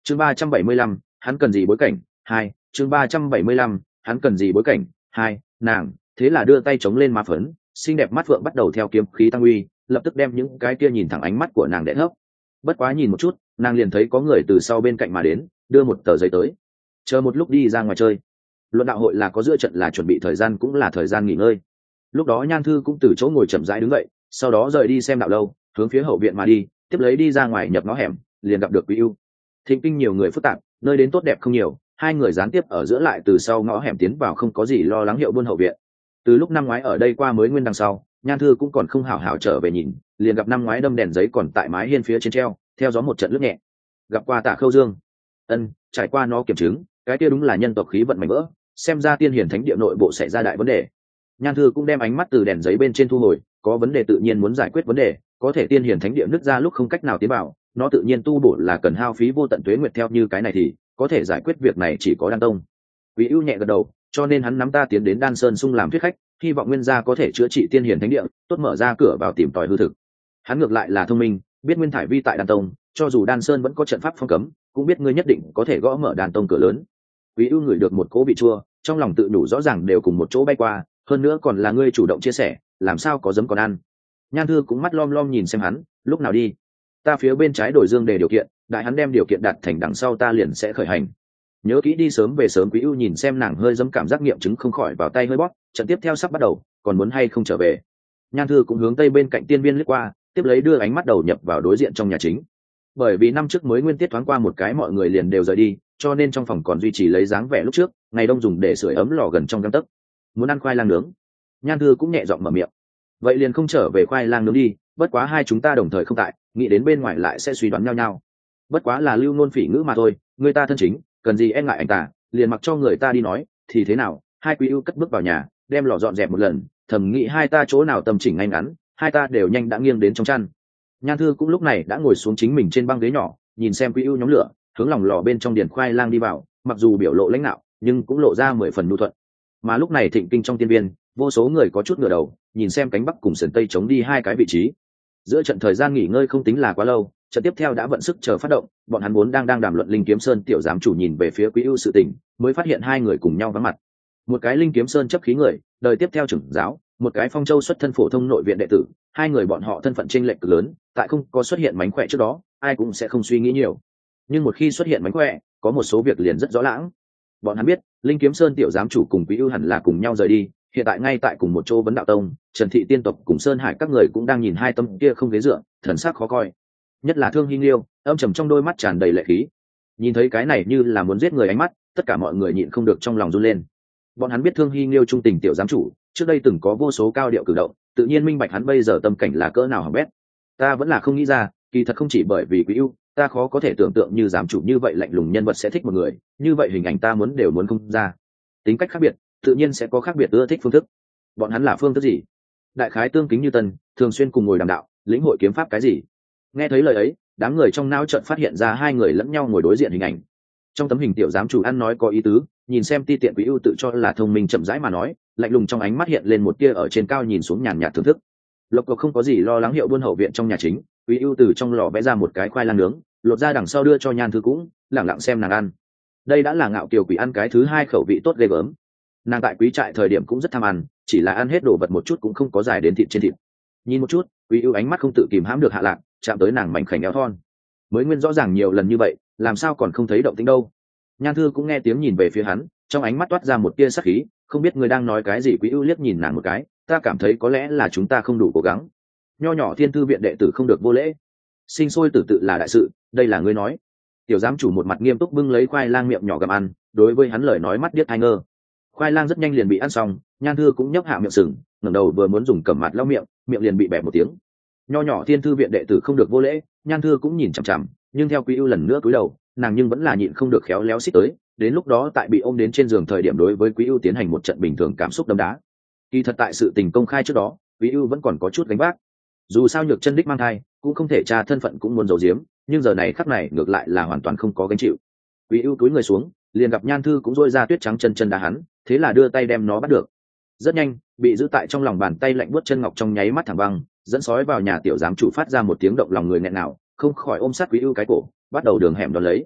chương 375, hắn cần gì bối cảnh 2, chương 375, hắn cần gì bối cảnh 2, nàng thế là đưa tay chống lên má phấn, xinh đẹp mắt phượng bắt đầu theo kiếm khí tăng uy, lập tức đem những cái kia nhìn thẳng ánh mắt của nàng đẽ thấp. Bất quá nhìn một chút, nàng liền thấy có người từ sau bên cạnh mà đến, đưa một tờ giấy tới. Chờ một lúc đi ra ngoài chơi. Luận đạo hội là có giữa trận là chuẩn bị thời gian cũng là thời gian nghỉ ngơi. Lúc đó Nhan Thư cũng từ chỗ ngồi chậm rãi đứng dậy, sau đó rời đi xem đạo lâu, hướng phía hậu viện mà đi, tiếp lấy đi ra ngoài nhập ngõ hẻm, liền gặp được Quý Ưu. Thịnh Kinh nhiều người phức tạp, nơi đến tốt đẹp không nhiều, hai người gián tiếp ở giữa lại từ sau ngõ hẻm tiến vào không có gì lo lắng hiệu buôn hậu viện. Từ lúc năm ngoái ở đây qua mới nguyên đằng sau, Nhan Thư cũng còn không hảo hảo trở về nhìn, liền gặp năm ngoái đâm đèn giấy còn tại mái hiên phía trên treo, theo gió một trận lướt nhẹ. Gặp qua Tạ Khâu Dương. Trải qua nó kiểm chứng, cái kia đúng là nhân tộc khí vận mảnh vỡ, xem ra tiên hiển thánh địa nội bộ xảy ra đại vấn đề. Nhan Thư cũng đem ánh mắt từ đèn giấy bên trên thu hồi, có vấn đề tự nhiên muốn giải quyết vấn đề, có thể tiên hiển thánh địa nứt ra lúc không cách nào tiến vào, nó tự nhiên tu bổ là cần hao phí vô tận tuế nguyệt, theo như cái này thì có thể giải quyết việc này chỉ có Đan Tông. Quý Ưu nhẹ gật đầu, cho nên hắn nắm ta tiến đến Đan Sơn Sung làm thuyết khách, hy vọng nguyên gia có thể chữa trị tiên hiển thánh địa, tốt mở ra cửa vào tìm tòi hư thực. Hắn ngược lại là thông minh, biết Nguyên Thải Vi tại Đan Tông, cho dù Đan Sơn vẫn có trận pháp phong cấm, cũng biết ngươi nhất định có thể gõ mở Đan Tông cửa lớn. Quý Ưu ngửi được một cỗ vị chua, trong lòng tự đủ rõ ràng đều cùng một chỗ bay qua, hơn nữa còn là ngươi chủ động chia sẻ, làm sao có dám còn ăn. Nhan Thư cũng mắt lom lom nhìn xem hắn, lúc nào đi? Ta phía bên trái đổi dương đề điều kiện, đại hắn đem điều kiện đạt thành đằng sau ta liền sẽ khởi hành. Nhớ kỹ đi sớm về sớm. Quý Ưu nhìn xem nàng hơi dấm cảm giác nghiệm chứng không khỏi vào tay hơi bóp, trận tiếp theo sắp bắt đầu, còn muốn hay không trở về. Nhan Thư cũng hướng tây bên cạnh tiên viên lướt qua, tiếp lấy đưa ánh mắt đầu nhập vào đối diện trong nhà chính. Bởi vì năm trước mới nguyên tiết thoáng qua một cái mọi người liền đều rời đi, cho nên trong phòng còn duy trì lấy dáng vẻ lúc trước, ngày đông dùng để sưởi ấm lò gần trong gang tấc. Muốn ăn khoai lang nướng. Nhan Thư cũng nhẹ giọng mở miệng. Vậy liền không trở về khoai lang nướng đi, bất quá hai chúng ta đồng thời không tại, nghĩ đến bên ngoài lại sẽ suy đoán nhau nhau. Bất quá là lưu ngôn phỉ ngữ mà thôi, người ta thân chính, cần gì e ngại anh ta, liền mặc cho người ta đi nói, thì thế nào? Hai Quý Ưu cất bước vào nhà, đem lò dọn dẹp một lần, thầm nghĩ hai ta chỗ nào tầm chỉnh ngay ngắn, hai ta đều nhanh đã nghiêng đến trong chăn. Nhan Thư cũng lúc này đã ngồi xuống chính mình trên băng ghế nhỏ, nhìn xem Quý Ưu nhóm lửa, hướng lòng lò bên trong điền khoai lang đi vào, mặc dù biểu lộ lãnh nạo, nhưng cũng lộ ra 10 phần nhu thuận. Mà lúc này Thịnh Kinh trong tiên viên, vô số người có chút ngửa đầu, nhìn xem cánh bắc cùng sườn tây chống đi hai cái vị trí. Giữa trận thời gian nghỉ ngơi không tính là quá lâu, trận tiếp theo đã vận sức chờ phát động, bọn hắn vốn đang đàm luận Linh Kiếm Sơn tiểu giám chủ nhìn về phía Quý Ưu sự tình, mới phát hiện hai người cùng nhau vắng mặt. Một cái Linh Kiếm Sơn chấp khí người, đời tiếp theo trưởng giáo, một cái Phong Châu xuất thân phổ thông nội viện đệ tử, hai người bọn họ thân phận chênh lệch cực lớn, tại không có xuất hiện mánh khỏe trước đó, ai cũng sẽ không suy nghĩ nhiều. Nhưng một khi xuất hiện mánh khỏe, có một số việc liền rất rõ lãng. Bọn hắn biết, Linh Kiếm Sơn tiểu giám chủ cùng Quý Ưu hẳn là cùng nhau rời đi, hiện tại ngay tại cùng một chỗ vấn đạo tông, Trần Thị tiên tộc cùng Sơn Hải các người cũng đang nhìn hai tâm kia không ghế dựa, thần sắc khó coi. Nhất là Thương Hi Nghiêu, âm trầm trong đôi mắt tràn đầy lệ khí. Nhìn thấy cái này như là muốn giết người ánh mắt, tất cả mọi người nhịn không được trong lòng run lên. Bọn hắn biết Thương Hi Nghiêu trung tình tiểu giám chủ, trước đây từng có vô số cao điệu cử động, tự nhiên minh bạch hắn bây giờ tâm cảnh là cỡ nào hỏng bét. Ta vẫn là không nghĩ ra, kỳ thật không chỉ bởi vì Quý Ưu, ta khó có thể tưởng tượng như giám chủ như vậy lạnh lùng nhân vật sẽ thích một người, như vậy hình ảnh ta muốn đều muốn không ra. Tính cách khác biệt, tự nhiên sẽ có khác biệt ưa thích phương thức. Bọn hắn là phương thức gì? Đại khái tương kính như tân, thường xuyên cùng ngồi đàm đạo, lĩnh hội kiếm pháp cái gì? Nghe thấy lời ấy, đám người trong não chợt phát hiện ra hai người lẫn nhau ngồi đối diện hình ảnh. Trong tấm hình tiểu giám chủ ăn nói có ý tứ, nhìn xem ti tiện Quý Ưu tự cho là thông minh chậm rãi mà nói, lạnh lùng trong ánh mắt hiện lên một tia ở trên cao nhìn xuống nhàn nhạt thưởng thức. Lộc Cộc không có gì lo lắng hiệu buôn hậu viện trong nhà chính, Quý Ưu từ trong lò vẽ ra một cái khoai lang nướng, lột ra đằng sau đưa cho Nhan Thư cũng lẳng lặng xem nàng ăn. Đây đã là ngạo kiều quỷ ăn cái thứ hai khẩu vị tốt ghê gớm. Nàng tại Quý trại thời điểm cũng rất tham ăn, chỉ là ăn hết đồ vật một chút cũng không có dài đến thịt trên thịt. Nhìn một chút, Quý Ưu ánh mắt không tự kìm hãm được hạ lạc, chạm tới nàng mảnh khảnh eo thon. Mới nguyên rõ ràng nhiều lần như vậy, làm sao còn không thấy động tĩnh đâu? Nhan Thư cũng nghe tiếng nhìn về phía hắn, trong ánh mắt toát ra một tia sắc khí, không biết người đang nói cái gì. Quý Ưu liếc nhìn nàng một cái, ta cảm thấy có lẽ là chúng ta không đủ cố gắng. Nho nhỏ Thiên Thư viện đệ tử không được vô lễ, sinh sôi tử tự là đại sự, đây là ngươi nói. Tiểu giám chủ một mặt nghiêm túc bưng lấy khoai lang miệng nhỏ gặm ăn, đối với hắn lời nói mắt điếc tai ngơ. Khoai lang rất nhanh liền bị ăn xong, Nhan Thư cũng nhấp hạ miệng sừng, ngẩng đầu vừa muốn dùng cẩm mặt lau miệng, miệng liền bị bẹp một tiếng. Nho nhỏ Thiên Thư viện đệ tử không được vô lễ, Nhan Thư cũng nhìn chằm chằm, nhưng theo Quý Ưu lần nữa cúi đầu, nàng nhưng vẫn là nhịn không được khéo léo xích tới, đến lúc đó tại bị ôm đến trên giường thời điểm đối với Quý Ưu tiến hành một trận bình thường cảm xúc đấm đá. Kỳ thật tại sự tình công khai trước đó, Quý Ưu vẫn còn có chút gánh vác. Dù sao Nhược Chân đích mang thai, cũng không thể tra thân phận cũng muốn giấu giếm, nhưng giờ này khắc này ngược lại là hoàn toàn không có gánh chịu. Quý Ưu cúi người xuống, liền gặp Nhan Thư cũng rôi ra tuyết trắng chân chân đá hắn, thế là đưa tay đem nó bắt được. Rất nhanh, bị giữ tại trong lòng bàn tay lạnh buốt chân ngọc trong nháy mắt thẳng băng, dẫn sói vào nhà tiểu giám chủ phát ra một tiếng động lòng người nghẹn nào, không khỏi ôm sát Quý Ưu cái cổ, bắt đầu đường hẻm đón lấy.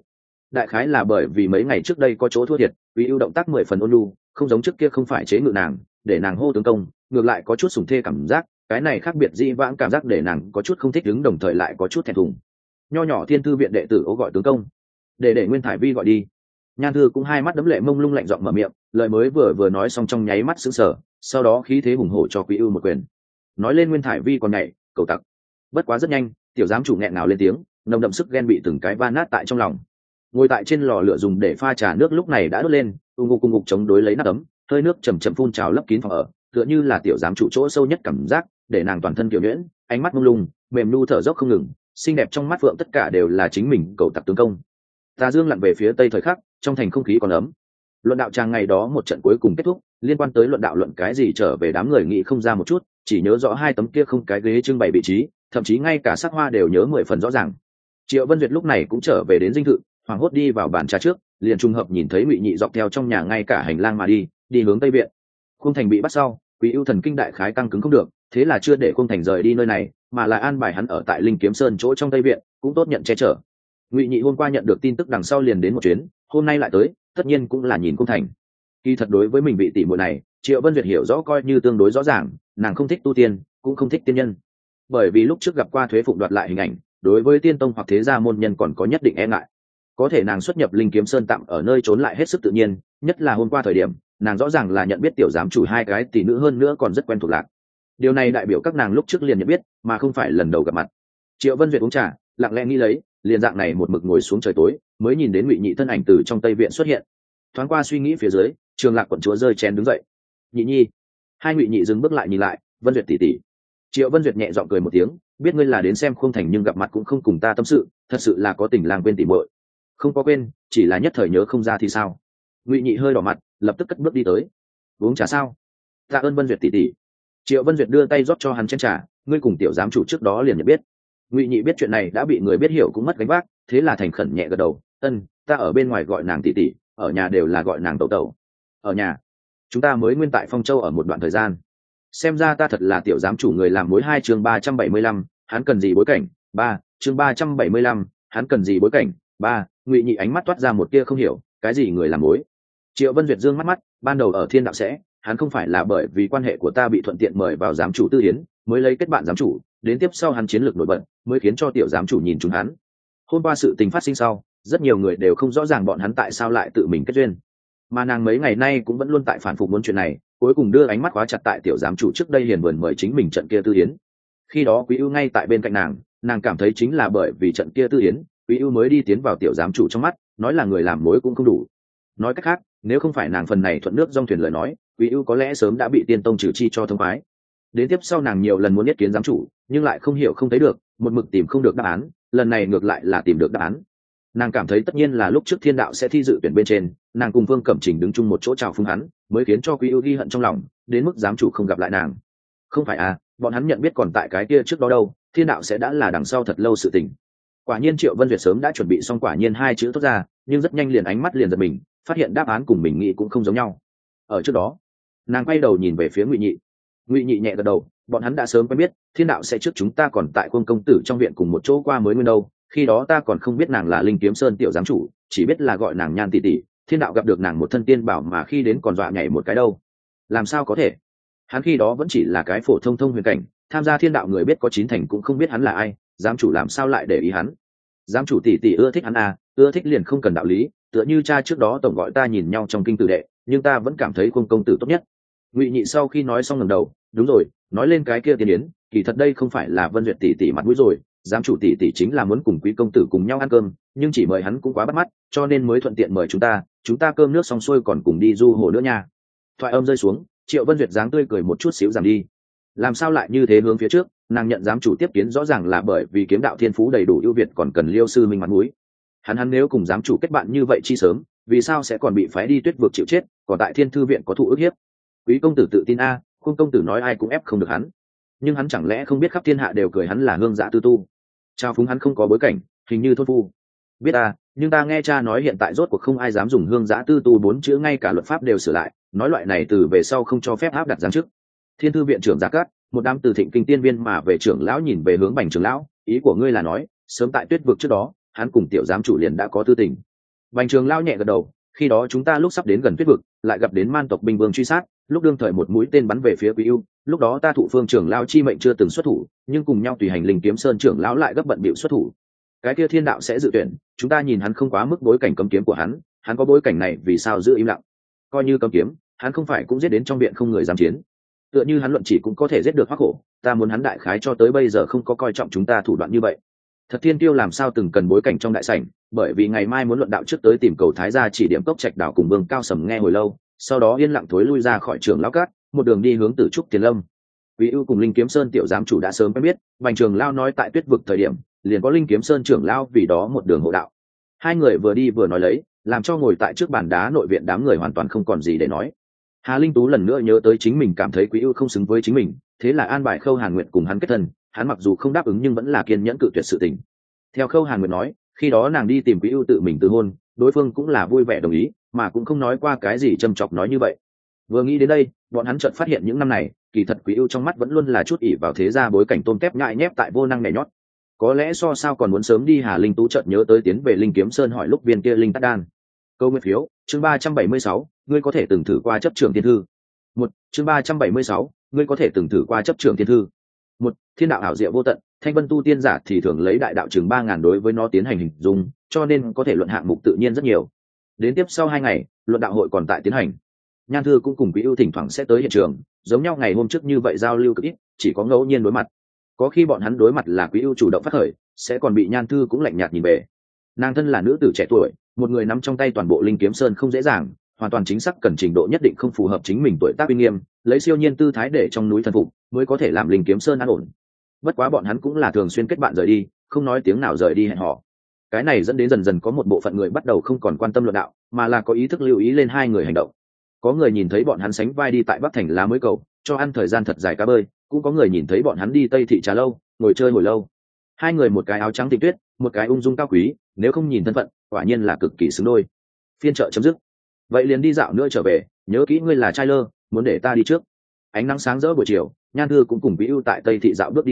đại khái là bởi vì mấy ngày trước đây có chỗ thua thiệt, quý ưu động tác 10 phần ôn nhu, không giống trước kia không phải chế ngự nàng, để nàng hô tướng công, ngược lại có chút sủng thê cảm giác, cái này khác biệt dĩ vãng cảm giác để nàng có chút không thích đứng, đồng thời lại có chút thẹn thùng. Nho nhỏ thiên thư viện đệ tử ô gọi tướng công, để Nguyên Thải Vi gọi đi. Nhan Thư cũng hai mắt đấm lệ mông lung lạnh giọng mở miệng, lời mới vừa nói xong trong nháy mắt sững sờ, sau đó khí thế hùng hổ cho Quý Ưu một quyền. Nói lên Nguyên Thải Vi còn nhảy, cầu tặc. Bất quá rất nhanh, tiểu giám chủ nghẹn ngào lên tiếng, nồng đậm sức ghen bị từng cái va nát tại trong lòng. Ngồi tại trên lò lửa dùng để pha trà nước lúc này đã đốt lên, cùng ngục chống đối lấy nắp ấm, hơi nước chậm chậm phun trào lấp kín phòng ở, tựa như là tiểu giám chủ chỗ sâu nhất cảm giác, để nàng toàn thân kiểu nhuyễn, ánh mắt mông lung, mềm nu thở dốc không ngừng, xinh đẹp trong mắt phượng tất cả đều là chính mình cầu tặc tướng công. Tà dương lặn về phía tây thời khắc, trong thành không khí còn ấm. Luận đạo tràng ngày đó một trận cuối cùng kết thúc, liên quan tới luận đạo luận cái gì trở về đám người nghĩ không ra một chút, chỉ nhớ rõ hai tấm kia không cái ghế trưng bày vị trí, thậm chí ngay cả sắc hoa đều nhớ 10 phần rõ ràng. Triệu Vân Duyệt lúc này cũng trở về đến dinh thự, hoảng hốt đi vào bàn trà trước, liền trùng hợp nhìn thấy Ngụy Nhị dọc theo trong nhà ngay cả hành lang mà đi hướng tây viện. Khung Thành bị bắt sau, Quý Ưu thần kinh đại khái căng cứng không được, thế là chưa để Khung Thành rời đi nơi này, mà là an bài hắn ở tại Linh Kiếm Sơn chỗ trong tây viện, cũng tốt nhận che chở. Ngụy Nhị hôm qua nhận được tin tức đằng sau liền đến một chuyến, hôm nay lại tới, tất nhiên cũng là nhìn Khung Thành. Kỳ thật đối với mình vị tỷ muội này, Triệu Vân Duyệt hiểu rõ coi như tương đối rõ ràng, nàng không thích tu tiên, cũng không thích tiên nhân. Bởi vì lúc trước gặp qua Thuế Phụng đoạt lại hình ảnh, đối với tiên tông hoặc thế gia môn nhân còn có nhất định e ngại. Có thể nàng xuất nhập Linh Kiếm Sơn tạm ở nơi trốn lại hết sức tự nhiên, nhất là hôm qua thời điểm, nàng rõ ràng là nhận biết tiểu giám chủ hai cái tỷ nữ hơn nữa còn rất quen thuộc lạc. Điều này đại biểu các nàng lúc trước liền nhận biết, mà không phải lần đầu gặp mặt. Triệu Vân Duyệt uống trà, lặng lẽ nghĩ lấy, liền dạng này một mực ngồi xuống trời tối, mới nhìn đến Ngụy Nhị thân ảnh từ trong tây viện xuất hiện. Thoáng qua suy nghĩ phía dưới, Trường Lạc quận chúa rơi chén đứng dậy. Nhị nhi. Hai Ngụy Nhị dừng bước lại nhìn lại, Vân Duyệt tỷ tỷ. Triệu Vân Duyệt nhẹ giọng cười một tiếng, biết ngươi là đến xem Khung Thành nhưng gặp mặt cũng không cùng ta tâm sự, thật sự là có tình làng quên tỉ muội. Không có quên, chỉ là nhất thời nhớ không ra thì sao. Ngụy Nhị hơi đỏ mặt, lập tức cất bước đi tới. Uống trà sao? Tạ ơn Vân Duyệt tỷ tỷ. Triệu Vân Duyệt đưa tay rót cho hắn chén trà, ngươi cùng tiểu giám chủ trước đó liền nhận biết. Ngụy Nhị biết chuyện này đã bị người biết hiểu cũng mất gánh vác, thế là thành khẩn nhẹ gật đầu, ân, ta ở bên ngoài gọi nàng tỷ tỷ, ở nhà đều là gọi nàng tẩu tẩu. Ở nhà, chúng ta mới nguyên tại Phong Châu ở một đoạn thời gian. Xem ra ta thật là tiểu giám chủ người làm mối. 2 chương 375, hắn cần gì bối cảnh. 3 chương 375, hắn cần gì bối cảnh. 3 Ngụy Nhị ánh mắt toát ra một tia không hiểu, cái gì người làm mối? Triệu Vân Duyệt dương mắt, ban đầu ở Thiên Đạo sẽ, hắn không phải là bởi vì quan hệ của ta bị thuận tiện mời vào giám chủ Tư Hiến, mới lấy kết bạn giám chủ, đến tiếp sau hắn chiến lược nổi bật, mới khiến cho tiểu giám chủ nhìn chúng hắn. Hôm qua sự tình phát sinh sau, rất nhiều người đều không rõ ràng bọn hắn tại sao lại tự mình kết duyên. Mà nàng mấy ngày nay cũng vẫn luôn tại phản phục muốn chuyện này, cuối cùng đưa ánh mắt khóa chặt tại tiểu giám chủ trước đây hiền vườn mời chính mình trận kia Tư Hiến. Khi đó Quý Ưu ngay tại bên cạnh nàng cảm thấy chính là bởi vì trận kia Tư Hiến, Quý Ưu mới đi tiến vào tiểu giám chủ trong mắt, nói là người làm mối cũng không đủ. Nói cách khác, nếu không phải nàng phần này thuận nước dòng thuyền lời nói, Quý Ưu có lẽ sớm đã bị tiên tông trừ chi cho thông khoái. Đến tiếp sau nàng nhiều lần muốn nhất kiến giám chủ, nhưng lại không hiểu không thấy được, một mực tìm không được đáp án, lần này ngược lại là tìm được đáp án. Nàng cảm thấy tất nhiên là lúc trước Thiên Đạo sẽ thi dự tuyển bên trên, nàng cùng Vương Cẩm Trình đứng chung một chỗ chào phúng hắn, mới khiến cho Quý Ưu ghi hận trong lòng, đến mức giám chủ không gặp lại nàng. Không phải à, bọn hắn nhận biết còn tại cái kia trước đó đâu, Thiên Đạo sẽ đã là đằng sau thật lâu sự tình. Quả nhiên Triệu Vân Duyệt sớm đã chuẩn bị xong quả nhiên hai chữ tốt ra, nhưng rất nhanh liền ánh mắt liền giật mình, phát hiện đáp án cùng mình nghĩ cũng không giống nhau. Ở trước đó, nàng quay đầu nhìn về phía Ngụy Nhị. Ngụy Nhị nhẹ gật đầu, bọn hắn đã sớm quen biết, Thiên Đạo sẽ trước chúng ta còn tại Quân công tử trong viện cùng một chỗ qua mới nguyên đâu, khi đó ta còn không biết nàng là Linh Kiếm Sơn tiểu giám chủ, chỉ biết là gọi nàng Nhan tỷ tỷ, Thiên Đạo gặp được nàng một thân tiên bảo mà khi đến còn dọa nhảy một cái đâu. Làm sao có thể? Hắn khi đó vẫn chỉ là cái phổ thông thông huyền cảnh, tham gia Thiên Đạo người biết có 9 thành cũng không biết hắn là ai, giám chủ làm sao lại để ý hắn? Giám chủ tỷ tỷ ưa thích hắn à, ưa thích liền không cần đạo lý, tựa như cha trước đó tổng gọi ta nhìn nhau trong kinh tử đệ, nhưng ta vẫn cảm thấy Quân công tử tốt nhất. Ngụy Nhị sau khi nói xong ngẩng đầu, đúng rồi, nói lên cái kia tiên yến, kỳ thật đây không phải là Vân Duyệt tỷ tỷ mặt mũi rồi, giám chủ tỷ tỷ chính là muốn cùng quý công tử cùng nhau ăn cơm, nhưng chỉ mời hắn cũng quá bắt mắt, cho nên mới thuận tiện mời chúng ta cơm nước xong xuôi còn cùng đi du hồ nữa nha. Thoại âm rơi xuống, Triệu Vân Duyệt dáng tươi cười một chút xíu giảm đi. Làm sao lại như thế hướng phía trước, nàng nhận giám chủ tiếp kiến rõ ràng là bởi vì kiếm đạo thiên phú đầy đủ ưu việt còn cần Liêu sư minh mặt mũi. Hắn nếu cùng giám chủ kết bạn như vậy chi sớm, vì sao sẽ còn bị phái đi Tuyết vực chịu chết, còn tại Thiên thư viện có thụ ức hiếp. Quý công tử tự tin a, Khung công tử nói ai cũng ép không được hắn. Nhưng hắn chẳng lẽ không biết khắp thiên hạ đều cười hắn là hương dạ tư tu, trao phúng hắn không có bối cảnh, hình như thôn phu. Biết à, nhưng ta nghe cha nói hiện tại rốt cuộc không ai dám dùng hương giã tư tu 4 chữ, ngay cả luật pháp đều sửa lại, nói loại này từ về sau không cho phép áp đặt giáng chức. Thiên thư viện trưởng Gia Cát, một đám từ Thịnh kinh tiên viên mà về trưởng lão nhìn về hướng Bành trưởng lão, ý của ngươi là nói, sớm tại Tuyết vực trước đó, hắn cùng tiểu giám chủ liền đã có tư tình. Bành Trường Lao nhẹ gật đầu, khi đó chúng ta lúc sắp đến gần Tuyết vực, lại gặp đến man tộc binh vương truy sát, lúc đương thời một mũi tên bắn về phía Quý Ưu, lúc đó ta thụ Phương trưởng lão chi mệnh chưa từng xuất thủ, nhưng cùng nhau tùy hành Linh Kiếm Sơn trưởng lão lại gấp bận bịu xuất thủ. Cái kia thiên đạo sẽ dự tuyển, chúng ta nhìn hắn không quá mức bối cảnh cấm kiếm của hắn có bối cảnh này vì sao giữ im lặng? Coi như cấm kiếm, hắn không phải cũng giết đến trong viện không người dám chiến. Tựa như hắn luận chỉ cũng có thể giết được Hoắc Hổ, ta muốn hắn đại khái cho tới bây giờ không có coi trọng chúng ta thủ đoạn như vậy. Thật Thiên Tiêu làm sao từng cần bối cảnh trong đại sảnh, bởi vì ngày mai muốn luận đạo trước tới tìm cầu thái gia chỉ điểm Cốc Trạch Đảo cùng Vương Cao Sầm nghe hồi lâu, sau đó yên lặng thối lui ra khỏi trường lão cát, một đường đi hướng Tử Trúc Tiền Lâm. Quý Ưu cùng Linh Kiếm Sơn tiểu giám chủ đã sớm quen biết, Bành Trường Lao nói tại Tuyết vực thời điểm, liền có Linh Kiếm Sơn trưởng lão vì đó một đường hộ đạo. Hai người vừa đi vừa nói lấy, làm cho ngồi tại trước bàn đá nội viện đám người hoàn toàn không còn gì để nói. Hà Linh Tú lần nữa nhớ tới chính mình cảm thấy Quý Ưu không xứng với chính mình, thế là an bài Khâu Hàn Nguyệt cùng hắn kết thân, hắn mặc dù không đáp ứng nhưng vẫn là kiên nhẫn cự tuyệt sự tình. Theo Khâu Hàn Nguyệt nói, khi đó nàng đi tìm Quý Ưu tự mình từ hôn, đối phương cũng là vui vẻ đồng ý, mà cũng không nói qua cái gì châm chọc nói như vậy. Vừa nghĩ đến đây, bọn hắn chợt phát hiện những năm này, kỳ thật Quý Ưu trong mắt vẫn luôn là chút ỷ vào thế gia bối cảnh tôm tép nhại nhép tại vô năng nhẹ nhót. Có lẽ so sao còn muốn sớm đi. Hà Linh Tú chợt nhớ tới tiến về Linh Kiếm Sơn hỏi lúc viên kia linh tát đan. Câu nguyên phiếu, chương 376, ngươi có thể từng thử qua chấp trưởng thiên thư. Một, chương 376, ngươi có thể từng thử qua chấp trưởng thiên thư. Một, thiên đạo ảo diệu vô tận, thanh vân tu tiên giả thì thường lấy đại đạo chừng 3000 đối với nó tiến hành hình dung, cho nên có thể luận hạng mục tự nhiên rất nhiều. Đến tiếp sau 2 ngày, luận đạo hội còn tại tiến hành. Nhan Thư cũng cùng Quý Ưu thỉnh thoảng sẽ tới hiện trường, giống nhau ngày hôm trước như vậy giao lưu cực ít, chỉ có ngẫu nhiên đối mặt. Có khi bọn hắn đối mặt là Quý Ưu chủ động phát khởi, sẽ còn bị Nhan Thư cũng lạnh nhạt nhìn về. Nàng thân là nữ tử trẻ tuổi, một người nắm trong tay toàn bộ Linh Kiếm Sơn không dễ dàng, hoàn toàn chính xác cần trình độ nhất định không phù hợp chính mình tuổi tác uy nghiêm, lấy siêu nhiên tư thái để trong núi thần phục, mới có thể làm Linh Kiếm Sơn an ổn. Bất quá bọn hắn cũng là thường xuyên kết bạn rời đi, không nói tiếng nào rời đi hẹn hò. Cái này dẫn đến dần dần có một bộ phận người bắt đầu không còn quan tâm luận đạo, mà là có ý thức lưu ý lên hai người hành động. Có người nhìn thấy bọn hắn sánh vai đi tại Bắc Thành Lá Mới Cầu, cho ăn thời gian thật dài cá bơi, cũng có người nhìn thấy bọn hắn đi Tây Thị Trà Lâu, ngồi chơi hồi lâu. Hai người một cái áo trắng tịch tuyết, một cái ung dung cao quý, nếu không nhìn thân phận, quả nhiên là cực kỳ xứng đôi. Phiên chợ chấm dứt, vậy liền đi dạo nữa trở về, nhớ kỹ ngươi là trai lơ, muốn để ta đi trước. Ánh nắng sáng rỡ buổi chiều, Nhan Thư cũng cùng Vĩ Ưu tại Tây Thị dạo bước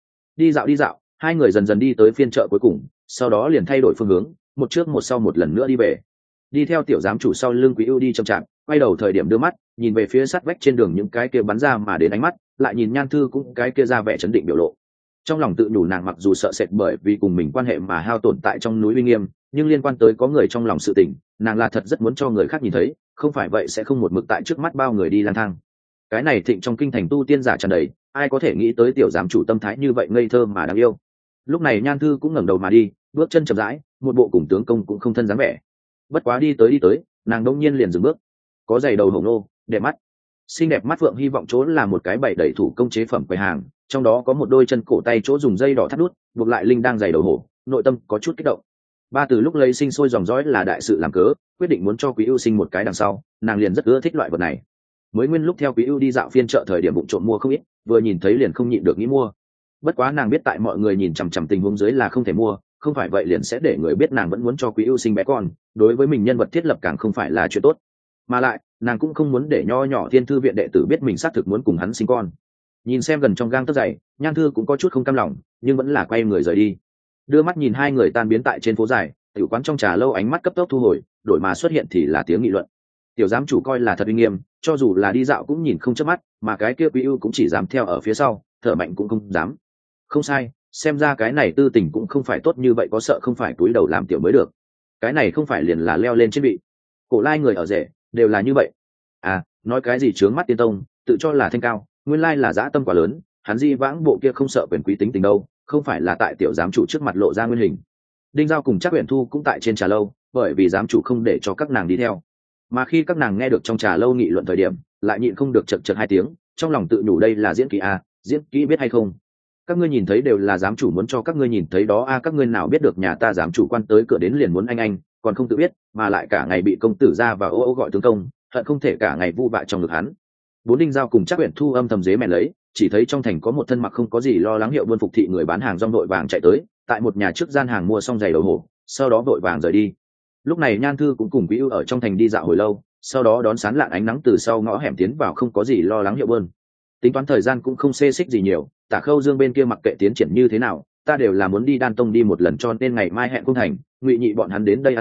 đi dạo, hai người dần dần đi tới phiên chợ cuối cùng, sau đó liền thay đổi phương hướng, một trước một sau một lần nữa đi về. Đi theo tiểu giám chủ sau lưng Quý Ưu đi chậm chạp, quay đầu thời điểm đưa mắt nhìn về phía sát vách trên đường những cái kia bắn ra mà đến ánh mắt, lại nhìn Nhan Thư cũng cái kia ra vẻ chấn định biểu lộ. Trong lòng tự nhủ nàng mặc dù sợ sệt bởi vì cùng mình quan hệ mà hao tổn tại trong núi uy nghiêm, nhưng liên quan tới có người trong lòng sự tình, nàng là thật rất muốn cho người khác nhìn thấy, không phải vậy sẽ không một mực tại trước mắt bao người đi lang thang. Cái này thịnh trong kinh thành tu tiên giả tràn đầy, ai có thể nghĩ tới tiểu giám chủ tâm thái như vậy ngây thơ mà đáng yêu. Lúc này Nhan Thư cũng ngẩng đầu mà đi, bước chân chậm rãi, một bộ cùng tướng công cũng không thân dáng vẻ. Bất quá đi tới, nàng đông nhiên liền dừng bước. Có giày đầu hồng nô, đẹp mắt, xinh đẹp mắt phượng hy vọng chỗ là một cái bày đầy thủ công chế phẩm quầy hàng, trong đó có một đôi chân cổ tay chỗ dùng dây đỏ thắt nút buộc lại linh đang giày đầu hổ, nội tâm có chút kích động. Ba từ lúc lấy sinh sôi dòng dõi là đại sự làm cớ, quyết định muốn cho Quý Ưu sinh một cái đằng sau, nàng liền rất ưa thích loại vật này. Mới nguyên lúc theo Quý Ưu đi dạo phiên chợ thời điểm bụng trộm mua không ít, vừa nhìn thấy liền không nhịn được nghĩ mua. Bất quá nàng biết tại mọi người nhìn chằm chằm tình huống dưới là không thể mua, không phải vậy liền sẽ để người biết nàng vẫn muốn cho Quý Ưu sinh bé con, đối với mình nhân vật thiết lập càng không phải là chuyện tốt. Mà lại, nàng cũng không muốn để nho nhỏ Thiên Thư viện đệ tử biết mình xác thực muốn cùng hắn sinh con. Nhìn xem gần trong gang tấc dày, Nhan Thư cũng có chút không cam lòng, nhưng vẫn là quay người rời đi. Đưa mắt nhìn hai người tan biến tại trên phố dài, tiểu quán trong trà lâu ánh mắt cấp tốc thu hồi, đổi mà xuất hiện thì là tiếng nghị luận. Tiểu giám chủ coi là thật uy nghiêm, cho dù là đi dạo cũng nhìn không chớp mắt, mà cái kia Quý Ưu cũng chỉ dám theo ở phía sau, thở mạnh cũng không dám. Không sai, xem ra cái này tư tình cũng không phải tốt như vậy, có sợ không phải túi đầu làm tiểu mới được. Cái này không phải liền là leo lên trên vị. Cổ lai người ở rể đều là như vậy. À, nói cái gì trướng mắt tiên tông, tự cho là thanh cao, nguyên lai là dã tâm quá lớn, hắn di vãng bộ kia không sợ quyền quý tính tình đâu, không phải là tại tiểu giám chủ trước mặt lộ ra nguyên hình. Đinh Giao cùng Trác Uyển Thu cũng tại trên trà lâu, bởi vì giám chủ không để cho các nàng đi theo. Mà khi các nàng nghe được trong trà lâu nghị luận thời điểm, lại nhịn không được chật chật hai tiếng, trong lòng tự nhủ đây là diễn kỹ à, diễn kỹ biết hay không? Các ngươi nhìn thấy đều là giám chủ muốn cho các ngươi nhìn thấy đó à, các ngươi nào biết được nhà ta giám chủ quan tới cửa đến liền muốn anh, còn không tự biết, mà lại cả ngày bị công tử ra và ô ô gọi tướng công, hận không thể cả ngày vu vạ trong ngực hắn. Bốn Đinh Giao cùng Trác Uyển Thu âm thầm dế mèn lấy, chỉ thấy trong thành có một thân mặc không có gì lo lắng hiệu buôn phục thị người bán hàng rong đội vàng chạy tới, tại một nhà trước gian hàng mua xong giày đầu hổ, sau đó vội vàng rời đi. Lúc này Nhan Thư cũng cùng Quý Ưu ở trong thành đi dạo hồi lâu, sau đó đón sán lạn ánh nắng từ sau ngõ hẻm tiến vào không có gì lo lắng hiệu buôn. Tính toán thời gian cũng không xê xích gì nhiều, Tả Khâu Dương bên kia mặc kệ tiến triển như thế nào, ta đều là muốn đi Đan Tông đi một lần, cho nên ngày mai hẹn cung thành, Ngụy Nhị bọn hắn đến đây ăn cơm,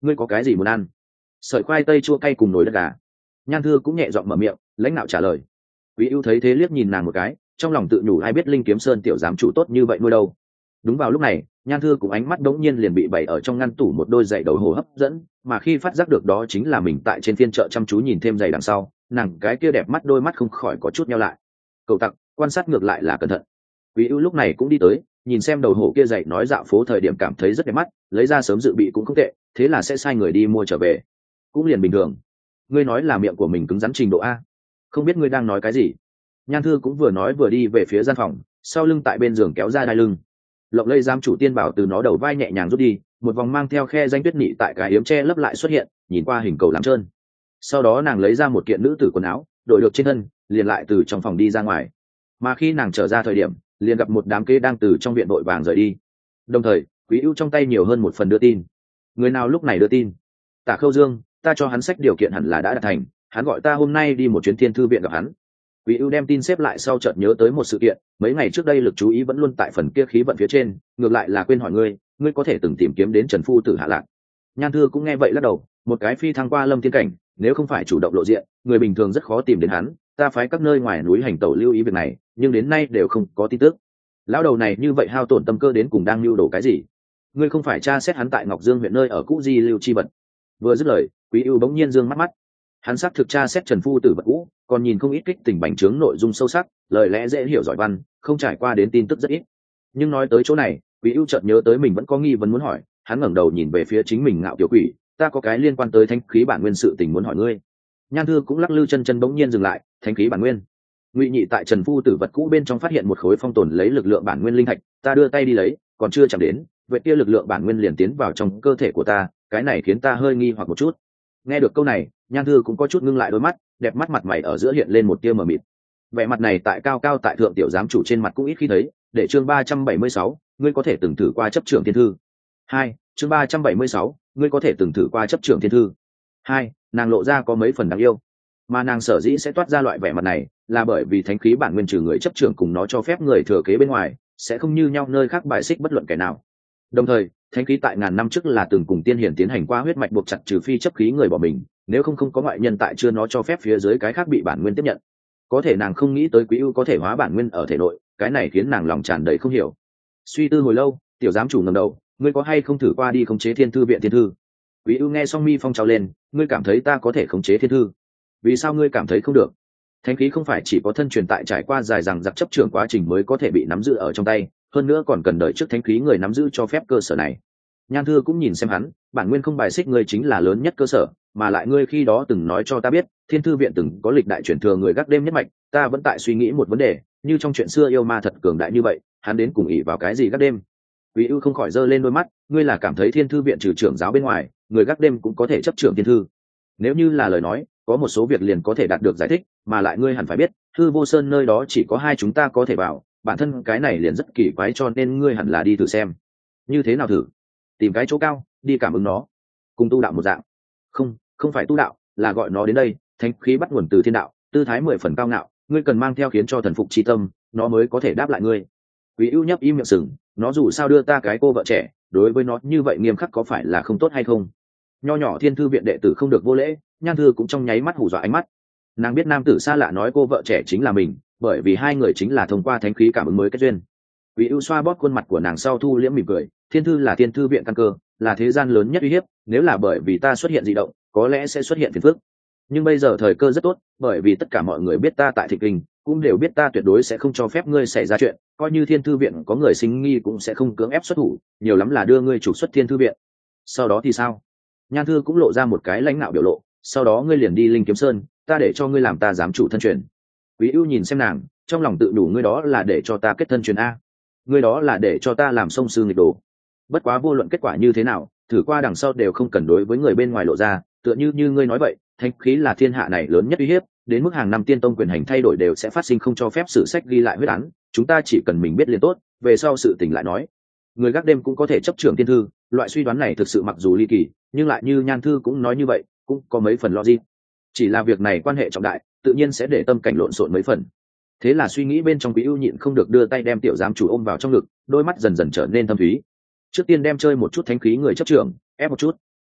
ngươi có cái gì muốn ăn? Sợi khoai tây chua cay cùng nồi đất gà. Nhan Thư cũng nhẹ giọng mở miệng, lãnh đạo trả lời. Quý ưu thấy thế liếc nhìn nàng một cái, trong lòng tự nhủ ai biết Linh Kiếm Sơn tiểu giám chủ tốt như vậy nuôi đâu. Đúng vào lúc này, Nhan Thư cùng ánh mắt đống nhiên liền bị bày ở trong ngăn tủ một đôi giày đầu hồ hấp dẫn, mà khi phát giác được đó chính là mình tại trên phiên chợ chăm chú nhìn thêm giày đằng sau, nàng cái kia đẹp mắt đôi mắt không khỏi có chút nheo lại. Cậu tặc, quan sát ngược lại là cẩn thận. Quý ưu lúc này cũng đi tới, nhìn xem đầu hổ kia giày nói dạo phố thời điểm cảm thấy rất đẹp mắt, lấy ra sớm dự bị cũng không tệ, thế là sẽ sai người đi mua trở về. Cũng liền bình thường. Ngươi nói là miệng của mình cứng rắn trình độ a? Không biết ngươi đang nói cái gì? Nhan Thư cũng vừa nói vừa đi về phía gian phòng, sau lưng tại bên giường kéo ra đai lưng. Lộng lây giám chủ tiên bảo từ nó đầu vai nhẹ nhàng rút đi, một vòng mang theo khe danh tuyết nị tại cái yếm che lấp lại xuất hiện, nhìn qua hình cầu làm trơn. Sau đó nàng lấy ra một kiện nữ tử quần áo, đội được trên thân, liền lại từ trong phòng đi ra ngoài. Mà khi nàng trở ra thời điểm, liền gặp một đám kế đang từ trong viện đội vàng rời đi. Đồng thời, Quý ưu trong tay nhiều hơn một phần đưa tin. Người nào lúc này đưa tin? Tả Khâu Dương, ta cho hắn sách điều kiện hẳn là đã đạt thành, hắn gọi ta hôm nay đi một chuyến Thiên Thư viện gặp hắn. Quý ưu đem tin xếp lại sau chợt nhớ tới một sự kiện, mấy ngày trước đây lực chú ý vẫn luôn tại phần kia khí vận phía trên, ngược lại là quên hỏi ngươi có thể từng tìm kiếm đến Trần Phu Tử hạ lạc? Nhan Thư cũng nghe vậy lắc đầu, một cái phi thăng qua Lâm Thiên cảnh, nếu không phải chủ động lộ diện, người bình thường rất khó tìm đến hắn, ta phái các nơi ngoài núi hành tẩu lưu ý việc này, nhưng đến nay đều không có tin tức. Lão đầu này như vậy hao tổn tâm cơ đến cùng đang lưu đồ cái gì? Ngươi không phải tra xét hắn tại Ngọc Dương huyện nơi ở cũ di lưu chi vật? Vừa dứt lời, Quý ưu bỗng nhiên dương mắt mắt. Hắn xác thực tra xét Trần Phu Tử vật cũ, còn nhìn không ít kích tình bành trướng nội dung sâu sắc, lời lẽ dễ hiểu giỏi văn, không trải qua đến tin tức rất ít. Nhưng nói tới chỗ này, Quý ưu chợt nhớ tới mình vẫn có nghi vấn muốn hỏi, hắn ngẩng đầu nhìn về phía chính mình ngạo tiểu quỷ, ta có cái liên quan tới thánh khí bản nguyên sự tình muốn hỏi ngươi. Nhan Thư cũng lắc lư chân chân bỗng nhiên dừng lại, thánh khí bản nguyên. Ngụy Nhị tại Trần Phu Tử vật cũ bên trong phát hiện một khối phong tồn lấy lực lượng bản nguyên linh thạch, ta đưa tay đi lấy, còn chưa chạm đến, vậy kia lực lượng bản nguyên liền tiến vào trong cơ thể của ta, cái này khiến ta hơi nghi hoặc một chút. Nghe được câu này, Nhan Thư cũng có chút ngưng lại đôi mắt, đẹp mắt mặt mày ở giữa hiện lên một tia mờ mịt. Vẻ mặt này tại cao cao tại thượng tiểu giám chủ trên mặt cũng ít khi thấy. Để chương 376, ngươi có thể từng thử qua chấp trưởng thiên thư. 2, chương 376, ngươi có thể từng thử qua chấp trưởng thiên thư. 2, nàng lộ ra có mấy phần đáng yêu. Mà nàng sở dĩ sẽ toát ra loại vẻ mặt này, là bởi vì thánh khí bản nguyên trừ người chấp trưởng cùng nó cho phép người thừa kế bên ngoài, sẽ không như nhau nơi khác bài xích bất luận kẻ nào. Đồng thời, thánh khí tại ngàn năm trước là từng cùng tiên hiển tiến hành qua huyết mạch buộc chặt trừ phi chấp khí người bỏ mình, nếu không có ngoại nhân tại chưa nó cho phép phía dưới cái khác bị bản nguyên tiếp nhận. Có thể nàng không nghĩ tới Quý ưu có thể hóa bản nguyên ở thể nội, cái này khiến nàng lòng tràn đầy không hiểu. Suy tư hồi lâu, tiểu giám chủ ngẩng đầu, ngươi có hay không thử qua đi khống chế Thiên Thư viện thiên thư? Quý ưu nghe xong mi phong trào lên, ngươi cảm thấy ta có thể khống chế thiên thư? Vì sao ngươi cảm thấy không được? Thánh khí không phải chỉ có thân truyền tại trải qua dài dằng dặc chấp trưởng quá trình mới có thể bị nắm giữ ở trong tay, hơn nữa còn cần đợi trước thánh khí người nắm giữ cho phép cơ sở này. Nhan Thư cũng nhìn xem hắn, bản nguyên không bài xích ngươi chính là lớn nhất cơ sở, mà lại ngươi khi đó từng nói cho ta biết, Thiên Thư viện từng có lịch đại truyền thừa người gác đêm nhất mạch, ta vẫn tại suy nghĩ một vấn đề, như trong chuyện xưa yêu ma thật cường đại như vậy, hắn đến cùng ỷ vào cái gì gác đêm? Quý ưu không khỏi giơ lên đôi mắt, ngươi là cảm thấy Thiên Thư viện trừ trưởng giáo bên ngoài, người gác đêm cũng có thể chấp trưởng thiên thư? Nếu như là lời nói, có một số việc liền có thể đạt được giải thích, mà lại ngươi hẳn phải biết, Hư Vô Sơn nơi đó chỉ có hai chúng ta có thể vào, bản thân cái này liền rất kỳ quái, cho nên ngươi hẳn là đi thử xem. Như thế nào thử? Tìm cái chỗ cao, đi cảm ứng nó, cùng tu đạo một dạng. Không phải tu đạo, là gọi nó đến đây, thánh khí bắt nguồn từ thiên đạo, tư thái 10 phần cao ngạo, ngươi cần mang theo khiến cho thần phục chi tâm, nó mới có thể đáp lại ngươi. Quý ưu nhấp im miệng sừng, nó dù sao đưa ta cái cô vợ trẻ, đối với nó như vậy nghiêm khắc có phải là không tốt hay không? Nho nhỏ Thiên Thư viện đệ tử không được vô lễ, Nhan Thư cũng trong nháy mắt hù dọa ánh mắt. Nàng biết nam tử xa lạ nói cô vợ trẻ chính là mình, bởi vì hai người chính là thông qua thánh khí cảm ứng mới kết duyên. Quý ưu xoa bóp khuôn mặt của nàng sau thu liễm mỉm cười, thiên thư là Thiên Thư viện căn cơ, là thế gian lớn nhất uy hiếp, nếu là bởi vì ta xuất hiện dị động, có lẽ sẽ xuất hiện phiền phức. Nhưng bây giờ thời cơ rất tốt, bởi vì tất cả mọi người biết ta tại Thịnh Kinh, cũng đều biết ta tuyệt đối sẽ không cho phép ngươi xảy ra chuyện, coi như Thiên Thư viện có người sinh nghi cũng sẽ không cưỡng ép xuất thủ, nhiều lắm là đưa ngươi trục xuất Thiên Thư viện. Sau đó thì sao? Nhan Thư cũng lộ ra một cái lãnh nạo biểu lộ, sau đó ngươi liền đi Linh Kiếm Sơn, ta để cho ngươi làm ta giám chủ thân truyền. Quý ưu nhìn xem nàng, trong lòng tự đủ, ngươi đó là để cho ta kết thân truyền a, ngươi đó là để cho ta làm sông sư nghịch đồ. Bất quá vô luận kết quả như thế nào, thử qua đằng sau đều không cần đối với người bên ngoài lộ ra, tựa như ngươi nói vậy, thánh khí là thiên hạ này lớn nhất uy hiếp, đến mức hàng năm tiên tông quyền hành thay đổi đều sẽ phát sinh không cho phép sử sách ghi lại huyết án, chúng ta chỉ cần mình biết liền tốt, về sau sự tình lại nói. Người gác đêm cũng có thể chấp trưởng thiên thư, loại suy đoán này thực sự mặc dù ly kỳ, nhưng lại như Nhan Thư cũng nói như vậy, cũng có mấy phần logic. Chỉ là việc này quan hệ trọng đại, tự nhiên sẽ để tâm cảnh lộn xộn mấy phần. Thế là suy nghĩ bên trong Quý ưu nhịn không được đưa tay đem tiểu giám chủ ôm vào trong ngực, đôi mắt dần dần trở nên thâm thúy. Trước tiên đem chơi một chút thánh khí người chấp trưởng, ép một chút.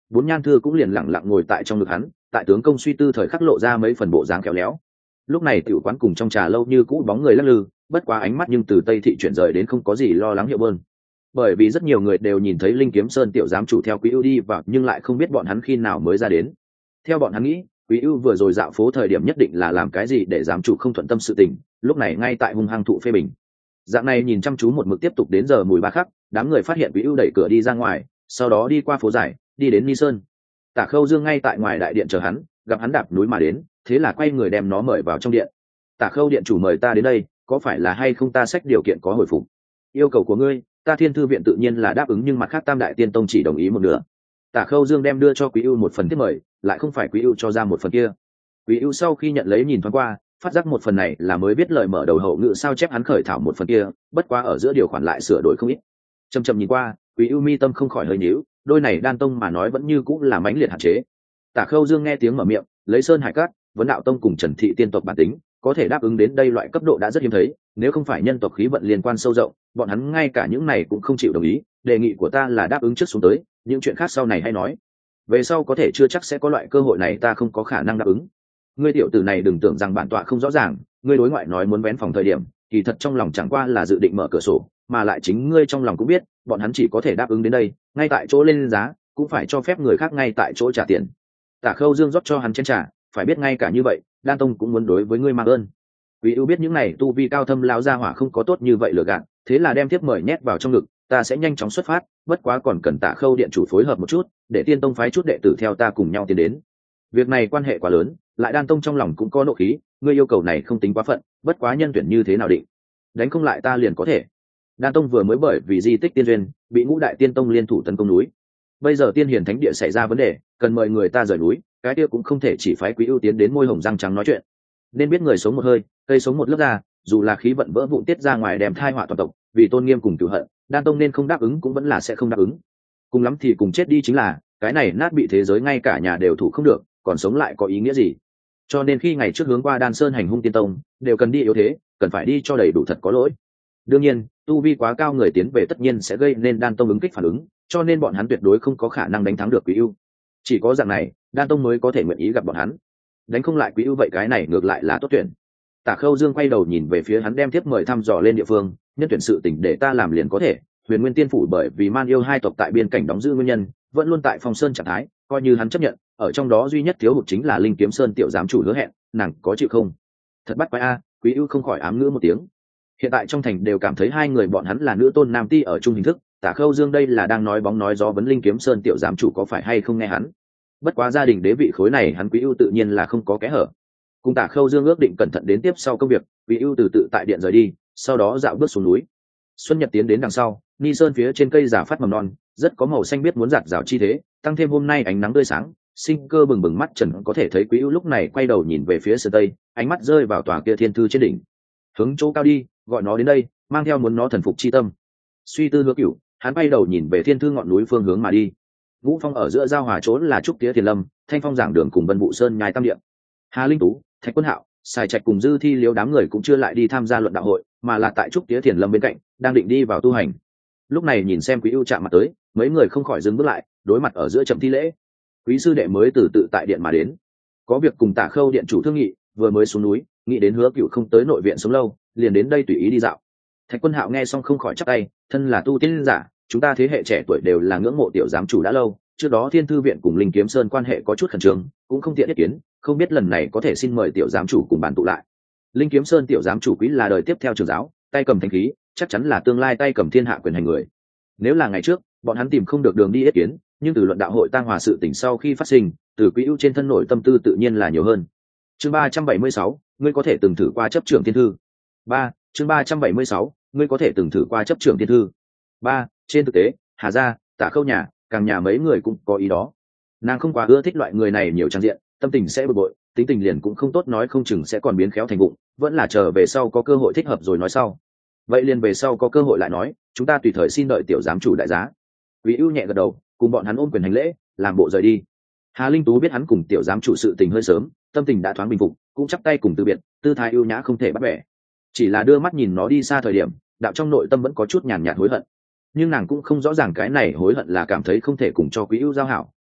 Bốn Nhan Thư cũng liền lặng lặng ngồi tại trong ngực hắn, tại tướng công suy tư thời khắc lộ ra mấy phần bộ dáng khéo léo. Lúc này tiểu quán cùng trong trà lâu như cũ bóng người lắc lư, bất quá ánh mắt nhưng từ Tây thị chuyển rời đến không có gì lo lắng hiệu bơn. Bởi vì rất nhiều người đều nhìn thấy Linh Kiếm Sơn tiểu giám chủ theo Quý Ưu đi vào, nhưng lại không biết bọn hắn khi nào mới ra đến. Theo bọn hắn nghĩ, Quý Ưu vừa rồi dạo phố thời điểm nhất định là làm cái gì để giám chủ không thuận tâm sự tình, lúc này ngay tại hung hăng thụ phê bình. Dạng này nhìn chăm chú một mực tiếp tục đến giờ mùi ba khắc, đám người phát hiện Quý Ưu đẩy cửa đi ra ngoài, sau đó đi qua phố dài, đi đến Ni Sơn. Tả Khâu Dương ngay tại ngoài đại điện chờ hắn, gặp hắn đạp núi mà đến, thế là quay người đem nó mời vào trong điện. Tả Khâu điện chủ mời ta đến đây, có phải là hay không ta xách điều kiện có hồi phục? Yêu cầu của ngươi, ta Thiên Thư viện tự nhiên là đáp ứng, nhưng mặt khác Tam Đại Tiên Tông chỉ đồng ý một nửa. Tả Khâu Dương đem đưa cho Quý Ưu một phần tiếp mời, lại không phải Quý Ưu cho ra một phần kia. Quý Ưu sau khi nhận lấy nhìn thoáng qua, phát giác một phần này là mới biết lời mở đầu hậu ngữ sao chép hắn khởi thảo một phần kia, bất quá ở giữa điều khoản lại sửa đổi không ít. Chậm chậm nhìn qua, Quý Ưu mi tâm không khỏi hơi nhíu, đôi này Đan Tông mà nói vẫn như cũng là mãnh liệt hạn chế. Tả Khâu Dương nghe tiếng mở miệng, lấy Sơn Hải Các, Vấn Đạo Tông cùng Trần Thị tiên tộc bản tính, có thể đáp ứng đến đây loại cấp độ đã rất hiếm thấy, nếu không phải nhân tộc khí vận liên quan sâu rộng, bọn hắn ngay cả những này cũng không chịu đồng ý. Đề nghị của ta là đáp ứng trước xuống tới, những chuyện khác sau này hay nói. Về sau có thể chưa chắc sẽ có loại cơ hội này, ta không có khả năng đáp ứng. Ngươi tiểu tử này đừng tưởng rằng bản tọa không rõ ràng, ngươi đối ngoại nói muốn vén phòng thời điểm, kỳ thật trong lòng chẳng qua là dự định mở cửa sổ, mà lại chính ngươi trong lòng cũng biết, bọn hắn chỉ có thể đáp ứng đến đây, ngay tại chỗ lên giá, cũng phải cho phép người khác ngay tại chỗ trả tiền. Tả Khâu Dương rót cho hắn chén trà, phải biết ngay cả như vậy, Đan Tông cũng muốn đối với ngươi mang ơn. Quý Ưu biết những này tu vi cao thâm lão gia hỏa không có tốt như vậy lừa gạt, thế là đem tiếp mời nhét vào trong ngực, ta sẽ nhanh chóng xuất phát, bất quá còn cần Tả Khâu điện chủ phối hợp một chút, để Tiên Tông phái chút đệ tử theo ta cùng nhau tiến đến. Việc này quan hệ quá lớn, lại Đan Tông trong lòng cũng có nộ khí, ngươi yêu cầu này không tính quá phận, bất quá nhân tuyển như thế nào định? Đánh không lại ta liền có thể. Đan Tông vừa mới bởi vì di tích tiên duyên, bị Ngũ Đại Tiên Tông liên thủ tấn công núi. Bây giờ Tiên Hiền Thánh Địa xảy ra vấn đề, cần mời người ta rời núi, cái kia cũng không thể chỉ phái Quý Ưu tiến đến môi hồng răng trắng nói chuyện. Nên biết người sống một hơi, cây sống một lớp ra, dù là khí vận vỡ vụn tiết ra ngoài đem thai họa toàn tộc, vì tôn nghiêm cùng cửu hận, Đan Tông nên không đáp ứng cũng vẫn là sẽ không đáp ứng. Cùng lắm thì cùng chết đi chính là, cái này nát bị thế giới ngay cả nhà đều thủ không được, còn sống lại có ý nghĩa gì? Cho nên khi ngày trước hướng qua Đan Sơn hành hung Tiên Tông, đều cần đi yếu thế, cần phải đi cho đầy đủ thật có lỗi. Đương nhiên, tu vi quá cao người tiến về tất nhiên sẽ gây nên Đan Tông ứng kích phản ứng, cho nên bọn hắn tuyệt đối không có khả năng đánh thắng được Quý Ưu. Chỉ có dạng này, Đan Tông mới có thể nguyện ý gặp bọn hắn. Đánh không lại Quý Ưu vậy cái này ngược lại là tốt tuyển. Tả Khâu Dương quay đầu nhìn về phía hắn, đem tiếp mời thăm dò lên địa phương, nhân tuyển sự tình để ta làm liền có thể. Huyền Nguyên Tiên phủ bởi vì Man Yêu hai tộc tại biên cảnh đóng giữ nguyên nhân, vẫn luôn tại Phong Sơn trạng thái, coi như hắn chấp nhận, ở trong đó duy nhất thiếu hụt chính là Linh Kiếm Sơn tiểu giám chủ hứa hẹn, nàng có chịu không? Thật bắt quái a, Quý Ưu không khỏi ám ngữ một tiếng. Hiện tại trong thành đều cảm thấy hai người bọn hắn là nữ tôn nam ti ở chung hình thức, Tả Khâu Dương đây là đang nói bóng nói gió vấn Linh Kiếm Sơn tiểu giám chủ có phải hay không nghe hắn. Bất quá gia đình đế vị khối này hắn Quý Ưu tự nhiên là không có kẽ hở. Cùng Tả Khâu Dương ước định cẩn thận đến tiếp sau công việc, Quý Ưu từ tự tại điện rời đi, sau đó dạo bước xuống núi. Xuân Nhật tiến đến đằng sau, Ni Sơn phía trên cây giả phát mầm non, rất có màu xanh biết muốn rạt rào chi thế, tăng thêm hôm nay ánh nắng tươi sáng, sinh cơ bừng bừng, mắt trần có thể thấy. Quý Ưu lúc này quay đầu nhìn về phía sơn tây, ánh mắt rơi vào tòa kia thiên thư trên đỉnh. Hướng chỗ cao đi, gọi nó đến đây, mang theo muốn nó thần phục chi tâm. Suy tư Hứa Cửu, hắn bay đầu nhìn về thiên thư ngọn núi phương hướng mà đi. Ngũ Phong ở giữa giao hòa chỗ là Trúc Tía Thiền Lâm, Thanh Phong giảng đường cùng Vân Vũ Sơn nhai tam điện. Hà Linh Tú, Thạch Quân Hạo, Sài Trạch cùng Dư Thi Liếu đám người cũng chưa lại đi tham gia luận đạo hội, mà là tại Trúc Tía Thiền Lâm bên cạnh, đang định đi vào tu hành. Lúc này nhìn xem Quý Ưu chạm mặt tới, mấy người không khỏi dừng bước lại, đối mặt ở giữa chậm thi lễ. Quý sư đệ mới từ tự tại điện mà đến, có việc cùng Tả Khâu điện chủ thương nghị, vừa mới xuống núi, nghĩ đến Hứa Cửu không tới nội viện sống lâu, liền đến đây tùy ý đi dạo. Thạch Quân Hạo nghe xong không khỏi chắp tay, thân là tu tiên giả, chúng ta thế hệ trẻ tuổi đều là ngưỡng mộ tiểu giám chủ đã lâu, trước đó Thiên Thư viện cùng Linh Kiếm Sơn quan hệ có chút khẩn trương, cũng không tiện ý kiến, không biết lần này có thể xin mời tiểu giám chủ cùng bàn tụ lại. Linh Kiếm Sơn tiểu giám chủ quý là đời tiếp theo trưởng giáo, tay cầm thanh khí, chắc chắn là tương lai tay cầm thiên hạ quyền hành người. Nếu là ngày trước, bọn hắn tìm không được đường đi ý kiến, nhưng từ luận đạo hội tang hòa sự tình sau khi phát sinh, từ Quý Ưu trên thân nổi tâm tư tự nhiên là nhiều hơn. Chương 376, ngươi có thể từng thử qua chấp trưởng thiên thư. 3. Chương 376, ngươi có thể từng thử qua chấp trưởng thiên thư. 3. Trên thực tế, Hà gia, Tả Khâu nhà, càng nhà mấy người cũng có ý đó. Nàng không quá ưa thích loại người này nhiều trang diện, tâm tình sẽ bực bội, tính tình liền cũng không tốt, nói không chừng sẽ còn biến khéo thành vụng, vẫn là chờ về sau có cơ hội thích hợp rồi nói sau. Vậy liền về sau có cơ hội lại nói, chúng ta tùy thời xin đợi tiểu giám chủ đại giá. Quý Ưu nhẹ gật đầu, cùng bọn hắn ôm quyền hành lễ, làm bộ rời đi. Hà Linh Tú biết hắn cùng tiểu giám chủ sự tình hơi sớm, tâm tình đã thoáng bình phục, cũng chắp tay cùng từ biệt, tư thái ưu nhã không thể bắt bẻ. Chỉ là đưa mắt nhìn nó đi xa thời điểm, đạo trong nội tâm vẫn có chút nhàn nhạt hối hận. Nhưng nàng cũng không rõ ràng cái này hối hận là cảm thấy không thể cùng cho Quý Ưu giao hảo,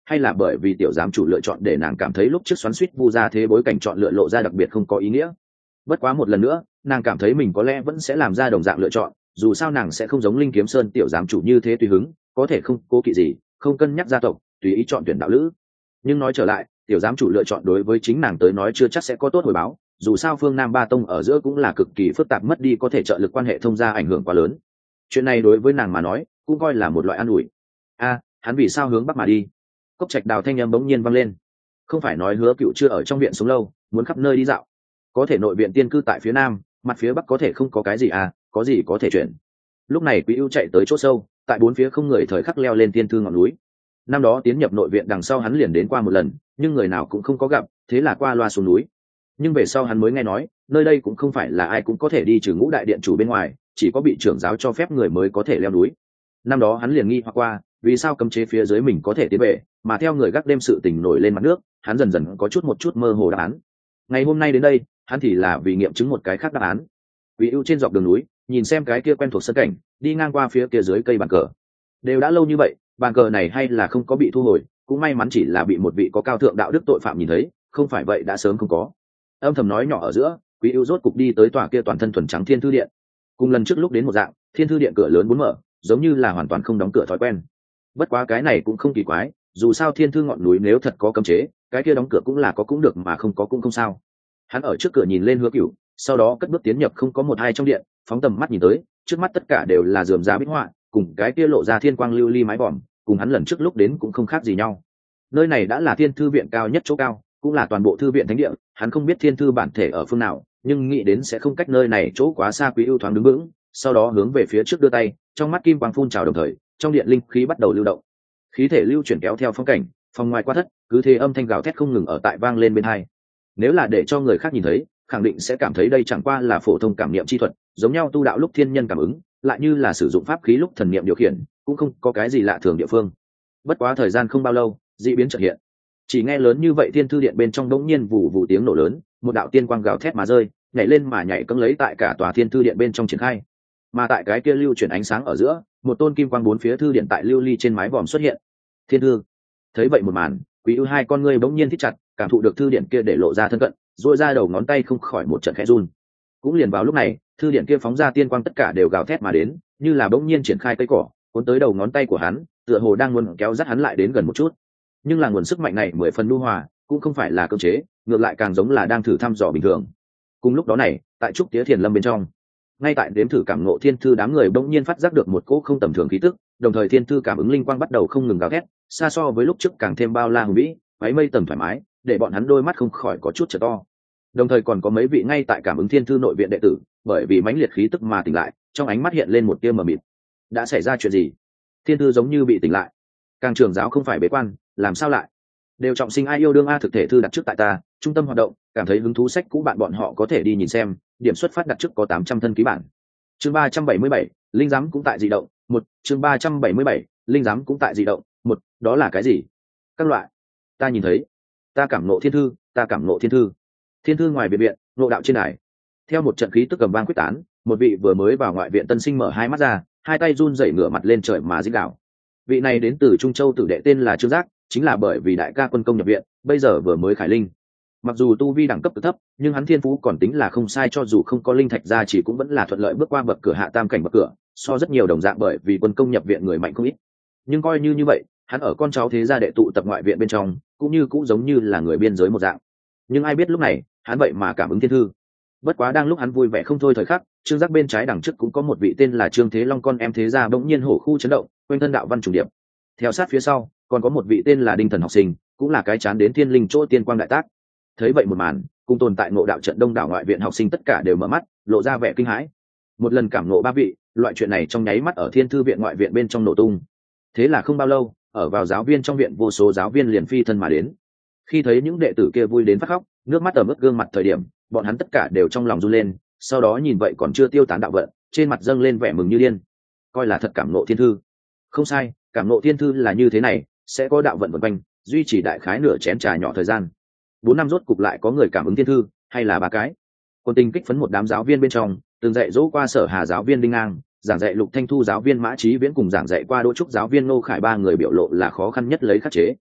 hay là bởi vì tiểu giám chủ lựa chọn để nàng cảm thấy lúc trước xoắn suýt vu ra thế bối cảnh chọn lựa lộ ra đặc biệt không có ý nghĩa. Bất quá một lần nữa nàng cảm thấy mình có lẽ vẫn sẽ làm ra đồng dạng lựa chọn, dù sao nàng sẽ không giống Linh Kiếm Sơn tiểu giám chủ như thế tùy hứng, có thể không cố kỵ gì, không cân nhắc gia tộc, tùy ý chọn tuyển đạo lữ. Nhưng nói trở lại, tiểu giám chủ lựa chọn đối với chính nàng tới nói chưa chắc sẽ có tốt hồi báo, dù sao phương Nam ba tông ở giữa cũng là cực kỳ phức tạp, mất đi có thể trợ lực quan hệ thông gia ảnh hưởng quá lớn. Chuyện này đối với nàng mà nói cũng coi là một loại an ủi. Hắn vì sao hướng bắc mà đi? Cốc Trạch Đào thanh âm bỗng nhiên vang lên. Không phải nói Hứa Cựu chưa ở trong viện sống lâu, muốn khắp nơi đi dạo, có thể nội viện tiên cư tại phía nam, mặt phía bắc có thể không có cái gì có gì có thể chuyển. Lúc này Quý Ưu chạy tới chỗ sâu, tại bốn phía không người thời khắc leo lên tiên thư ngọn núi. Năm đó tiến nhập nội viện đằng sau hắn liền đến qua một lần, nhưng người nào cũng không có gặp, thế là qua loa xuống núi. Nhưng về sau hắn mới nghe nói, nơi đây cũng không phải là ai cũng có thể đi trừ Ngũ đại điện chủ bên ngoài, chỉ có bị trưởng giáo cho phép người mới có thể leo núi. Năm đó hắn liền nghi hoặc qua, vì sao cấm chế phía dưới mình có thể tiến về, mà theo người gác đêm sự tình nổi lên mặt nước, hắn dần dần có một chút mơ hồ đáp án. Ngày hôm nay đến đây, hắn thì là vì nghiệm chứng một cái khác đáp án. Quý Ưu trên dọc đường núi, nhìn xem cái kia quen thuộc sân cảnh, đi ngang qua phía kia dưới cây bàn cờ. Đều đã lâu như vậy, bàn cờ này hay là không có bị thu hồi, cũng may mắn chỉ là bị một vị có cao thượng đạo đức tội phạm nhìn thấy, không phải vậy đã sớm không có. Âm thầm nói nhỏ ở giữa, Quý Ưu rốt cục đi tới tòa kia toàn thân thuần trắng Thiên Thư Điện. Cùng lần trước lúc đến một dạng, Thiên Thư Điện cửa lớn bốn mở, giống như là hoàn toàn không đóng cửa thói quen. Bất quá cái này cũng không kỳ quái, dù sao Thiên Thư ngọn núi nếu thật có cấm chế, cái kia đóng cửa cũng là có cũng được mà không có cũng không sao. Hắn ở trước cửa nhìn lên Hứa Cửu, sau đó cất bước tiến nhập không có một hai trong điện, phóng tầm mắt nhìn tới, trước mắt tất cả đều là rườm rà bích họa, cùng cái kia lộ ra thiên quang lưu ly mái vòm, cùng hắn lần trước lúc đến cũng không khác gì nhau. Nơi này đã là Thiên Thư viện cao nhất chỗ cao, cũng là toàn bộ thư viện thánh địa, hắn không biết Thiên Thư bản thể ở phương nào, nhưng nghĩ đến sẽ không cách nơi này chỗ quá xa. Quý Ưu thoáng đứng vững, sau đó hướng về phía trước đưa tay, trong mắt kim quang phun trào đồng thời, trong điện linh khí bắt đầu lưu động. Khí thể lưu chuyển kéo theo phong cảnh, phòng ngoài qua thất, cứ thế âm thanh gào thét không ngừng ở tại vang lên bên tai. Nếu là để cho người khác nhìn thấy, khẳng định sẽ cảm thấy đây chẳng qua là phổ thông cảm niệm chi thuật, giống nhau tu đạo lúc thiên nhân cảm ứng, lại như là sử dụng pháp khí lúc thần niệm điều khiển, cũng không có cái gì lạ thường địa phương. Bất quá thời gian không bao lâu, dị biến chợt hiện. Chỉ nghe lớn như vậy Thiên Thư Điện bên trong đống nhiên vù vù tiếng nổ lớn, một đạo tiên quang gào thét mà rơi, nhảy lên mà nhảy cẫng lấy tại cả tòa Thiên Thư Điện bên trong triển khai. Mà tại cái kia lưu chuyển ánh sáng ở giữa, một tôn kim quang bốn phía thư điện tại lưu ly trên mái vòm xuất hiện. Thiên Thư thấy vậy một màn, Quý Ưu hai con ngươi bỗng nhiên thích chặt, cảm thụ được thư điện kia để lộ ra thân cận, duỗi ra đầu ngón tay không khỏi một trận khẽ run. Cũng liền vào lúc này, thư điện kia phóng ra tiên quang tất cả đều gào thét mà đến, như là bỗng nhiên triển khai cây cỏ, cuốn tới đầu ngón tay của hắn, tựa hồ đang muốn kéo dắt hắn lại đến gần một chút. Nhưng là nguồn sức mạnh này mười phần nhu hòa, cũng không phải là cưỡng chế, ngược lại càng giống là đang thử thăm dò bình thường. Cùng lúc đó này, tại trúc tía thiền lâm bên trong, ngay tại đếm thử cảm ngộ thiên thư đám người bỗng nhiên phát giác được một cỗ không tầm thường khí tức, đồng thời thiên thư cảm ứng linh quang bắt đầu không ngừng gào thét, xa so với lúc trước càng thêm bao la hùng vĩ, váy mây tầng thoải mái, để bọn hắn đôi mắt không khỏi có chút trở to. Đồng thời còn có mấy vị ngay tại cảm ứng thiên thư nội viện đệ tử, bởi vì mãnh liệt khí tức mà tỉnh lại, trong ánh mắt hiện lên một tia mờ mịt. Đã xảy ra chuyện gì? Thiên thư giống như bị tỉnh lại. Càng trưởng giáo không phải bế quan, làm sao lại? Đều trọng sinh ai yêu đương thực thể thư đặt trước tại ta, trung tâm hoạt động, cảm thấy hứng thú sách cũ bạn bọn họ có thể đi nhìn xem, điểm xuất phát đặt trước có 800 thân ký bản. Chương 377, linh giám cũng tại dị động, một chương 377, linh giám cũng tại dị động, một đó là cái gì? Các loại. Ta nhìn thấy, ta cảm ngộ thiên thư, ta cảm ngộ thiên thư. Thiên thư ngoài biệt viện, ngộ đạo trên đài. Theo một trận khí tức cầm vang quyết tán, một vị vừa mới vào ngoại viện tân sinh mở hai mắt ra, hai tay run rẩy ngửa mặt lên trời mà dích đạo. Vị này đến từ Trung Châu tử đệ tên là Trương Giác, chính là bởi vì đại ca quân công nhập viện, bây giờ vừa mới khải linh. Mặc dù tu vi đẳng cấp cực thấp, nhưng hắn thiên phú còn tính là không sai, cho dù không có linh thạch ra chỉ cũng vẫn là thuận lợi bước qua bậc cửa hạ tam cảnh bậc cửa, so rất nhiều đồng dạng bởi vì quân công nhập viện người mạnh không ít. Nhưng coi như vậy, hắn ở con cháu thế gia đệ tụ tập ngoại viện bên trong, cũng giống như là người biên giới một dạng. Nhưng ai biết lúc này, hắn vậy mà cảm ứng thiên thư. Bất quá đang lúc hắn vui vẻ không thôi thời khắc, Trương Giác bên trái đằng trước cũng có một vị tên là Trương Thế Long con em thế gia bỗng nhiên hổ khu chấn động, quanh thân đạo văn trùng điệp. Theo sát phía sau, còn có một vị tên là Đinh Thần học sinh, cũng là cái chán đến thiên linh chỗ tiên quang đại tác. Thấy vậy một màn, cùng tồn tại ngộ đạo trận đông đảo ngoại viện học sinh tất cả đều mở mắt, lộ ra vẻ kinh hãi. Một lần cảm ngộ ba vị, loại chuyện này trong nháy mắt ở Thiên Thư viện ngoại viện bên trong nổ tung. Thế là không bao lâu, ở vào giáo viên trong viện vô số giáo viên liền phi thân mà đến. Khi thấy những đệ tử kia vui đến phát khóc, nước mắt ẩm ướt gương mặt thời điểm, bọn hắn tất cả đều trong lòng run lên, sau đó nhìn vậy còn chưa tiêu tán đạo vận, trên mặt dâng lên vẻ mừng như điên. Coi là thật cảm ngộ thiên thư. Không sai, cảm ngộ thiên thư là như thế này, sẽ có đạo vận vần quanh, duy trì đại khái nửa chén trà nhỏ thời gian. 4 năm rốt cục lại có người cảm ứng thiên thư, hay là 3 cái. Quân tình kích phấn một đám giáo viên bên trong, từng dạy dỗ qua Sở Hà giáo viên Đinh Ngang, giảng dạy Lục Thanh Thu giáo viên Mã Chí Viễn cùng giảng dạy qua Đỗ Trúc giáo viên Ngô Khải 3 người biểu lộ là khó khăn nhất lấy khắc chế.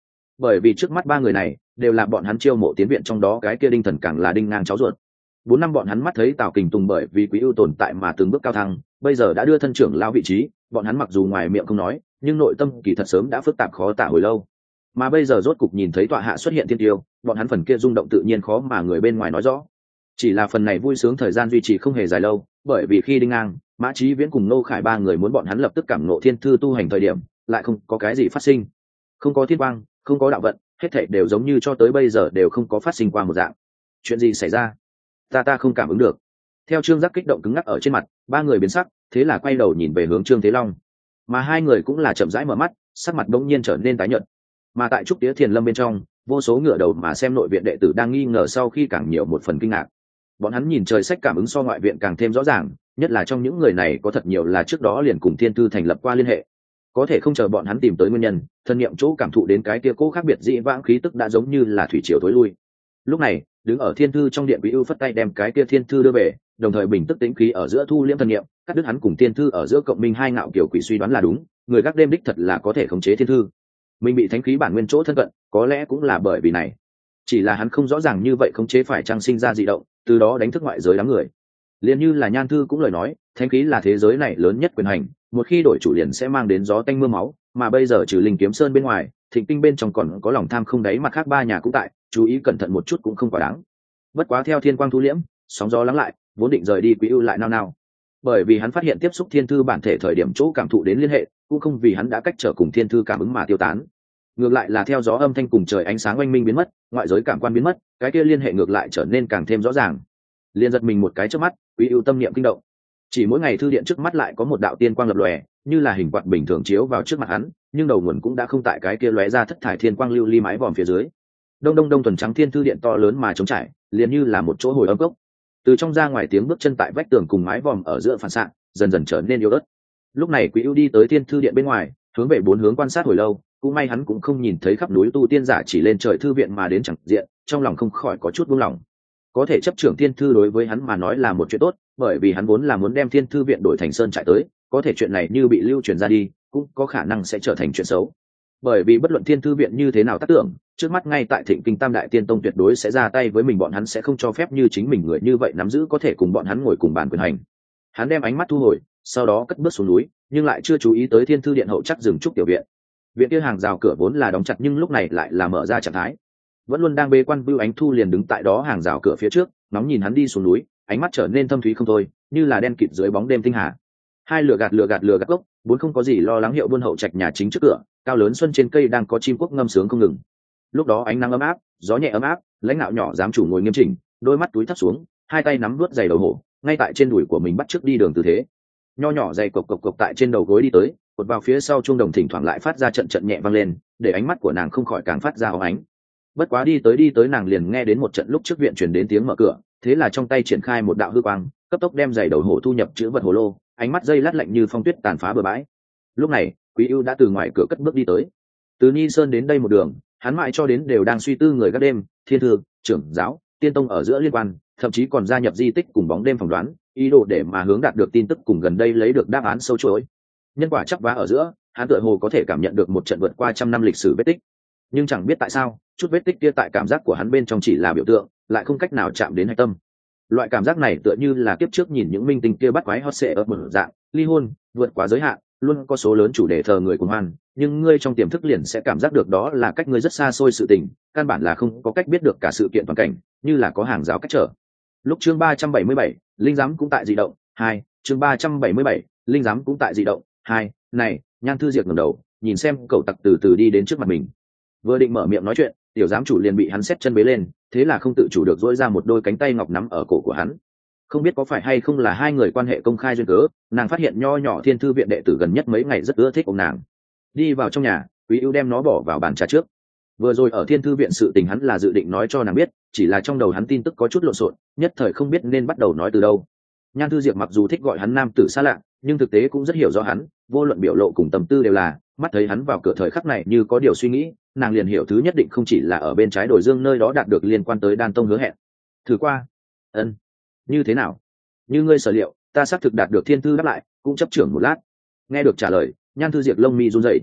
bởi vì trước mắt ba người này đều là bọn hắn chiêu mộ tiến viện, trong đó cái kia đinh thần càng là đinh ngang cháu ruột. 4 năm bọn hắn mắt thấy Tào Kình Tùng bởi vì Quý ưu tồn tại mà từng bước cao thăng, bây giờ đã đưa thân trưởng lão vị trí, bọn hắn mặc dù ngoài miệng không nói, nhưng nội tâm kỳ thật sớm đã phức tạp khó tả hồi lâu. Mà bây giờ rốt cục nhìn thấy tọa hạ xuất hiện thiên tiêu, bọn hắn phần kia rung động tự nhiên khó mà người bên ngoài nói rõ. Chỉ là phần này vui sướng thời gian duy trì không hề dài lâu, bởi vì khi Đinh Ngang, Mã Chí Viễn cùng Nô Khải ba người muốn bọn hắn lập tức cảm ngộ thiên thư tu hành thời điểm, lại không có cái gì phát sinh. Không có thiên quang, không có đạo vận, hết thảy đều giống như cho tới bây giờ đều không có phát sinh qua một dạng. Chuyện gì xảy ra? Ta không cảm ứng được. Theo Trương Giác kích động cứng ngắc ở trên mặt, ba người biến sắc, thế là quay đầu nhìn về hướng Trương Thế Long. Mà hai người cũng là chậm rãi mở mắt, sắc mặt bỗng nhiên trở nên tái nhợt. Mà tại trúc tía thiền lâm bên trong, vô số ngựa đầu mà xem nội viện đệ tử đang nghi ngờ sau khi càng nhiều một phần kinh ngạc. Bọn hắn nhìn trời sách cảm ứng so ngoại viện càng thêm rõ ràng, nhất là trong những người này có thật nhiều là trước đó liền cùng thiên thư thành lập qua liên hệ. Có thể không chờ bọn hắn tìm tới nguyên nhân, thân niệm chỗ cảm thụ đến cái kia cố khác biệt dị vãng khí tức đã giống như là thủy triều thối lui. Lúc này, đứng ở thiên thư trong điện Quý ưu phất tay đem cái kia thiên thư đưa về, đồng thời bình tức tĩnh khí ở giữa thu liễm thân niệm, cắt đứt hắn cùng thiên thư ở giữa cộng minh hai ngạo kiểu quỷ suy đoán là đúng, người gác đêm đích thật là có thể khống chế thiên thư. Mình bị thánh khí bản nguyên chỗ thân cận, có lẽ cũng là bởi vì này. Chỉ là hắn không rõ ràng như vậy khống chế phải trang sinh ra dị động, từ đó đánh thức ngoại giới đám người. Liền như là Nhan Thư cũng lời nói, thánh khí là thế giới này lớn nhất quyền hành, một khi đổi chủ liền sẽ mang đến gió tanh mưa máu, mà bây giờ trừ Linh Kiếm Sơn bên ngoài, Thịnh Kinh bên trong còn có lòng tham không đáy, mặt khác ba nhà cũng tại, chú ý cẩn thận một chút cũng không quá đáng. Bất quá theo thiên quang thu liễm, sóng gió lắng lại, vốn định rời đi Quý ưu lại nao nao. Bởi vì hắn phát hiện tiếp xúc thiên thư bản thể thời điểm chỗ cảm thụ đến liên hệ, cũng không vì hắn đã cách trở cùng thiên thư cảm ứng mà tiêu tán. Ngược lại là theo gió âm thanh cùng trời ánh sáng oanh minh biến mất, ngoại giới cảm quan biến mất, cái kia liên hệ ngược lại trở nên càng thêm rõ ràng. Liên giật mình một cái trước mắt, Quý ưu tâm niệm kinh động. Chỉ mỗi ngày thư điện trước mắt lại có một đạo tiên quang lập lòe, như là hình quạt bình thường chiếu vào trước mặt hắn, nhưng đầu nguồn cũng đã không tại cái kia lóe ra thất thải thiên quang lưu ly mái vòm phía dưới. Đông đông đông, thuần trắng thiên thư điện to lớn mà trống trải, liền như là một chỗ hồi âm cốc. Từ trong ra ngoài tiếng bước chân tại vách tường cùng mái vòm ở giữa phản xạ, dần dần trở nên yếu ớt. Lúc này Quý ưu đi tới thiên thư điện bên ngoài, hướng về bốn hướng quan sát hồi lâu, cũng may hắn cũng không nhìn thấy khắp núi tu tiên giả chỉ lên trời thư viện mà đến chẳng diện, trong lòng không khỏi có chút buông lỏng. Có thể chấp trưởng thiên thư đối với hắn mà nói là một chuyện tốt, bởi vì hắn vốn là muốn đem thiên thư viện đổi thành sơn trại tới, có thể chuyện này như bị lưu truyền ra đi, cũng có khả năng sẽ trở thành chuyện xấu. Bởi vì bất luận thiên thư viện như thế nào tác tưởng, trước mắt ngay tại Thịnh Kinh Tam Đại Tiên Tông tuyệt đối sẽ ra tay với mình, bọn hắn sẽ không cho phép như chính mình người như vậy nắm giữ có thể cùng bọn hắn ngồi cùng bàn quyền hành. Hắn đem ánh mắt thu hồi, sau đó cất bước xuống núi, nhưng lại chưa chú ý tới thiên thư điện hậu chắc dừng trúc tiểu viện. Viện kia hàng rào cửa vốn là đóng chặt nhưng lúc này lại là mở ra trạng thái. Vẫn luôn đang bế quan Bưu Ánh Thu liền đứng tại đó hàng rào cửa phía trước, nóng nhìn hắn đi xuống núi, ánh mắt trở nên thâm thúy không thôi, như là đen kịt dưới bóng đêm tinh hà. Hai lửa gạt gốc, bốn không có gì lo lắng hiệu buôn hậu trạch nhà chính trước cửa, cao lớn xuân trên cây đang có chim quốc ngâm sướng không ngừng. Lúc đó ánh nắng ấm áp, gió nhẹ ấm áp, lãnh đạo nhỏ giám chủ ngồi nghiêm chỉnh, đôi mắt túi thấp xuống, hai tay nắm vuốt giày đầu hổ, ngay tại trên đùi của mình bắt chước đi đường tư thế. Nho nhỏ giày cộc cộc cộc tại trên đầu gối đi tới, cột vào phía sau chuông đồng thỉnh thoảng lại phát ra trận trận nhẹ vang lên, để ánh mắt của nàng không khỏi càng phát ra óng ánh. Bất quá đi tới nàng liền nghe đến một trận lúc trước viện truyền đến tiếng mở cửa, thế là trong tay triển khai một đạo hư quang, cấp tốc đem giày đầu hổ thu nhập chữ vật hồ lô, ánh mắt dây lát lạnh như phong tuyết tàn phá bừa bãi. Lúc này Quý ưu đã từ ngoài cửa cất bước đi tới. Từ Ni Sơn đến đây một đường, hắn mãi cho đến đều đang suy tư người gác đêm, thiên thư, trưởng giáo, tiên tông ở giữa liên quan, thậm chí còn gia nhập di tích cùng bóng đêm phỏng đoán, ý đồ để mà hướng đạt được tin tức cùng gần đây lấy được đáp án sâu chuỗi. Nhân quả chắc vá ở giữa, hắn tựa hồ có thể cảm nhận được một trận vượt qua trăm năm lịch sử vết tích. Nhưng chẳng biết tại sao, chút vết tích kia tại cảm giác của hắn bên trong chỉ là biểu tượng, lại không cách nào chạm đến hạch tâm. Loại cảm giác này tựa như là kiếp trước nhìn những minh tinh kia bắt quái hot sệ ở một dạng, ly hôn, vượt quá giới hạn, luôn có số lớn chủ đề thờ người cùng hoan, nhưng ngươi trong tiềm thức liền sẽ cảm giác được đó là cách ngươi rất xa xôi sự tình, căn bản là không có cách biết được cả sự kiện toàn cảnh, như là có hàng rào cách trở. Lúc chương 377, linh giám cũng tại dị động, 2, chương 377, linh giám cũng tại dị động, 2, này, Nhan Thư Diệp ngẩng đầu, nhìn xem cậu tặc từ từ đi đến trước mặt mình. Vừa định mở miệng nói chuyện, tiểu giám chủ liền bị hắn xếp chân bế lên, thế là không tự chủ được duỗi ra một đôi cánh tay ngọc nắm ở cổ của hắn. Không biết có phải hay không là hai người quan hệ công khai duyên cớ, nàng phát hiện nho nhỏ thiên thư viện đệ tử gần nhất mấy ngày rất ưa thích ông nàng. Đi vào trong nhà, Quý ưu đem nó bỏ vào bàn trà trước. Vừa rồi ở thiên thư viện sự tình hắn là dự định nói cho nàng biết, chỉ là trong đầu hắn tin tức có chút lộn xộn, nhất thời không biết nên bắt đầu nói từ đâu. Nhan Thư Diệp mặc dù thích gọi hắn nam tử xa lạ, nhưng thực tế cũng rất hiểu rõ hắn, vô luận biểu lộ cùng tâm tư đều là, mắt thấy hắn vào cửa thời khắc này như có điều suy nghĩ, nàng liền hiểu thứ nhất định không chỉ là ở bên trái đồi dương nơi đó đạt được liên quan tới Đan Tông hứa hẹn. Thử qua. Ân. Như thế nào? Như ngươi sở liệu, ta xác thực đạt được thiên thư đáp lại, cũng chấp trưởng một lát. Nghe được trả lời, Nhan Thư Diệp lông mi run rẩy.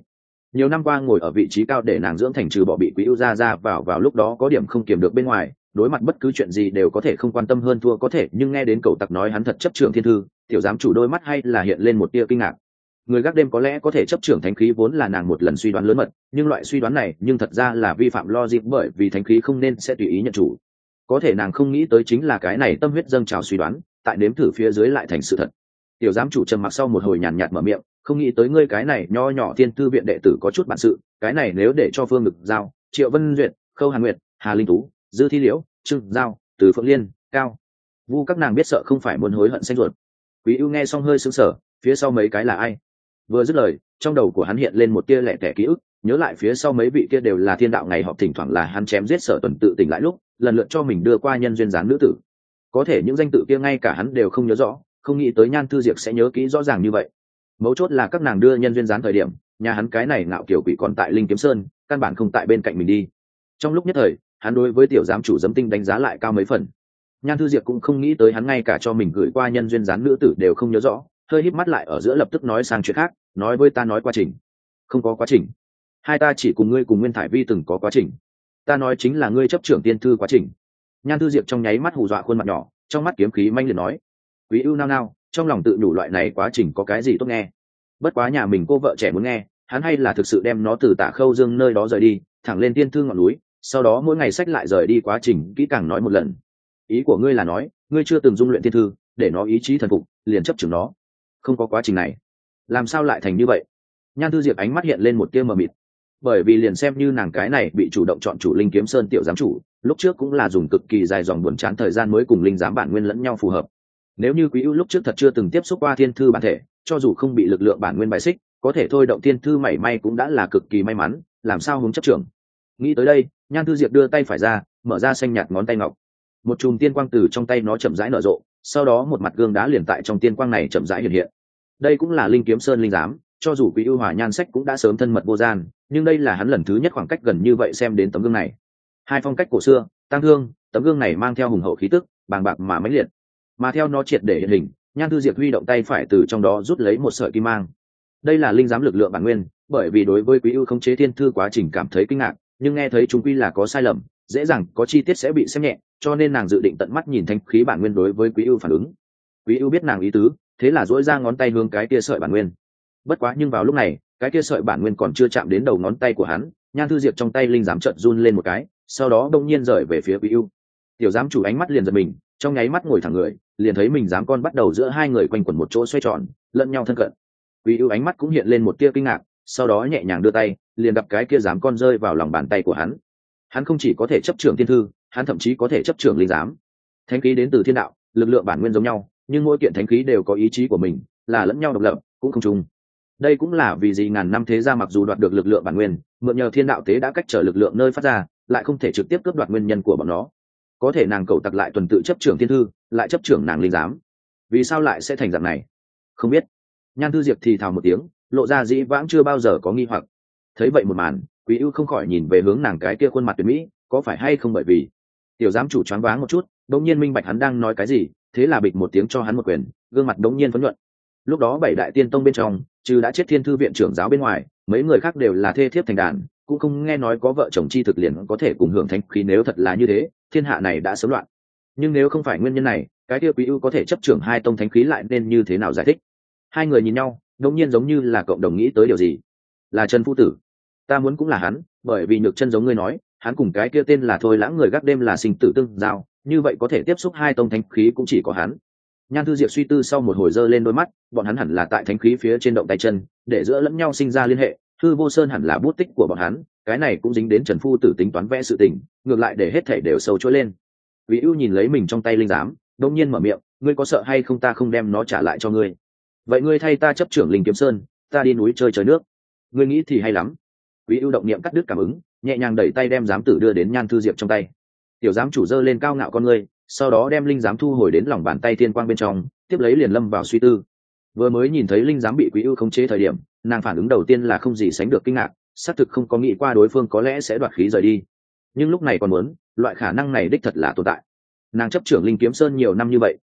nhiều năm qua ngồi ở vị trí cao để nàng dưỡng thành, trừ bỏ bị quý ưu ra vào lúc đó có điểm không kiềm được bên ngoài, đối mặt bất cứ chuyện gì đều có thể không quan tâm hơn thua có thể, nhưng nghe đến cậu tặc nói hắn thật chấp trưởng thiên thư, tiểu giám chủ đôi mắt hay là hiện lên một tia kinh ngạc. Người gác đêm có lẽ có thể chấp trưởng thánh khí vốn là nàng một lần suy đoán lớn mật, nhưng loại suy đoán này nhưng thật ra là vi phạm logic, bởi vì thánh khí không nên sẽ tùy ý nhận chủ. Có thể nàng không nghĩ tới chính là cái này tâm huyết dâng trào suy đoán tại nếm thử phía dưới lại thành sự thật. Tiểu giám chủ trầm mặc sau một hồi nhàn nhạt mở miệng, không nghĩ tới ngươi cái này nho nhỏ thiên thư viện đệ tử có chút bản sự, cái này nếu để cho Phương Ngực Giao, Triệu Vân Duyệt, Khâu Hàn Nguyệt, Hà Linh Tú, Dư Thi Liễu, Trương Giao, Từ Phượng Liên, Cao Vu các nàng biết sợ không phải muốn hối hận xanh ruột. Quý ưu nghe xong hơi sững sờ, phía sau mấy cái là ai? Vừa dứt lời, trong đầu của hắn hiện lên một tia lẻ tẻ ký ức, nhớ lại phía sau mấy vị kia đều là thiên đạo ngày họp, thỉnh thoảng là hắn chém giết Sở Tuần tự tỉnh lại lúc lần lượt cho mình đưa qua nhân duyên dáng nữ tử. Có thể những danh tự kia ngay cả hắn đều không nhớ rõ, không nghĩ tới Nhan Thư Diệp sẽ nhớ kỹ rõ ràng như vậy. Mấu chốt là các nàng đưa nhân duyên dáng thời điểm, nhà hắn cái này ngạo kiểu quỷ còn tại Linh Kiếm Sơn, căn bản không tại bên cạnh mình đi. Trong lúc nhất thời, hắn đối với tiểu giám chủ Giấm Tinh đánh giá lại cao mấy phần. Nhan Thư Diệp cũng không nghĩ tới hắn ngay cả cho mình gửi qua nhân duyên dáng nữ tử đều không nhớ rõ, hơi híp mắt lại ở giữa lập tức nói sang chuyện khác, nói với ta nói quá trình. Không có quá trình. Hai ta chỉ cùng ngươi cùng Nguyên Thải Vi từng có quá trình. Ta nói chính là ngươi chấp trưởng tiên thư quá trình. Nhan Thư Diệp trong nháy mắt hù dọa khuôn mặt nhỏ, trong mắt kiếm khí manh liệt nói. Quý ưu nao nao, trong lòng tự nhủ loại này quá trình có cái gì tốt nghe. Bất quá nhà mình cô vợ trẻ muốn nghe, hắn hay là thực sự đem nó từ Tả Khâu Dương nơi đó rời đi, thẳng lên tiên thư ngọn núi, sau đó mỗi ngày sách lại rời đi quá trình kỹ càng nói một lần. Ý của ngươi là nói, ngươi chưa từng dung luyện tiên thư, để nó ý chí thần phục, liền chấp trưởng nó. Không có quá trình này, làm sao lại thành như vậy? Nhan Thư Diệp ánh mắt hiện lên một tia mờ mịt. Bởi vì liền xem như nàng cái này bị chủ động chọn chủ Linh Kiếm Sơn tiểu giám chủ, lúc trước cũng là dùng cực kỳ dài dòng buồn chán thời gian mới cùng linh giám bản nguyên lẫn nhau phù hợp. Nếu như Quý ưu lúc trước thật chưa từng tiếp xúc qua thiên thư bản thể, cho dù không bị lực lượng bản nguyên bài xích, có thể thôi động thiên thư mảy may cũng đã là cực kỳ may mắn, làm sao hướng chấp trưởng. Nghĩ tới đây, Nhan Thư Diệp đưa tay phải ra, mở ra xanh nhạt ngón tay ngọc. Một chùm tiên quang từ trong tay nó chậm rãi nở rộ, sau đó một mặt gương đá liền tại trong tiên quang này chậm rãi hiện hiện. Đây cũng là Linh Kiếm Sơn linh giám, cho dù Quý ưu hòa Nhan Sách cũng đã sớm thân mật vô gian, nhưng đây là hắn lần thứ nhất khoảng cách gần như vậy xem đến tấm gương này. Hai phong cách cổ xưa, tăng thương, tấm gương này mang theo hùng hậu khí tức, bàng bạc mà mãnh liệt. Mà theo nó triệt để hiện hình, Nhan Thư Diệp huy động tay phải từ trong đó rút lấy một sợi kim mang. Đây là linh giám lực lượng bản nguyên, bởi vì đối với Quý ưu khống chế thiên thư quá trình cảm thấy kinh ngạc, nhưng nghe thấy chúng quy là có sai lầm, dễ dàng có chi tiết sẽ bị xem nhẹ, cho nên nàng dự định tận mắt nhìn thanh khí bản nguyên đối với Quý ưu phản ứng. Quý ưu biết nàng ý tứ, thế là duỗi ra ngón tay hướng cái kia sợi bản nguyên. Bất quá nhưng vào lúc này, cái kia sợi bản nguyên còn chưa chạm đến đầu ngón tay của hắn, Nhan Thư Diệp trong tay linh giám chợt run lên một cái, sau đó đông nhiên rời về phía Quý ưu. Tiểu giám chủ ánh mắt liền giật mình, trong nháy mắt ngồi thẳng người, liền thấy mình giám con bắt đầu giữa hai người quanh quẩn một chỗ xoay tròn, lẫn nhau thân cận. Quý ưu ánh mắt cũng hiện lên một tia kinh ngạc, sau đó nhẹ nhàng đưa tay, liền gặp cái kia giám con rơi vào lòng bàn tay của hắn. Hắn không chỉ có thể chấp trưởng thiên thư, hắn thậm chí có thể chấp trưởng linh giám. Thánh khí đến từ thiên đạo, lực lượng bản nguyên giống nhau, nhưng mỗi kiện thánh khí đều có ý chí của mình, là lẫn nhau độc lập, cũng không chung. Đây cũng là vì gì ngàn năm thế gia mặc dù đoạt được lực lượng bản nguyên, mượn nhờ thiên đạo tế đã cách trở lực lượng nơi phát ra, lại không thể trực tiếp cướp đoạt nguyên nhân của bọn nó. Có thể nàng cậu tặc lại tuần tự chấp trưởng thiên thư, lại chấp trưởng nàng linh giám. Vì sao lại sẽ thành dạng này? Không biết. Nhan Thư Diệp thì thào một tiếng, lộ ra dĩ vãng chưa bao giờ có nghi hoặc. Thấy vậy một màn, Quý ưu không khỏi nhìn về hướng nàng cái kia khuôn mặt tuyệt mỹ, có phải hay không bởi vì tiểu giám chủ choáng váng một chút, đột nhiên minh bạch hắn đang nói cái gì, thế là bịch một tiếng cho hắn một quyền, gương mặt đột nhiên phấn nhuận. Lúc đó bảy đại tiên tông bên trong, trừ đã chết thiên thư viện trưởng giáo bên ngoài, mấy người khác đều là thê thiếp thành đàn, cũng không nghe nói có vợ chồng chi thực liền có thể cùng hưởng thánh khí, nếu thật là như thế, thiên hạ này đã sớm loạn. Nhưng nếu không phải nguyên nhân này, cái kia Quý ưu có thể chấp trưởng hai tông thánh khí lại nên như thế nào giải thích? Hai người nhìn nhau, đột nhiên giống như là cộng đồng nghĩ tới điều gì. Là Trần phu tử. Ta muốn cũng là hắn, bởi vì Nhược Chân giống ngươi nói, hắn cùng cái kia tên là Thôi Lãng người gác đêm là sinh tử tương giao, như vậy có thể tiếp xúc hai tông thánh khí cũng chỉ có hắn. Nhan Thư Diệp suy tư sau một hồi giơ lên đôi mắt, bọn hắn hẳn là tại thánh khí phía trên động tay chân, để giữa lẫn nhau sinh ra liên hệ. Hư Vô Sơn hẳn là bút tích của bọn hắn, cái này cũng dính đến Trần phu tử tính toán vẽ sự tình, ngược lại để hết thảy đều sâu trôi lên. Quý ưu nhìn lấy mình trong tay linh giám, đột nhiên mở miệng, ngươi có sợ hay không ta không đem nó trả lại cho ngươi? Vậy ngươi thay ta chấp trưởng Linh Kiếm Sơn, ta đi núi chơi nước. Ngươi nghĩ thì hay lắm. Quý ưu động niệm cắt đứt cảm ứng, nhẹ nhàng đẩy tay đem giám tử đưa đến Nhan Thư Diệp trong tay. Tiểu giám chủ giơ lên cao ngạo con ngươi, sau đó đem linh giám thu hồi đến lòng bàn tay thiên quang bên trong, tiếp lấy liền lâm vào suy tư. Vừa mới nhìn thấy linh giám bị Quý ưu khống chế thời điểm, nàng phản ứng đầu tiên là không gì sánh được kinh ngạc, xác thực không có nghĩ qua đối phương có lẽ sẽ đoạt khí rời đi. Nhưng lúc này còn muốn, loại khả năng này đích thật là tồn tại. Nàng chấp trưởng Linh Kiếm Sơn nhiều năm như vậy,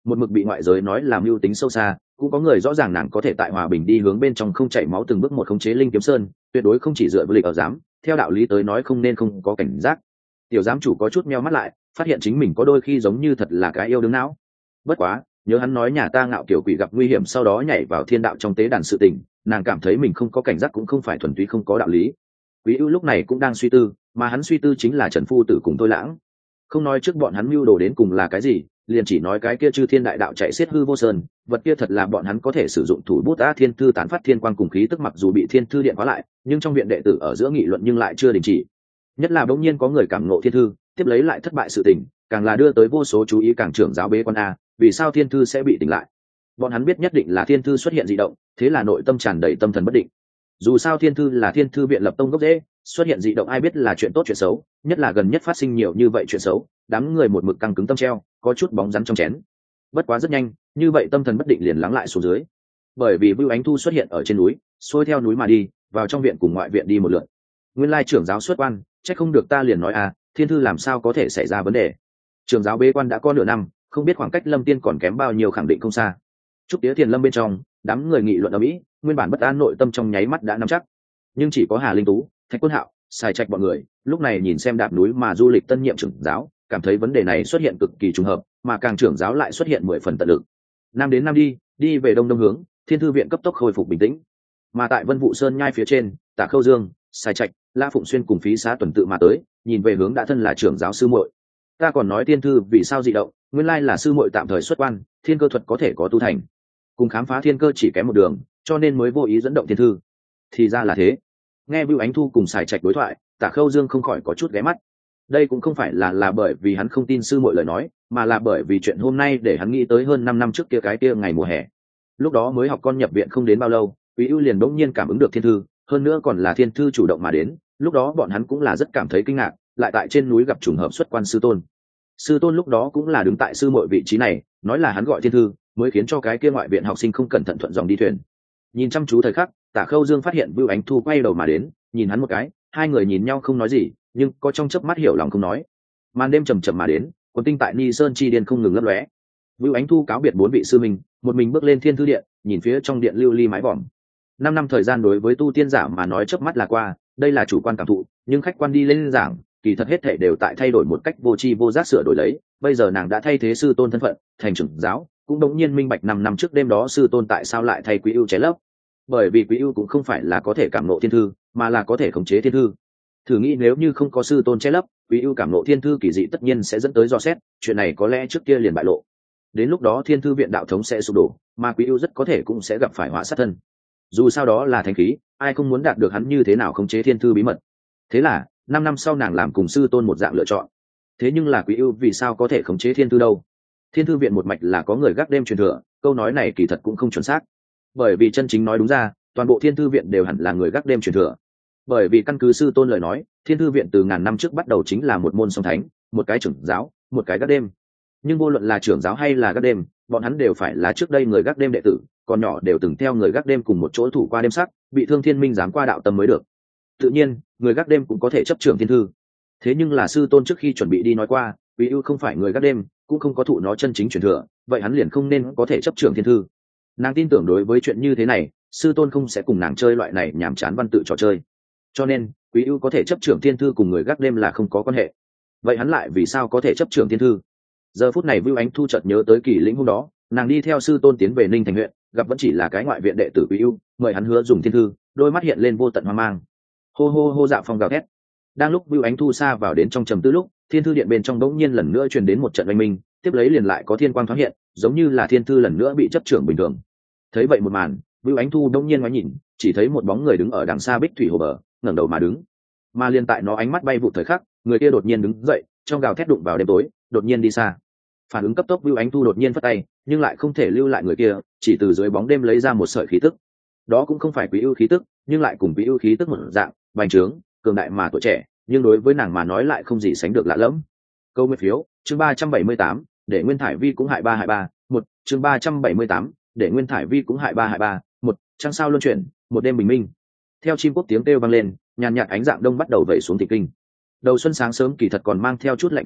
một mực bị ngoại giới nói làm mưu tính sâu xa, cũng có người rõ ràng nàng có thể tại hòa bình đi hướng bên trong không chảy máu từng bước một khống chế linh kiếm sơn, tuyệt đối không chỉ dựa vào lịch ở giám, theo đạo lý tới nói không nên không có cảnh giác. Tiểu giám chủ có chút meo mắt lại, phát hiện chính mình có đôi khi giống như thật là cái yêu đương não. Bất quá, nhớ hắn nói nhà ta ngạo kiểu quỷ gặp nguy hiểm sau đó nhảy vào thiên đạo trong tế đàn sự tình, nàng cảm thấy mình không có cảnh giác cũng không phải thuần túy không có đạo lý. Quý ưu lúc này cũng đang suy tư, mà hắn suy tư chính là Trần Phu Tử cùng Thôi Lãng. Không nói trước bọn hắn mưu đồ đến cùng là cái gì, liền chỉ nói cái kia chư thiên đại đạo chạy xiết hư vô sơn, vật kia thật là bọn hắn có thể sử dụng thủ bút á thiên thư tán phát thiên quang cùng khí tức, mặc dù bị thiên thư điện khóa lại, nhưng trong viện đệ tử ở giữa nghị luận nhưng lại chưa đình chỉ. Nhất là bỗng nhiên có người cảm ngộ thiên thư, tiếp lấy lại thất bại sự tình, càng là đưa tới vô số chú ý càng trưởng giáo bế quan a, vì sao thiên thư sẽ bị tỉnh lại? Bọn hắn biết nhất định là thiên thư xuất hiện dị động, thế là nội tâm tràn đầy tâm thần bất định. Dù sao thiên thư là thiên thư viện lập tông gốc rễ, xuất hiện dị động ai biết là chuyện tốt chuyện xấu, nhất là gần nhất phát sinh nhiều như vậy chuyện xấu, đám người một mực căng cứng tâm treo, có chút bóng rắn trong chén. Bất quá rất nhanh, như vậy tâm thần bất định liền lắng lại xuống dưới, bởi vì Vưu Ánh Thu xuất hiện ở trên núi, xuôi theo núi mà đi, vào trong viện cùng ngoại viện đi một lượt. Nguyên lai trưởng giáo xuất quan, chắc không được ta liền nói thiên thư làm sao có thể xảy ra vấn đề. Trưởng giáo bế quan đã có nửa năm, không biết khoảng cách Lâm Tiên còn kém bao nhiêu khẳng định không xa. Trúc Tía Thiền Lâm bên trong, đám người nghị luận ở mỹ, nguyên bản bất an nội tâm trong nháy mắt đã nắm chắc. Nhưng chỉ có Hà Linh Tú, Thạch Quân Hạo, Sài Trạch bọn người, lúc này nhìn xem đạp núi mà du lịch tân nhiệm trưởng giáo, cảm thấy vấn đề này xuất hiện cực kỳ trùng hợp, mà càng trưởng giáo lại xuất hiện 10 phần tận lực. Nam đến nam đi, đi về đông đông hướng, Thiên thư viện cấp tốc khôi phục bình tĩnh. Mà tại Vân Vũ Sơn nhai phía trên, Tả Khâu Dương, Sài Trạch, La Phụng Xuyên cùng Phí Xá tuần tự mà tới, nhìn về hướng đã thân là trưởng giáo sư muội. Ta còn nói thiên thư vì sao dị động, nguyên lai là sư muội tạm thời xuất quan, thiên cơ thuật có thể có tu thành, cùng khám phá thiên cơ chỉ kém một đường, cho nên mới vô ý dẫn động thiên thư. Thì ra là thế. Nghe Bưu Ánh Thu cùng Sài Trạch đối thoại, Tả Khâu Dương không khỏi có chút ghé mắt. Đây cũng không phải là bởi vì hắn không tin sư muội lời nói, mà là bởi vì chuyện hôm nay để hắn nghĩ tới hơn 5 năm trước kia cái kia ngày mùa hè. Lúc đó mới học con nhập viện không đến bao lâu, Quý Ưu liền bỗng nhiên cảm ứng được thiên thư, hơn nữa còn là thiên thư chủ động mà đến, lúc đó bọn hắn cũng là rất cảm thấy kinh ngạc, lại tại trên núi gặp trùng hợp xuất quan sư tôn. Sư tôn lúc đó cũng là đứng tại sư muội vị trí này, nói là hắn gọi thiên thư, mới khiến cho cái kia ngoại viện học sinh không cẩn thận thuận dòng đi thuyền. Nhìn chăm chú thời khắc, Tả Khâu Dương phát hiện Vưu Ánh Thu quay đầu mà đến, nhìn hắn một cái, hai người nhìn nhau không nói gì, nhưng có trong chớp mắt hiểu lòng không nói. Màn đêm chầm chậm mà đến, quần tinh tại Ni Sơn chi điên không ngừng lấp lóe. Vưu Ánh Thu cáo biệt 4 vị sư mình, một mình bước lên Thiên thư điện, nhìn phía trong điện lưu ly mái vòm. 5 năm thời gian đối với tu tiên giả mà nói chớp mắt là qua, đây là chủ quan cảm thụ, nhưng khách quan đi lên giảng, kỳ thật hết thảy đều tại thay đổi một cách vô tri vô giác sửa đổi lấy. Bây giờ nàng đã thay thế sư tôn thân phận, thành trưởng giáo, cũng đống nhiên minh bạch 5 năm trước đêm đó sư tôn tại sao lại thay Quý Ưu chế lấp. Bởi vì Quý Ưu cũng không phải là có thể cảm ngộ thiên thư, mà là có thể khống chế thiên thư. Thử nghĩ nếu như không có sư tôn che lấp, Quý Ưu cảm ngộ thiên thư kỳ dị tất nhiên sẽ dẫn tới dò xét, chuyện này có lẽ trước kia liền bại lộ. Đến lúc đó Thiên thư viện đạo thống sẽ sụp đổ, mà Quý Ưu rất có thể cũng sẽ gặp phải họa sát thân. Dù sao đó là thánh khí, ai không muốn đạt được hắn như thế nào khống chế thiên thư bí mật. Thế là, 5 năm sau nàng làm cùng sư tôn một dạng lựa chọn. Thế nhưng là Quý Ưu vì sao có thể khống chế thiên thư đâu? Thiên thư viện một mạch là có người gác đêm truyền thừa, câu nói này kỳ thật cũng không chuẩn xác. Bởi vì chân chính nói đúng ra, toàn bộ Thiên thư viện đều hẳn là người gác đêm truyền thừa. Bởi vì căn cứ sư tôn lời nói, Thiên thư viện từ ngàn năm trước bắt đầu chính là một môn song thánh, một cái trưởng giáo, một cái gác đêm. Nhưng vô luận là trưởng giáo hay là gác đêm, bọn hắn đều phải là trước đây người gác đêm đệ tử, còn nhỏ đều từng theo người gác đêm cùng một chỗ thủ qua đêm sắc, bị Thương Thiên Minh giám qua đạo tâm mới được. Tự nhiên, người gác đêm cũng có thể chấp trưởng thiên thư. Thế nhưng là sư tôn trước khi chuẩn bị đi nói qua, Quý Ưu không phải người gác đêm, cũng không có thụ nó chân chính truyền thừa, vậy hắn liền không nên có thể chấp trưởng thiên thư. Nàng tin tưởng đối với chuyện như thế này, sư tôn không sẽ cùng nàng chơi loại này nhàm chán văn tự trò chơi. Cho nên, Quý Ưu có thể chấp trưởng thiên thư cùng người gác đêm là không có quan hệ. Vậy hắn lại vì sao có thể chấp trưởng thiên thư? Giờ phút này Vưu Ánh Thu chợt nhớ tới kỳ lĩnh hôm đó, nàng đi theo sư tôn tiến về Ninh Thành huyện, gặp vẫn chỉ là cái ngoại viện đệ tử Quý Ưu, mời hắn hứa dùng thiên thư, đôi mắt hiện lên vô tận hoang mang. Hô hô hô dạ phong gào thét. Đang lúc Vưu Ánh Thu xa vào đến trong trầm tư lúc, thiên thư điện bên trong bỗng nhiên lần nữa truyền đến một trận oanh minh, tiếp lấy liền lại có thiên quang thoáng hiện, giống như là thiên thư lần nữa bị chấp trưởng bình thường. Thấy vậy một màn, Vưu Ánh Thu bỗng nhiên ngoái nhìn, chỉ thấy một bóng người đứng ở đằng xa Bích Thủy hồ bờ, ngẩng đầu mà đứng. Mà liền tại nó ánh mắt bay vụ thời khắc, người kia đột nhiên đứng dậy, trong gào thét đụng vào đêm tối, đột nhiên đi xa. Phản ứng cấp tốc, Vưu Ánh Thu đột nhiên phất tay, nhưng lại không thể lưu lại người kia, chỉ từ dưới bóng đêm lấy ra một sợi khí tức. Đó cũng không phải Quý Ưu khí tức, nhưng lại cùng Quý Ưu khí tức một dạng, bành trướng, cường đại mà tuổi trẻ, nhưng đối với nàng mà nói lại không gì sánh được lạ lẫm. Câu nguyên phiếu, chương 378, để Nguyên Thải Vi cũng hại ba, một chương 378, để Nguyên Thải Vi cũng hại ba, một trăng sao luân chuyển, một đêm bình minh. Theo chim cút tiếng kêu vang lên, nhàn nhạt ánh dạng đông bắt đầu vẩy xuống Thịnh Kinh. Đầu xuân sáng sớm kỳ thật còn mang theo chút lạnh khí tức,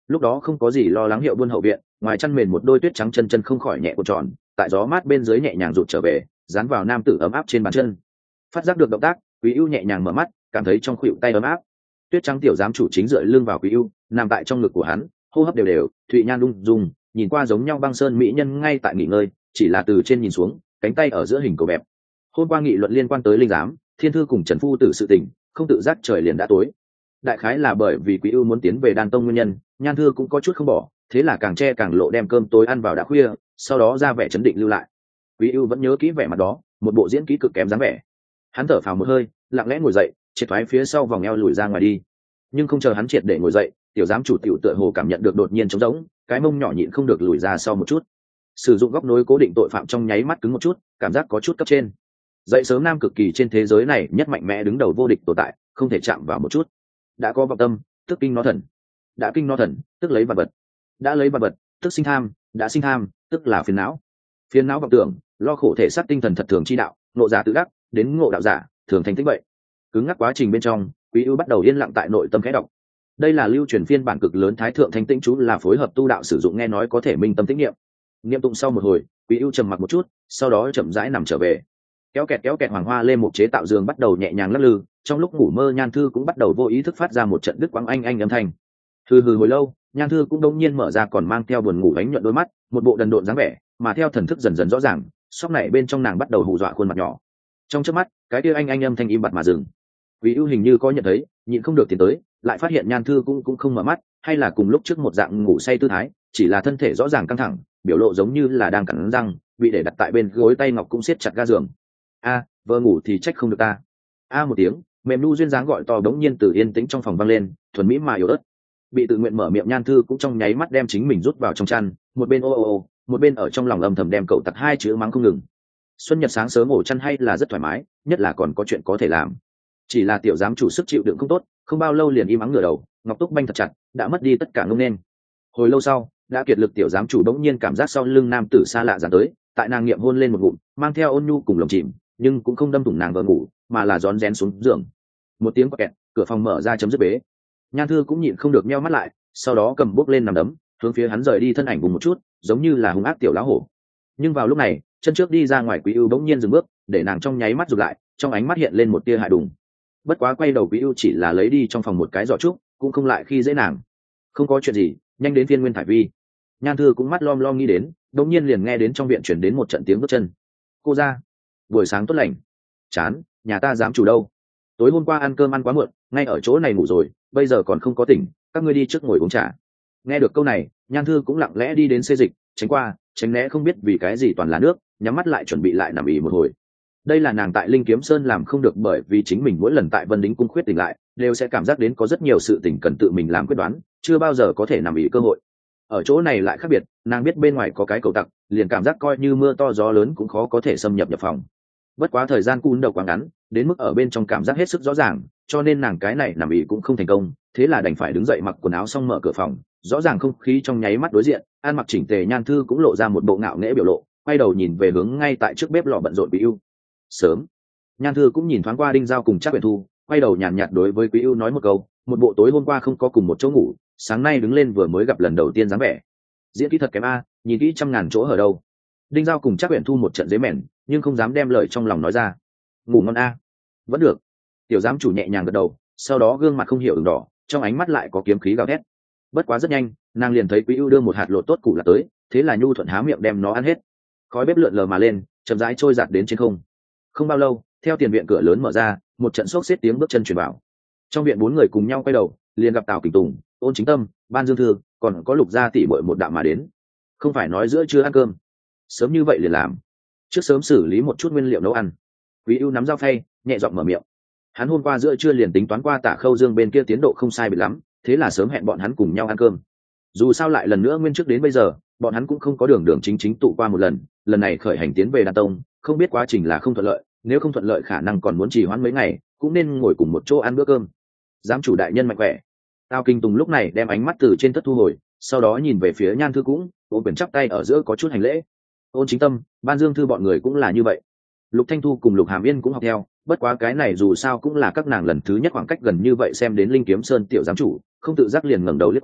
lúc đó không có gì lo lắng hiệu buôn hậu viện, ngoài chăn mền một đôi tuyết trắng chân chân không khỏi nhẹ cuộn tròn, tại gió mát bên dưới nhẹ nhàng rụt trở về, dán vào nam tử ấm áp trên bàn chân. Phát giác được động tác, Quý ưu nhẹ nhàng mở mắt, cảm thấy trong khuỷu tay ấm áp. Tuyết trắng tiểu giám chủ chính dựa lưng vào Quý ưu, nằm tại trong ngực của hắn, hô hấp đều đều, thụy nhan lung dung, nhìn qua giống nhau băng sơn mỹ nhân ngay tại nghỉ ngơi, chỉ là từ trên nhìn xuống, cánh tay ở giữa hình cầu bẹp. Hôm qua nghị luận liên quan tới linh giám, thiên thư cùng trần phu tử sự tình, không tự giác trời liền đã tối. Đại khái là bởi vì Quý ưu muốn tiến về đan tông nguyên nhân, nhan thư cũng có chút không bỏ, thế là càng che càng lộ đem cơm tối ăn vào đã khuya, sau đó ra vẻ chấn định lưu lại. Quý ưu vẫn nhớ kỹ vẻ mặt đó, một bộ diễn kỹ cực kém dáng vẻ. Hắn thở phào một hơi, lặng lẽ ngồi dậy, triệt thoái phía sau vòng eo lùi ra ngoài đi. Nhưng không chờ hắn triệt để ngồi dậy, tiểu giám chủ tiểu tựa hồ cảm nhận được đột nhiên trống rỗng, cái mông nhỏ nhịn không được lùi ra sau một chút. Sử dụng góc nối cố định tội phạm trong nháy mắt cứng một chút, cảm giác có chút cấp trên. Dậy sớm nam cực kỳ trên thế giới này nhất mạnh mẽ đứng đầu vô địch tồn tại, không thể chạm vào một chút. Đã có vọng tâm, tức kinh nó thần. Đã kinh nó thần, tức lấy vật vật. Đã lấy vật vật, tức sinh tham. Đã sinh tham, tức là phiền não. Phiền não vọng tưởng, lo khổ thể xác tinh thần thật thường chi đạo, ngộ giả tự đắc, đến ngộ đạo giả, thường thành tích vậy. Cứng ngắc quá trình bên trong, Quý ưu bắt đầu yên lặng tại nội tâm khẽ đọc. Đây là lưu truyền phiên bản cực lớn thái thượng thanh tĩnh chú, là phối hợp tu đạo sử dụng, nghe nói có thể minh tâm tĩnh niệm. Niệm tụng sau một hồi, Quý ưu trầm mặc một chút, sau đó chậm rãi nằm trở về. Kéo kẹt hoàng hoa lên một chế tạo giường bắt đầu nhẹ nhàng lắc lư, trong lúc ngủ mơ nhan thư cũng bắt đầu vô ý thức phát ra một trận đứt quãng anh âm thanh. Hừ hừ hồi lâu, nhan thư cũng đống nhiên mở ra còn mang theo buồn ngủ ánh nhuận đôi mắt, một bộ đần độn dáng vẻ, mà theo thần thức dần dần rõ ràng, sóc này bên trong nàng bắt đầu hù dọa khuôn mặt nhỏ. Trong chớp mắt, cái kia anh âm thanh im bặt mà dừng. Quý ưu hình như có nhận thấy, nhịn không được tiến tới, lại phát hiện nhan thư cũng không mở mắt, hay là cùng lúc trước một dạng ngủ say tư thái, chỉ là thân thể rõ ràng căng thẳng, biểu lộ giống như là đang cắn răng, bị để đặt tại bên gối tay ngọc cũng siết chặt ga giường. A, vợ ngủ thì trách không được ta. A một tiếng, mềm nu duyên dáng gọi to đống nhiên từ yên tĩnh trong phòng vang lên, thuần mỹ mà yếu ớt. Bị tự nguyện mở miệng nhan thư cũng trong nháy mắt đem chính mình rút vào trong chăn, một bên ô, một bên ở trong lòng âm thầm đem cậu tặc hai chữ mắng không ngừng. Xuân nhật sáng sớm ổ chăn hay là rất thoải mái, nhất là còn có chuyện có thể làm. Chỉ là tiểu giám chủ sức chịu đựng không tốt, không bao lâu liền im ắng ngửa đầu, ngọc túc banh thật chặt, đã mất đi tất cả ngông nên. Hồi lâu sau, đã kiệt lực tiểu giám chủ đống nhiên cảm giác sau lưng nam tử xa lạ dán tới, tại nàng nghiệm hôn lên một ngụm, mang theo ôn nhu cùng lồng chìm, nhưng cũng không đâm thủng nàng vợ ngủ, mà là rón rén xuống giường. Một tiếng quẹt, cửa phòng mở ra chấm dứt bế. Nhan thư cũng nhịn không được meo mắt lại, sau đó cầm bút lên nằm đấm, hướng phía hắn rời đi thân ảnh vùng một chút, giống như là hung ác tiểu lão hổ. Nhưng vào lúc này, chân trước đi ra ngoài Quý ưu bỗng nhiên dừng bước, để nàng trong nháy mắt rụt lại, trong ánh mắt hiện lên một tia hại đùng. Bất quá quay đầu Quý ưu chỉ là lấy đi trong phòng một cái giỏ trúc, cũng không lại khi dễ nàng. Không có chuyện gì, nhanh đến phiên Nguyên Thải Vi. Nhan thư cũng mắt lom lom nghĩ đến, đột nhiên liền nghe đến trong viện chuyển đến một trận tiếng bước chân. Cô ra, buổi sáng tốt lành. Chán, nhà ta dám chủ đâu? Tối hôm qua ăn cơm ăn quá muộn, ngay ở chỗ này ngủ rồi, bây giờ còn không có tỉnh, các ngươi đi trước ngồi uống trà. Nghe được câu này, Nhan thư cũng lặng lẽ đi đến xê dịch, tránh qua, tránh né không biết vì cái gì toàn là nước, nhắm mắt lại chuẩn bị lại nằm ì một hồi. Đây là nàng tại Linh Kiếm Sơn làm không được, bởi vì chính mình mỗi lần tại Vân Đính cung khuyết tỉnh lại, đều sẽ cảm giác đến có rất nhiều sự tình cần tự mình làm quyết đoán, chưa bao giờ có thể nằm ì cơ hội. Ở chỗ này lại khác biệt, nàng biết bên ngoài có cái cầu tặc, liền cảm giác coi như mưa to gió lớn cũng khó có thể xâm nhập nhập phòng. Bất quá thời gian cún đầu quá ngắn, đến mức ở bên trong cảm giác hết sức rõ ràng, cho nên nàng cái này nằm ì cũng không thành công, thế là đành phải đứng dậy mặc quần áo xong mở cửa phòng. Rõ ràng không khí trong nháy mắt đối diện, ăn mặc chỉnh tề Nhan thư cũng lộ ra một bộ ngạo nghễ biểu lộ, quay đầu nhìn về hướng ngay tại trước bếp lò bận rộn Quý ưu. Sớm. Nhan thư cũng nhìn thoáng qua Đinh Giao cùng Trác Uyển Thu, quay đầu nhàn nhạt đối với Quý ưu nói một câu, một bộ tối hôm qua không có cùng một chỗ ngủ, sáng nay đứng lên vừa mới gặp lần đầu tiên dáng vẻ. Diễn kỹ thật kém a, nhìn kỹ trăm ngàn chỗ hở đâu. Đinh Giao cùng Trác Uyển Thu một trận dế mèn, nhưng không dám đem lời trong lòng nói ra. Ngủ ngon a. Vẫn được. Tiểu giám chủ nhẹ nhàng gật đầu, sau đó gương mặt không hiểu ửng đỏ, trong ánh mắt lại có kiếm khí gào thét. Bất quá rất nhanh, nàng liền thấy Quý ưu đưa một hạt lột tốt củ lạc tới, thế là nhu thuận há miệng đem nó ăn hết. Khói bếp lượn lờ mà lên, chậm rãi trôi giạt đến trên không. Không bao lâu, theo tiền viện cửa lớn mở ra, một trận xốc xếp tiếng bước chân truyền vào. Trong viện bốn người cùng nhau quay đầu, liền gặp Tào Kình Tùng, Ôn Chính Tâm, Ban Dương Thư, còn có Lục Gia tỷ muội một đạo mà đến. Không phải nói giữa trưa ăn cơm, sớm như vậy liền làm. Trước sớm xử lý một chút nguyên liệu nấu ăn. Quý ưu nắm dao phay, nhẹ giọng mở miệng. Hắn hôm qua giữa trưa liền tính toán qua Tạ Khâu Dương bên kia tiến độ không sai biệt lắm, thế là sớm hẹn bọn hắn cùng nhau ăn cơm. Dù sao lại lần nữa nguyên trước đến bây giờ, bọn hắn cũng không có đường chính tụ qua một lần, lần này khởi hành tiến về Đan Tông, không biết quá trình là không thuận lợi, nếu không thuận lợi khả năng còn muốn trì hoãn mấy ngày, cũng nên ngồi cùng một chỗ ăn bữa cơm. Giám chủ đại nhân mạnh khỏe. Tào Kinh Tùng lúc này đem ánh mắt từ trên thất thu hồi, sau đó nhìn về phía Nhan thư cũng, ôm quyền chắp tay ở giữa có chút hành lễ. Ôn Chính Tâm, Ban Dương Thư bọn người cũng là như vậy. Lục Thanh Thu cùng Lục Hàm Yên cũng học theo, bất quá cái này dù sao cũng là các nàng lần thứ nhất khoảng cách gần như vậy xem đến Linh Kiếm Sơn tiểu giám chủ, không tự giác liền ngẩng đầu liếc qua,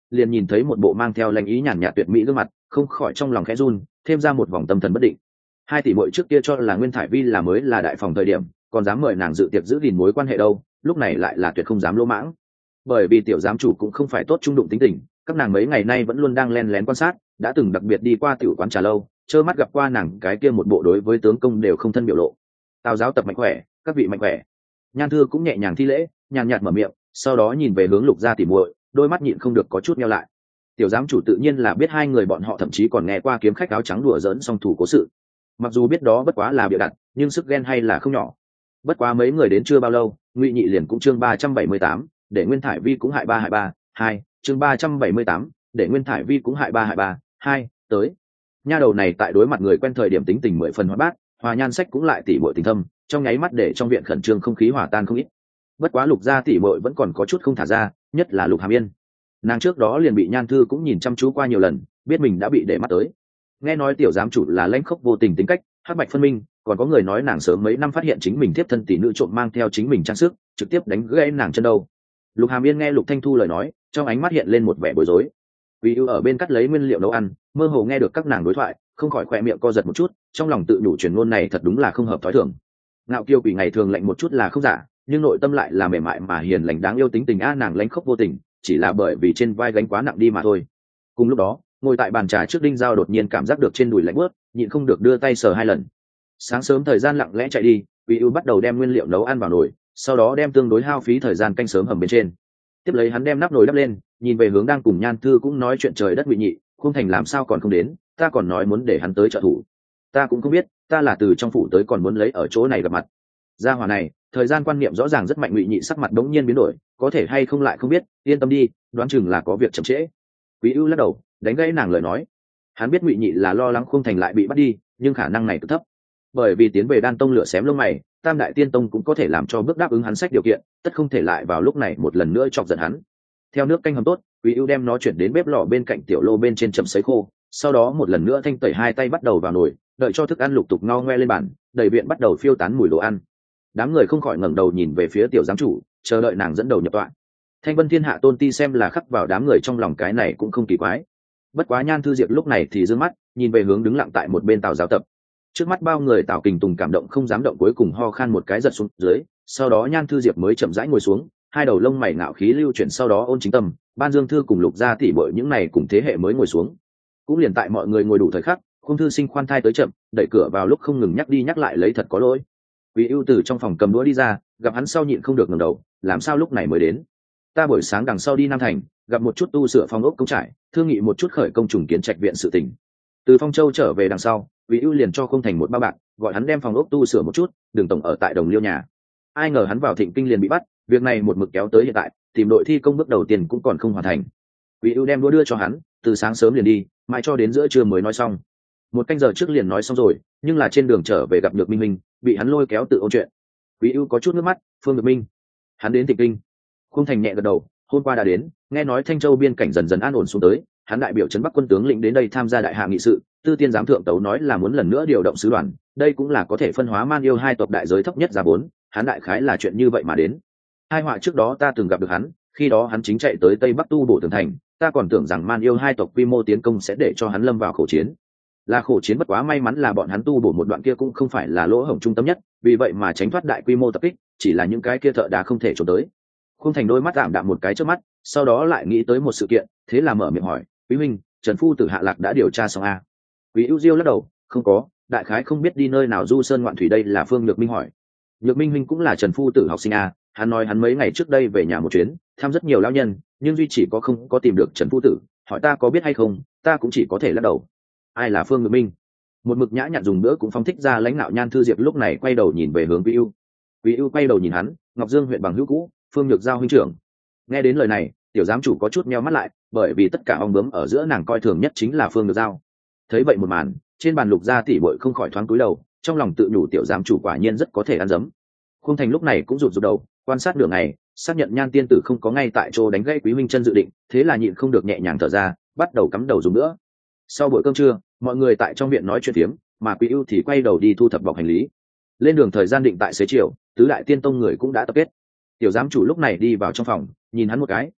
liền nhìn thấy một bộ mang theo lanh ý nhàn nhạt tuyệt mỹ gương mặt, không khỏi trong lòng khẽ run, thêm ra một vòng tâm thần bất định. Hai tỷ muội trước kia cho là Nguyên Thải Vi là mới là đại phòng thời điểm, còn dám mời nàng dự tiệc giữ gìn mối quan hệ đâu, lúc này lại là tuyệt không dám lỗ mãng. Bởi vì tiểu giám chủ cũng không phải tốt trung đụng tính tình, các nàng mấy ngày nay vẫn luôn đang len lén quan sát, đã từng đặc biệt đi qua tiểu quán trà lâu, trơ mắt gặp qua nàng cái kia một bộ đối với tướng công đều không thân biểu lộ. Tào giáo tập mạnh khỏe, các vị mạnh khỏe. Nhan Thư cũng nhẹ nhàng thi lễ, nhàn nhạt mở miệng, sau đó nhìn về hướng Lục gia tỉ muội, đôi mắt nhịn không được có chút nheo lại. Tiểu giám chủ tự nhiên là biết hai người bọn họ thậm chí còn nghe qua kiếm khách áo trắng đùa giỡn song thủ cố sự. Mặc dù biết đó bất quá là bịa đặt, nhưng sức ghen hay là không nhỏ. Bất quá mấy người đến chưa bao lâu, Ngụy Nhị liền cũng chương 378, để Nguyên Thải Vi cũng hại ba hai, chương 378, để Nguyên Thải Vi cũng hại ba hai, tới. Nha đầu này tại đối mặt người quen thời điểm tính tình mười phần hóa bát, hòa nhan sách cũng lại tỉ muội tình thâm, trong nháy mắt để trong viện khẩn trương không khí hòa tan không ít. Bất quá Lục gia tỉ muội vẫn còn có chút không thả ra, nhất là Lục Hàm Yên. Nàng trước đó liền bị Nhan Thư cũng nhìn chăm chú qua nhiều lần, biết mình đã bị để mắt tới. Nghe nói tiểu giám chủ là lãnh khốc vô tình tính cách, hắc bạch phân minh, còn có người nói nàng sớm mấy năm phát hiện chính mình tiếp thân tỷ nữ trộm mang theo chính mình trang sức, trực tiếp đánh gãy nàng chân đầu. Lục Hàm Yên nghe Lục Thanh Thu lời nói, trong ánh mắt hiện lên một vẻ bối rối. Vì ưu ở bên cắt lấy nguyên liệu nấu ăn, mơ hồ nghe được các nàng đối thoại, không khỏi khỏe miệng co giật một chút, trong lòng tự nhủ truyền ngôn này thật đúng là không hợp thói thường. Ngạo kiêu quỷ ngày thường lạnh một chút là không giả, nhưng nội tâm lại là mềm mại mà hiền lành đáng yêu tính tình nàng lãnh khốc vô tình, chỉ là bởi vì trên vai gánh quá nặng đi mà thôi. Cùng lúc đó, ngồi tại bàn trà trước Đinh Giao đột nhiên cảm giác được trên đùi lạnh bớt, nhịn không được đưa tay sờ hai lần. Sáng sớm thời gian lặng lẽ chạy đi, Vì ưu bắt đầu đem nguyên liệu nấu ăn vào nồi, sau đó đem tương đối hao phí thời gian canh sớm hầm bên trên. Tiếp lấy hắn đem nắp nồi đắp lên, nhìn về hướng đang cùng Nhan Thư cũng nói chuyện trời đất Ngụy Nhị, Khung Thành làm sao còn không đến, ta còn nói muốn để hắn tới trợ thủ. Ta cũng không biết, ta là từ trong phủ tới còn muốn lấy ở chỗ này gặp mặt. Gia hỏa này, thời gian quan niệm rõ ràng rất mạnh. Ngụy Nhị sắc mặt đống nhiên biến đổi, có thể hay không lại không biết, yên tâm đi, đoán chừng là có việc chậm trễ. Quý ưu lắc đầu, đánh gãy nàng lời nói. Hắn biết Ngụy Nhị là lo lắng Khung Thành lại bị bắt đi, nhưng khả năng này cực thấp. Bởi vì tiến về Đan Tông lửa xém lông mày, Tam Đại Tiên Tông cũng có thể làm cho bước đáp ứng hắn sách điều kiện, tất không thể lại vào lúc này một lần nữa chọc giận hắn. Theo nước canh hầm tốt, Quý ưu đem nó chuyển đến bếp lò bên cạnh tiểu lô bên trên chậm sấy khô, sau đó một lần nữa thanh tẩy hai tay bắt đầu vào nồi, đợi cho thức ăn lục tục ngao ngoe lên bàn, đầy viện bắt đầu phiêu tán mùi đồ ăn. Đám người không khỏi ngẩng đầu nhìn về phía tiểu giám chủ, chờ đợi nàng dẫn đầu nhập tọa. Thanh Vân Thiên Hạ Tôn Ti xem là khắc vào đám người trong lòng, cái này cũng không kỳ quái. Bất quá Nhan Thư Diệp lúc này thì giương mắt nhìn về hướng đứng lặng tại một bên Tào giáo tập. Trước mắt bao người Tào Kình Tùng cảm động không dám động, cuối cùng ho khan một cái giật xuống dưới, sau đó Nhan Thư Diệp mới chậm rãi ngồi xuống, hai đầu lông mày ngạo khí lưu chuyển, sau đó Ôn Chính Tâm, Ban Dương Thư cùng Lục gia tỷ muội những này cùng thế hệ mới ngồi xuống. Cũng liền tại mọi người ngồi đủ thời khắc, Khung Thư Sinh khoan thai tới chậm, đẩy cửa vào lúc không ngừng nhắc đi nhắc lại lấy thật có lỗi. Quý ưu từ trong phòng cầm đũa đi ra, gặp hắn sau nhịn không được ngẩng đầu, làm sao lúc này mới đến? Ta buổi sáng đằng sau đi Nam Thành, gặp một chút tu sửa phòng ốc công trải, thương nghị một chút khởi công trùng kiến trạch viện sự tình. Từ Phong Châu trở về đằng sau, Quý ưu liền cho Khung Thành một bao bạc, gọi hắn đem phòng ốc tu sửa một chút, đừng tổng ở tại Đồng Liêu nhà. Ai ngờ hắn vào Thịnh Kinh liền bị bắt, việc này một mực kéo tới hiện tại, tìm đội thi công bước đầu tiên cũng còn không hoàn thành. Quý ưu đem đũa đưa cho hắn, từ sáng sớm liền đi, mãi cho đến giữa trưa mới nói xong. Một canh giờ trước liền nói xong rồi, nhưng là trên đường trở về gặp được Minh Minh, bị hắn lôi kéo tự ôn chuyện. Quý ưu có chút nước mắt, Phương Được Minh, hắn đến Thịnh Kinh. Khung Thành nhẹ gật đầu, hôm qua đã đến, nghe nói Thanh Châu biên cảnh dần dần an ổn xuống tới, hắn đại biểu trấn Bắc quân tướng lĩnh đến đây tham gia đại hạ nghị sự, Tư Tiên giám thượng tấu nói là muốn lần nữa điều động sứ đoàn, đây cũng là có thể phân hóa Man Yêu hai tộc đại giới thấp nhất giá vốn, hắn đại khái là chuyện như vậy mà đến. Hai họa trước đó ta từng gặp được hắn, khi đó hắn chính chạy tới Tây Bắc tu bổ tường thành, ta còn tưởng rằng Man Yêu hai tộc quy mô tiến công sẽ để cho hắn lâm vào khổ chiến. Là khổ chiến, bất quá may mắn là bọn hắn tu bổ một đoạn kia cũng không phải là lỗ hổng trung tâm nhất, vì vậy mà tránh thoát đại quy mô tập kích, chỉ là những cái kia thợ đá không thể trốn tới. Khung Thành đôi mắt ảm đạm một cái trước mắt, sau đó lại nghĩ tới một sự kiện, thế là mở miệng hỏi, Quý huynh, Trần phu tử Hạ Lạc đã điều tra xong a? Quý ưu diêu lắc đầu, không có, đại khái không biết đi nơi nào du sơn ngoạn thủy. Đây là Phương Nhược Minh hỏi. Nhược Minh huynh cũng là Trần phu tử học sinh a? Hắn nói hắn mấy ngày trước đây về nhà một chuyến, thăm rất nhiều lão nhân, nhưng duy chỉ có không có tìm được Trần phu tử, hỏi ta có biết hay không, ta cũng chỉ có thể lắc đầu. Ai là Phương Nhược Minh? Một mực nhã nhặn dùng bữa cũng phong thích ra lãnh đạo Nhan Thư Diệp lúc này quay đầu nhìn về hướng Quý ưu. Quý ưu quay đầu nhìn hắn, Ngọc Dương huyện bằng hữu cũ, Phương Nhược Giao huynh trưởng. Nghe đến lời này, tiểu giám chủ có chút meo mắt lại, bởi vì tất cả ong bướm ở giữa nàng coi thường nhất chính là Phương Nhược Giao. Thấy vậy một màn, trên bàn Lục gia tỷ muội không khỏi thoáng cúi đầu, trong lòng tự nhủ tiểu giám chủ quả nhiên rất có thể ăn dấm. Khung Thành lúc này cũng rụt rụt đầu, quan sát đường này, xác nhận Nhan tiên tử không có ngay tại chỗ đánh gãy Quý huynh chân dự định, thế là nhịn không được nhẹ nhàng thở ra, bắt đầu cắm đầu dùng nữa. Sau buổi cơm trưa, mọi người tại trong viện nói chuyện phiếm, mà Quý ưu thì quay đầu đi thu thập bọc hành lý. Lên đường thời gian định tại xế chiều, tứ đại tiên tông người cũng đã tập kết. Tiểu giám chủ lúc này đi vào trong phòng, nhìn hắn một cái,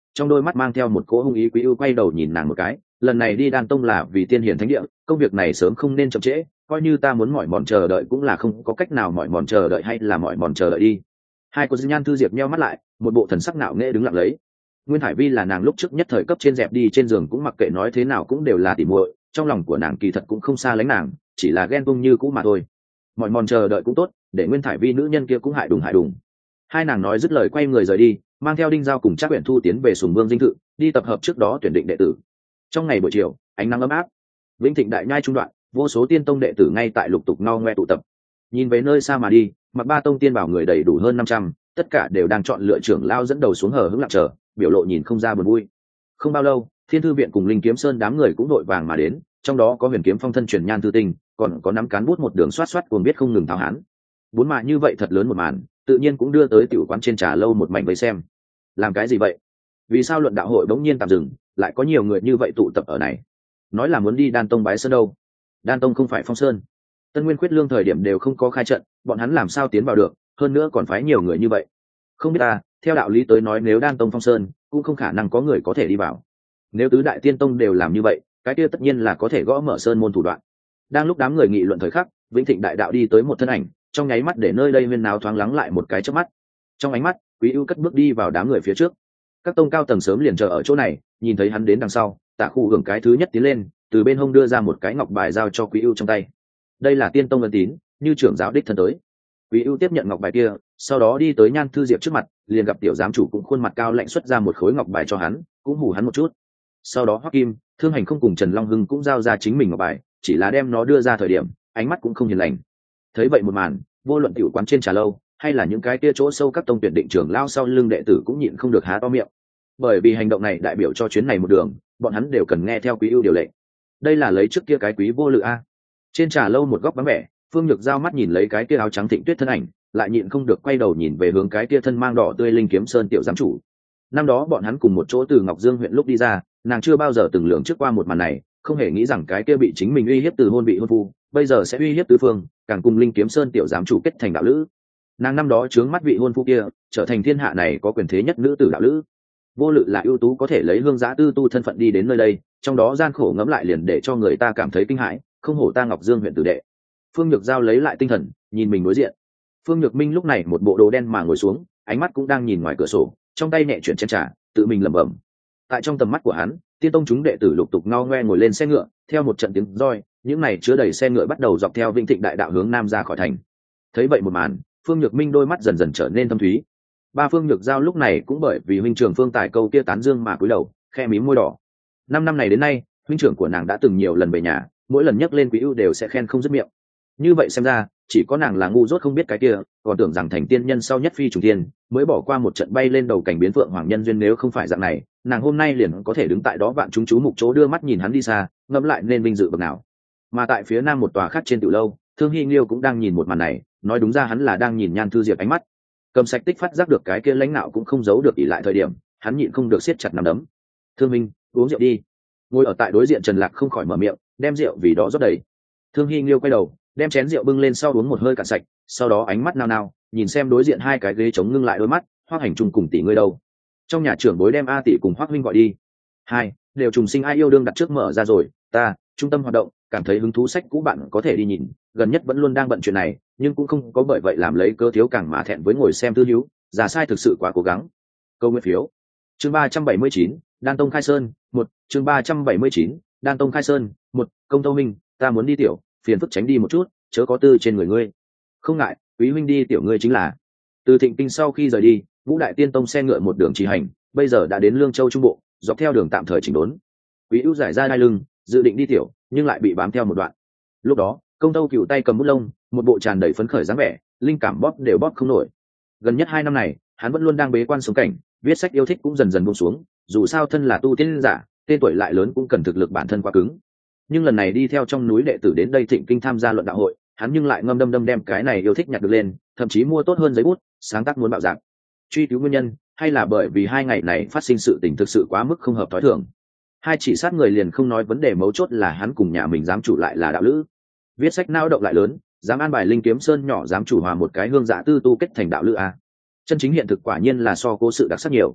trong đôi mắt mang theo một cỗ hung ý. Quý ưu quay đầu nhìn nàng một cái, lần này đi đan tông là vì tiên hiển thánh địa, công việc này sớm không nên chậm trễ, coi như ta muốn mỏi mòn chờ đợi cũng là không có cách nào mỏi mòn chờ đợi, hay là mỏi mòn chờ đợi đi. Hai cô Nhan Thư Diệp nheo mắt lại, một bộ thần sắc nạo nghễ đứng lặng lấy. Nguyên Hải Vi là nàng lúc trước nhất thời cấp trên dẹp đi trên giường cũng mặc kệ, nói thế nào cũng đều là tỉ muội, trong lòng của nàng kỳ thật cũng không xa lánh nàng, chỉ là ghen tuông như cũ mà thôi. Mỏi mòn chờ đợi cũng tốt, để Nguyên Hải Vi nữ nhân kia cũng hại đùng. Hai nàng nói dứt lời quay người rời đi, mang theo Đinh Giao cùng Trác Uyển Thu tiến về Sùng Vương dinh thự, đi tập hợp trước đó tuyển định đệ tử. Trong ngày buổi chiều, ánh nắng ấm áp, Vĩnh Thịnh đại nhai trung đoạn, vô số tiên tông đệ tử ngay tại lục tục ngao ngoe tụ tập. Nhìn về nơi xa mà đi, mặc ba tông tiên bảo người đầy đủ hơn 500, tất cả đều đang chọn lựa trưởng lao dẫn đầu xuống hờ hững lặng chờ, biểu lộ nhìn không ra buồn vui. Không bao lâu, Thiên Thư viện cùng Linh Kiếm Sơn đám người cũng đội vàng mà đến, trong đó có Huyền Kiếm Phong thân truyền Nhan Thư Tinh, còn có nắm cán bút một đường xoát cuồng biết không ngừng tháo hán. Bốn mạ như vậy thật lớn một màn, tự nhiên cũng đưa tới tiểu quán trên trà lâu một mảnh vây xem. Làm cái gì vậy? Vì sao luận đạo hội bỗng nhiên tạm dừng, lại có nhiều người như vậy tụ tập ở này? Nói là muốn đi Đan Tông bái sơn đâu? Đan Tông không phải Phong Sơn. Tân Nguyên Khuyết Lương thời điểm đều không có khai trận, bọn hắn làm sao tiến vào được, hơn nữa còn phái nhiều người như vậy. Không biết ta, theo đạo lý tới nói nếu Đan Tông Phong Sơn, cũng không khả năng có người có thể đi vào. Nếu tứ đại tiên tông đều làm như vậy, cái kia tất nhiên là có thể gõ mở sơn môn thủ đoạn. Đang lúc đám người nghị luận thời khắc, Vĩnh Thịnh đại đạo đi tới một thân ảnh, trong nháy mắt để nơi đây huyên náo thoáng lắng lại một cái chớp mắt. Trong ánh mắt, Quý Ưu cất bước đi vào đám người phía trước. Các tông cao tầng sớm liền chờ ở chỗ này, nhìn thấy hắn đến đằng sau, Tạ Khu hưởng cái thứ nhất tiến lên, từ bên hông đưa ra một cái ngọc bài giao cho Quý Ưu trong tay. Đây là tiên tông ân tín, như trưởng giáo đích thân tới. Quý Ưu tiếp nhận ngọc bài kia, sau đó đi tới Nhan Thư Diệp trước mặt, liền gặp tiểu giám chủ cũng khuôn mặt cao lạnh xuất ra một khối ngọc bài cho hắn, cũng hù hắn một chút. Sau đó Hoắc Kim, Thương Hành không cùng Trần Long Hưng cũng giao ra chính mình ngọc bài, chỉ là đem nó đưa ra thời điểm, ánh mắt cũng không hiền lành. Thấy vậy một màn, vô luận tiểu quán trên trà lâu, hay là những cái kia chỗ sâu các tông tuyển định trưởng lao sau lưng đệ tử cũng nhịn không được há to miệng. Bởi vì hành động này đại biểu cho chuyến này một đường, bọn hắn đều cần nghe theo Quý Ưu điều lệnh. Đây là lấy trước kia cái Quý vô lự a. Trên trà lâu một góc vắng vẻ, Phương Nhược giao mắt nhìn lấy cái kia áo trắng Thịnh Tuyết thân ảnh, lại nhịn không được quay đầu nhìn về hướng cái kia thân mang đỏ tươi Linh Kiếm Sơn tiểu giám chủ. Năm đó bọn hắn cùng một chỗ từ Ngọc Dương huyện lúc đi ra, nàng chưa bao giờ từng lường trước qua một màn này, không hề nghĩ rằng cái kia bị chính mình uy hiếp từ hôn bị hôn phu, bây giờ sẽ uy hiếp tứ phương, càng cùng Linh Kiếm Sơn tiểu giám chủ kết thành đạo lữ. Nàng năm đó chướng mắt vị hôn phu kia, trở thành thiên hạ này có quyền thế nhất nữ tử đạo lữ. Vô lự là ưu tú có thể lấy hương giã tư tu thân phận đi đến nơi đây, trong đó gian khổ ngẫm lại liền để cho người ta cảm thấy kinh hãi, không hổ ta Ngọc Dương huyện tử đệ. Phương Nhược giao lấy lại tinh thần, nhìn mình đối diện. Phương Nhược Minh lúc này một bộ đồ đen mà ngồi xuống, ánh mắt cũng đang nhìn ngoài cửa sổ, trong tay nhẹ chuyển chén trà, tự mình lẩm bẩm. Tại trong tầm mắt của hắn, tiên tông chúng đệ tử lục tục ngao ngoe ngồi lên xe ngựa, theo một trận tiếng roi, những này chứa đầy xe ngựa bắt đầu dọc theo Vĩnh Thịnh đại đạo hướng nam ra khỏi thành. Thấy vậy một màn, Phương Nhược Minh đôi mắt dần dần trở nên thâm thúy. Ba Phương Nhược giao lúc này cũng bởi vì huynh trưởng Phương Tài câu kia tán dương mà cúi đầu, khe mím môi đỏ. 5 năm này đến nay, huynh trưởng của nàng đã từng nhiều lần về nhà, mỗi lần nhắc lên Quý Ưu đều sẽ khen không dứt miệng. Như vậy xem ra, chỉ có nàng là ngu dốt không biết cái kia, còn tưởng rằng thành tiên nhân sau nhất phi trùng tiên, mới bỏ qua một trận bay lên đầu cảnh biến phượng hoàng nhân duyên, nếu không phải dạng này, nàng hôm nay liền có thể đứng tại đó vạn chúng chú mục chỗ đưa mắt nhìn hắn đi xa, ngẫm lại nên vinh dự bậc nào. Mà tại phía nam một tòa khác trên tiểu lâu, Thương Hi Nghiêu cũng đang nhìn một màn này, nói đúng ra hắn là đang nhìn Nhan Thư Diệp ánh mắt. Cầm Sạch Tích phát giác được cái kia lãnh nạo cũng không giấu được ỷ lại thời điểm, hắn nhịn không được siết chặt nắm đấm. Thương Minh, uống rượu đi. Ngồi ở tại đối diện Trần Lạc không khỏi mở miệng, đem rượu vì đó rót đầy. Thương Hi Nghiêu quay đầu, đem chén rượu bưng lên sau uống một hơi cạn sạch, sau đó ánh mắt nao nao, nhìn xem đối diện hai cái ghế trống ngưng lại đôi mắt, Hoắc Hành Trung cùng tỷ ngươi đâu? Trong nhà trưởng bối đem A tỷ cùng Hoắc huynh gọi đi. Hai, đều trùng sinh ai yêu đương đặt trước mở ra rồi, ta, trung tâm hoạt động, cảm thấy hứng thú sách cũ bạn có thể đi nhìn, gần nhất vẫn luôn đang bận chuyện này, nhưng cũng không có bởi vậy làm lấy cơ thiếu càng mà thẹn với ngồi xem tư hữu, giả sai thực sự quá cố gắng. Câu nguyên phiếu. Chương 379, Đan Tông khai sơn, 1, chương 379, Đan Tông khai sơn, 1, Công Tâu Minh, ta muốn đi tiểu, phiền phức tránh đi một chút, chớ có tư trên người ngươi. Không ngại, quý huynh đi tiểu ngươi chính là. Từ Thịnh Kinh sau khi rời đi, Ngũ Đại Tiên Tông xe ngựa một đường trì hành, bây giờ đã đến Lương Châu trung bộ, dọc theo đường tạm thời chỉnh đốn. Quý Ưu giải ra đai lưng, dự định đi tiểu, nhưng lại bị bám theo một đoạn. Lúc đó, Công Tâu Cửu tay cầm bút lông, một bộ tràn đầy phấn khởi dáng vẻ, linh cảm bóp đều bóp không nổi. Gần nhất 2 năm này, hắn vẫn luôn đang bế quan sống cảnh, viết sách yêu thích cũng dần dần buông xuống, dù sao thân là tu tiên giả, tên tuổi lại lớn cũng cần thực lực bản thân quá cứng. Nhưng lần này đi theo trong núi đệ tử đến đây Thịnh Kinh tham gia luận đạo hội, hắn nhưng lại ngâm đâm đâm đem cái này yêu thích nhặt được lên, thậm chí mua tốt hơn giấy bút, sáng tác muốn bạo dạng. Truy cứu nguyên nhân, hay là bởi vì 2 ngày này phát sinh sự tình thực sự quá mức không hợp thói thường. Hai chỉ sát người liền không nói, vấn đề mấu chốt là hắn cùng nhà mình dám chủ lại là đạo lữ. Viết sách nao động lại lớn, dám an bài Linh Kiếm Sơn nhỏ dám chủ hòa một cái hương dạ tư tu kết thành đạo lữ a. Chân chính hiện thực quả nhiên là so cố sự đặc sắc nhiều.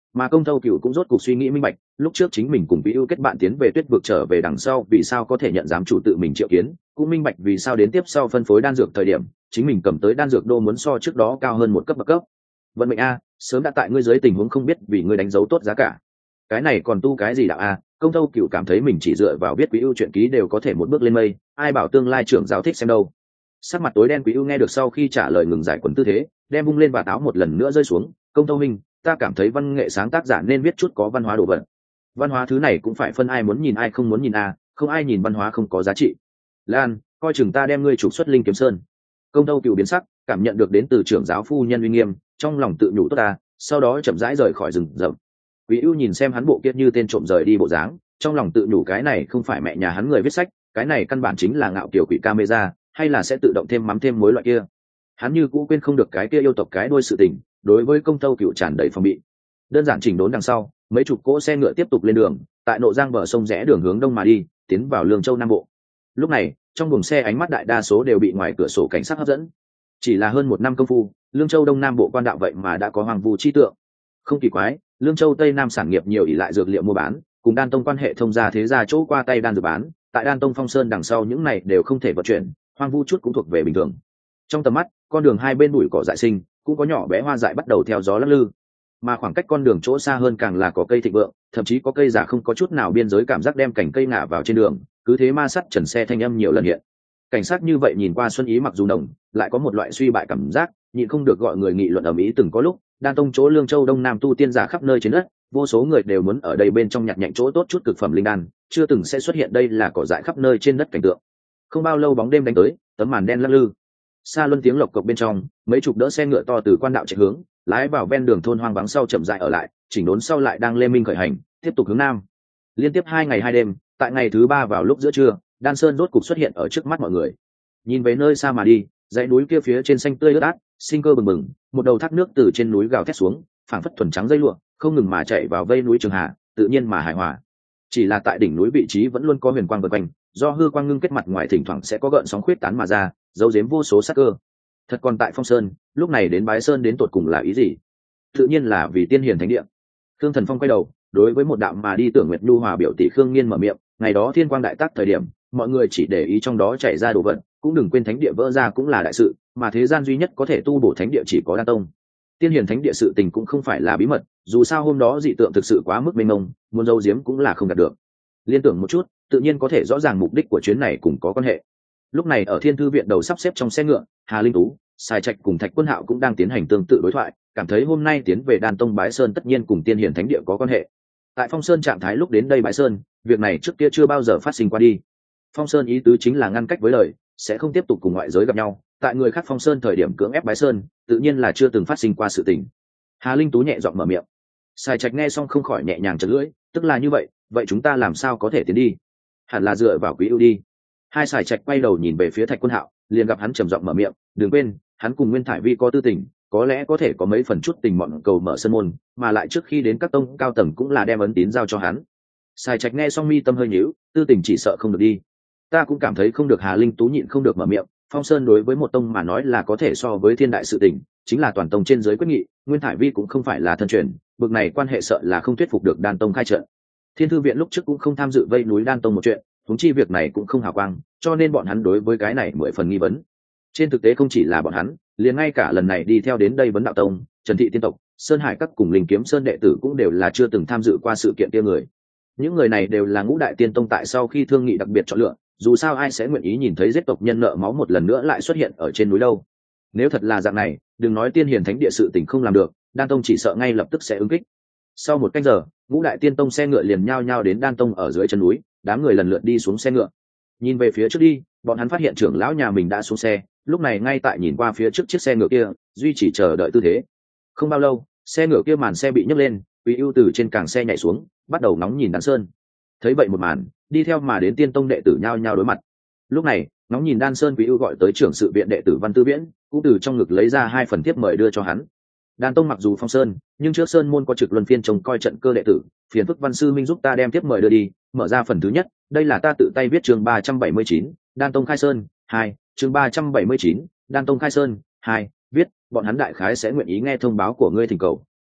Mà Công Thâu Cửu cũng rốt cuộc suy nghĩ minh bạch, lúc trước chính mình cùng Quý Ưu kết bạn tiến về Tuyết vực trở về đằng sau, vì sao có thể nhận giám chủ tự mình triệu kiến, cũng minh bạch vì sao đến tiếp sau phân phối đan dược thời điểm, chính mình cầm tới đan dược đô muốn so trước đó cao hơn một cấp bậc cấp. Vận mệnh a, sớm đã tại ngươi dưới tình huống không biết vì ngươi đánh dấu tốt giá cả. Cái này còn tu cái gì đạo a? Công Thâu Cửu cảm thấy mình chỉ dựa vào biết Quý Ưu chuyện ký đều có thể một bước lên mây, ai bảo tương lai trưởng giáo thích xem đâu. Sắc mặt tối đen Quý Ưu nghe được sau khi trả lời ngừng giải quần tư thế, đem vung lên và táo một lần nữa rơi xuống. Công Thâu Minh, ta cảm thấy văn nghệ sáng tác giả nên viết chút có văn hóa đồ vật. Văn hóa thứ này cũng phải phân ai muốn nhìn ai không muốn nhìn a, không ai nhìn văn hóa không có giá trị. Lan, coi chừng ta đem ngươi trục xuất Linh Kiếm Sơn. Công Thâu Cửu biến sắc, cảm nhận được đến từ trưởng giáo phu nhân uy nghiêm, trong lòng tự nhủ tốt ta, sau đó chậm rãi rời khỏi rừng rậm. Quý Ưu nhìn xem hắn bộ kiết như tên trộm rời đi bộ dáng, trong lòng tự nhủ cái này không phải mẹ nhà hắn người viết sách, cái này căn bản chính là ngạo kiểu quỷ camera, hay là sẽ tự động thêm mắm thêm muối loại kia. Hắn như cũ quên không được cái kia yêu tộc cái đuôi sự tình, đối với Công Thâu Cửu tràn đầy phòng bị. Đơn giản chỉnh đốn đằng sau, mấy chục cỗ xe ngựa tiếp tục lên đường, tại Nộ Giang bờ sông rẽ đường hướng đông mà đi, tiến vào Lương Châu Nam Bộ. Lúc này, trong buồng xe ánh mắt đại đa số đều bị ngoài cửa sổ cảnh sát hấp dẫn. Chỉ là hơn một năm công phu, Lương Châu Đông Nam Bộ quan đạo vậy mà đã có hoàng vu chi tượng. Không kỳ quái, Lương Châu Tây Nam sản nghiệp nhiều ỷ lại dược liệu mua bán, cùng Đan Tông quan hệ thông gia thế gia chỗ qua tay đan dược bán, tại Đan Tông Phong Sơn đằng sau những này đều không thể vận chuyển, hoang vu chút cũng thuộc về bình thường. Trong tầm mắt, con đường hai bên bụi cỏ dại sinh, cũng có nhỏ bé hoa dại bắt đầu theo gió lắc lư. Mà khoảng cách con đường chỗ xa hơn càng là có cây thịnh vượng, thậm chí có cây già không có chút nào biên giới cảm giác đem cành cây ngả vào trên đường, cứ thế ma sắt trần xe thanh âm nhiều lần hiện. Cảnh sát như vậy nhìn qua Xuân Ý mặc dù nồng, lại có một loại suy bại cảm giác, nhịn không được gọi người nghị luận ầm ĩ. Từng có lúc, Đan Tông chỗ Lương Châu Đông Nam tu tiên giả khắp nơi trên đất, vô số người đều muốn ở đây bên trong nhặt nhạnh chỗ tốt chút cực phẩm linh đan, chưa từng sẽ xuất hiện đây là cỏ dại khắp nơi trên đất cảnh tượng. Không bao lâu bóng đêm đánh tới, tấm màn đen lắc lư. Xa luân tiếng lộc cộc bên trong, mấy chục đỡ xe ngựa to từ quan đạo chạy hướng, lái vào ven đường thôn hoang vắng sau chậm rãi ở lại, chỉnh đốn sau lại đang lê minh khởi hành, tiếp tục hướng nam. Liên tiếp 2 ngày 2 đêm, tại ngày thứ 3 vào lúc giữa trưa, Đan Sơn rốt cục xuất hiện ở trước mắt mọi người. Nhìn về nơi xa mà đi, dãy núi kia phía trên xanh tươi ướt át, sinh cơ bừng bừng, một đầu thác nước từ trên núi gào thét xuống, phảng phất thuần trắng dây lụa, không ngừng mà chạy vào vây núi Trường Hà, tự nhiên mà hài hòa. Chỉ là tại đỉnh núi vị trí vẫn luôn có huyền quang vần quanh, do hư quang ngưng kết mặt ngoài thỉnh thoảng sẽ có gợn sóng khuyết tán mà ra, giấu giếm vô số sắc cơ. Thật còn tại Phong Sơn, lúc này đến Bái Sơn đến tột cùng là ý gì? Tự nhiên là vì tiên hiền thánh địa. Khương Thần Phong quay đầu, đối với một đạo mà đi Tưởng Nguyệt Nhu hòa biểu tỷ Khương Nghiên mở miệng, ngày đó thiên quang đại tác thời điểm, mọi người chỉ để ý trong đó chảy ra đồ vật, cũng đừng quên thánh địa vỡ ra cũng là đại sự, mà thế gian duy nhất có thể tu bổ thánh địa chỉ có Đan Tông. Tiên hiền thánh địa sự tình cũng không phải là bí mật, dù sao hôm đó dị tượng thực sự quá mức mênh mông, muốn giấu giếm cũng là không đạt được. Liên tưởng một chút, tự nhiên có thể rõ ràng mục đích của chuyến này cùng có quan hệ. Lúc này ở Thiên Thư viện đầu sắp xếp trong xe ngựa, Hà Linh Tú, Sài Trạch cùng Thạch Quân Hạo cũng đang tiến hành tương tự đối thoại, cảm thấy hôm nay tiến về Đan Tông Bái Sơn tất nhiên cùng Tiên hiền thánh địa có quan hệ. Tại Phong Sơn trạng thái lúc đến đây Bái Sơn, việc này trước kia chưa bao giờ phát sinh qua đi. Phong Sơn ý tứ chính là ngăn cách với lời, sẽ không tiếp tục cùng ngoại giới gặp nhau. Tại người khác Phong Sơn thời điểm cưỡng ép Bái Sơn, tự nhiên là chưa từng phát sinh qua sự tình. Hà Linh Tú nhẹ giọng mở miệng. Sài Trạch nghe xong không khỏi nhẹ nhàng chật lưỡi, tức là như vậy, vậy chúng ta làm sao có thể tiến đi? Hẳn là dựa vào Quý Ưu đi. Hai Sài Trạch quay đầu nhìn về phía Thạch Quân Hạo, liền gặp hắn trầm giọng mở miệng, đừng quên, hắn cùng Nguyên Thải Vi có tư tình, có lẽ có thể có mấy phần chút tình mọn cầu mở sân môn, mà lại trước khi đến các tông cao tầng cũng là đem ấn tín giao cho hắn. Sài Trạch nghe xong mi tâm hơi nhíu, tư tình chỉ sợ không được đi. Ta cũng cảm thấy không được. Hà Linh Tú nhịn không được mở miệng, Phong Sơn đối với một tông mà nói là có thể so với thiên đại sự tình, chính là toàn tông trên dưới quyết nghị, Nguyên Thải Vi cũng không phải là thân truyền, bực này quan hệ sợ là không thuyết phục được Đan Tông khai trận. Thiên Thư viện lúc trước cũng không tham dự vây núi Đan Tông một chuyện, huống chi việc này cũng không hào quang, cho nên bọn hắn đối với cái này mười phần nghi vấn. Trên thực tế không chỉ là bọn hắn, liền ngay cả lần này đi theo đến đây vấn đạo tông, Trần Thị tiên tộc, Sơn Hải các cùng Linh Kiếm Sơn đệ tử cũng đều là chưa từng tham dự qua sự kiện kia người. Những người này đều là ngũ đại tiên tông tại sau khi thương nghị đặc biệt chọn lựa, dù sao ai sẽ nguyện ý nhìn thấy giết tộc nhân nợ máu một lần nữa lại xuất hiện ở trên núi đâu. Nếu thật là dạng này, đừng nói tiên hiền thánh địa sự tình không làm được, Đan Tông chỉ sợ ngay lập tức sẽ ứng kích. Sau một canh giờ, ngũ đại tiên tông xe ngựa liền nhao nhao đến Đan Tông ở dưới chân núi, đám người lần lượt đi xuống xe ngựa. Nhìn về phía trước đi, bọn hắn phát hiện trưởng lão nhà mình đã xuống xe, lúc này ngay tại nhìn qua phía trước chiếc xe ngựa kia, duy chỉ chờ đợi tư thế. Không bao lâu, xe ngựa kia màn xe bị nhấc lên, Quý Ưu từ trên càng xe nhảy xuống, bắt đầu ngóng nhìn Đan Sơn. Thấy vậy một màn, đi theo mà đến tiên tông đệ tử nhao nhao đối mặt. Lúc này, ngóng nhìn Đan Sơn, Quý Ưu gọi tới trưởng sự viện đệ tử Văn Tư Viễn, cũng từ trong ngực lấy ra 2 phần thiếp mời đưa cho hắn. Đan Tông mặc dù phong sơn, nhưng trước sơn môn có trực luân phiên trông coi trận cơ đệ tử, phiền phức Văn sư minh giúp ta đem thiếp mời đưa đi. Mở ra phần thứ nhất, đây là ta tự tay viết chương 379, Đan Tông khai sơn 2, chương 379, Đan Tông khai sơn 2, viết, bọn hắn đại khái sẽ nguyện ý nghe thông báo của ngươi thỉnh cầu,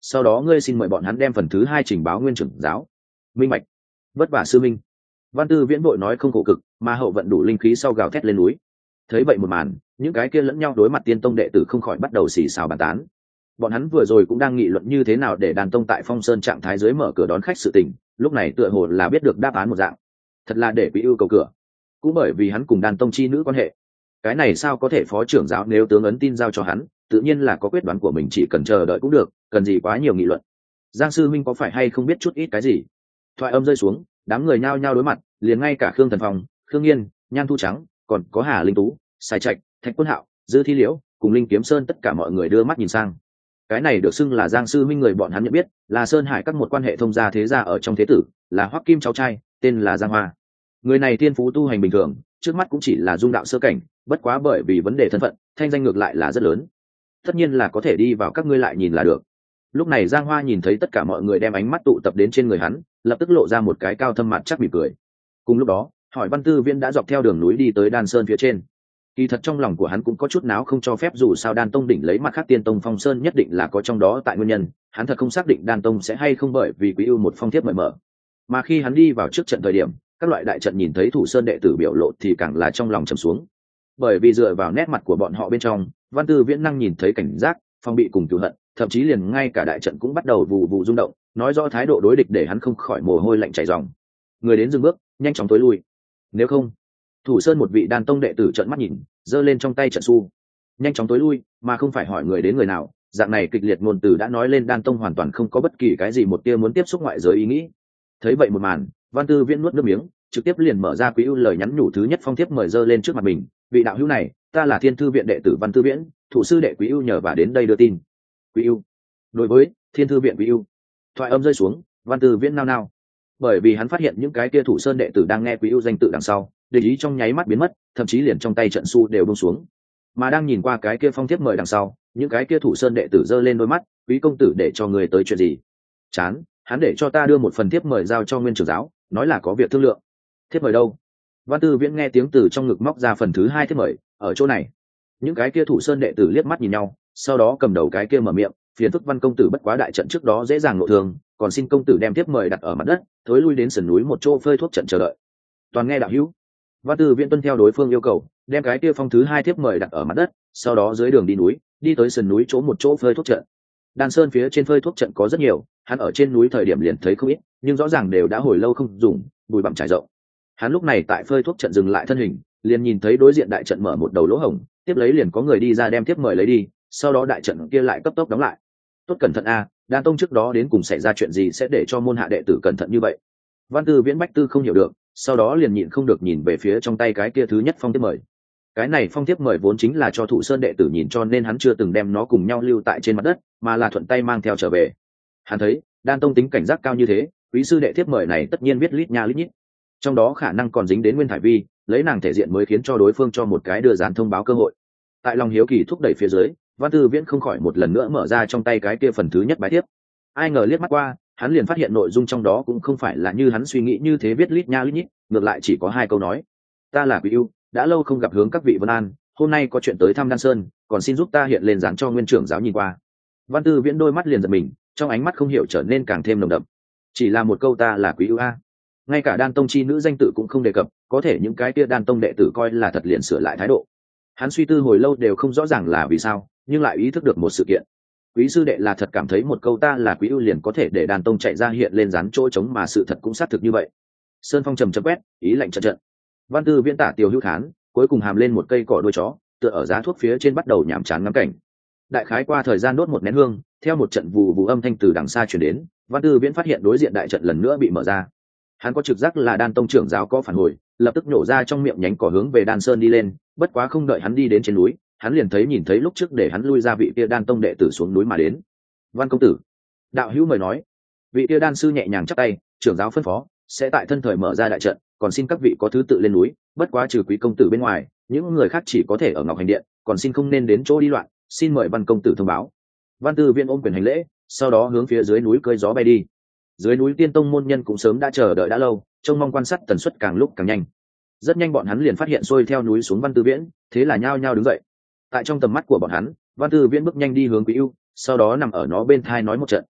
sau đó ngươi xin mời bọn hắn đem phần thứ 2 trình báo nguyên trưởng giáo. Minh bạch. Vất vả sư minh. Văn Tư Viễn vội nói không khổ cực, mà hậu vận đủ linh khí sau gào thét lên núi. Thấy vậy một màn, những cái kia lẫn nhau đối mặt tiên tông đệ tử không khỏi bắt đầu xì xào bàn tán. Bọn hắn vừa rồi cũng đang nghị luận như thế nào để đàn tông tại Phong Sơn trạng thái dưới mở cửa đón khách sự tình, lúc này tựa hồ là biết được đáp án một dạng. Thật là để Quý Ưu cầu cửa. Cũng bởi vì hắn cùng đàn tông chi nữ quan hệ. Cái này sao có thể phó trưởng giáo nếu tướng ấn tin giao cho hắn, tự nhiên là có quyết đoán của mình, chỉ cần chờ đợi cũng được, cần gì quá nhiều nghị luận. Giang sư minh có phải hay không biết chút ít cái gì? Thoại âm rơi xuống, đám người nhao nhao đối mặt, liền ngay cả Khương Thần Phong, Khương Nghiên, Nhan Thu Trắng, còn có Hà Linh Tú, Sài Trạch, Thạch Quân Hạo, Dư Thi Liễu, cùng Linh Kiếm Sơn, tất cả mọi người đưa mắt nhìn sang. Cái này được xưng là Giang sư minh người bọn hắn nhận biết, là Sơn Hải các một quan hệ thông gia thế gia ở trong thế tử, là Hoắc Kim cháu trai, tên là Giang Hoa. Người này tiên phú tu hành bình thường, trước mắt cũng chỉ là dung đạo sơ cảnh, bất quá bởi vì vấn đề thân phận, thanh danh ngược lại là rất lớn. Tất nhiên là có thể đi vào các ngươi lại nhìn là được. Lúc này Giang Hoa nhìn thấy tất cả mọi người đem ánh mắt tụ tập đến trên người hắn, lập tức lộ ra một cái cao thâm mặt chắc mỉm cười. Cùng lúc đó, Hỏi Văn Tư Viễn đã dọc theo đường núi đi tới Đan Sơn phía trên. Kỳ thật trong lòng của hắn cũng có chút náo không cho phép, dù sao Đan Tông đỉnh lấy mặt khác Tiên Tông Phong Sơn nhất định là có trong đó tại nguyên nhân, hắn thật không xác định Đan Tông sẽ hay không bởi vì Quý Ưu một phong thiếp mời mở. Mà khi hắn đi vào trước trận thời điểm, các loại đại trận nhìn thấy Thủ Sơn đệ tử biểu lộ thì càng là trong lòng trầm xuống. Bởi vì dựa vào nét mặt của bọn họ bên trong, Văn Tư Viễn năng nhìn thấy cảnh giác, phòng bị cùng cừu hận, thậm chí liền ngay cả đại trận cũng bắt đầu vù vù rung động, nói rõ thái độ đối địch để hắn không khỏi mồ hôi lạnh chảy ròng. Người đến dừng bước, nhanh chóng tối lui. Nếu không, Thủ Sơn một vị Đan Tông đệ tử trợn mắt nhìn, giơ lên trong tay trận xu. Nhanh chóng tối lui, mà không phải hỏi người đến người nào, dạng này kịch liệt ngôn từ đã nói lên Đan Tông hoàn toàn không có bất kỳ cái gì một tia muốn tiếp xúc ngoại giới ý nghĩ. Thấy vậy một màn, Văn Tư Viễn nuốt nước miếng, trực tiếp liền mở ra Quý Ưu lời nhắn nhủ thứ nhất phong thiếp mời giơ lên trước mặt mình. Vị đạo hữu này, ta là Thiên Thư viện đệ tử Văn Tư Viễn, thủ sư đệ Quý Ưu nhờ và đến đây đưa tin. Quý Ưu. Đối với Thiên Thư viện Quý Ưu. Thoại âm rơi xuống, Văn Tư Viễn nao nao, bởi vì hắn phát hiện những cái kia Thủ Sơn đệ tử đang nghe Quý Ưu danh tự đằng sau, để ý trong nháy mắt biến mất, thậm chí liền trong tay trận xu đều buông xuống. Mà đang nhìn qua cái kia phong thiếp mời đằng sau, những cái kia Thủ Sơn đệ tử giơ lên đôi mắt, Quý công tử để cho người tới chuyện gì? Chán, hắn để cho ta đưa một phần thiếp mời giao cho Nguyên trưởng giáo, nói là có việc thương lượng. Thiếp mời đâu? Văn Tư Viễn nghe tiếng từ trong ngực móc ra phần thứ 2 thiếp mời, ở chỗ này. Những cái kia Thủ Sơn đệ tử liếc mắt nhìn nhau, sau đó cầm đầu cái kia mở miệng, phiền phức Văn công tử bất quá đại trận trước đó dễ dàng nội thương, còn xin công tử đem thiếp mời đặt ở mặt đất, thối lui đến sườn núi một chỗ phơi thuốc trận chờ đợi. Toàn nghe đạo hữu. Văn Tư Viễn tuân theo đối phương yêu cầu, đem cái kia phong thứ 2 thiếp mời đặt ở mặt đất, sau đó dưới đường đi núi, đi tới sườn núi chỗ một chỗ phơi thuốc trận. Đan Sơn phía trên phơi thuốc trận có rất nhiều, hắn ở trên núi thời điểm liền thấy không ít, nhưng rõ ràng đều đã hồi lâu không dùng, bụi bặm trải rộng. Hắn lúc này tại phơi thuốc trận dừng lại thân hình, liền nhìn thấy đối diện đại trận mở một đầu lỗ hổng, tiếp lấy liền có người đi ra đem thiếp mời lấy đi, sau đó đại trận kia lại cấp tốc đóng lại. Tốt cẩn thận a, Đan Tông trước đó đến cùng xảy ra chuyện gì sẽ để cho môn hạ đệ tử cẩn thận như vậy? Văn Tư Viễn bách tư không hiểu được, sau đó liền nhịn không được nhìn về phía trong tay cái kia thứ nhất phong thiếp mời. Cái này phong thiếp mời vốn chính là cho Thủ Sơn đệ tử nhìn, cho nên hắn chưa từng đem nó cùng nhau lưu tại trên mặt đất, mà là thuận tay mang theo trở về. Hắn thấy Đan Tông tính cảnh giác cao như thế, quý sư đệ thiếp mời này tất nhiên biết lít nha lít nhít, trong đó khả năng còn dính đến Nguyên Thải Vi, lấy nàng thể diện mới khiến cho đối phương cho một cái đưa dán thông báo cơ hội. Tại lòng hiếu kỳ thúc đẩy phía dưới, Văn Tư Viễn không khỏi một lần nữa mở ra trong tay cái kia phần thứ nhất bái thiếp. Ai ngờ liếc mắt qua, hắn liền phát hiện nội dung trong đó cũng không phải là như hắn suy nghĩ như thế viết lít nha lít nhít, ngược lại chỉ có 2 câu nói: ta là Quý Ưu, đã lâu không gặp hướng các vị vân an, hôm nay có chuyện tới thăm Đan Sơn, còn xin giúp ta hiện lên dán cho Nguyên trưởng giáo nhìn qua. Văn Tư Viễn đôi mắt liền giật mình, trong ánh mắt không hiểu trở nên càng thêm nồng đậm. Chỉ là một câu ta là Quý Ưu a, ngay cả Đan Tông chi nữ danh tự cũng không đề cập, có thể những cái kia Đan Tông đệ tử coi là thật liền sửa lại thái độ. Hắn suy tư hồi lâu đều không rõ ràng là vì sao, nhưng lại ý thức được một sự kiện: quý sư đệ là thật cảm thấy một câu ta là Quý Ưu liền có thể để Đan Tông chạy ra hiện lên dán chỗ trống, mà sự thật cũng xác thực như vậy. Sơn phong trầm chậm quét, ý lạnh trận trận. Văn Tư Viễn tả Tiểu Hữu Khán, cuối cùng hàm lên một cây cỏ đuôi chó, tựa ở giá thuốc phía trên bắt đầu nhảm chán ngắm cảnh. Đại khái qua thời gian đốt một nén hương, theo một trận vù vù âm thanh từ đằng xa truyền đến, Văn Tư Viễn phát hiện đối diện đại trận lần nữa bị mở ra. Hắn có trực giác là Đan Tông trưởng giáo có phản hồi, lập tức nhổ ra trong miệng nhánh cỏ hướng về Đan Sơn đi lên, bất quá không đợi hắn đi đến trên núi, hắn liền nhìn thấy lúc trước để hắn lui ra vị kia Đan Tông đệ tử xuống núi mà đến. Văn công tử, đạo hữu mời nói. Vị kia đan sư nhẹ nhàng chắp tay, trưởng giáo phân phó sẽ tại thân thời mở ra đại trận, còn xin các vị có thứ tự lên núi, bất quá trừ quý công tử bên ngoài, những người khác chỉ có thể ở Ngọc Hành Điện, còn xin không nên đến chỗ đi loạn, xin mời Văn công tử thông báo. Văn Tư Viễn ôm quyền hành lễ, sau đó hướng phía dưới núi cưỡi gió bay đi. Dưới núi Tiên Tông môn nhân cũng sớm đã chờ đợi đã lâu, trông mong quan sát tần suất càng lúc càng nhanh. Rất nhanh bọn hắn liền phát hiện xuôi theo núi xuống Văn Tư Viễn, thế là nhao nhao đứng dậy. Tại trong tầm mắt của bọn hắn, Văn Tư Viễn bước nhanh đi hướng Quý Ưu, sau đó nằm ở nó bên thai nói một trận,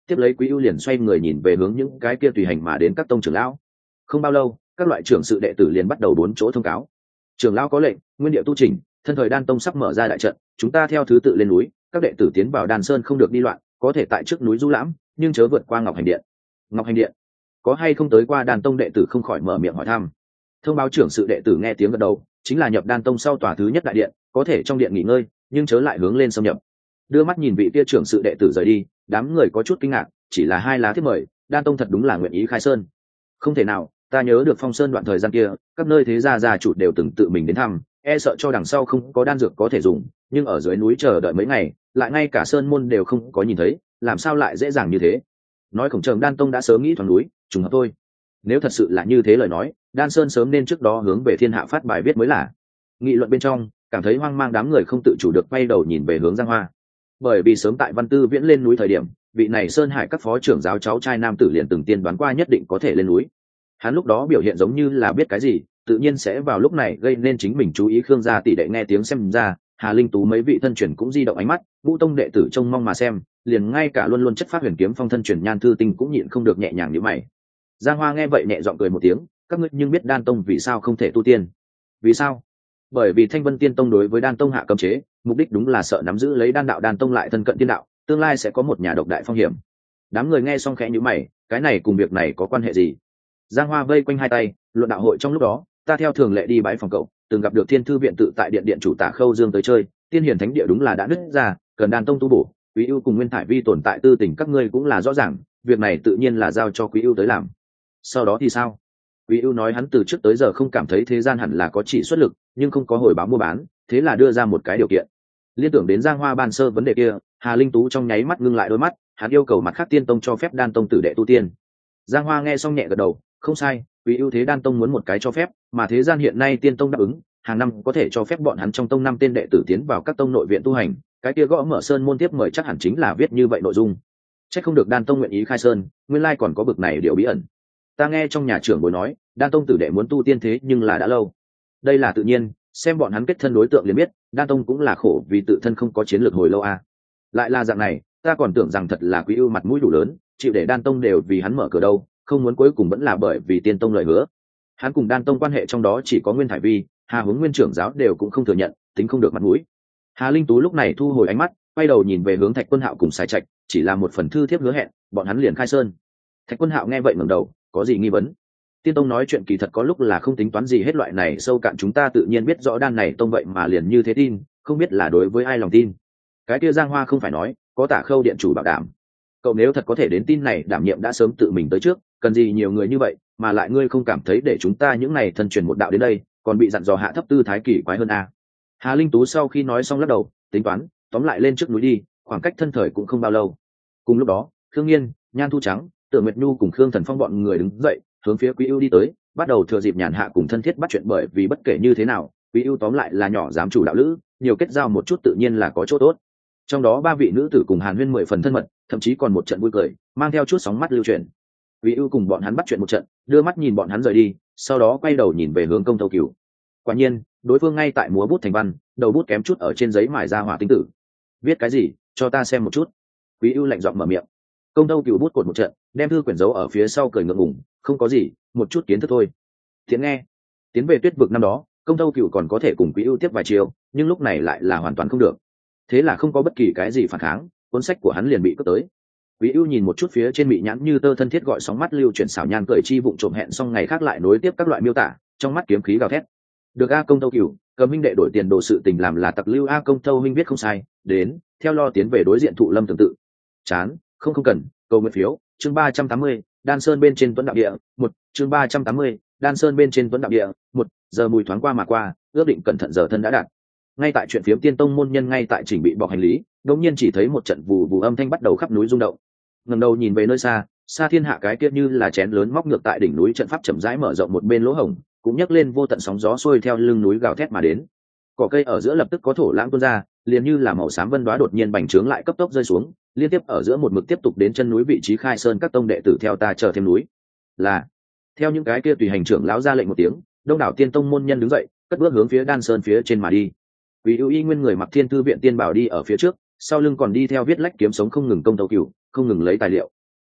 tiếp lấy Quý ưu liền xoay người nhìn về hướng những cái kia tùy hành mà đến các tông trưởng lão. Không bao lâu, các loại trưởng sự đệ tử liền bắt đầu bốn chỗ thông cáo. Trưởng lão có lệnh, nguyên địa tu chỉnh, thân thời Đan Tông sắp mở ra đại trận, chúng ta theo thứ tự lên núi, các đệ tử tiến vào Đan Sơn không được đi loạn, có thể tại trước núi du lãm, nhưng chớ vượt qua Ngọc Hành Điện. Ngọc Hành Điện, có hay không tới qua Đan Tông đệ tử không khỏi mở miệng hỏi thăm. Thông báo trưởng sự đệ tử nghe tiếng gật đầu, chính là nhập Đan Tông sau tòa thứ nhất đại điện, có thể trong điện nghỉ ngơi, nhưng chớ lại hướng lên xâm nhập. Đưa mắt nhìn vị kia trưởng sự đệ tử rời đi, đám người có chút kinh ngạc, chỉ là 2 lá thiếp mời, Đan Tông thật đúng là nguyện ý khai sơn. Không thể nào, ta nhớ được Phong Sơn đoạn thời gian kia, các nơi thế gia chủ đều từng tự mình đến thăm, e sợ cho đằng sau không có đan dược có thể dùng, nhưng ở dưới núi chờ đợi mấy ngày, lại ngay cả sơn môn đều không có nhìn thấy, làm sao lại dễ dàng như thế? Nói Khổng Trầm Đan Tông đã sớm nghĩ thoáng núi, trùng hợp thôi. Nếu thật sự là như thế lời nói, Đan Sơn sớm nên trước đó hướng về thiên hạ phát bài viết mới là. Nghị luận bên trong, cảm thấy hoang mang đám người không tự chủ được quay đầu nhìn về hướng Giang Hoa. Bởi vì sớm tại Văn Tư Viễn lên núi thời điểm, vị này Sơn Hải các phó trưởng giáo cháu trai nam tử liền từng tiên đoán qua nhất định có thể lên núi. Hắn lúc đó biểu hiện giống như là biết cái gì, tự nhiên sẽ vào lúc này gây nên chính mình chú ý. Khương gia tỷ đệ nghe tiếng xem ra, Hà Linh Tú mấy vị thân truyền cũng di động ánh mắt, Vũ Tông đệ tử trông mong mà xem, liền ngay cả luôn luôn chất phát huyền kiếm phong thân truyền Nhan Thư Tinh cũng nhịn không được nhẹ nhàng nhíu mày. Giang Hoa nghe vậy nhẹ giọng cười một tiếng, các ngươi nhưng biết Đan Tông vì sao không thể tu tiên? Vì sao? Bởi vì Thanh Vân Tiên Tông đối với Đan Tông hạ cấm chế, mục đích đúng là sợ nắm giữ lấy đan đạo Đan Tông lại thân cận tiên đạo, tương lai sẽ có một nhà độc đại phong hiểm. Đám người nghe xong khẽ nhíu mày, cái này cùng việc này có quan hệ gì? Giang Hoa vây quanh hai tay, luận đạo hội trong lúc đó, ta theo thường lệ đi bãi phòng cậu, từng gặp được Thiên Thư viện tự tại điện điện chủ Tả Khâu Dương tới chơi, tiên hiển thánh địa đúng là đã nứt ra, cần Đan Tông tu bổ, Quý ưu cùng Nguyên Thải Vi tồn tại tư tình các ngươi cũng là rõ ràng, việc này tự nhiên là giao cho Quý ưu tới làm. Sau đó thì sao? Quý ưu nói hắn từ trước tới giờ không cảm thấy thế gian hẳn là có chỉ xuất lực, nhưng không có hồi báo mua bán, thế là đưa ra một cái điều kiện. Liên tưởng đến Giang Hoa ban sơ vấn đề kia, Hà Linh Tú trong nháy mắt ngưng lại đôi mắt, hắn yêu cầu mặt khác Tiên Tông cho phép Đan Tông tử đệ tu tiên. Giang Hoa nghe xong nhẹ gật đầu, không sai, Quý ưu thế Đan Tông muốn một cái cho phép, mà thế gian hiện nay Tiên Tông đáp ứng, hàng năm có thể cho phép bọn hắn trong tông 5 tên đệ tử tiến vào các tông nội viện tu hành, cái kia gõ mở sơn môn tiếp mời chắc hẳn chính là viết như vậy nội dung. Chắc không được Đan Tông nguyện ý khai sơn, nguyên lai còn có bực này điều bí ẩn. Ta nghe trong nhà trưởng bối nói, Đan Tông tử đệ muốn tu tiên thế nhưng là đã lâu. Đây là tự nhiên, xem bọn hắn kết thân đối tượng liền biết, Đan Tông cũng là khổ vì tự thân không có chiến lược hồi lâu à. Lại là dạng này, ta còn tưởng rằng thật là Quý ưu mặt mũi đủ lớn, chịu để Đan Tông đều vì hắn mở cửa đâu, không muốn cuối cùng vẫn là bởi vì Tiên Tông lời hứa. Hắn cùng Đan Tông quan hệ trong đó chỉ có Nguyên Thải Vi, Hà Hướng Nguyên trưởng giáo đều cũng không thừa nhận, tính không được mặt mũi. Hà Linh Tú lúc này thu hồi ánh mắt, quay đầu nhìn về hướng Thạch Quân Hạo cùng Sài Trạch, chỉ là một phần thư thiếp hứa hẹn, bọn hắn liền khai sơn. Thạch Quân Hạo nghe vậy ngẩng đầu, có gì nghi vấn? Tiên Tông nói chuyện kỳ thật có lúc là không tính toán gì hết, loại này sâu cạn chúng ta tự nhiên biết rõ Đan này tông vậy mà liền như thế tin, không biết là đối với ai lòng tin. Cái kia Giang Hoa không phải nói, có Tả Khâu điện chủ bảo đảm. Cậu nếu thật có thể đến tin này đảm nhiệm đã sớm tự mình tới trước, cần gì nhiều người như vậy, mà lại ngươi không cảm thấy để chúng ta những này thân truyền một đạo đến đây, còn bị dặn dò hạ thấp tư thái kỳ quái hơn à? Hà Linh Tú sau khi nói xong lắc đầu, tính toán, tóm lại lên trước núi đi, khoảng cách thân thời cũng không bao lâu. Cùng lúc đó, Khương Nghiên, Nhan Thu Trắng, Tưởng Nguyệt Nhu cùng Khương Thần Phong bọn người đứng dậy, hướng phía Quý ưu đi tới, bắt đầu thừa dịp nhàn hạ cùng thân thiết bắt chuyện, bởi vì bất kể như thế nào, Quý ưu tóm lại là nhỏ giám chủ đạo lữ, nhiều kết giao một chút tự nhiên là có chỗ tốt. Trong đó 3 vị nữ tử cùng Hàn Huyên 10 phần thân mật, thậm chí còn một trận vui cười, mang theo chút sóng mắt lưu truyền. Quý ưu cùng bọn hắn bắt chuyện một trận, đưa mắt nhìn bọn hắn rời đi, sau đó quay đầu nhìn về hướng Công Tâu Cửu. Quả nhiên, đối phương ngay tại múa bút thành văn, đầu bút kém chút ở trên giấy mài ra hỏa tinh tử. Viết cái gì, cho ta xem một chút. Quý ưu lạnh giọng mở miệng. Công Tâu Cửu bút cột một trận, đem thư quyển giấu ở phía sau cười ngượng ngùng, không có gì, một chút kiến thức thôi. Thiện nghe. Tiến về Tuyết vực năm đó, Công Tâu Cửu còn có thể cùng Quý ưu tiếp vài chiều, nhưng lúc này lại là hoàn toàn không được. Thế là không có bất kỳ cái gì phản kháng, cuốn sách của hắn liền bị cướp tới. Quý ưu nhìn một chút phía trên bị nhãn như tơ thân thiết gọi sóng mắt lưu chuyển xảo nhan cười chi vụng trộm hẹn xong ngày khác lại nối tiếp các loại miêu tả, trong mắt kiếm khí gào thét. Được a Công Tâu Cửu, cầm huynh đệ đổi tiền đồ sự tình làm là tặc lưu a Công Tâu huynh viết không sai, đến, theo lo tiến về đối diện Thụ Lâm tương tự. Chán, không cần, cầu nguyện phiếu, chương 380, Đan Sơn bên trên Tuấn Đạo Địa, chương 380, Đan Sơn bên trên Tuấn Đạo Địa, giờ mùi thoáng qua mà qua, ước định cẩn thận giờ thân đã đạt. Ngay tại chuyện phiếm Tiên Tông môn nhân ngay tại chỉnh bị bọc hành lý, đột nhiên chỉ thấy một trận vù vù âm thanh bắt đầu khắp núi rung động. Ngẩng đầu nhìn về nơi xa, xa thiên hạ cái kia như là chén lớn móc ngược tại đỉnh núi trận pháp chậm rãi mở rộng một bên lỗ hổng, cũng nhấc lên vô tận sóng gió xuôi theo lưng núi gào thét mà đến. Cỏ cây ở giữa lập tức có thổ lãng tuôn ra, liền như là màu xám vân đóa đột nhiên bành trướng lại cấp tốc rơi xuống, liên tiếp ở giữa một mực tiếp tục đến chân núi vị trí khai sơn các tông đệ tử theo ta chờ thêm núi. Là theo những cái kia tùy hành trưởng lão ra lệnh một tiếng, đông đảo Tiên Tông môn nhân đứng dậy, cất bước hướng phía Đan Sơn phía trên mà đi. Vì ưu y nguyên người mặc Thiên Thư viện tiên bảo đi ở phía trước, sau lưng còn đi theo viết lách kiếm sống không ngừng Công Tâu Cửu, không ngừng lấy tài liệu,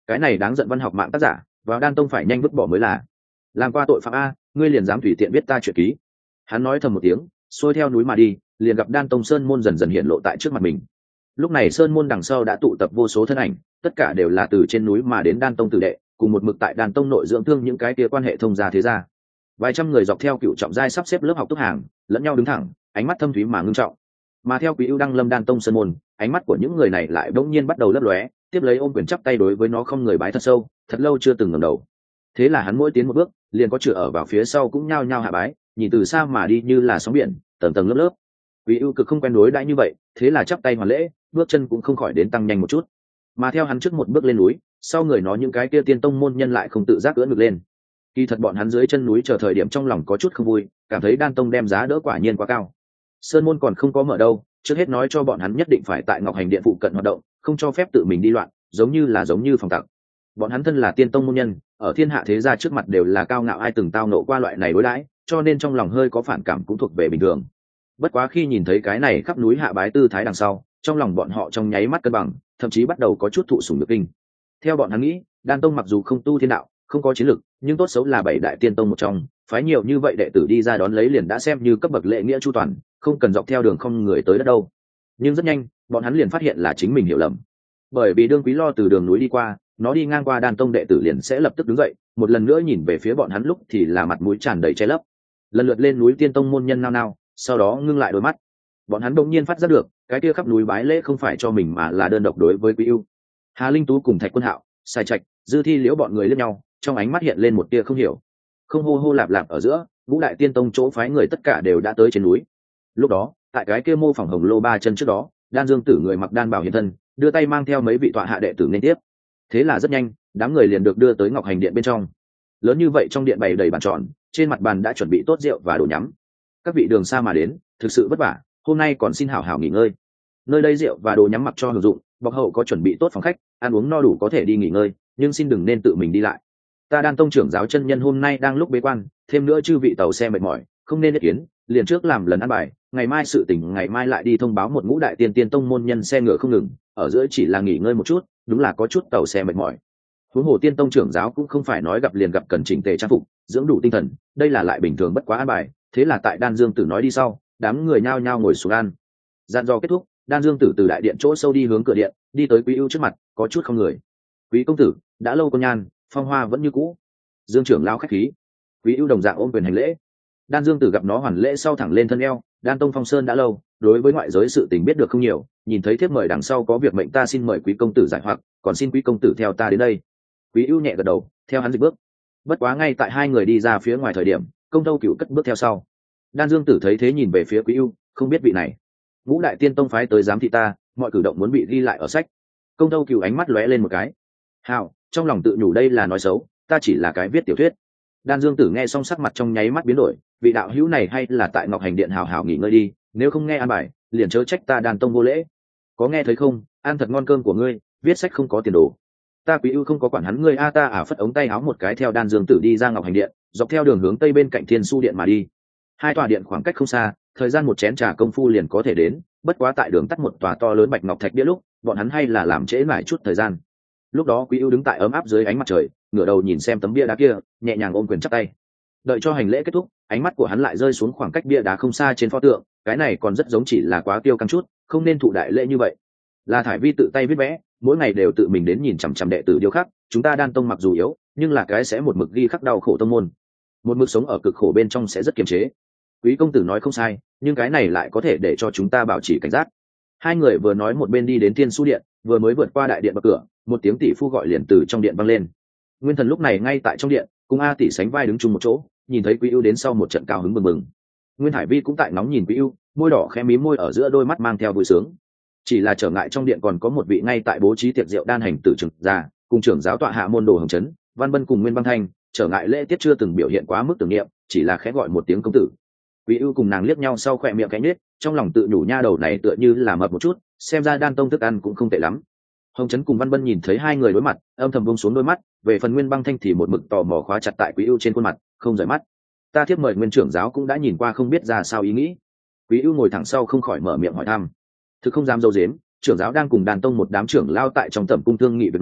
cái này đáng giận văn học mạng tác giả vào đan tông phải nhanh vứt bỏ mới là. Làm qua tội phạm a, ngươi liền dám tùy tiện viết ta chuyện ký. Hắn nói thầm một tiếng, xuôi theo núi mà đi, liền gặp đan tông sơn môn dần dần hiện lộ tại trước mặt mình. Lúc này sơn môn đằng sau đã tụ tập vô số thân ảnh, tất cả đều là từ trên núi mà đến đan tông tử đệ, cùng một mực tại đan tông nội dưỡng thương những cái kia quan hệ thông gia thế gia. Vài trăm người dọc theo cựu trọng giai sắp xếp lớp học túc hàng, lẫn nhau đứng thẳng, ánh mắt thâm thúy mà ngưng trọng. Mà theo Quý Ưu đăng lâm đan tông sơn môn, ánh mắt của những người này lại bỗng nhiên bắt đầu lấp lóe, tiếp lấy ôm quyền chắp tay đối với nó không người bái thật sâu, thật lâu chưa từng ngẩng đầu. Thế là hắn mỗi tiến một bước, liền có chửa ở vào phía sau cũng nhao nhao hạ bái, nhìn từ xa mà đi như là sóng biển, tầng tầng lớp lớp. Quý Ưu cực không quen đối đãi như vậy, thế là chắp tay hoàn lễ, bước chân cũng không khỏi đến tăng nhanh một chút. Mà theo hắn trước một bước lên núi, sau người nó những cái kia tiên tông môn nhân lại không tự giác ưỡn ngực lên. Kỳ thật bọn hắn dưới chân núi chờ thời điểm trong lòng có chút không vui, cảm thấy đan tông đem giá đỡ quả nhiên quá cao. Sơn môn còn không có mở đâu, trước hết nói cho bọn hắn nhất định phải tại Ngọc Hành Điện phụ cận hoạt động, không cho phép tự mình đi loạn, giống như phòng tặc. Bọn hắn thân là tiên tông môn nhân, ở thiên hạ thế gia trước mặt đều là cao ngạo ai từng tao nộ qua loại này đối đãi, cho nên trong lòng hơi có phản cảm cũng thuộc về bình thường. Bất quá khi nhìn thấy cái này khắp núi hạ bái tư thái đằng sau, trong lòng bọn họ trong nháy mắt cân bằng, thậm chí bắt đầu có chút thụ sủng nhược kinh. Theo bọn hắn nghĩ, đan tông mặc dù không tu thiên đạo, không có chiến lực, nhưng tốt xấu là bảy đại tiên tông một trong, phái nhiều như vậy đệ tử đi ra đón lấy liền đã xem như cấp bậc lễ nghĩa chu toàn, không cần dọc theo đường không người tới đất đâu. Nhưng rất nhanh, bọn hắn liền phát hiện là chính mình hiểu lầm. Bởi vì đương Quý Lo từ đường núi đi qua, nó đi ngang qua đan tông đệ tử liền sẽ lập tức đứng dậy, một lần nữa nhìn về phía bọn hắn lúc thì là mặt mũi tràn đầy che lấp. Lần lượt lên núi tiên tông môn nhân nao nao, sau đó ngưng lại đôi mắt. Bọn hắn đột nhiên phát giác được, cái kia khắp núi bái lễ không phải cho mình mà là đơn độc đối với Quý Ưu. Hà Linh Tú cùng Thạch Quân Hạo, Sai Trạch, Dư Thi Liễu bọn người liếc nhau, trong ánh mắt hiện lên một tia không hiểu. Không hô hô lạp lạp ở giữa, ngũ đại tiên tông chỗ phái người tất cả đều đã tới trên núi. Lúc đó, tại cái kia mô phỏng hồng lô ba chân trước đó, Đan Dương Tử người mặc đan bảo hiện thân, đưa tay mang theo mấy vị tọa hạ đệ tử nên tiếp. Thế là rất nhanh, đám người liền được đưa tới Ngọc Hành Điện bên trong. Lớn như vậy trong điện bày đầy bàn tròn, trên mặt bàn đã chuẩn bị tốt rượu và đồ nhắm. Các vị đường xa mà đến, thực sự vất vả, hôm nay còn xin hảo hảo nghỉ ngơi. Nơi đây rượu và đồ nhắm mặc cho hưởng dụng, bọc hậu có chuẩn bị tốt phòng khách, ăn uống no đủ có thể đi nghỉ ngơi, nhưng xin đừng nên tự mình đi lại. Ta Đan tông trưởng giáo chân nhân hôm nay đang lúc bế quan, thêm nữa chư vị tàu xe mệt mỏi, không nên ý kiến, liền trước làm lần ăn bài, ngày mai sự tình ngày mai lại đi thông báo một ngũ đại tiên tông môn nhân xe ngựa không ngừng, ở giữa chỉ là nghỉ ngơi một chút, đúng là có chút tàu xe mệt mỏi. Huống hồ tiên tông trưởng giáo cũng không phải nói gặp liền gặp cần chỉnh tề trang phục, dưỡng đủ tinh thần, đây là lại bình thường bất quá ăn bài. Thế là tại Đan Dương Tử nói đi sau, đám người nhao nhao ngồi xuống ăn. Gian do kết thúc, Đan Dương Tử từ đại điện chỗ sâu đi hướng cửa điện, đi tới Quý Ưu trước mặt, có chút không người. Quý công tử, đã lâu con nhan, phong hoa vẫn như cũ. Dương trưởng lão khách khí. Quý Ưu đồng dạng ôm quyền hành lễ. Đan Dương Tử gặp nó hoàn lễ sau thẳng lên thân eo, Đan tông phong sơn đã lâu, đối với ngoại giới sự tình biết được không nhiều, nhìn thấy thiếp mời đằng sau có việc mệnh ta xin mời quý công tử giải hoặc, còn xin quý công tử theo ta đến đây. Quý Ưu nhẹ gật đầu, theo hắn dịch bước. Bất quá ngay tại hai người đi ra phía ngoài thời điểm, Công Tâu Cửu cất bước theo sau. Đan Dương Tử thấy thế nhìn về phía Quý Ưu, không biết vị này. Ngũ đại tiên tông phái tới giám thị ta, mọi cử động muốn bị ghi lại ở sách. Công Tâu Cửu ánh mắt lóe lên một cái. Hào, trong lòng tự nhủ đây là nói xấu, ta chỉ là cái viết tiểu thuyết. Đan Dương Tử nghe xong sắc mặt trong nháy mắt biến đổi, vị đạo hữu này hay là tại Ngọc Hành Điện hào hào nghỉ ngơi đi, nếu không nghe an bài, liền chớ trách ta Đan tông vô lễ. Có nghe thấy không, ăn thật ngon cơm của ngươi, viết sách không có tiền đồ. Ta Quý Ưu không có quản hắn ngươi a ta phất ống tay áo một cái theo Đan Dương Tử đi ra Ngọc Hành Điện, dọc theo đường hướng tây bên cạnh Thiên Su Điện mà đi. Hai tòa điện khoảng cách không xa, thời gian một chén trà công phu liền có thể đến, bất quá tại đường tắt một tòa to lớn bạch ngọc thạch bia lúc, bọn hắn hay là làm trễ mãi chút thời gian. Lúc đó Quý Ưu đứng tại ấm áp dưới ánh mặt trời, ngửa đầu nhìn xem tấm bia đá kia, nhẹ nhàng ôm quyền chắp tay. Đợi cho hành lễ kết thúc, ánh mắt của hắn lại rơi xuống khoảng cách bia đá không xa trên pho tượng, cái này còn rất giống chỉ là quá tiêu căng chút, không nên thụ đại lễ như vậy. Là Thải Vi tự tay viết vẽ, mỗi ngày đều tự mình đến nhìn chằm chằm đệ tử điêu khắc, chúng ta Đan tông mặc dù yếu, nhưng là cái sẽ một mực ghi khắc đau khổ tông môn. Một mực sống ở cực khổ bên trong sẽ rất kiềm chế. Quý công tử nói không sai, nhưng cái này lại có thể để cho chúng ta bảo trì cảnh giác. Hai người vừa nói một bên đi đến Thiên Su Điện, vừa mới vượt qua đại điện bậc cửa, một tiếng tỷ phu gọi liền từ trong điện vang lên. Nguyên Thần lúc này ngay tại trong điện, cùng A tỷ sánh vai đứng chung một chỗ, nhìn thấy Quý Ưu đến sau một trận cao hứng bừng bừng. Nguyên Hải Vi cũng tại nóng nhìn Quý Ưu, môi đỏ khẽ mím môi ở giữa đôi mắt mang theo vui sướng. Chỉ là trở ngại trong điện còn có một vị ngay tại bố trí tiệc rượu đan hành tử trưởng già, cùng trưởng giáo tọa hạ môn đồ Hồng Trấn, Văn Bân cùng Nguyên Băng Thanh, trở ngại lễ tiết chưa từng biểu hiện quá mức tưởng niệm, chỉ là khẽ gọi một tiếng công tử. Quý Ưu cùng nàng liếc nhau sau khẽ miệng cánh nết, trong lòng tự nhủ nha đầu này tựa như là mập một chút, xem ra Đan tông thức ăn cũng không tệ lắm. Hồng Trấn cùng Văn Bân nhìn thấy hai người đối mặt, âm thầm buông xuống đôi mắt, về phần Nguyên Băng Thanh thì một mực tò mò khóa chặt tại Quý Ưu trên khuôn mặt, không rời mắt. Ta thiếp mời Nguyên trưởng giáo cũng đã nhìn qua không biết ra sao ý nghĩ. Quý Ưu ngồi thẳng sau không khỏi mở miệng hỏi thăm. Thực không dám dâu dếm, trưởng giáo đang cùng Đan tông một đám trưởng lao tại trong tẩm cung thương nghị việc này,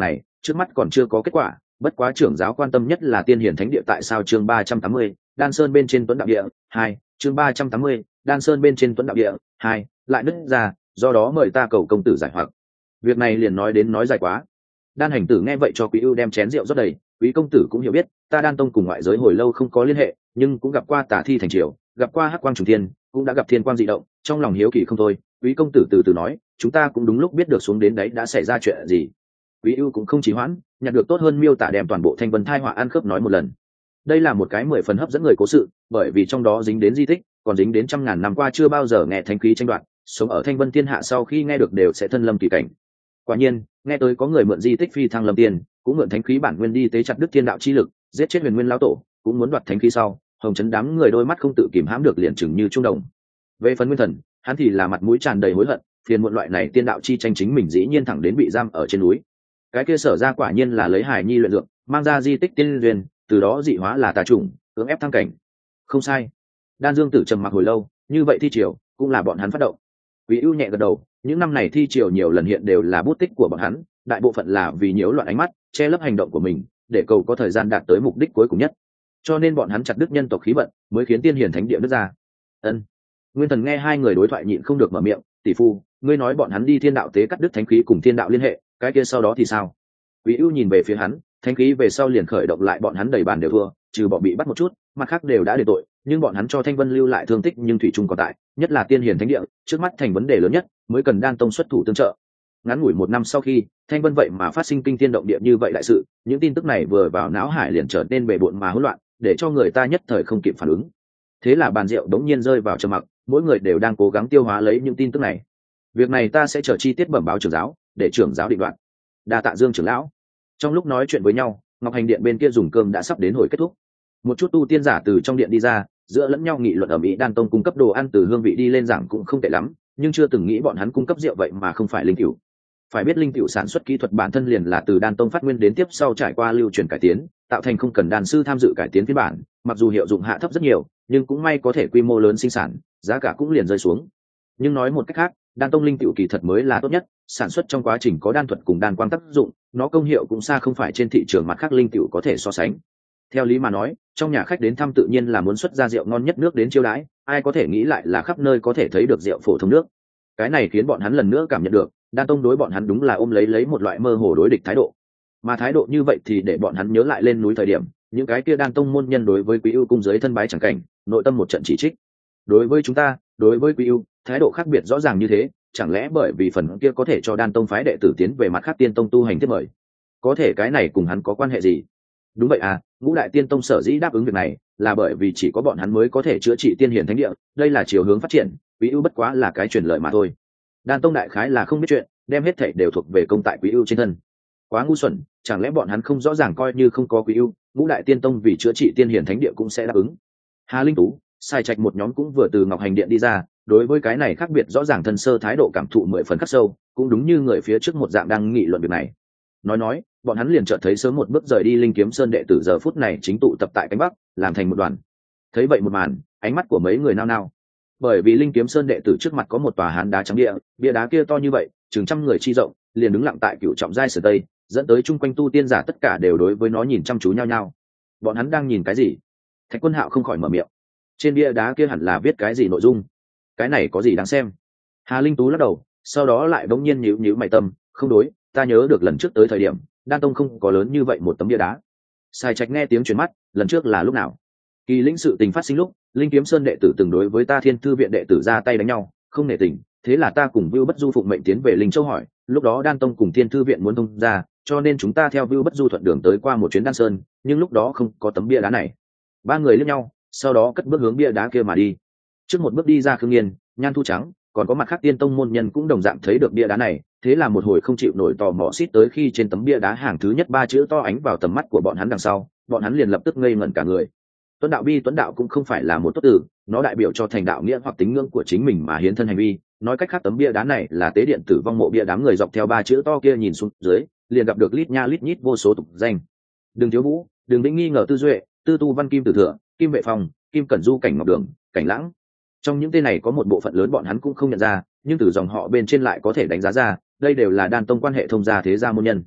trước mắt còn chưa có kết quả, bất quá trưởng giáo quan tâm nhất là tiên hiển thánh địa tại sao. Chương 380, Đan Sơn bên trên Tuấn Đạo Địa 2, chương 380, Đan Sơn bên trên Tuấn Đạo Địa 2, lại nứt ra, do đó mời ta cầu công tử giải hoặc. Việc này liền nói đến nói dài quá. Đan Hành Tử nghe vậy cho Quý Ưu đem chén rượu rót đầy, Quý công tử cũng hiểu biết, ta Đan tông cùng ngoại giới hồi lâu không có liên hệ, nhưng cũng gặp qua Tả Thi thành triều, gặp qua Hắc Quang trùng thiên, cũng đã gặp thiên quang dị động, trong lòng hiếu kỳ không thôi. Quý công tử từ từ nói, chúng ta cũng đúng lúc biết được xuống đến đấy đã xảy ra chuyện gì. Quý Ưu cũng không trì hoãn, nhặt được tốt hơn miêu tả đem toàn bộ Thanh Vân thai họa ăn khớp nói một lần. Đây là một cái 10 phần hấp dẫn người cố sự, bởi vì trong đó dính đến di tích, còn dính đến trăm ngàn năm qua chưa bao giờ nghe thánh khí tranh đoạt, sống ở Thanh Vân thiên hạ sau khi nghe được đều sẽ thân lâm kỳ cảnh. Quả nhiên, nghe tới có người mượn di tích phi thăng lâm tiền, cũng mượn thánh khí bản nguyên đi tế chặt đức thiên đạo chi lực, giết chết Huyền Nguyên lão tổ, cũng muốn đoạt thánh khí sau, hồng chấn đám người đôi mắt không tự kìm hãm được liền chừng như trung đồng. Về phần Nguyên Thần, hắn thì là mặt mũi tràn đầy hối hận, phiền muộn loại này tiên đạo chi tranh chính mình dĩ nhiên thẳng đến bị giam ở trên núi. Cái kia sở ra quả nhiên là lấy hài nhi luyện lượng, mang ra di tích tiên duyên, từ đó dị hóa là tà chủng, cưỡng ép thăng cảnh. Không sai. Đan Dương Tử trầm mặc hồi lâu, như vậy thi triều cũng là bọn hắn phát động. Quý Ưu nhẹ gật đầu, những năm này thi triều nhiều lần hiện đều là bút tích của bọn hắn, đại bộ phận là vì nhiễu loạn ánh mắt, che lấp hành động của mình, để cầu có thời gian đạt tới mục đích cuối cùng nhất. Cho nên bọn hắn chặt đứt nhân tộc khí vận, mới khiến tiên hiển thánh địa nứt ra. Ân. Nguyên Thần nghe hai người đối thoại nhịn không được mở miệng, tỷ phu, ngươi nói bọn hắn đi thiên đạo tế cắt đứt thánh khí cùng thiên đạo liên hệ, cái kia sau đó thì sao? Quý Ưu nhìn về phía hắn, thánh khí về sau liền khởi động lại bọn hắn đầy bàn đều thua, trừ bọn bị bắt một chút, mặt khác đều đã đền tội, nhưng bọn hắn cho Thanh Vân lưu lại thương tích nhưng thủy chung còn tại, nhất là tiên hiển thánh địa, trước mắt thành vấn đề lớn nhất, mới cần Đan tông xuất thủ tương trợ. Ngắn ngủi một năm sau khi, Thanh Vân vậy mà phát sinh kinh thiên động địa như vậy đại sự, những tin tức này vừa vào não hải liền trở nên bề bộn mà hỗn loạn, để cho người ta nhất thời không kịp phản ứng. Thế là bàn rượu đống nhiên rơi vào trầm mặc, mỗi người đều đang cố gắng tiêu hóa lấy những tin tức này. Việc này ta sẽ chờ chi tiết bẩm báo trưởng giáo, để trưởng giáo định đoạt. Đa tạ Dương trưởng lão. Trong lúc nói chuyện với nhau, Ngọc Hành điện bên kia dùng cơm đã sắp đến hồi kết thúc. Một chút tu tiên giả từ trong điện đi ra, giữa lẫn nhau nghị luận ở Mỹ Đan tông cung cấp đồ ăn từ hương vị đi lên giảng cũng không tệ lắm, nhưng chưa từng nghĩ bọn hắn cung cấp rượu vậy mà không phải linh cửu. Phải biết linh cửu sản xuất kỹ thuật bản thân liền là từ Đan tông phát nguyên đến tiếp sau trải qua lưu truyền cải tiến, tạo thành không cần đan sư tham dự cải tiến phiên bản, mặc dù hiệu dụng hạ thấp rất nhiều, nhưng cũng may có thể quy mô lớn sinh sản, giá cả cũng liền rơi xuống. Nhưng nói một cách khác, Đan tông linh cửu kỳ thật mới là tốt nhất, sản xuất trong quá trình có đan thuật cùng đan quang tác dụng, nó công hiệu cũng xa không phải trên thị trường mặt khác linh cửu có thể so sánh. Theo lý mà nói, trong nhà khách đến thăm tự nhiên là muốn xuất ra rượu ngon nhất nước đến chiêu đãi, ai có thể nghĩ lại là khắp nơi có thể thấy được rượu phổ thông nước. Cái này khiến bọn hắn lần nữa cảm nhận được, Đan tông đối bọn hắn đúng là ôm lấy một loại mơ hồ đối địch thái độ. Mà thái độ như vậy thì để bọn hắn nhớ lại lên núi thời điểm, những cái kia Đan tông môn nhân đối với Quý Ưu cung dưới thân bái chẳng cảnh, nội tâm một trận chỉ trích. Đối với chúng ta, đối với Quý Ưu, thái độ khác biệt rõ ràng như thế, chẳng lẽ bởi vì phần kia có thể cho Đan tông phái đệ tử tiến về mặt khác tiên tông tu hành tiếp mời? Có thể cái này cùng hắn có quan hệ gì? Đúng vậy à, Ngũ Đại Tiên Tông sở dĩ đáp ứng việc này, là bởi vì chỉ có bọn hắn mới có thể chữa trị tiên hiển thánh địa, đây là chiều hướng phát triển, Quý Ưu bất quá là cái truyền lợi mà thôi. Đan tông đại khái là không biết chuyện, đem hết thảy đều thuộc về công tại Quý Ưu trên thân. Quá ngu xuẩn, chẳng lẽ bọn hắn không rõ ràng coi như không có Quý Ưu, Ngũ Đại Tiên Tông vì chữa trị tiên hiển thánh địa cũng sẽ đáp ứng. Hà Linh Tú, Sai Trạch một nhóm cũng vừa từ Ngọc Hành điện đi ra, đối với cái này khác biệt rõ ràng thân sơ thái độ cảm thụ 10 phần khắc sâu, cũng đúng như người phía trước một dạng đang nghị luận việc này. Nói, bọn hắn liền chợt thấy sớm một bước rời đi Linh Kiếm Sơn đệ tử giờ phút này chính tụ tập tại cánh bắc, làm thành một đoàn. Thấy vậy một màn, ánh mắt của mấy người nao nao. Bởi vì Linh Kiếm Sơn đệ tử trước mặt có một tòa hán đá trắng địa, bia đá kia to như vậy, chừng trăm người chi rộng, liền đứng lặng tại Cửu Trọng giai sở tây, dẫn tới chung quanh tu tiên giả tất cả đều đối với nó nhìn chăm chú nhau nhau. Bọn hắn đang nhìn cái gì? Thạch Quân Hạo không khỏi mở miệng. Trên bia đá kia hẳn là viết cái gì nội dung? Cái này có gì đáng xem? Hà Linh Tú lắc đầu, sau đó lại bỗng nhiên nhíu mày tâm, không đối, ta nhớ được lần trước tới thời điểm, Đan tông không có lớn như vậy một tấm bia đá. Sai Trạch nghe tiếng truyền mắt, lần trước là lúc nào? Kỳ lĩnh sự tình phát sinh lúc, Linh Kiếm Sơn đệ tử từng đối với ta Thiên Thư viện đệ tử ra tay đánh nhau, không nể tình, thế là ta cùng Vưu Bất Du phụng mệnh tiến về Linh Châu hỏi, lúc đó Đan tông cùng Thiên Thư viện muốn thông ra, cho nên chúng ta theo Vưu Bất Du thuận đường tới qua một chuyến Đan Sơn, nhưng lúc đó không có tấm bia đá này. Ba người liếc nhau, sau đó cất bước hướng bia đá kia mà đi. Trước một bước đi ra Khương Nghiên, Nhan Thu Trắng, còn có mặt khác tiên tông môn nhân cũng đồng dạng thấy được bia đá này, thế là một hồi không chịu nổi tò mò xít tới khi trên tấm bia đá hàng thứ nhất 3 chữ to ánh vào tầm mắt của bọn hắn đằng sau, bọn hắn liền lập tức ngây ngẩn cả người. Tuấn đạo bi tuấn đạo cũng không phải là một tốt từ, nó đại biểu cho thành đạo nghĩa hoặc tín ngưỡng của chính mình mà hiến thân hành vi. Nói cách khác tấm bia đá này là tế điện tử vong mộ bia, đám người dọc theo 3 chữ to kia nhìn xuống dưới, liền gặp được lít nha lít nhít vô số tục danh. Đường Thiếu Vũ, Đường Vĩnh nghi ngờ Tư Duệ, Tư Tu Văn Kim Tử Thừa, Kim Vệ Phong, Kim Cẩn Du, Cảnh Ngọc Đường, Cảnh Lãng. Trong những tên này có một bộ phận lớn bọn hắn cũng không nhận ra, nhưng từ dòng họ bên trên lại có thể đánh giá ra, đây đều là Đan tông quan hệ thông gia thế gia môn nhân.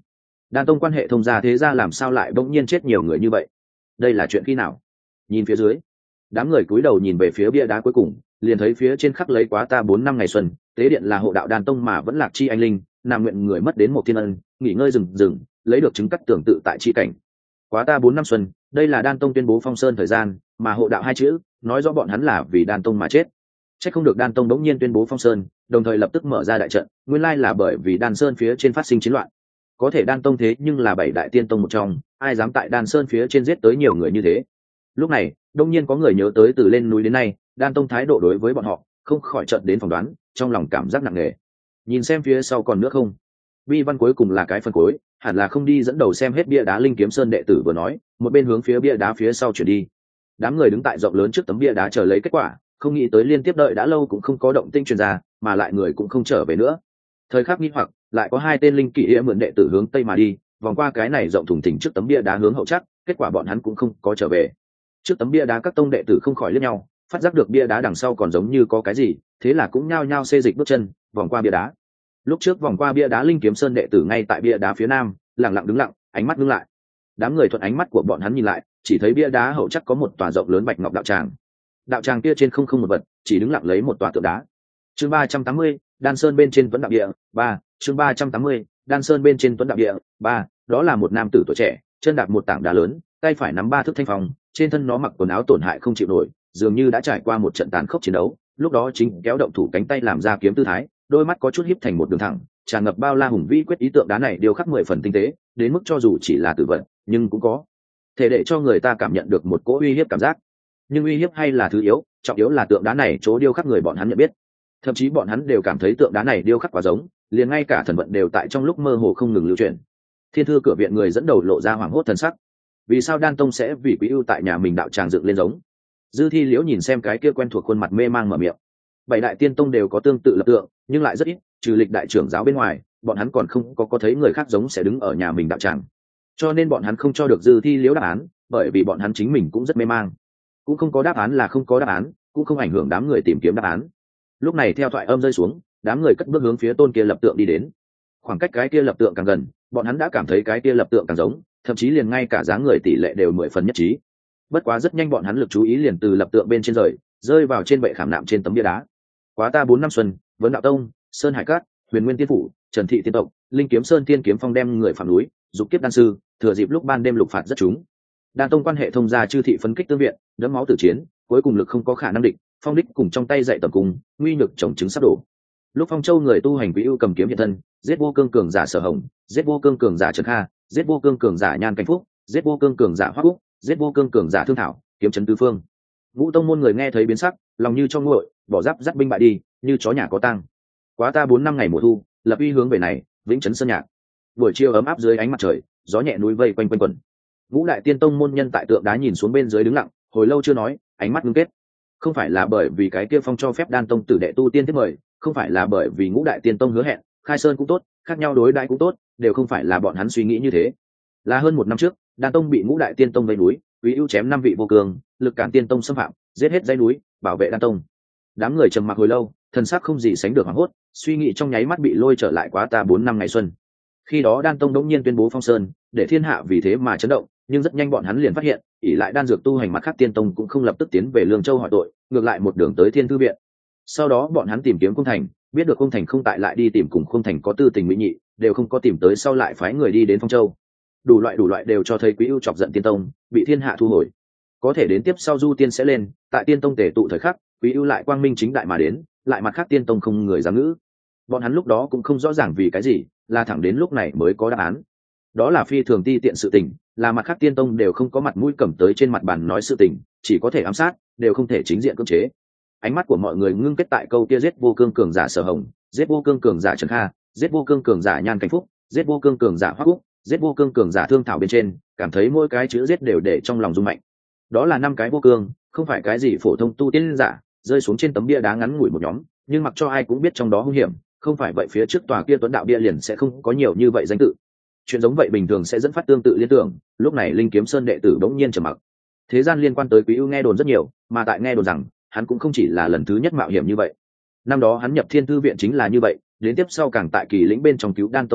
Đan tông quan hệ thông gia thế ra làm sao lại bỗng nhiên chết nhiều người như vậy? Đây là chuyện khi nào? Nhìn phía dưới, đám người cúi đầu nhìn về phía bia đá cuối cùng, liền thấy phía trên khắc lấy quá ta 4 năm ngày xuân, tế điện là hộ đạo Đan tông mà vẫn lạc chi anh linh, nam nguyện người mất đến một thiên ân, nghỉ ngơi rừng rừng, lấy được chứng cắt tưởng tự tại chi cảnh. Quá ta 4 năm xuân, đây là Đan tông tuyên bố phong sơn thời gian, mà hộ đạo hai chữ, nói rõ bọn hắn là vì Đan tông mà chết. Chắc không được Đan tông đống nhiên tuyên bố phong sơn, đồng thời lập tức mở ra đại trận, nguyên lai là bởi vì Đan sơn phía trên phát sinh chiến loạn. Có thể Đan tông thế nhưng là 7 đại tiên tông một trong, ai dám tại Đan sơn phía trên giết tới nhiều người như thế? Lúc này, đông nhiên có người nhớ tới từ lên núi đến nay, Đan tông thái độ đối với bọn họ, không khỏi chợt đến phỏng đoán, trong lòng cảm giác nặng nề. Nhìn xem phía sau còn nữa không? Vi văn cuối cùng là cái phần cuối, hẳn là không đi dẫn đầu xem hết bia đá Linh Kiếm Sơn đệ tử vừa nói, một bên hướng phía bia đá phía sau chuyển đi. Đám người đứng tại rộng lớn trước tấm bia đá chờ lấy kết quả, không nghĩ tới liên tiếp đợi đã lâu cũng không có động tĩnh truyền ra, mà lại người cũng không trở về nữa. Thời khắc nghi hoặc, lại có 2 tên linh kỵ mượn đệ tử hướng tây mà đi, vòng qua cái này rộng thùng thình trước tấm bia đá hướng hậu chắc, kết quả bọn hắn cũng không có trở về. Trước tấm bia đá các tông đệ tử không khỏi liếc nhau, phát giác được bia đá đằng sau còn giống như có cái gì, thế là cũng nhao nhao xê dịch bước chân, vòng qua bia đá. Lúc trước vòng qua bia đá Linh Kiếm Sơn đệ tử ngay tại bia đá phía nam, lặng lặng đứng lặng, ánh mắt ngưng lại. Đám người thuận ánh mắt của bọn hắn nhìn lại, chỉ thấy bia đá hậu chắc có một tòa rộng lớn bạch ngọc đạo tràng. Đạo tràng kia trên không một vật, chỉ đứng lặng lấy một tòa tượng đá. Chương 380, Đan Sơn bên trên tuấn đạo địa, 3, chương 380, Đan Sơn bên trên tuấn đạo địa, 3, đó là một nam tử tuổi trẻ, chân đạp một tảng đá lớn, tay phải nắm 3 thước thanh phong, trên thân nó mặc quần áo tổn hại không chịu nổi, dường như đã trải qua một trận tàn khốc chiến đấu, lúc đó chính kéo động thủ cánh tay làm ra kiếm tư thái, đôi mắt có chút híp thành một đường thẳng, tràn ngập bao la hùng vĩ quyết ý tượng đá này điêu khắc 10 phần tinh tế, đến mức cho dù chỉ là tử vận, nhưng cũng có thể để cho người ta cảm nhận được một cỗ uy hiếp cảm giác. Nhưng uy hiếp hay là thứ yếu, trọng yếu là tượng đá này chỗ điêu khắc người bọn hắn nhận biết. Thậm chí bọn hắn đều cảm thấy tượng đá này điêu khắc quá giống, liền ngay cả thần vận đều tại trong lúc mơ hồ không ngừng lưu truyền. Thiên thư cửa viện người dẫn đầu lộ ra hoảng hốt thần sắc. Vì sao Đan tông sẽ vì quý ưu tại nhà mình đạo tràng dựng lên giống? Dư Thi Liễu nhìn xem cái kia quen thuộc khuôn mặt mê mang mở miệng. 7 đại tiên tông đều có tương tự lập tượng, nhưng lại rất ít, trừ lịch đại trưởng giáo bên ngoài, bọn hắn còn không có thấy người khác giống sẽ đứng ở nhà mình đạo tràng. Cho nên bọn hắn không cho được Dư Thi Liễu đáp án, bởi vì bọn hắn chính mình cũng rất mê mang. Cũng không có đáp án là không có đáp án, cũng không ảnh hưởng đám người tìm kiếm đáp án. Lúc này theo thoại âm rơi xuống, đám người cất bước hướng phía tôn kia lập tượng đi đến. Khoảng cách cái kia lập tượng càng gần, bọn hắn đã cảm thấy cái kia lập tượng càng giống, thậm chí liền ngay cả dáng người tỷ lệ đều 10 phần nhất trí. Bất quá rất nhanh bọn hắn lực chú ý liền từ lập tượng bên trên rơi vào trên bệ khảm nạm trên tấm bia đá. Quá ta 4 năm xuân, Vấn Đạo Tông, Sơn Hải Cát, Huyền Nguyên Tiên Phủ, Trần Thị Tiên Tộc, Linh Kiếm Sơn Tiên Kiếm Phong đem người phạm núi, dục kiếp đan sư, thừa dịp lúc ban đêm lục phạt rất chúng. Đan tông quan hệ thông gia chư thị phấn kích tương viện, đẫm máu tử chiến, cuối cùng lực không có khả năng địch, phong đích cùng trong tay dạy tầm cung, nguy nhược chồng chứng sắp đổ. Lúc Phong Châu người tu hành quý ưu cầm kiếm hiện thân, giết vô cương cường giả Sở Hồng, giết vô cương cường giả Trần Kha, giết vô cương cường giả Nhan Cảnh Phúc, giết vô cương cường giả Hoắc Cúc, giết vô cương cường giả Thương Thảo, kiếm trấn tứ phương. Vũ tông môn người nghe thấy biến sắc, lòng như cho nguội, bỏ giáp dắt binh bại đi, như chó nhà có tang. Quá ta 4 năm ngày mùa thu, lập uy hướng về này, vĩnh trấn sơn nhạc. Buổi chiều ấm áp dưới ánh mặt trời, gió nhẹ núi vây quanh quanh quẩn. Ngũ đại tiên tông môn nhân tại tượng đá nhìn xuống bên dưới đứng lặng, hồi lâu chưa nói, ánh mắt ngưng kết. Không phải là bởi vì cái kia phong cho phép Đan tông tử đệ tu tiên tiếp mời, không phải là bởi vì ngũ đại tiên tông hứa hẹn, khai sơn cũng tốt, khác nhau đối đãi cũng tốt, đều không phải là bọn hắn suy nghĩ như thế. Là hơn 1 năm trước, Đan tông bị ngũ đại tiên tông vây núi, Quý ưu chém 5 vị vô cường, lực cản tiên tông xâm phạm, giết hết dãy núi, bảo vệ Đan tông. Đám người trầm mặc hồi lâu, thần sắc không gì sánh được hoảng hốt, suy nghĩ trong nháy mắt bị lôi trở lại quá ta 4 năm ngày xuân. Khi đó Đan tông đống nhiên tuyên bố phong sơn, để thiên hạ vì thế mà chấn động, nhưng rất nhanh bọn hắn liền phát hiện, ỷ lại đan dược tu hành mặt khác tiên tông cũng không lập tức tiến về Lương Châu hỏi tội, ngược lại một đường tới Thiên Thư viện. Sau đó bọn hắn tìm kiếm Khung Thành, biết được Khung Thành không tại lại đi tìm cùng Khung Thành có tư tình mỹ nhị, đều không có tìm tới, sau lại phái người đi đến Phong Châu. Đủ loại đều cho thấy Quý ưu chọc giận tiên tông, bị thiên hạ thu hồi. Có thể đến tiếp sau du tiên sẽ lên, tại tiên tông tề tụ thời khắc, Quý ưu lại quang minh chính đại mà đến, lại mặt khác tiên tông không người dám ngữ. Bọn hắn lúc đó cũng không rõ ràng vì cái gì, là thẳng đến lúc này mới có đáp án. Đó là phi thường ti tiện sự tình, là mặt khác tiên tông đều không có mặt mũi cầm tới trên mặt bàn nói sự tình, chỉ có thể ám sát, đều không thể chính diện cưỡng chế. Ánh mắt của mọi người ngưng kết tại câu kia giết vô cương cường giả Sở Hồng, giết vô cương cường giả Trần Kha, giết vô cương cường giả Nhan Cảnh Phúc, giết vô cương cường giả Hoắc Cúc, giết vô cương cường giả Thương Thảo bên trên, cảm thấy mỗi cái chữ giết đều để trong lòng rung mạnh. Đó là 5 cái vô cương, không phải cái gì phổ thông tu tiên giả, rơi xuống trên tấm bia đá ngắn ngủi một nhóm, nhưng mặc cho ai cũng biết trong đó hung hiểm, không phải vậy phía trước tòa kia Tuấn Đạo bia liền sẽ không có nhiều như vậy danh tự. Chuyện giống vậy bình thường sẽ dẫn phát tương tự liên tưởng, lúc này Linh Kiếm Sơn đệ tử bỗng nhiên trầm mặc. Thế gian liên quan tới Quý ưu nghe đồn rất nhiều, mà tại nghe đồn rằng hắn cũng không chỉ là lần thứ nhất mạo hiểm như vậy. Năm đó hắn nhập Thiên Thư viện chính là như vậy, đến tiếp sau càng tại Kỳ Lĩnh bên trong cứu Đan tông tỷ đệ,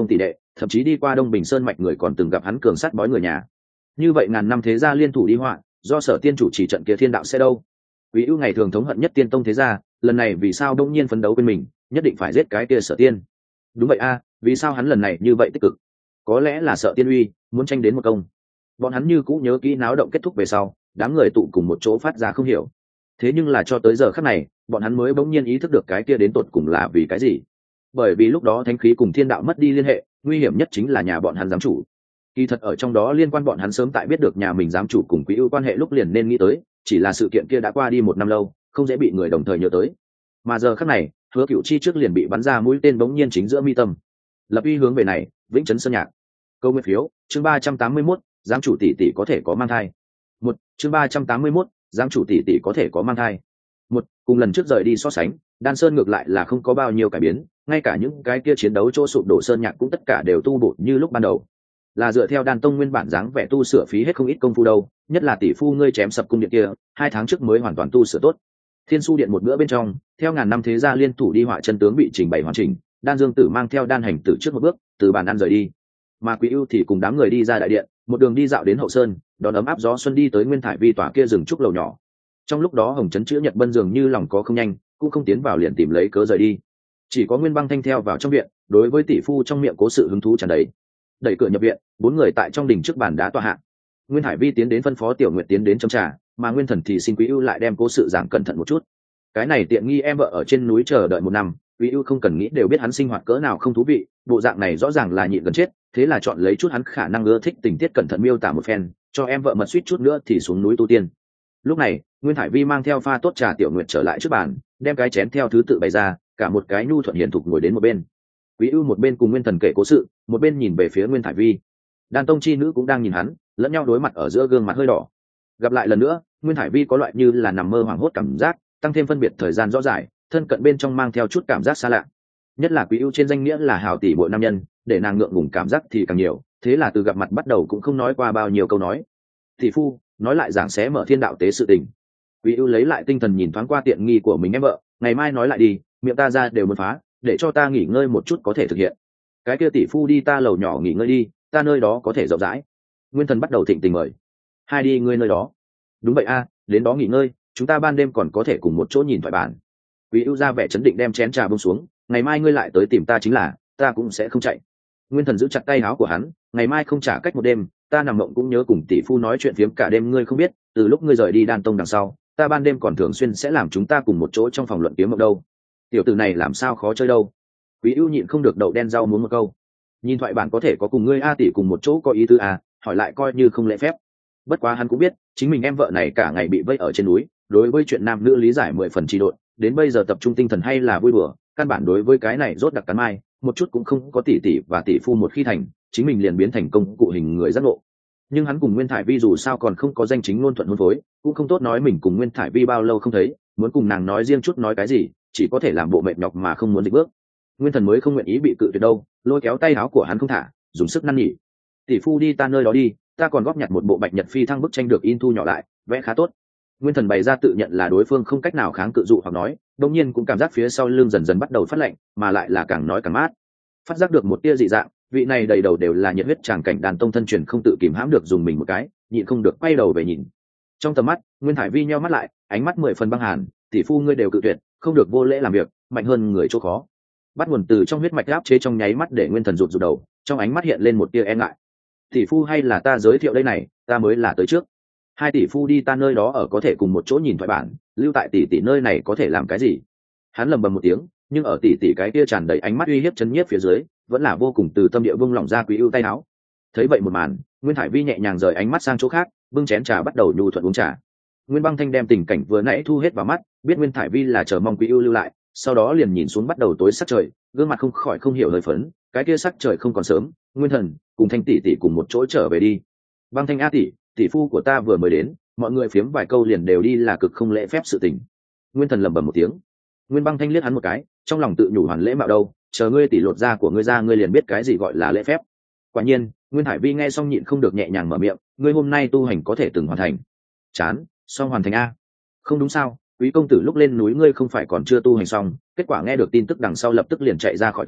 thậm chí đi qua Đông Bình Sơn mạch người còn từng gặp hắn cường sát bói người nhà. Như vậy ngàn năm thế gia liên thủ đi họa, do Sở Tiên chủ chỉ trận kia thiên đạo sẽ đâu. Quý ưu ngày thường thống hận nhất Tiên Tông thế gia, lần này vì sao đông nhiên phấn đấu bên mình, nhất định phải giết cái kia Sở Tiên. Đúng vậy a, vì sao hắn lần này như vậy tích cực? Có lẽ là sợ Tiên uy, muốn tranh đến một công. Bọn hắn như cũ nhớ kỹ náo động kết thúc về sau, đám người tụ cùng một chỗ phát ra không hiểu. Thế nhưng là cho tới giờ khắc này, bọn hắn mới bỗng nhiên ý thức được cái kia đến tột cùng là vì cái gì. Bởi vì lúc đó thánh khí cùng thiên đạo mất đi liên hệ, nguy hiểm nhất chính là nhà bọn hắn giám chủ. Kỳ thật ở trong đó liên quan bọn hắn sớm tại biết được nhà mình giám chủ cùng Quý ưu quan hệ lúc liền nên nghĩ tới, chỉ là sự kiện kia đã qua đi 1 năm lâu, không dễ bị người đồng thời nhớ tới. Mà giờ khắc này, Hứa Cửu Chi trước liền bị bắn ra mũi tên bỗng nhiên chính giữa mi tâm. Lập uy hướng về này, Vĩnh Trấn Sơn Nhạc. Câu nguyên phiếu, chương 381, giám chủ tỷ tỷ có thể có mang thai. Chương 381, giám chủ tỷ tỷ có thể có mang thai. Cùng lần trước rời đi so sánh, Đan Sơn ngược lại là không có bao nhiêu cải biến, ngay cả những cái kia chiến đấu chỗ sụp đổ sơn nhạc cũng tất cả đều tu bổ như lúc ban đầu. Là dựa theo Đan Tông nguyên bản dáng vẻ tu sửa phí hết không ít công phu đâu, nhất là tỷ phu ngươi chém sập cung điện kia, 2 tháng trước mới hoàn toàn tu sửa tốt. Thiên Su điện một bữa bên trong, theo ngàn năm thế gia liên thủ đi họa chân tướng bị trình bày hoàn chỉnh, Đan Dương Tử mang theo Đan Hành Tử trước một bước, từ bàn ăn rời đi. Mà Quý ưu thì cùng đám người đi ra đại điện, một đường đi dạo đến hậu sơn, đón ấm áp gió xuân đi tới Nguyên Thải Vi tòa kia rừng trúc lầu nhỏ. Trong lúc đó Hồng Trấn chữ Nhật Bân dường như lòng có không nhanh, cũng không tiến vào liền tìm lấy cớ rời đi. Chỉ có Nguyên Băng Thanh theo vào trong viện, đối với tỷ phu trong miệng cố sự hứng thú tràn đầy. Đẩy cửa nhập viện, 4 người tại trong đình trước bàn đá tọa hạ. Nguyên Hải Vi tiến đến phân phó Tiểu Nguyệt tiến đến châm trà, mà Nguyên Thần thì xin Quý ưu lại đem cố sự giảng cẩn thận một chút. Cái này tiện nghi em vợ ở trên núi chờ đợi 1 năm, Quý ưu không cần nghĩ đều biết hắn sinh hoạt cỡ nào không thú vị, bộ dạng này rõ ràng là nhịn gần chết, thế là chọn lấy chút hắn khả năng ưa thích tình tiết cẩn thận miêu tả một phen, cho em vợ mật suýt chút nữa thì xuống núi tu tiên. Lúc này, Nguyên Hải Vi mang theo pha tốt trà Tiểu Nguyệt trở lại trước bàn, đem cái chén theo thứ tự bày ra, cả một cái nhu thuận hiền thục ngồi đến một bên. Quý ưu một bên cùng Nguyên Thần kể cố sự, một bên nhìn về phía Nguyên Hải Vi. Đan Tông chi nữ cũng đang nhìn hắn, lẫn nhau đối mặt ở giữa gương mặt hơi đỏ. Gặp lại lần nữa, Nguyên Hải Vi có loại như là nằm mơ hoảng hốt cảm giác, tăng thêm phân biệt thời gian rõ rải, thân cận bên trong mang theo chút cảm giác xa lạ. Nhất là Quý ưu trên danh nghĩa là hảo tỷ muội nam nhân, để nàng ngượng ngùng cảm giác thì càng nhiều, thế là từ gặp mặt bắt đầu cũng không nói qua bao nhiêu câu nói. Tỷ phu, nói lại giảng xé mở thiên đạo tế sự tình. Quý ưu lấy lại tinh thần nhìn thoáng qua tiện nghi của mình em vợ, ngày mai nói lại đi, miệng ta ra đều muốn phá, để cho ta nghỉ ngơi một chút có thể thực hiện. Cái kia tỷ phu đi ta lầu nhỏ nghỉ ngơi đi, ta nơi đó có thể rộng rãi. Nguyên Thần bắt đầu thịnh tình mời. Hai đi ngươi nơi đó. Đúng vậy a, đến đó nghỉ ngơi, chúng ta ban đêm còn có thể cùng một chỗ nhìn thoại bản. Quý ưu ra vẻ chấn định đem chén trà buông xuống, ngày mai ngươi lại tới tìm ta chính là, ta cũng sẽ không chạy. Nguyên Thần giữ chặt tay áo của hắn, ngày mai không trả cách một đêm, ta nằm mộng cũng nhớ cùng tỷ phu nói chuyện phiếm cả đêm, ngươi không biết, từ lúc ngươi rời đi Đan Tông đằng sau, ta ban đêm còn thường xuyên sẽ làm chúng ta cùng một chỗ trong phòng luận kiếm mộng đâu. Tiểu tử này làm sao khó chơi đâu. Quý ưu nhịn không được đậu đen rau muốn một câu. Nhìn thoại bản có thể có cùng ngươi a tỷ cùng một chỗ có ý tứ à, hỏi lại coi như không lễ phép. Bất quá hắn cũng biết, chính mình em vợ này cả ngày bị vây ở trên núi, đối với chuyện nam nữ lý giải 10 phần trì độn, đến bây giờ tập trung tinh thần hay là vui đùa, căn bản đối với cái này rốt đặc cắn mai, một chút cũng không có tỷ tỷ và tỷ phu một khi thành, chính mình liền biến thành công cụ hình người giác ngộ. Nhưng hắn cùng Nguyên Thải Vi dù sao còn không có danh chính ngôn thuận hôn phối, cũng không tốt nói mình cùng Nguyên Thải Vi bao lâu không thấy, muốn cùng nàng nói riêng chút nói cái gì, chỉ có thể làm bộ mệt nhọc mà không muốn dịch bước. Nguyên Thần mới không nguyện ý bị cự tuyệt đâu, lôi kéo tay áo của hắn không thả, dùng sức năn nỉ. Tỷ phu đi ta nơi đó đi, ta còn góp nhặt một bộ Bạch Nhật Phi thăng bức tranh được in thu nhỏ lại, vẽ khá tốt. Nguyên Thần bày ra tự nhận là đối phương không cách nào kháng cự dụ hoặc nói, đương nhiên cũng cảm giác phía sau lưng dần dần bắt đầu phát lạnh, mà lại là càng nói càng mát. Phát giác được một tia dị dạng, vị này đầy đầu đều là nhiệt huyết tràng cảnh Đàn Tông thân truyền không tự kìm hãm được dùng mình một cái, nhịn không được quay đầu về nhìn. Trong tầm mắt, Nguyên Thải Vi nheo mắt lại, ánh mắt 10 phần băng hàn, tỷ phu ngươi đều cự tuyệt, không được vô lễ làm việc, mạnh hơn người chỗ khó. Bắt nguồn từ trong huyết mạch áp chế trong nháy mắt để Nguyên Thần rụt rụt đầu, trong ánh mắt hiện lên một tia e ngại. Tỷ phu hay là ta giới thiệu đây này, ta mới là tới trước. 2 tỷ phu đi ta nơi đó ở có thể cùng một chỗ nhìn thoại bản, lưu tại tỷ tỷ nơi này có thể làm cái gì? Hắn lầm bầm một tiếng, nhưng ở tỷ tỷ cái kia tràn đầy ánh mắt uy hiếp chấn nhiếp phía dưới, vẫn là vô cùng từ tâm địa vung lỏng ra Quý ưu tay áo. Thấy vậy một màn, Nguyên Thải Vi nhẹ nhàng rời ánh mắt sang chỗ khác, bưng chén trà bắt đầu nhu thuận uống trà. Nguyên Băng Thanh đem tình cảnh vừa nãy thu hết vào mắt, biết Nguyên Thải Vi là chờ mong Quý ưu lưu lại, sau đó liền nhìn xuống bắt đầu tối sắc trời, gương mặt không khỏi không hiểu hơi phấn, cái kia sắc trời không còn sớm, Nguyên Thần cùng Thanh tỷ tỷ cùng một chỗ trở về đi. Băng Thanh a tỷ, tỷ phu của ta vừa mới đến, mọi người phiếm vài câu liền đều đi là cực không lễ phép sự tình. Nguyên Thần lẩm bẩm một tiếng. Nguyên Băng Thanh liếc hắn một cái, trong lòng tự nhủ hoàn lễ mạo đâu, chờ ngươi tỷ lột da của ngươi ra ngươi liền biết cái gì gọi là lễ phép. Quả nhiên, Nguyên Hải Vi nghe xong nhịn không được nhẹ nhàng mở miệng, ngươi hôm nay tu hành có thể từng hoàn thành. Chán, xong hoàn thành a? Không đúng sao, Quý công tử lúc lên núi ngươi không phải còn chưa tu hành xong, kết quả nghe được tin tức đằng sau lập tức liền chạy ra khỏi tới,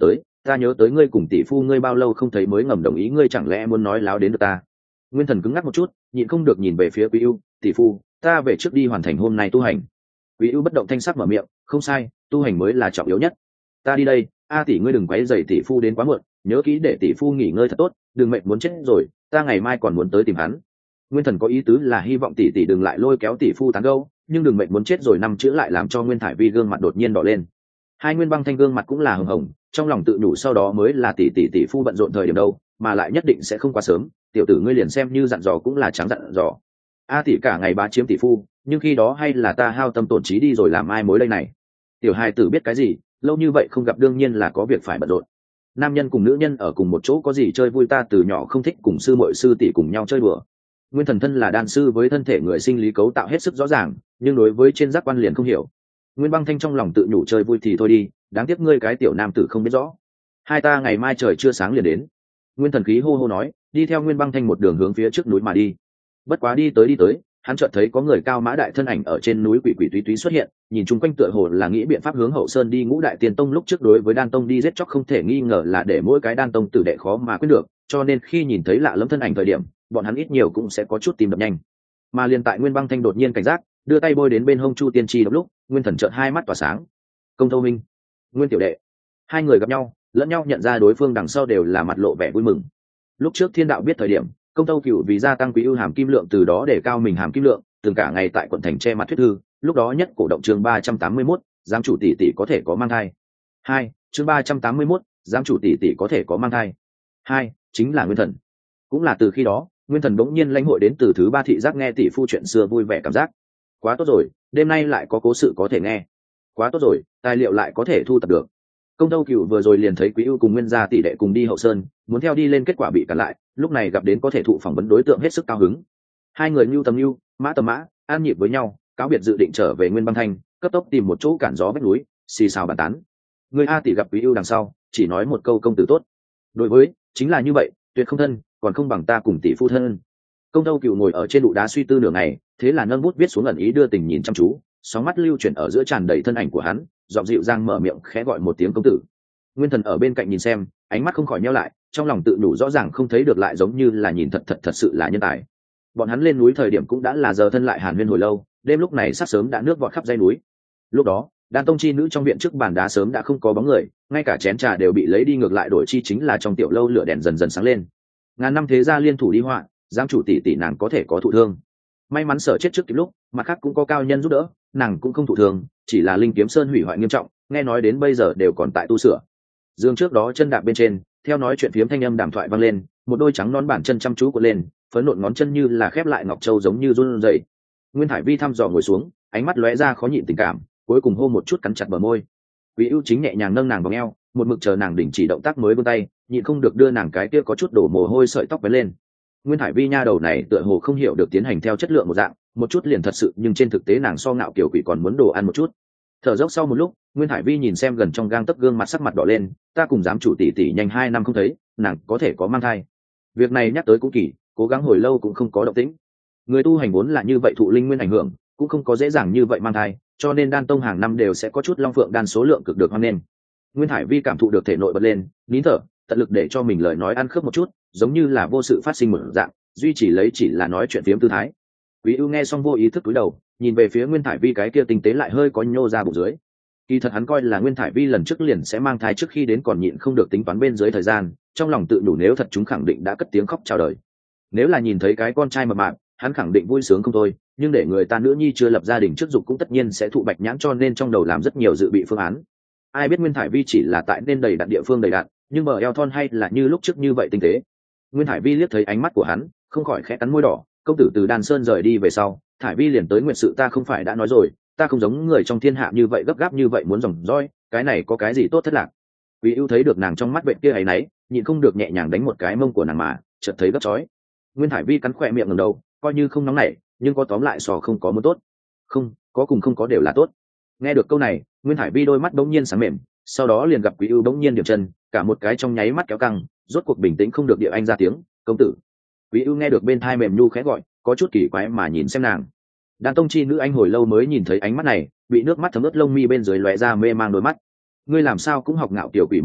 ta nhớ tới ngươi cùng tỷ phu ngươi bao lâu không thấy mới ngầm đồng ý, ngươi chẳng lẽ muốn nói láo đến được ta? Nguyên Thần cứng ngắc một chút, nhịn không được nhìn về phía Quý ưu. Tỷ phu, ta về trước đi hoàn thành hôm nay tu hành. Quý ưu bất động thanh sắc mở miệng, không sai, tu hành mới là trọng yếu nhất. Ta đi đây, a tỷ ngươi đừng quấy rầy tỷ phu đến quá muộn, nhớ kỹ để tỷ phu nghỉ ngơi thật tốt, đừng mệt muốn chết rồi, ta ngày mai còn muốn tới tìm hắn. Nguyên Thần có ý tứ là hy vọng tỷ tỷ đừng lại lôi kéo tỷ phu tán gẫu, nhưng đừng mệt muốn chết rồi năm chữ lại làm cho Nguyên Thải Vi gương mặt đột nhiên đỏ lên. Hai Nguyên Băng Thanh gương mặt cũng là hồng hồng, trong lòng tự nhủ sau đó mới là tỷ phu bận rộn thời điểm đâu, mà lại nhất định sẽ không quá sớm, tiểu tử ngươi liền xem như dặn dò cũng là trắng dặn dò. A tỷ cả ngày bá chiếm tỷ phu, nhưng khi đó hay là ta hao tâm tổn trí đi rồi làm ai mối đây này. Tiểu hai tử biết cái gì, lâu như vậy không gặp đương nhiên là có việc phải bận rộn. Nam nhân cùng nữ nhân ở cùng một chỗ có gì chơi vui, ta từ nhỏ không thích cùng sư muội sư tỷ cùng nhau chơi đùa. Nguyên Thần thân là đan sư với thân thể người sinh lý cấu tạo hết sức rõ ràng, nhưng đối với trên giác quan liền không hiểu. Nguyên Băng Thanh trong lòng tự nhủ chơi vui thì thôi đi, đáng tiếc ngươi cái tiểu nam tử không biết rõ. Hai ta ngày mai trời chưa sáng liền đến. Nguyên Thần khí hô hô nói, đi theo Nguyên Băng Thanh một đường hướng phía trước núi mà đi. Bất quá đi tới, hắn chợt thấy có người cao mã đại thân ảnh ở trên núi quỷ quỷ túy túy xuất hiện, nhìn chung quanh tựa hồ là nghĩ biện pháp hướng hậu sơn đi. Ngũ đại tiền tông lúc trước đối với đan tông đi giết chóc không thể nghi ngờ là để mỗi cái đan tông tử đệ khó mà quyết được, cho nên khi nhìn thấy lạ lẫm thân ảnh thời điểm, bọn hắn ít nhiều cũng sẽ có chút tìm đập nhanh. Mà liền tại Nguyên Băng Thanh đột nhiên cảnh giác, đưa tay bôi đến bên hông Chu Tiên Chi lúc, Nguyên Thần chợt hai mắt tỏa sáng. Công Thâu Minh, Nguyên tiểu đệ. Hai người gặp nhau, lẫn nhau nhận ra đối phương đằng sau đều là mặt lộ vẻ vui mừng. Lúc trước Thiên Đạo biết thời điểm, Công Tâu Cửu vì gia tăng quý ưu hàm kim lượng từ đó để cao mình hàm kim lượng, từng cả ngày tại quận thành che mặt thuyết thư, lúc đó nhất cổ động chương 381, giám chủ tỷ tỷ có thể có mang thai. Hai, chương 381, giám chủ tỷ tỷ có thể có mang thai. Hai, chính là Nguyên Thần. Cũng là từ khi đó, Nguyên Thần bỗng nhiên lãnh hội đến từ thứ ba thị giác, nghe tỷ phu chuyện xưa vui vẻ cảm giác. Quá tốt rồi, đêm nay lại có cố sự có thể nghe. Quá tốt rồi, tài liệu lại có thể thu tập được. Công Tâu Cửu vừa rồi liền thấy Quý ưu cùng Nguyên gia tỷ đệ cùng đi hậu sơn, muốn theo đi lên, kết quả bị cản lại, lúc này gặp đến có thể thụ phỏng vấn đối tượng hết sức cao hứng. Hai người nhu tầm nhu, mã tầm mã, an nhịp với nhau, cáo biệt dự định trở về Nguyên Băng Thanh, cấp tốc tìm một chỗ cản gió vách núi, xì xào bàn tán. Người A tỷ gặp Quý ưu đằng sau, chỉ nói một câu công tử tốt. Đối với, chính là như vậy, tuyệt không thân, còn không bằng ta cùng tỷ phu thân. Công Tâu Cửu ngồi ở trên đụ đá suy tư nửa ngày, thế là nâng bút viết xuống ẩn ý đưa tình nhìn chăm chú, sóng mắt lưu chuyển ở giữa tràn đầy thân ảnh của hắn, giọng dịu dàng mở miệng khẽ gọi một tiếng công tử. Nguyên Thần ở bên cạnh nhìn xem, ánh mắt không khỏi nheo lại, trong lòng tự đủ rõ ràng không thấy được lại giống như là nhìn thật sự là nhân tài. Bọn hắn lên núi thời điểm cũng đã là giờ thân lại hàn huyên hồi lâu, đêm lúc này sắc sớm đã nước vọt khắp dãy núi. Lúc đó, đan tông chi nữ trong viện trước bàn đá sớm đã không có bóng người, ngay cả chén trà đều bị lấy đi, ngược lại đổi chi chính là trong tiểu lâu lửa đèn dần dần sáng lên. Ngàn năm thế gia liên thủ đi họa, giám chủ tỷ nàng có thể có thụ thương. May mắn Sở chết trước kịp lúc, mặt khác cũng có cao nhân giúp đỡ, nàng cũng không thụ thương, chỉ là linh kiếm sơn hủy hoại nghiêm trọng, nghe nói đến bây giờ đều còn tại tu sửa. Dương trước đó chân đạp bên trên, theo nói chuyện phiếm thanh âm đàm thoại vang lên, một đôi trắng nón bản chân chăm chú cuộn lên, phấn nộn ngón chân như là khép lại ngọc châu giống như run rẩy. Nguyên Thải Vi thăm dò ngồi xuống, ánh mắt lóe ra khó nhịn tình cảm, cuối cùng hô một chút cắn chặt bờ môi. Quý ưu chính nhẹ nhàng nâng nàng vào eo, một mực chờ nàng đình chỉ động tác mới vươn tay, nhịn không được đưa nàng cái kia có chút đổ mồ hôi sợi tóc vén lên. Nguyên Thải Vi nha đầu này tựa hồ không hiểu được tiến hành theo chất lượng một dạng, một chút liền thật sự, nhưng trên thực tế nàng so ngạo kiểu quỷ còn muốn đồ ăn một chút. Thở dốc sau một lúc, Nguyên Thải Vi nhìn xem gần trong gang tấc gương mặt sắc mặt đỏ lên, ta cùng giám chủ tỷ tỷ nhanh 2 năm không thấy, nàng có thể có mang thai. Việc này nhắc tới cũng kỳ, cố gắng hồi lâu cũng không có động tĩnh. Người tu hành vốn là như vậy, thụ linh nguyên ảnh hưởng, cũng không có dễ dàng như vậy mang thai, cho nên đan tông hàng năm đều sẽ có chút long phượng đan số lượng cực được hoan nghênh. Nguyên Thải Vi cảm thụ được thể nội bật lên, nín thở, tận lực để cho mình lời nói ăn khớp một chút, giống như là vô sự phát sinh một dạng, duy chỉ lấy chỉ là nói chuyện phiếm tư thái. Quý ưu nghe xong vô ý thức cúi đầu, nhìn về phía Nguyên Thải Vi cái kia tinh tế lại hơi có nhô ra bụng dưới. Kỳ thật hắn coi là Nguyên Thải Vi lần trước liền sẽ mang thai, trước khi đến còn nhịn không được tính toán bên dưới thời gian, trong lòng tự đủ nếu thật chúng khẳng định đã cất tiếng khóc chào đời. Nếu là nhìn thấy cái con trai mập mạp, hắn khẳng định vui sướng không thôi, nhưng để người ta nữ nhi chưa lập gia đình trước dục cũng tất nhiên sẽ thụ bạch nhãn, cho nên trong đầu làm rất nhiều dự bị phương án. Ai biết Nguyên Thải Vi chỉ là tại nên đầy đặn địa phương đầy đặn, nhưng bờ eo thon hay là như lúc trước như vậy tinh tế. Nguyên Thải Vi liếc thấy ánh mắt của hắn, không khỏi khẽ cắn môi đỏ. Công tử từ Đan Sơn rời đi về sau, Thải Vi liền tới nguyện sự, ta không phải đã nói rồi, ta không giống người trong thiên hạ như vậy gấp gáp như vậy muốn dòng roi, cái này có cái gì tốt thất lạc. Quý ưu thấy được nàng trong mắt bệnh kia ấy nấy, nhịn không được nhẹ nhàng đánh một cái mông của nàng, mà chợt thấy gấp chói. Nguyên Thải Vi cắn khỏe miệng ngẩng đầu, coi như không nóng nảy, nhưng có tóm lại sò không có muốn tốt. Không, có cùng không có đều là tốt. Nghe được câu này, Nguyên Thải Vi đôi mắt bỗng nhiên sáng mềm, sau đó liền gặp Quý ưu bỗng nhiên điểm chân, cả một cái trong nháy mắt kéo căng, rốt cuộc bình tĩnh không được địa anh ra tiếng, công tử. Quý ưu nghe được bên thai mềm nhu khẽ gọi, có chút kỳ quái mà nhìn xem nàng. Đan tông chi nữ anh hồi lâu mới nhìn thấy ánh mắt này, bị nước mắt thấm ướt lông mi bên dưới lóe ra mê mang đôi mắt. Ngươi làm sao cũng học ngạo tiểu quỷ một dạng,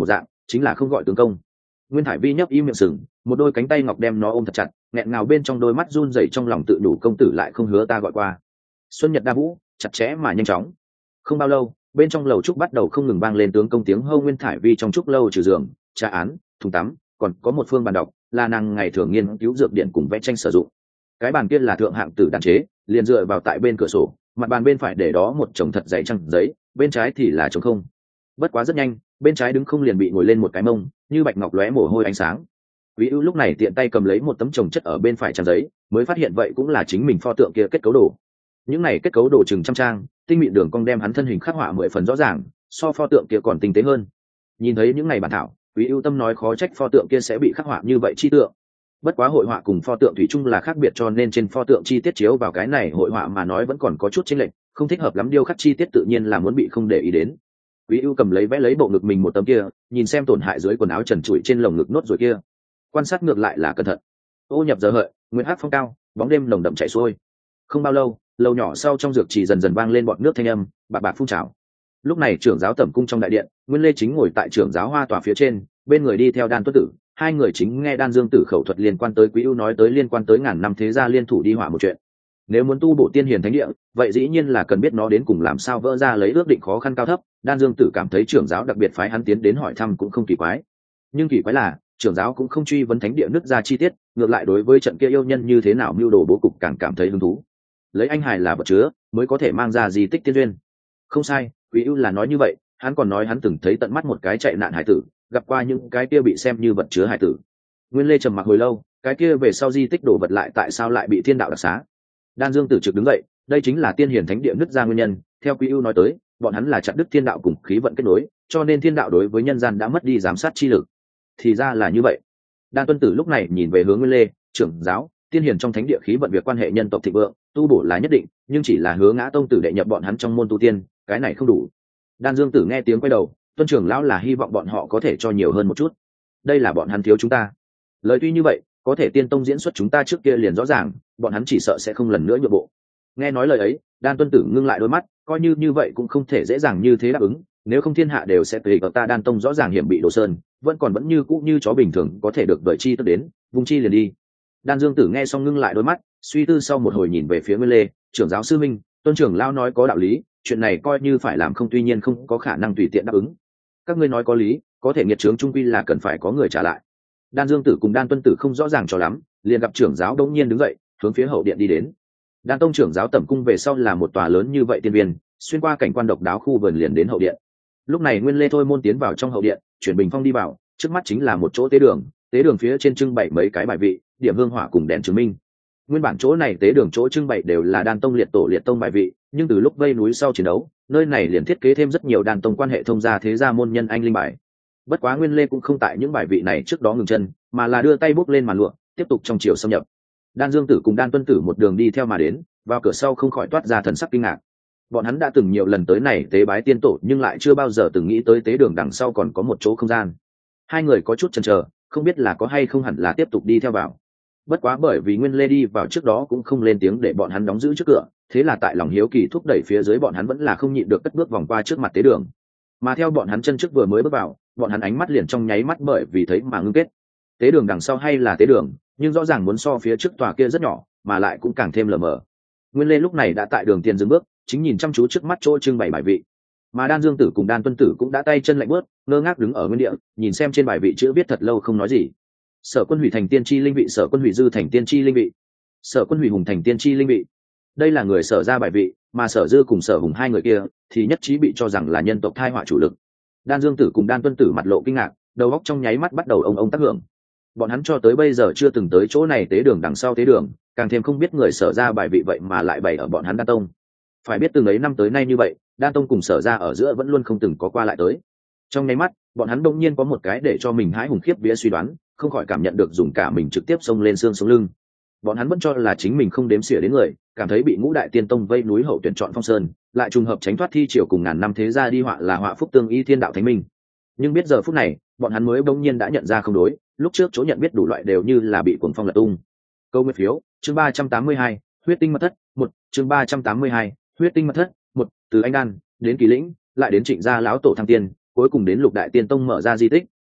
chính là không gọi tướng công. Nguyên Thải Vi nhấp im miệng sừng, một đôi cánh tay ngọc đem nó ôm thật chặt, nghẹn ngào bên trong đôi mắt run rẩy trong lòng tự đủ công tử lại không hứa ta gọi qua. Xuân Nhật đa vũ, chặt chẽ mà nhanh chóng. Không bao lâu, bên trong lầu trúc bắt đầu không ngừng vang lên tướng công tiếng hô. Nguyên Thải Vi trong trúc lâu trừ giường, trà án, thùng tắm, còn có một phương bàn đọc, là nàng ngày thường nghiên cứu dược điện cùng vẽ tranh sử dụng. Cái bàn kia là thượng hạng tử đàn chế, liền dựa vào tại bên cửa sổ, mặt bàn bên phải để đó một chồng thật dày trang giấy, bên trái thì là trống không. Bất quá rất nhanh, bên trái đứng không liền bị ngồi lên một cái mông, như bạch ngọc lóe mồ hôi ánh sáng. Quý ưu lúc này tiện tay cầm lấy một tấm chồng chất ở bên phải trang giấy, mới phát hiện vậy cũng là chính mình pho tượng kia kết cấu đồ. Những này kết cấu đồ chừng trăm trang, tinh mịn đường cong đem hắn thân hình khắc họa 10 phần rõ ràng, so pho tượng kia còn tinh tế hơn. Nhìn thấy những này bản thảo, Quý ưu tâm nói khó trách pho tượng kia sẽ bị khắc họa như vậy chi tượng. Bất quá hội họa cùng pho tượng thủy chung là khác biệt, cho nên trên pho tượng chi tiết chiếu vào cái này hội họa mà nói vẫn còn có chút chênh lệch, không thích hợp lắm. Điêu khắc chi tiết tự nhiên là muốn bị không để ý đến. Quý ưu cầm lấy vẽ lấy bộ ngực mình một tấm kia, nhìn xem tổn hại dưới quần áo trần trụi trên lồng ngực nốt rồi kia, quan sát ngược lại là cẩn thận. Ô nhập giờ hợi, nguyệt hát phong cao, bóng đêm nồng đậm chảy xuôi. Không bao lâu, lầu nhỏ sau trong dược chỉ dần dần vang lên bọt nước thanh âm, bạc bạc phun trào. Lúc này trưởng giáo tẩm cung trong đại điện, Nguyên Lê chính ngồi tại trưởng giáo hoa tòa phía trên, bên người đi theo Đan Tuấn Tử, hai người chính nghe Đan Dương Tử khẩu thuật liên quan tới Quý ưu nói tới liên quan tới ngàn năm thế gia liên thủ đi hỏa một chuyện. Nếu muốn tu bổ tiên hiền thánh địa, vậy dĩ nhiên là cần biết nó đến cùng làm sao vỡ ra lấy ước định khó khăn cao thấp. Đan Dương Tử cảm thấy trưởng giáo đặc biệt phái hắn tiến đến hỏi thăm cũng không kỳ quái, nhưng kỳ quái là trưởng giáo cũng không truy vấn thánh địa nứt ra chi tiết, ngược lại đối với trận kia yêu nhân như thế nào mưu đồ bố cục càng cảm thấy hứng thú. Lấy anh hài là vật chứa mới có thể mang ra di tích tiên duyên. Không sai, Quý ưu là nói như vậy, hắn còn nói hắn từng thấy tận mắt một cái chạy nạn hải tử, gặp qua những cái kia bị xem như vật chứa hải tử. Nguyên Lê trầm mặc hồi lâu, cái kia về sau di tích đổ vật lại tại sao lại bị thiên đạo đặc xá? Đan Dương Tử trực đứng dậy, đây chính là tiên hiền thánh địa nứt ra nguyên nhân. Theo Quý ưu nói tới, bọn hắn là chặt đứt thiên đạo cùng khí vận kết nối, cho nên thiên đạo đối với nhân gian đã mất đi giám sát chi lực. Thì ra là như vậy. Đan Tuân Tử lúc này nhìn về hướng Nguyên Lê, trưởng giáo, tiên hiền trong thánh địa khí vận việc quan hệ nhân tộc thịnh vượng, tu bổ là nhất định, nhưng chỉ là hứa Ngã tông tử đệ nhập bọn hắn trong môn tu tiên, cái này không đủ. Đan Dương Tử nghe tiếng quay đầu, Tuân trưởng lão là hy vọng bọn họ có thể cho nhiều hơn một chút. Đây là bọn hắn thiếu chúng ta. Lời tuy như vậy, có thể tiên tông diễn xuất chúng ta trước kia liền rõ ràng, bọn hắn chỉ sợ sẽ không lần nữa nhượng bộ. Nghe nói lời ấy, Đan Tuân Tử ngưng lại đôi mắt, coi như vậy cũng không thể dễ dàng như thế đáp ứng, nếu không thiên hạ đều sẽ tùy vào ta Đan tông rõ ràng hiểm bị đồ sơn, vẫn như cũ như chó bình thường có thể được đợi chi tức đến, vùng chi liền đi. Đan Dương Tử nghe xong ngưng lại đôi mắt, suy tư sau một hồi nhìn về phía Nguyên Lê, trưởng giáo sư minh, Tuân trưởng lão nói có đạo lý, chuyện này coi như phải làm không, tuy nhiên không có khả năng tùy tiện đáp ứng. Các ngươi nói có lý, có thể nghiệt trướng trung quy là cần phải có người trả lại. Đan Dương Tử cùng Đan Tuân Tử không rõ ràng cho lắm, liền gặp trưởng giáo đống nhiên đứng dậy, hướng phía hậu điện đi đến. Đan tông trưởng giáo tẩm cung về sau là một tòa lớn như vậy tiên viên, xuyên qua cảnh quan độc đáo khu vườn liền đến hậu điện. Lúc này Nguyên Lê thôi môn tiến vào trong hậu điện, chuyển bình phong đi vào, trước mắt chính là một chỗ tế đường phía trên trưng bày mấy cái bài vị, điểm hương hỏa cùng đèn chứng minh. Nguyên bản chỗ này tế đường chỗ trưng bày đều là Đan tông liệt tổ liệt tông bài vị, nhưng từ lúc vây núi sau chiến đấu, nơi này liền thiết kế thêm rất nhiều Đan tông quan hệ thông gia thế gia môn nhân anh linh bài. Bất quá Nguyên Lê cũng không tại những bài vị này trước đó ngừng chân, mà là đưa tay bốc lên màn lụa, tiếp tục trong chiều xâm nhập. Đan Dương Tử cùng Đan Tuân Tử một đường đi theo mà đến, vào cửa sau không khỏi toát ra thần sắc kinh ngạc. Bọn hắn đã từng nhiều lần tới này tế bái tiên tổ, nhưng lại chưa bao giờ từng nghĩ tới tế đường đằng sau còn có một chỗ không gian. Hai người có chút chần chờ, không biết là có hay không hẳn là tiếp tục đi theo vào. Bất quá bởi vì Nguyên Lê đi vào trước đó cũng không lên tiếng để bọn hắn đóng giữ trước cửa, thế là tại lòng hiếu kỳ thúc đẩy phía dưới bọn hắn vẫn là không nhịn được cất bước vòng qua trước mặt tế đường. Mà theo bọn hắn chân trước vừa mới bước vào, bọn hắn ánh mắt liền trong nháy mắt bởi vì thấy mà ngưng kết. Tế đường đằng sau hay là tế đường, nhưng rõ ràng muốn so phía trước tòa kia rất nhỏ, mà lại cũng càng thêm lờ mờ. Nguyên Lê lúc này đã tại đường tiền dừng bước, chính nhìn chăm chú trước mắt chỗ trưng bày bài vị. Mà Đan Dương Tử cùng Đan Tuân Tử cũng đã tay chân lạnh bước, ngơ ngác đứng ở nguyên địa, nhìn xem trên bài vị chữ viết thật lâu không nói gì. Sở Quân Hủy thành tiên chi linh vị, Sở Quân Hủy dư thành tiên chi linh vị, Sở Quân Hủy hùng thành tiên chi linh vị. Đây là người Sở ra bài vị, mà Sở Dư cùng Sở Hùng hai người kia thì nhất trí bị cho rằng là nhân tộc thai họa chủ lực. Đan Dương Tử cùng Đan Tuân Tử mặt lộ kinh ngạc, đầu óc trong nháy mắt bắt đầu ông tác hưởng. Bọn hắn cho tới bây giờ chưa từng tới chỗ này tế đường đằng sau tế đường, càng thêm không biết người Sở ra bài vị vậy mà lại bày ở bọn hắn Đan tông. Phải biết từng ấy năm tới nay như vậy, Đan tông cùng Sở ra ở giữa vẫn luôn không từng có qua lại tới. Trong nháy mắt, bọn hắn đông nhiên có một cái để cho mình hãi hùng khiếp vía suy đoán, không khỏi cảm nhận được dùng cả mình trực tiếp xông lên xương sống lưng. Bọn hắn vẫn cho là chính mình không đếm xỉa đến người, cảm thấy bị ngũ đại tiên tông vây núi hậu tuyển chọn phong sơn, lại trùng hợp tránh thoát thi triều cùng ngàn năm thế gia đi họa là họa phúc tương y thiên đạo thánh minh. Nhưng biết giờ phút này, bọn hắn mới bỗng nhiên đã nhận ra không đối, lúc trước chỗ nhận biết đủ loại đều như là bị cuồng phong lật tung. Câu nguyên phiếu, chương 382, huyết tinh mật thất, 1, chương 382, huyết tinh mật thất, 1, từ Anh Đan đến Kỳ Lĩnh, lại đến Trịnh gia lão tổ thăng tiên, cuối cùng đến Lục đại tiên tông mở ra di tích,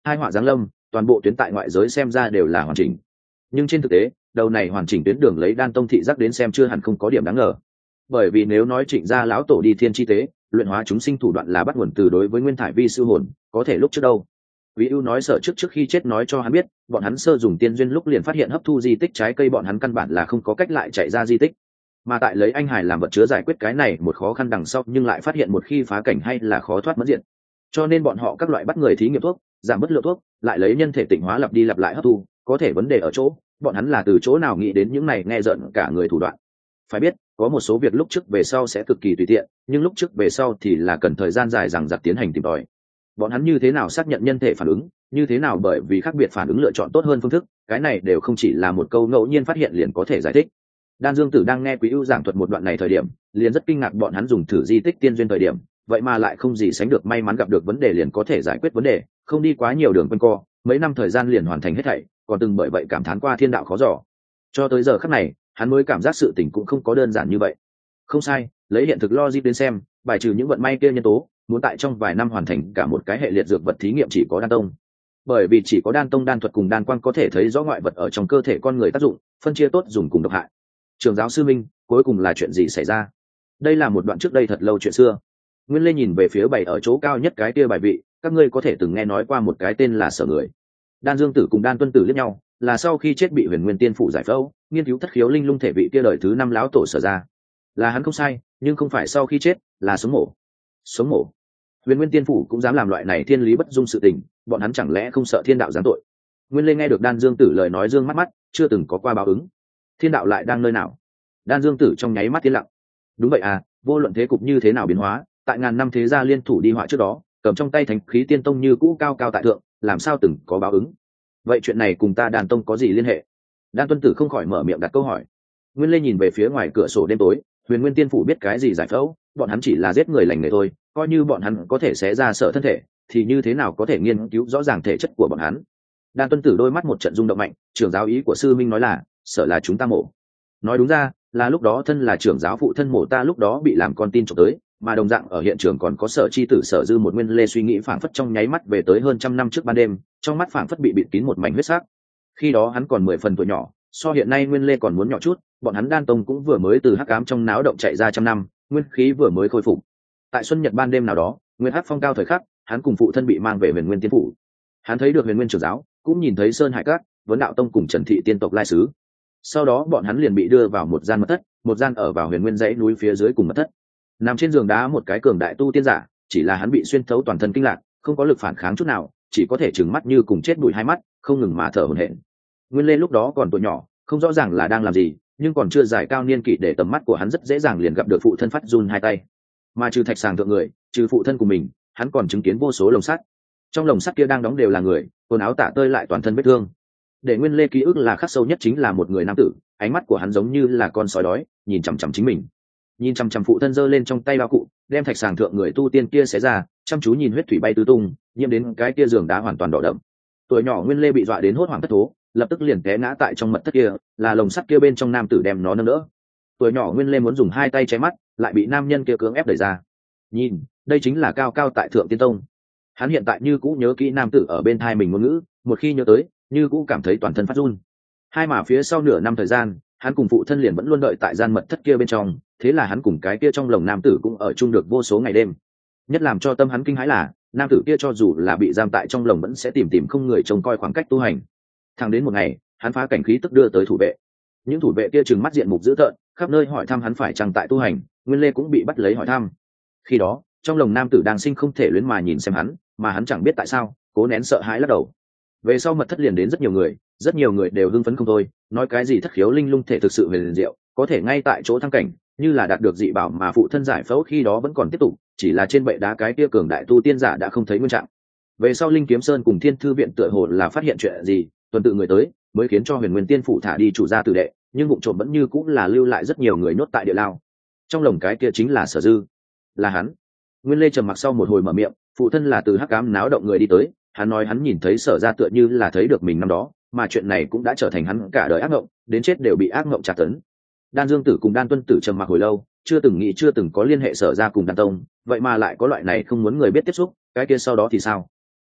hai họa giáng lâm, toàn bộ tuyến tại ngoại giới xem ra đều là hoàn chỉnh, nhưng trên thực tế đầu này hoàn chỉnh tuyến đường lấy đan tông thị giác đến xem chưa hẳn không có điểm đáng ngờ. Bởi vì nếu nói Trịnh gia lão tổ đi thiên chi tế luyện hóa chúng sinh thủ đoạn là bắt nguồn từ đối với nguyên thải vi sư hồn, có thể lúc trước đâu Quý ưu nói sợ trước khi chết nói cho hắn biết, bọn hắn sơ dùng tiên duyên lúc liền phát hiện hấp thu di tích trái cây bọn hắn căn bản là không có cách lại chạy ra di tích, mà tại lấy anh hải làm vật chứa giải quyết cái này một khó khăn đằng sau, nhưng lại phát hiện một khi phá cảnh hay là khó thoát mất diện. Cho nên bọn họ các loại bắt người thí nghiệm thuốc, giảm bất lượng thuốc, lại lấy nhân thể tịnh hóa lặp đi lặp lại hấp thu, có thể vấn đề ở chỗ bọn hắn là từ chỗ nào nghĩ đến những này nghe giận cả người thủ đoạn. Phải biết có một số việc lúc trước về sau sẽ cực kỳ tùy tiện, nhưng lúc trước về sau thì là cần thời gian dài rằng giặc tiến hành tìm tòi. Bọn hắn như thế nào xác nhận nhân thể phản ứng, như thế nào bởi vì khác biệt phản ứng lựa chọn tốt hơn phương thức, cái này đều không chỉ là một câu ngẫu nhiên phát hiện liền có thể giải thích. Đan Dương Tử đang nghe Quý ưu giảng thuật một đoạn này thời điểm, liền rất kinh ngạc bọn hắn dùng thử di tích tiên duyên thời điểm, vậy mà lại không gì sánh được may mắn gặp được vấn đề liền có thể giải quyết vấn đề, không đi quá nhiều đường quanh co, mấy năm thời gian liền hoàn thành hết thảy, còn từng bởi vậy cảm thán qua thiên đạo khó dò. Cho tới giờ khắc này, hắn mới cảm giác sự tình cũng không có đơn giản như vậy. Không sai, lấy hiện thực logic đến xem, bài trừ những vận may kia nhân tố, muốn tại trong vài năm hoàn thành cả một cái hệ liệt dược vật thí nghiệm chỉ có đan tông. Bởi vì chỉ có đan tông đan thuật cùng đan quang có thể thấy rõ ngoại vật ở trong cơ thể con người tác dụng, phân chia tốt dùng cùng độc hại. Trường giáo sư minh, cuối cùng là chuyện gì xảy ra? Đây là một đoạn trước đây thật lâu chuyện xưa. Nguyên Lê nhìn về phía bày ở chỗ cao nhất cái kia bài vị, các ngươi có thể từng nghe nói qua một cái tên là Sở Người. Đan Dương Tử cùng Đan Tuân Tử liếc nhau, là sau khi chết bị Huyền Nguyên Tiên phủ giải phẫu, nghiên cứu thất khiếu linh lung thể vị kia đời thứ 5 lão tổ Sở ra. Là hắn không sai, nhưng không phải sau khi chết, là sống mổ. Sống mổ. Huyền Nguyên Tiên phủ cũng dám làm loại này thiên lý bất dung sự tình, bọn hắn chẳng lẽ không sợ thiên đạo giáng tội? Nguyên Lê nghe được Đan Dương Tử lời nói dương mắt mắt, chưa từng có qua báo ứng. Thiên đạo lại đang nơi nào? Đan Dương Tử trong nháy mắt tiến lặng. Đúng vậy à, vô luận thế cục như thế nào biến hóa, tại ngàn năm thế gia liên thủ đi họa trước đó, cầm trong tay thánh khí tiên tông như cũ cao cao tại thượng, làm sao từng có báo ứng? Vậy chuyện này cùng ta Đan tông có gì liên hệ? Đan Tuân Tử không khỏi mở miệng đặt câu hỏi. Nguyên Lê nhìn về phía ngoài cửa sổ đêm tối, Huyền Nguyên Tiên phủ biết cái gì giải phẫu, bọn hắn chỉ là giết người lành nghề thôi, coi như bọn hắn có thể xé ra sở thân thể, thì như thế nào có thể nghiên cứu rõ ràng thể chất của bọn hắn? Đan Tuân Tử đôi mắt một trận rung động mạnh, trưởng giáo ý của sư minh nói là, sợ là chúng ta mổ. Nói đúng ra, là lúc đó thân là trưởng giáo phụ thân mổ ta lúc đó bị làm con tin trộm tới, mà đồng dạng ở hiện trường còn có Sở chi tử Sở dư một Nguyên Lê suy nghĩ phảng phất trong nháy mắt về tới hơn 100 năm trước ban đêm, trong mắt phảng phất bị bịt kín một mảnh huyết sắc. Khi đó hắn còn 10 phần tuổi nhỏ, so hiện nay Nguyên Lê còn muốn nhỏ chút, bọn hắn Đan tông cũng vừa mới từ hắc ám trong náo động chạy ra 100 năm, nguyên khí vừa mới khôi phục. Tại xuân nhật ban đêm nào đó, nguyên hắc phong cao thời khắc, hắn cùng phụ thân bị mang về Huyền Nguyên Tiên phủ. Hắn thấy được Huyền Nguyên trưởng giáo, cũng nhìn thấy Sơn Hải Các, Vấn Đạo tông cùng Trần Thị tiên tộc lai sứ. Sau đó bọn hắn liền bị đưa vào một gian mật thất, một gian ở vào Huyền Nguyên dãy núi phía dưới cùng mật thất. Nằm trên giường đá một cái cường đại tu tiên giả, chỉ là hắn bị xuyên thấu toàn thân kinh lạc, không có lực phản kháng chút nào, chỉ có thể trừng mắt như cùng chết bụi hai mắt, không ngừng mà thở hổn hển. Nguyên Lê lúc đó còn tuổi nhỏ, không rõ ràng là đang làm gì, nhưng còn chưa giải cao niên kỷ để tầm mắt của hắn rất dễ dàng liền gặp được phụ thân phát run hai tay. Mà trừ thạch sàng thượng người, trừ phụ thân của mình, hắn còn chứng kiến vô số lồng sắt. Trong lồng sắt kia đang đóng đều là người, quần áo tả tơi lại toàn thân vết thương. Để Nguyên Lê ký ức là khắc sâu nhất chính là một người nam tử, ánh mắt của hắn giống như là con sói đói, nhìn chằm chằm chính mình. Nhìn chằm chằm phụ thân giơ lên trong tay bao cụ, đem thạch sàng thượng người tu tiên kia xé ra, chăm chú nhìn huyết thủy bay tứ tung, nhiễm đến cái kia giường đá hoàn toàn đỏ đậm. Tuổi nhỏ Nguyên Lê bị dọa đến hốt hoảng thất thố, lập tức liền té ngã tại trong mật thất kia, là lồng sắt kia bên trong nam tử đem nó nâng đỡ. Tuổi nhỏ Nguyên Lê muốn dùng hai tay che mắt, lại bị nam nhân kia cưỡng ép đẩy ra. Nhìn, đây chính là cao cao tại thượng tiên tông. Hắn hiện tại như cũ nhớ kỹ nam tử ở bên thai mình ngôn ngữ, một khi nhớ tới, như cũ cảm thấy toàn thân phát run. Hai mà phía sau nửa năm thời gian, hắn cùng phụ thân liền vẫn luôn đợi tại gian mật thất kia bên trong, thế là hắn cùng cái kia trong lồng nam tử cũng ở chung được vô số ngày đêm. Nhất làm cho tâm hắn kinh hãi là, nam tử kia cho dù là bị giam tại trong lồng vẫn sẽ tìm không người trông coi khoảng cách tu hành. Thẳng đến một ngày, hắn phá cảnh khí tức đưa tới thủ vệ. Những thủ vệ kia trừng mắt diện mục dữ tợn, khắp nơi hỏi thăm hắn phải chăng tại tu hành, Nguyên Lê cũng bị bắt lấy hỏi thăm. Khi đó, trong lồng nam tử đang sinh không thể luyến mà nhìn xem hắn, mà hắn chẳng biết tại sao, cố nén sợ hãi lắc đầu. Về sau mật thất liền đến rất nhiều người đều hưng phấn không thôi, nói cái gì thất khiếu linh lung thể thực sự huyền diệu, có thể ngay tại chỗ thăng cảnh, như là đạt được dị bảo mà phụ thân giải phẫu khi đó vẫn còn tiếp tục, chỉ là trên bệ đá cái kia cường đại tu tiên giả đã không thấy nguyên trạng. Về sau Linh Kiếm Sơn cùng Thiên Thư viện tựa hồ là phát hiện chuyện gì, tuần tự người tới, mới khiến cho Huyền Nguyên Tiên phủ thả đi chủ gia tử đệ, nhưng vụ trộm vẫn như cũng là lưu lại rất nhiều người nhốt tại địa lao. Trong lồng cái kia chính là Sở Dư, là hắn. Nguyên Lê trầm mặc sau một hồi mở miệng, phụ thân là từ hắc ám náo động người đi tới, hắn nói hắn nhìn thấy Sở ra tựa như là thấy được mình năm đó, mà chuyện này cũng đã trở thành hắn cả đời ác mộng, đến chết đều bị ác mộng tra tấn. Đan Dương Tử cùng Đan Tuân Tử trầm mặc hồi lâu, chưa từng có liên hệ Sở ra cùng Đan Tông, vậy mà lại có loại này không muốn người biết tiếp xúc, cái kia sau đó thì sao?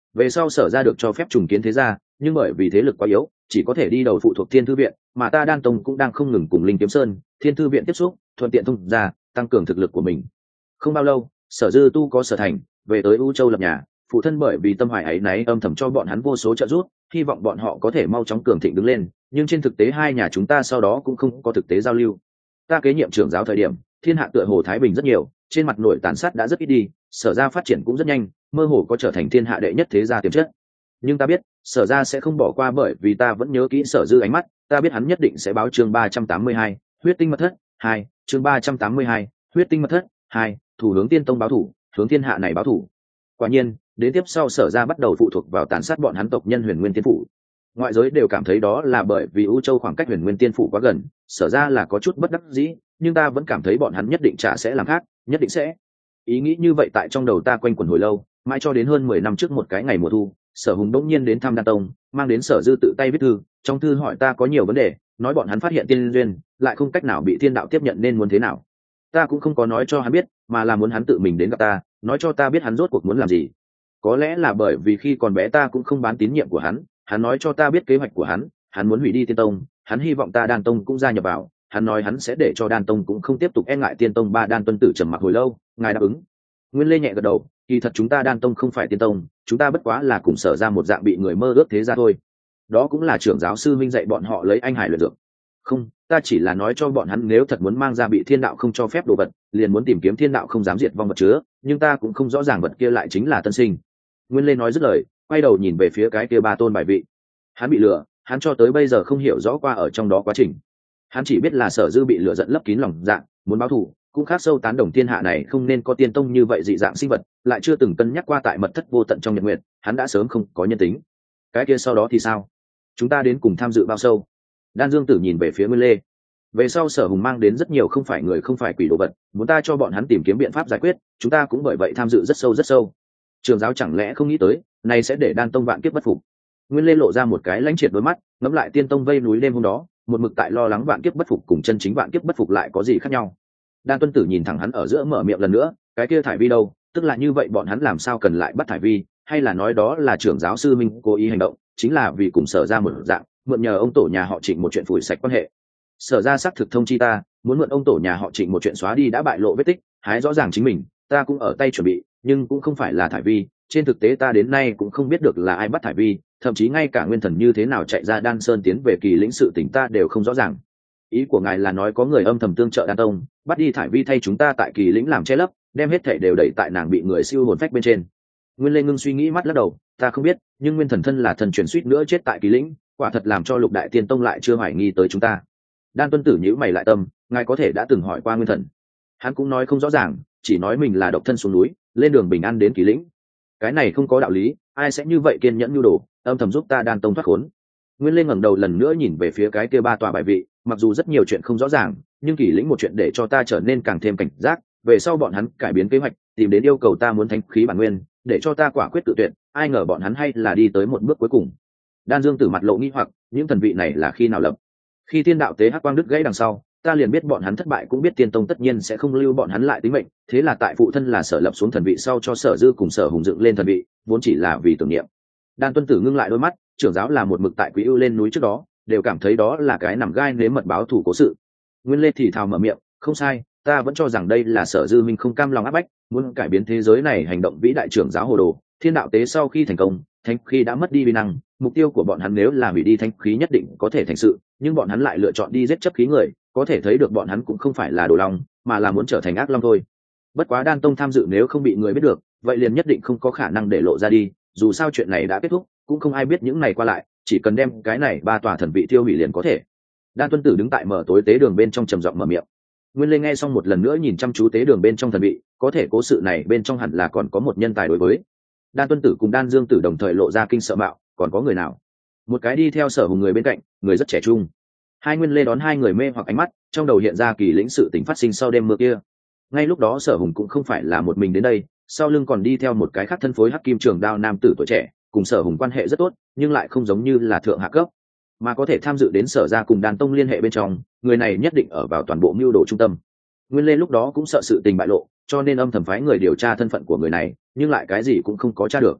Về sau sở ra được cho phép trùng kiến thế gia, nhưng bởi vì thế lực quá yếu, chỉ có thể đi đầu phụ thuộc Thiên Thư viện, mà ta Đan Tông cũng đang không ngừng cùng Linh Kiếm Sơn, Thiên Thư viện tiếp xúc, thuận tiện thông ra, tăng cường thực lực của mình. Không bao lâu, Sở Dư tu có sở thành, về tới U Châu lập nhà, phụ thân bởi vì tâm hoài ấy náy âm thầm cho bọn hắn vô số trợ giúp, hy vọng bọn họ có thể mau chóng cường thịnh đứng lên, nhưng trên thực tế hai nhà chúng ta sau đó cũng không có thực tế giao lưu. Ta kế nhiệm trưởng giáo thời điểm, thiên hạ tựa hồ thái bình rất nhiều, trên mặt nội tàn sát đã rất ít đi, sở ra phát triển cũng rất nhanh, mơ hồ có trở thành thiên hạ đệ nhất thế gia tiềm chất. Nhưng ta biết sở ra sẽ không bỏ qua, bởi vì ta vẫn nhớ kỹ Sở Dư ánh mắt, ta biết hắn nhất định sẽ báo chương 382, huyết tinh mật thất 2, chương 382, huyết tinh mật thất 2, thủ hướng Tiên Tông báo thủ, hướng thiên hạ này báo thủ. Quả nhiên, đến tiếp sau sở ra bắt đầu phụ thuộc vào tàn sát bọn hắn tộc nhân Huyền Nguyên Tiên phủ. Ngoại giới đều cảm thấy đó là bởi vì U Châu khoảng cách Huyền Nguyên Tiên phủ quá gần, sở ra là có chút bất đắc dĩ, nhưng ta vẫn cảm thấy bọn hắn nhất định chả sẽ làm khác, nhất định sẽ. Ý nghĩ như vậy tại trong đầu ta quanh quẩn hồi lâu, mãi cho đến hơn 10 năm trước một cái ngày mùa thu, Sở Hùng đống nhiên đến thăm Đan Tông, mang đến Sở Dư tự tay viết thư, trong thư hỏi ta có nhiều vấn đề, nói bọn hắn phát hiện tiên duyên, lại không cách nào bị thiên đạo tiếp nhận nên muốn thế nào. Ta cũng không có nói cho hắn biết, mà là muốn hắn tự mình đến gặp ta, nói cho ta biết hắn rốt cuộc muốn làm gì. Có lẽ là bởi vì khi còn bé ta cũng không bán tín nhiệm của hắn nói cho ta biết kế hoạch của hắn muốn hủy đi Tiên Tông, hắn hy vọng ta Đan Tông cũng gia nhập vào, hắn nói hắn sẽ để cho Đan Tông cũng không tiếp tục e ngại Tiên Tông. Ba Đan tuân tử trầm mặc hồi lâu, ngài đáp ứng. Nguyên Lê nhẹ gật đầu, kỳ thật chúng ta Đan Tông không phải Tiên Tông, chúng ta bất quá là cùng Sở ra một dạng bị người mơ ước thế ra thôi. Đó cũng là trưởng giáo sư minh dạy bọn họ lấy anh hải luyện dược. Không, ta chỉ là nói cho bọn hắn nếu thật muốn mang ra bị thiên đạo không cho phép đồ vật, liền muốn tìm kiếm thiên đạo không dám diệt vong vật chứa, nhưng ta cũng không rõ ràng vật kia lại chính là tân sinh. Nguyên Lê nói dứt lời, quay đầu nhìn về phía cái kia ba tôn bài vị. Hắn bị lừa, hắn cho tới bây giờ không hiểu rõ qua ở trong đó quá trình. Hắn chỉ biết là Sở Dư bị lừa giận lấp kín lòng dạ, muốn báo thù, cũng khác sâu tán đồng thiên hạ này không nên có Tiên Tông như vậy dị dạng sinh vật, lại chưa từng cân nhắc qua tại mật thất vô tận trong nhật nguyện, hắn đã sớm không có nhân tính. Cái kia sau đó thì sao? Chúng ta đến cùng tham dự bao sâu? Đan Dương Tử nhìn về phía Nguyên Lê. Về sau Sở Hùng mang đến rất nhiều không phải người không phải quỷ đồ vật, muốn ta cho bọn hắn tìm kiếm biện pháp giải quyết, chúng ta cũng bởi vậy tham dự rất sâu rất sâu. Trường giáo chẳng lẽ không nghĩ tới, này sẽ để Đan Tông vạn kiếp bất phục. Nguyên Lê lộ ra một cái lãnh triệt đôi mắt, ngẫm lại Tiên Tông vây núi đêm hôm đó, một mực tại lo lắng vạn kiếp bất phục cùng chân chính vạn kiếp bất phục lại có gì khác nhau. Đan Tuân Tử nhìn thẳng hắn ở giữa mở miệng lần nữa, cái kia Thải Vi đâu, tức là như vậy bọn hắn làm sao cần lại bắt Thải Vi, hay là nói đó là trưởng giáo sư minh cố ý hành động, chính là vì cùng Sở ra một dạng, mượn nhờ ông tổ nhà họ Trịnh một chuyện phủi sạch quan hệ. Sở ra xác thực thông chi ta, muốn mượn ông tổ nhà họ Trịnh một chuyện xóa đi đã bại lộ vết tích, hái rõ ràng chính mình, ta cũng ở tay chuẩn bị, nhưng cũng không phải là Thải Vi, trên thực tế ta đến nay cũng không biết được là ai bắt Thải Vi, thậm chí ngay cả nguyên thần như thế nào chạy ra Đan Sơn tiến về Kỳ Lĩnh sự tình ta đều không rõ ràng. Ý của ngài là nói có người âm thầm tương trợ Đan Tông, bắt đi Thải Vi thay chúng ta tại Kỳ Lĩnh làm che lấp, đem hết thảy đều đẩy tại nàng bị người siêu hồn phách bên trên. Nguyên Lê ngưng suy nghĩ mắt lắc đầu, ta không biết, nhưng nguyên thần thân là thần truyền suýt nữa chết tại Kỳ Lĩnh, quả thật làm cho Lục Đại Tiên Tông lại chưa hoài nghi tới chúng ta. Đan Tuân Tử nhíu mày lại tâm, ngài có thể đã từng hỏi qua nguyên thần. Hắn cũng nói không rõ ràng, chỉ nói mình là độc thân xuống núi, lên đường bình an đến Kỳ Lĩnh. Cái này không có đạo lý, ai sẽ như vậy kiên nhẫn nhu đồ, âm thầm giúp ta Đan Tông thoát khốn. Nguyên Lê ngẩng đầu lần nữa nhìn về phía cái kia ba tòa bài vị, mặc dù rất nhiều chuyện không rõ ràng, nhưng Kỳ Lĩnh một chuyện để cho ta trở nên càng thêm cảnh giác, về sau bọn hắn cải biến kế hoạch, tìm đến yêu cầu ta muốn thánh khí bản nguyên, để cho ta quả quyết tự tuyệt, ai ngờ bọn hắn hay là đi tới một bước cuối cùng. Đan Dương Tử mặt lộ nghi hoặc, những thần vị này là khi nào lập? Khi thiên đạo tế hắc quang đứt gãy đằng sau, ta liền biết bọn hắn thất bại, cũng biết Tiên Tông tất nhiên sẽ không lưu bọn hắn lại tính mệnh, thế là tại phụ thân là Sở lập xuống thần vị sau cho Sở Dư cùng Sở Hùng dựng lên thần vị, vốn chỉ là vì tưởng niệm. Đan Tuân Tử ngưng lại đôi mắt, trưởng giáo là một mực tại Quý Ưu lên núi trước đó, đều cảm thấy đó là cái nằm gai nếm mật báo thủ cố sự. Nguyên Lê thì thào mở miệng, không sai, ta vẫn cho rằng đây là Sở Dư minh không cam lòng áp bách, muốn cải biến thế giới này hành động vĩ đại trưởng giáo hồ đồ. Thiên đạo tế sau khi thành công, thánh khí đã mất đi uy năng, mục tiêu của bọn hắn nếu là hủy đi thánh khí nhất định có thể thành sự, nhưng bọn hắn lại lựa chọn đi giết chấp khí người, có thể thấy được bọn hắn cũng không phải là đồ long, mà là muốn trở thành ác long thôi. Bất quá Đan Tông tham dự nếu không bị người biết được, vậy liền nhất định không có khả năng để lộ ra đi, dù sao chuyện này đã kết thúc, cũng không ai biết những này qua lại, chỉ cần đem cái này ba tòa thần vị tiêu hủy liền có thể. Đan Tuân Tử đứng tại mở tối tế đường bên trong trầm giọng mở miệng. Nguyên Lê nghe xong một lần nữa nhìn chăm chú tế đường bên trong thần vị, có thể cố sự này bên trong hẳn là còn có một nhân tài đối với. Đan Tuân Tử cùng Đan Dương Tử đồng thời lộ ra kinh sợ mạo, còn có người nào? Một cái đi theo Sở Hùng người bên cạnh, người rất trẻ trung. Hai Nguyên Lê đón hai người mê hoặc ánh mắt, trong đầu hiện ra Kỳ Lĩnh sự tình phát sinh sau đêm mưa kia. Ngay lúc đó Sở Hùng cũng không phải là một mình đến đây, sau lưng còn đi theo một cái khác thân phối hắc kim trường đao nam tử tuổi trẻ, cùng Sở Hùng quan hệ rất tốt, nhưng lại không giống như là thượng hạ cấp, mà có thể tham dự đến Sở ra cùng Đan Tông liên hệ bên trong, người này nhất định ở vào toàn bộ mưu đồ trung tâm. Nguyên Lê lúc đó cũng sợ sự tình bại lộ, cho nên âm thầm phái người điều tra thân phận của người này, nhưng lại cái gì cũng không có tra được.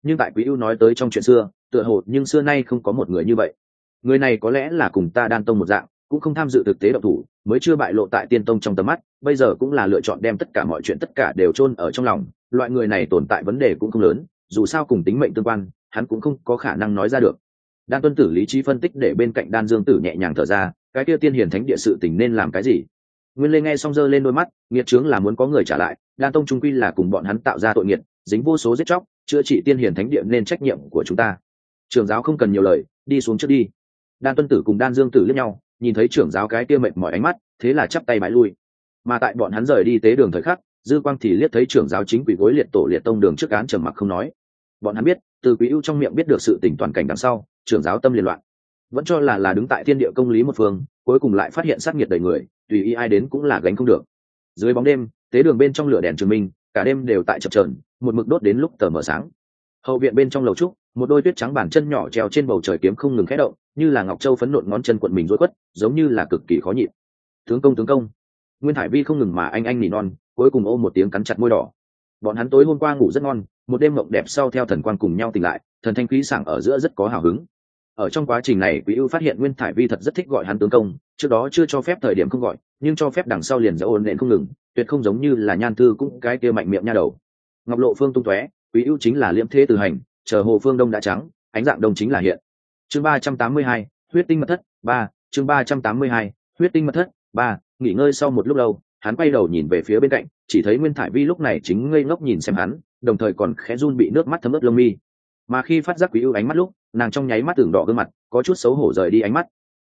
nhưng tại Quý ưu nói tới trong chuyện xưa, tựa hồ nhưng xưa nay không có một người như vậy. Người này có lẽ là cùng ta đan tông một dạng, cũng không tham dự thực tế động thủ, mới chưa bại lộ tại tiên tông trong tầm mắt, bây giờ cũng là lựa chọn đem tất cả mọi chuyện tất cả đều chôn ở trong lòng. Loại người này tồn tại vấn đề cũng không lớn, dù sao cùng tính mệnh tương quan, hắn cũng không có khả năng nói ra được. Đan tuân tử lý trí phân tích để bên cạnh Đan Dương tử nhẹ nhàng thở ra, cái kia tiên hiền thánh địa sự tình nên làm cái gì? Nguyên Lê nghe xong giơ lên đôi mắt, nghiệt chướng là muốn có người trả lại, Đan tông trung quy là cùng bọn hắn tạo ra tội nghiệt, dính vô số giết chóc, chữa trị tiên hiền thánh địa nên trách nhiệm của chúng ta. Trưởng giáo không cần nhiều lời, đi xuống trước đi. Đan tuân tử cùng Đan Dương tử liếc nhau, nhìn thấy trưởng giáo cái kia mệt mỏi ánh mắt, thế là chắp tay bái lui. Mà tại bọn hắn rời đi tế đường thời khắc, Dư Quang thì liếc thấy trưởng giáo chính quỷ gối liệt tổ liệt tông đường trước án trầm mặc không nói. Bọn hắn biết, từ Quý ưu trong miệng biết được sự tình toàn cảnh đằng sau, trưởng giáo tâm liên loạn, vẫn cho là đứng tại thiên địa công lý một phương, cuối cùng lại phát hiện sát nghiệt đầy người, tùy ý ai đến cũng là gánh không được. Dưới bóng đêm, tế đường bên trong lửa đèn trường minh, cả đêm đều tại chập chờn, một mực đốt đến lúc tờ mờ sáng. Hậu viện bên trong lầu trúc, một đôi tuyết trắng bàn chân nhỏ treo trên bầu trời kiếm không ngừng khẽ động, như là ngọc châu phấn nộn ngón chân cuộn mình rối quất, giống như là cực kỳ khó nhịn. Tướng công, Nguyên Thải Vi không ngừng mà anh nỉ non, cuối cùng ôm một tiếng cắn chặt môi đỏ. Bọn hắn tối hôm qua ngủ rất ngon, một đêm mộng đẹp sau theo thần quang cùng nhau tỉnh lại, thần thanh khí sảng ở giữa rất có hào hứng. Ở trong quá trình này, Quý ưu phát hiện Nguyên Thải Vi thật rất thích gọi hắn tướng công, trước đó chưa cho phép thời điểm không gọi, nhưng cho phép đằng sau liền dẫu ôn lện không ngừng, tuyệt không giống như là Nhan Thư cũng cái kia mạnh miệng nha đầu. Ngọc lộ phương tung tóe, Quý ưu chính là liễm thế từ hành, chờ hồ phương đông đã trắng, ánh dạng đông chính là hiện. Chương 382, huyết tinh mật thất 3, chương 382, huyết tinh mật thất 3. Nghỉ ngơi sau một lúc lâu, hắn quay đầu nhìn về phía bên cạnh, chỉ thấy Nguyên Thải Vi lúc này chính ngây ngốc nhìn xem hắn, đồng thời còn khẽ run bị nước mắt thấm ướt lông mi. Mà khi phát giác Quý ưu ánh mắt lúc, nàng trong nháy mắt tưởng đỏ gương mặt, có chút xấu hổ rời đi ánh mắt.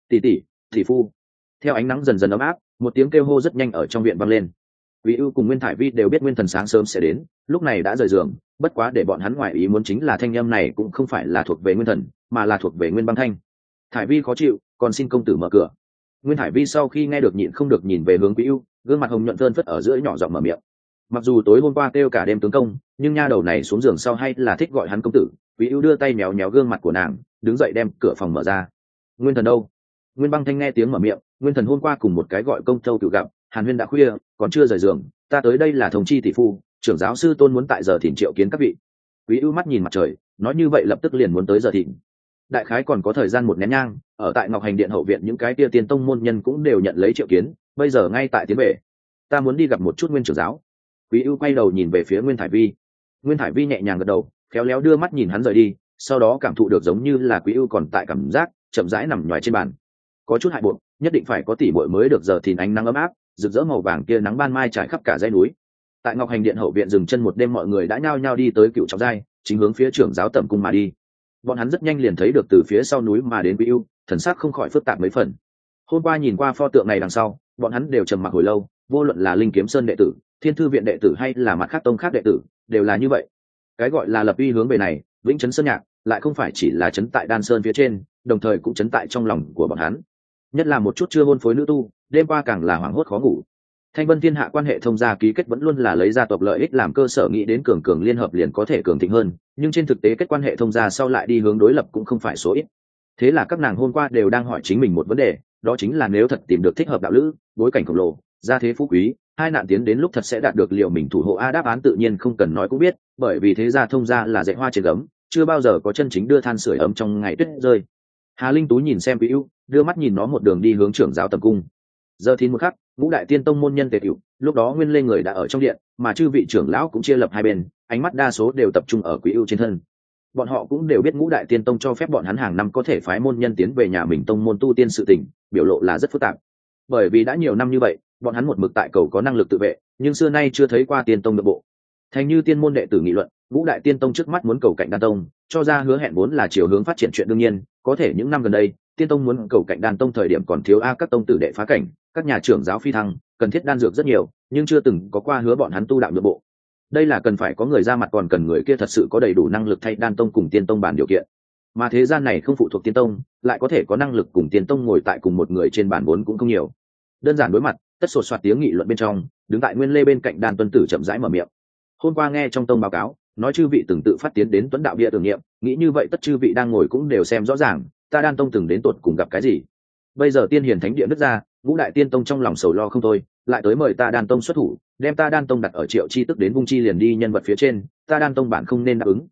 Tỷ phu. Theo ánh nắng dần dần ấm áp, một tiếng kêu hô rất nhanh ở trong viện vang lên. Quý ưu cùng Nguyên Thải Vi đều biết Nguyên Thần sáng sớm sẽ đến, lúc này đã rời giường, bất quá để bọn hắn ngoài ý muốn chính là thanh âm này cũng không phải là thuộc về Nguyên Thần, mà là thuộc về Nguyên Băng Thanh. Thải Vi khó chịu, còn xin công tử mở cửa. Nguyên Thải Vi sau khi nghe được nhịn không được nhìn về hướng Quý ưu, gương mặt hồng nhuận phơn phất ở giữa nhỏ giọng mở miệng. Mặc dù tối hôm qua kêu cả đêm tướng công, nhưng nha đầu này xuống giường sau hay là thích gọi hắn công tử. Quý ưu đưa tay méo méo gương mặt của nàng, đứng dậy đem cửa phòng mở ra. Nguyên Thần đâu? Nguyên Băng Thanh nghe tiếng mở miệng. Nguyên Thần hôm qua cùng một cái gọi công thâu cựu gặp, Hàn Huyên đã khuya, còn chưa rời giường, ta tới đây là thông chi tỷ phu, trưởng giáo sư tôn muốn tại giờ thỉnh triệu kiến các vị. Quý ưu mắt nhìn mặt trời, nói như vậy lập tức liền muốn tới giờ thỉnh. Đại khái còn có thời gian một nén nhang, ở tại Ngọc Hành Điện hậu viện những cái tia tiên tông môn nhân cũng đều nhận lấy triệu kiến, bây giờ ngay tại tiến về. Ta muốn đi gặp một chút Nguyên trưởng giáo. Quý ưu quay đầu nhìn về phía Nguyên Thải Vi. Nguyên Thải Vi nhẹ nhàng gật đầu, khéo léo đưa mắt nhìn hắn rời đi, sau đó cảm thụ được giống như là Quý ưu còn tại cảm giác, chậm rãi nằm nhòi trên bàn. Có chút hại buộc, nhất định phải có tỷ muội mới được giờ thìn ánh nắng ấm áp, rực rỡ màu vàng kia nắng ban mai trải khắp cả dãy núi. Tại Ngọc Hành Điện hậu viện dừng chân một đêm, mọi người đã nhao nhao đi tới Cựu Trọng Giai, chính hướng phía trưởng giáo tẩm cung mà đi. Bọn hắn rất nhanh liền thấy được từ phía sau núi mà đến Quý ưu, thần sắc không khỏi phức tạp mấy phần. Hôm qua nhìn qua pho tượng này đằng sau, bọn hắn đều trầm mặc hồi lâu, vô luận là Linh Kiếm Sơn đệ tử, Thiên Thư viện đệ tử hay là mặt khác tông khác đệ tử, đều là như vậy. Cái gọi là lập uy hướng về này, vĩnh chấn sơn nhạc, lại không phải chỉ là chấn tại Đan Sơn phía trên, đồng thời cũng chấn tại trong lòng của bọn hắn. Nhất là một chút chưa hôn phối nữ tu, đêm qua càng là hoảng hốt khó ngủ. Thanh Vân Thiên Hạ quan hệ thông gia ký kết vẫn luôn là lấy gia tộc lợi ích làm cơ sở, nghĩ đến cường liên hợp liền có thể cường thịnh hơn, nhưng trên thực tế kết quan hệ thông gia sau lại đi hướng đối lập cũng không phải số ít. Thế là các nàng hôm qua đều đang hỏi chính mình một vấn đề, đó chính là nếu thật tìm được thích hợp đạo lữ, bối cảnh khổng lồ, gia thế phú quý, hai nạn tiến đến lúc thật sẽ đạt được liệu mình thủ hộ. Đáp án tự nhiên không cần nói cũng biết, bởi vì thế gia thông gia là dạy hoa trên gấm, chưa bao giờ có chân chính đưa than sưởi ấm trong ngày tuyết rơi. Hà Linh Tú nhìn xem Quý ưu, đưa mắt nhìn nó một đường đi hướng trưởng giáo tầm cung. Giờ thìn một khắc, ngũ đại tiên tông môn nhân tề tiểu, lúc đó Nguyên Lê người đã ở trong điện, mà chư vị trưởng lão cũng chia lập hai bên, ánh mắt đa số đều tập trung ở Quý ưu trên thân. Bọn họ cũng đều biết ngũ đại tiên tông cho phép bọn hắn hàng năm có thể phái môn nhân tiến về nhà mình tông môn tu tiên sự tình, biểu lộ là rất phức tạp. Bởi vì đã nhiều năm như vậy, bọn hắn một mực tại cầu có năng lực tự vệ, nhưng xưa nay chưa thấy qua tiên tông nội bộ. Thành như tiên môn đệ tử nghị luận, ngũ đại tiên tông trước mắt muốn cầu cạnh Đan tông, cho ra hứa hẹn vốn là chiều hướng phát triển chuyện đương nhiên, có thể những năm gần đây, tiên tông muốn cầu cạnh Đan tông thời điểm còn thiếu các tông tử đệ phá cảnh, các nhà trưởng giáo phi thăng, cần thiết đan dược rất nhiều, nhưng chưa từng có qua hứa bọn hắn tu đạo nội bộ. Đây là cần phải có người ra mặt, còn cần người kia thật sự có đầy đủ năng lực thay Đan tông cùng tiên tông bàn điều kiện. Mà thế gian này không phụ thuộc tiên tông, lại có thể có năng lực cùng tiên tông ngồi tại cùng một người trên bàn vốn cũng không nhiều. Đơn giản đối mặt, tất sột soạt tiếng nghị luận bên trong, đứng tại Nguyên Lê bên cạnh Đan Tuân Tử chậm rãi mở miệng. Hôm qua nghe trong tông báo cáo, nói chư vị từng tự phát tiến đến Tuấn đạo bia tưởng niệm, nghĩ như vậy tất chư vị đang ngồi cũng đều xem rõ ràng, ta Đan tông từng đến tột cùng gặp cái gì. Bây giờ tiên hiền thánh địa nứt ra, ngũ đại tiên tông trong lòng sầu lo không thôi, lại tới mời ta Đan tông xuất thủ, đem ta Đan tông đặt ở Triệu Chi tức đến vung chi liền đi nhân vật phía trên, ta Đan tông bản không nên đáp ứng.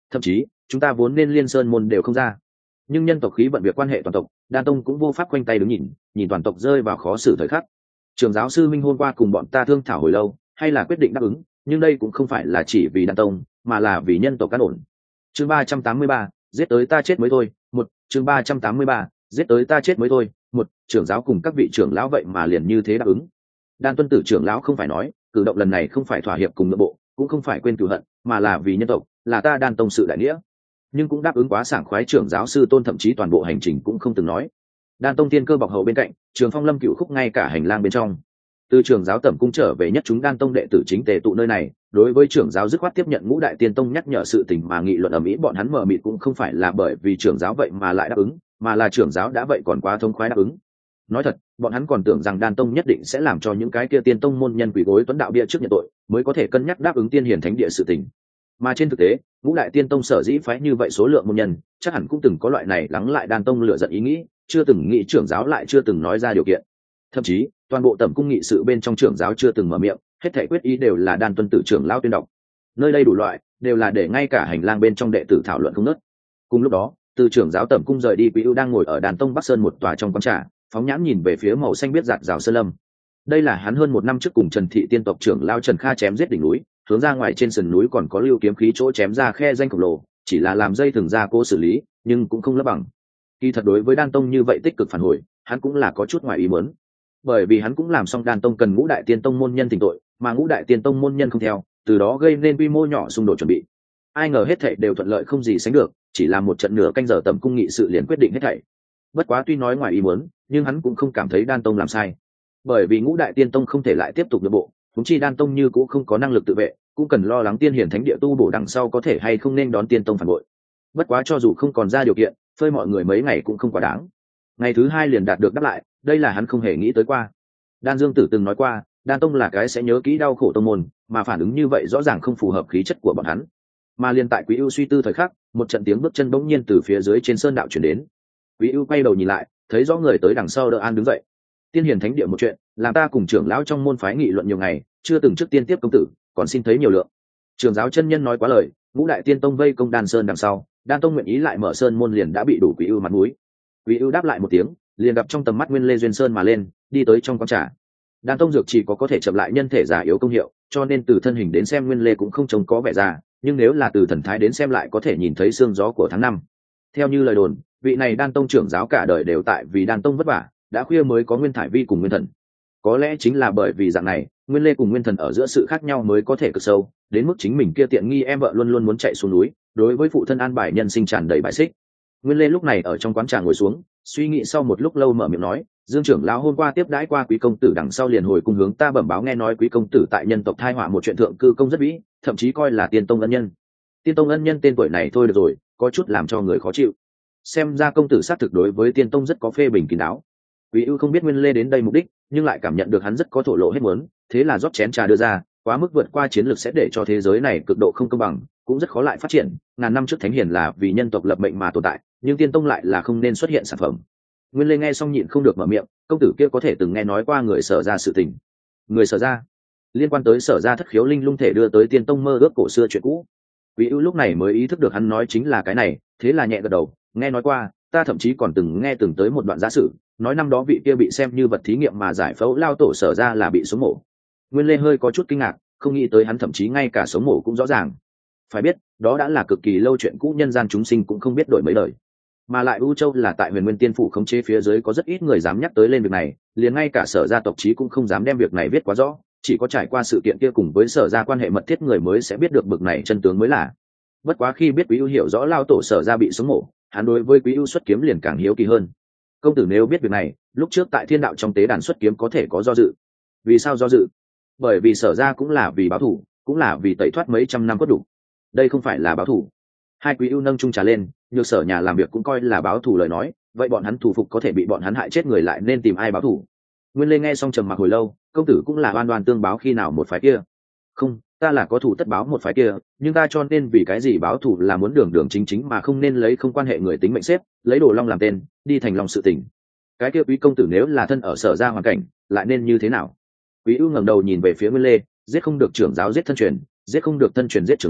thậm chí chúng ta vốn nên liên sơn môn đều không ra. Nhưng nhân tộc khí vận việc quan hệ toàn tộc, đan tông cũng vô pháp quanh tay đứng nhìn toàn tộc rơi vào khó xử thời khắc. Trường giáo sư Minh hôm qua cùng bọn ta thương thảo hồi lâu, hay là quyết định đáp ứng, nhưng đây cũng không phải là chỉ vì đan tông, mà là vì nhân tộc cát ổn. Chương 383, giết tới ta chết mới thôi. Một chương 383, giết tới ta chết mới thôi. Một trưởng giáo cùng các vị trưởng lão vậy mà liền như thế đáp ứng. Đan tuân tử trưởng lão không phải nói, cử động lần này không phải thỏa hiệp cùng nội bộ, cũng không phải quên cửu hận, mà là vì nhân tộc, là ta đan tông sự đại nghĩa. Nhưng cũng đáp ứng quá sảng khoái, trưởng giáo sư Tôn thậm chí toàn bộ hành trình cũng không từng nói. Đan tông tiên cơ bọc hậu bên cạnh, Trường Phong Lâm Cửu Khúc ngay cả hành lang bên trong. Từ trưởng giáo tẩm cung trở về nhất chúng đan tông đệ tử chính tề tụ nơi này, đối với trưởng giáo dứt khoát tiếp nhận Ngũ Đại Tiên Tông nhắc nhở sự tình mà nghị luận ầm ĩ, bọn hắn mờ mịt cũng không phải là bởi vì trưởng giáo vậy mà lại đáp ứng, mà là trưởng giáo đã vậy còn quá thông khoái đáp ứng. Nói thật, bọn hắn còn tưởng rằng đan tông nhất định sẽ làm cho những cái kia tiên tông môn nhân quỳ gối tuấn đạo bia trước nhận tội, mới có thể cân nhắc đáp ứng tiên hiển thánh địa sự tình. Mà trên thực tế, Ngũ Đại Tiên Tông sở dĩ phái như vậy số lượng môn nhân, chắc hẳn cũng từng có loại này lắng lại đan tông lựa giận ý nghĩ, chưa từng nghĩ trưởng giáo lại chưa từng nói ra điều kiện. Thậm chí, toàn bộ tẩm cung nghị sự bên trong trưởng giáo chưa từng mở miệng, hết thảy quyết ý đều là đan tuân tử trưởng lão tuyên đọc. Nơi đây đủ loại, đều là để ngay cả hành lang bên trong đệ tử thảo luận không ngớt. Cùng lúc đó, từ trưởng giáo tẩm cung rời đi, Quý ưu đang ngồi ở đàn tông Bắc Sơn một tòa trong quán trà, phóng nhãn nhìn về phía màu xanh biết rạc rào sơn lâm. Đây là hắn hơn một năm trước cùng Trần Thị tiên tộc trưởng lao Trần Kha chém giết đỉnh núi, hướng ra ngoài trên sườn núi còn có lưu kiếm khí chỗ chém ra khe danh khổng lồ, chỉ là làm dây thường ra cố xử lý, nhưng cũng không lấp bằng. Kỳ thật đối với đan tông như vậy tích cực phản hồi, hắn cũng là có chút ngoài ý muốn, bởi vì hắn cũng làm xong đan tông cần Ngũ Đại Tiên Tông môn nhân thỉnh tội, mà Ngũ Đại Tiên Tông môn nhân không theo, từ đó gây nên quy mô nhỏ xung đột chuẩn bị. Ai ngờ hết thảy đều thuận lợi không gì sánh được, chỉ là một trận nửa canh giờ tầm cung nghị sự liền quyết định hết thảy. Bất quá tuy nói ngoài ý muốn, nhưng hắn cũng không cảm thấy đan tông làm sai, bởi vì Ngũ Đại Tiên Tông không thể lại tiếp tục nội bộ, chúng chi đan tông như cũng không có năng lực tự vệ, cũng cần lo lắng tiên hiển thánh địa tu bổ đằng sau có thể hay không nên đón tiên tông phản bội. Bất quá cho dù không còn ra điều kiện, phơi mọi người mấy ngày cũng không quá đáng. Ngày thứ hai liền đạt được đáp lại, đây là hắn không hề nghĩ tới qua. Đan Dương Tử từng nói qua, đan tông là cái sẽ nhớ kỹ đau khổ tông môn, mà phản ứng như vậy rõ ràng không phù hợp khí chất của bọn hắn. Mà liên tại Quý ưu suy tư thời khắc, một trận tiếng bước chân bỗng nhiên từ phía dưới trên sơn đạo chuyển đến. Quý ưu quay đầu nhìn lại, thấy rõ người tới đằng sau đỡ an đứng dậy. Tiên hiển thánh địa một chuyện, làm ta cùng trưởng lão trong môn phái nghị luận nhiều ngày, chưa từng trước tiên tiếp công tử, còn xin thấy nhiều lượng. Trưởng giáo chân nhân nói quá lời, Ngũ Đại Tiên Tông vây công đan sơn đằng sau, đan tông nguyện ý lại mở sơn môn liền đã bị đủ Quý ưu mặt mũi. Quý ưu đáp lại một tiếng, liền gặp trong tầm mắt Nguyên Lê duyên sơn mà lên, đi tới trong quán trà. Đan tông dược chỉ có thể chậm lại nhân thể già yếu công hiệu, cho nên từ thân hình đến xem Nguyên Lê cũng không trông có vẻ già, nhưng nếu là từ thần thái đến xem lại có thể nhìn thấy xương gió của tháng năm. Theo như lời đồn, vị này đan tông trưởng giáo cả đời đều tại vì đan tông vất vả, đã khuya mới có Nguyên Thải Vi cùng Nguyên Thần. Có lẽ chính là bởi vì dạng này, Nguyên Lê cùng Nguyên Thần ở giữa sự khác nhau mới có thể cực sâu, đến mức chính mình kia tiện nghi em vợ luôn luôn muốn chạy xuống núi, đối với phụ thân an bài nhân sinh tràn đầy bài xích. Nguyên Lê lúc này ở trong quán trà ngồi xuống, suy nghĩ sau một lúc lâu mở miệng nói, Dương trưởng lão hôm qua tiếp đãi qua Quý công tử đằng sau liền hồi cung hướng ta bẩm báo, nghe nói Quý công tử tại nhân tộc thai họa một chuyện thượng cư công rất vĩ, thậm chí coi là tiên tông ân nhân. Tiên tông ân nhân tên tuổi này thôi được rồi, có chút làm cho người khó chịu. Xem ra công tử xác thực đối với tiên tông rất có phê bình kín đáo. Quý ưu không biết Nguyên Lê đến đây mục đích, nhưng lại cảm nhận được hắn rất có thổ lộ hết muốn, thế là rót chén trà đưa ra, quá mức vượt qua chiến lược sẽ để cho thế giới này cực độ không công bằng, cũng rất khó lại phát triển. Ngàn năm trước thánh hiền là vì nhân tộc lập mệnh mà tồn tại, nhưng tiên tông lại là không nên xuất hiện sản phẩm. Nguyên Lê nghe xong nhịn không được mở miệng, công tử kia có thể từng nghe nói qua người Sở gia sự tình. Người Sở gia? Liên quan tới Sở gia thất khiếu linh lung thể đưa tới tiên tông mơ ước cổ xưa chuyện cũ. Quý ưu lúc này mới ý thức được hắn nói chính là cái này, thế là nhẹ gật đầu, nghe nói qua, ta thậm chí còn từng nghe tới một đoạn giả sử, nói năm đó vị kia bị xem như vật thí nghiệm mà giải phẫu lao tổ Sở gia là bị sống mổ. Nguyên Lê hơi có chút kinh ngạc, không nghĩ tới hắn thậm chí ngay cả sống mổ cũng rõ ràng. Phải biết, đó đã là cực kỳ lâu chuyện cũ, nhân gian chúng sinh cũng không biết đổi mấy lời. Mà lại U Châu là tại Huyền Nguyên Tiên phủ khống chế phía dưới, có rất ít người dám nhắc tới lên việc này, liền ngay cả Sở gia tộc chí cũng không dám đem việc này viết quá rõ, chỉ có trải qua sự kiện kia cùng với Sở gia quan hệ mật thiết người mới sẽ biết được bực này chân tướng mới là. Bất quá khi biết Quý ưu hiểu rõ lao tổ Sở gia bị sống mổ, hắn đối với Quý ưu xuất kiếm liền càng hiếu kỳ hơn. Công tử nếu biết việc này, lúc trước tại Thiên đạo trong tế đàn xuất kiếm có thể có do dự. Vì sao do dự? Bởi vì Sở gia cũng là vì báo thù, cũng là vì tẩy thoát mấy trăm năm cốt đủ. Đây không phải là báo thù. Hai Quý ưu nâng chung trà lên, Nhược Sở nhà làm việc cũng coi là báo thù lời nói, vậy bọn hắn thù phục có thể bị bọn hắn hại chết người lại nên tìm ai báo thù? Nguyên Lê nghe xong trầm mặc hồi lâu, công tử cũng là oan oan tương báo khi nào một phái kia? Không, ta là có thù tất báo một phái kia, nhưng ta cho nên vì cái gì báo thù là muốn đường đường chính chính mà không nên lấy không quan hệ người tính mệnh xếp, lấy Đồ Long làm tên, đi thành lòng sự tình. Cái kia Quý công tử nếu là thân ở Sở gia hoàn cảnh, lại nên như thế nào? Quý ưu ngẩng đầu nhìn về phía Nguyên Lê, giết không được trưởng giáo giết thân truyền, giết không được thân truyền giết trưởng lão,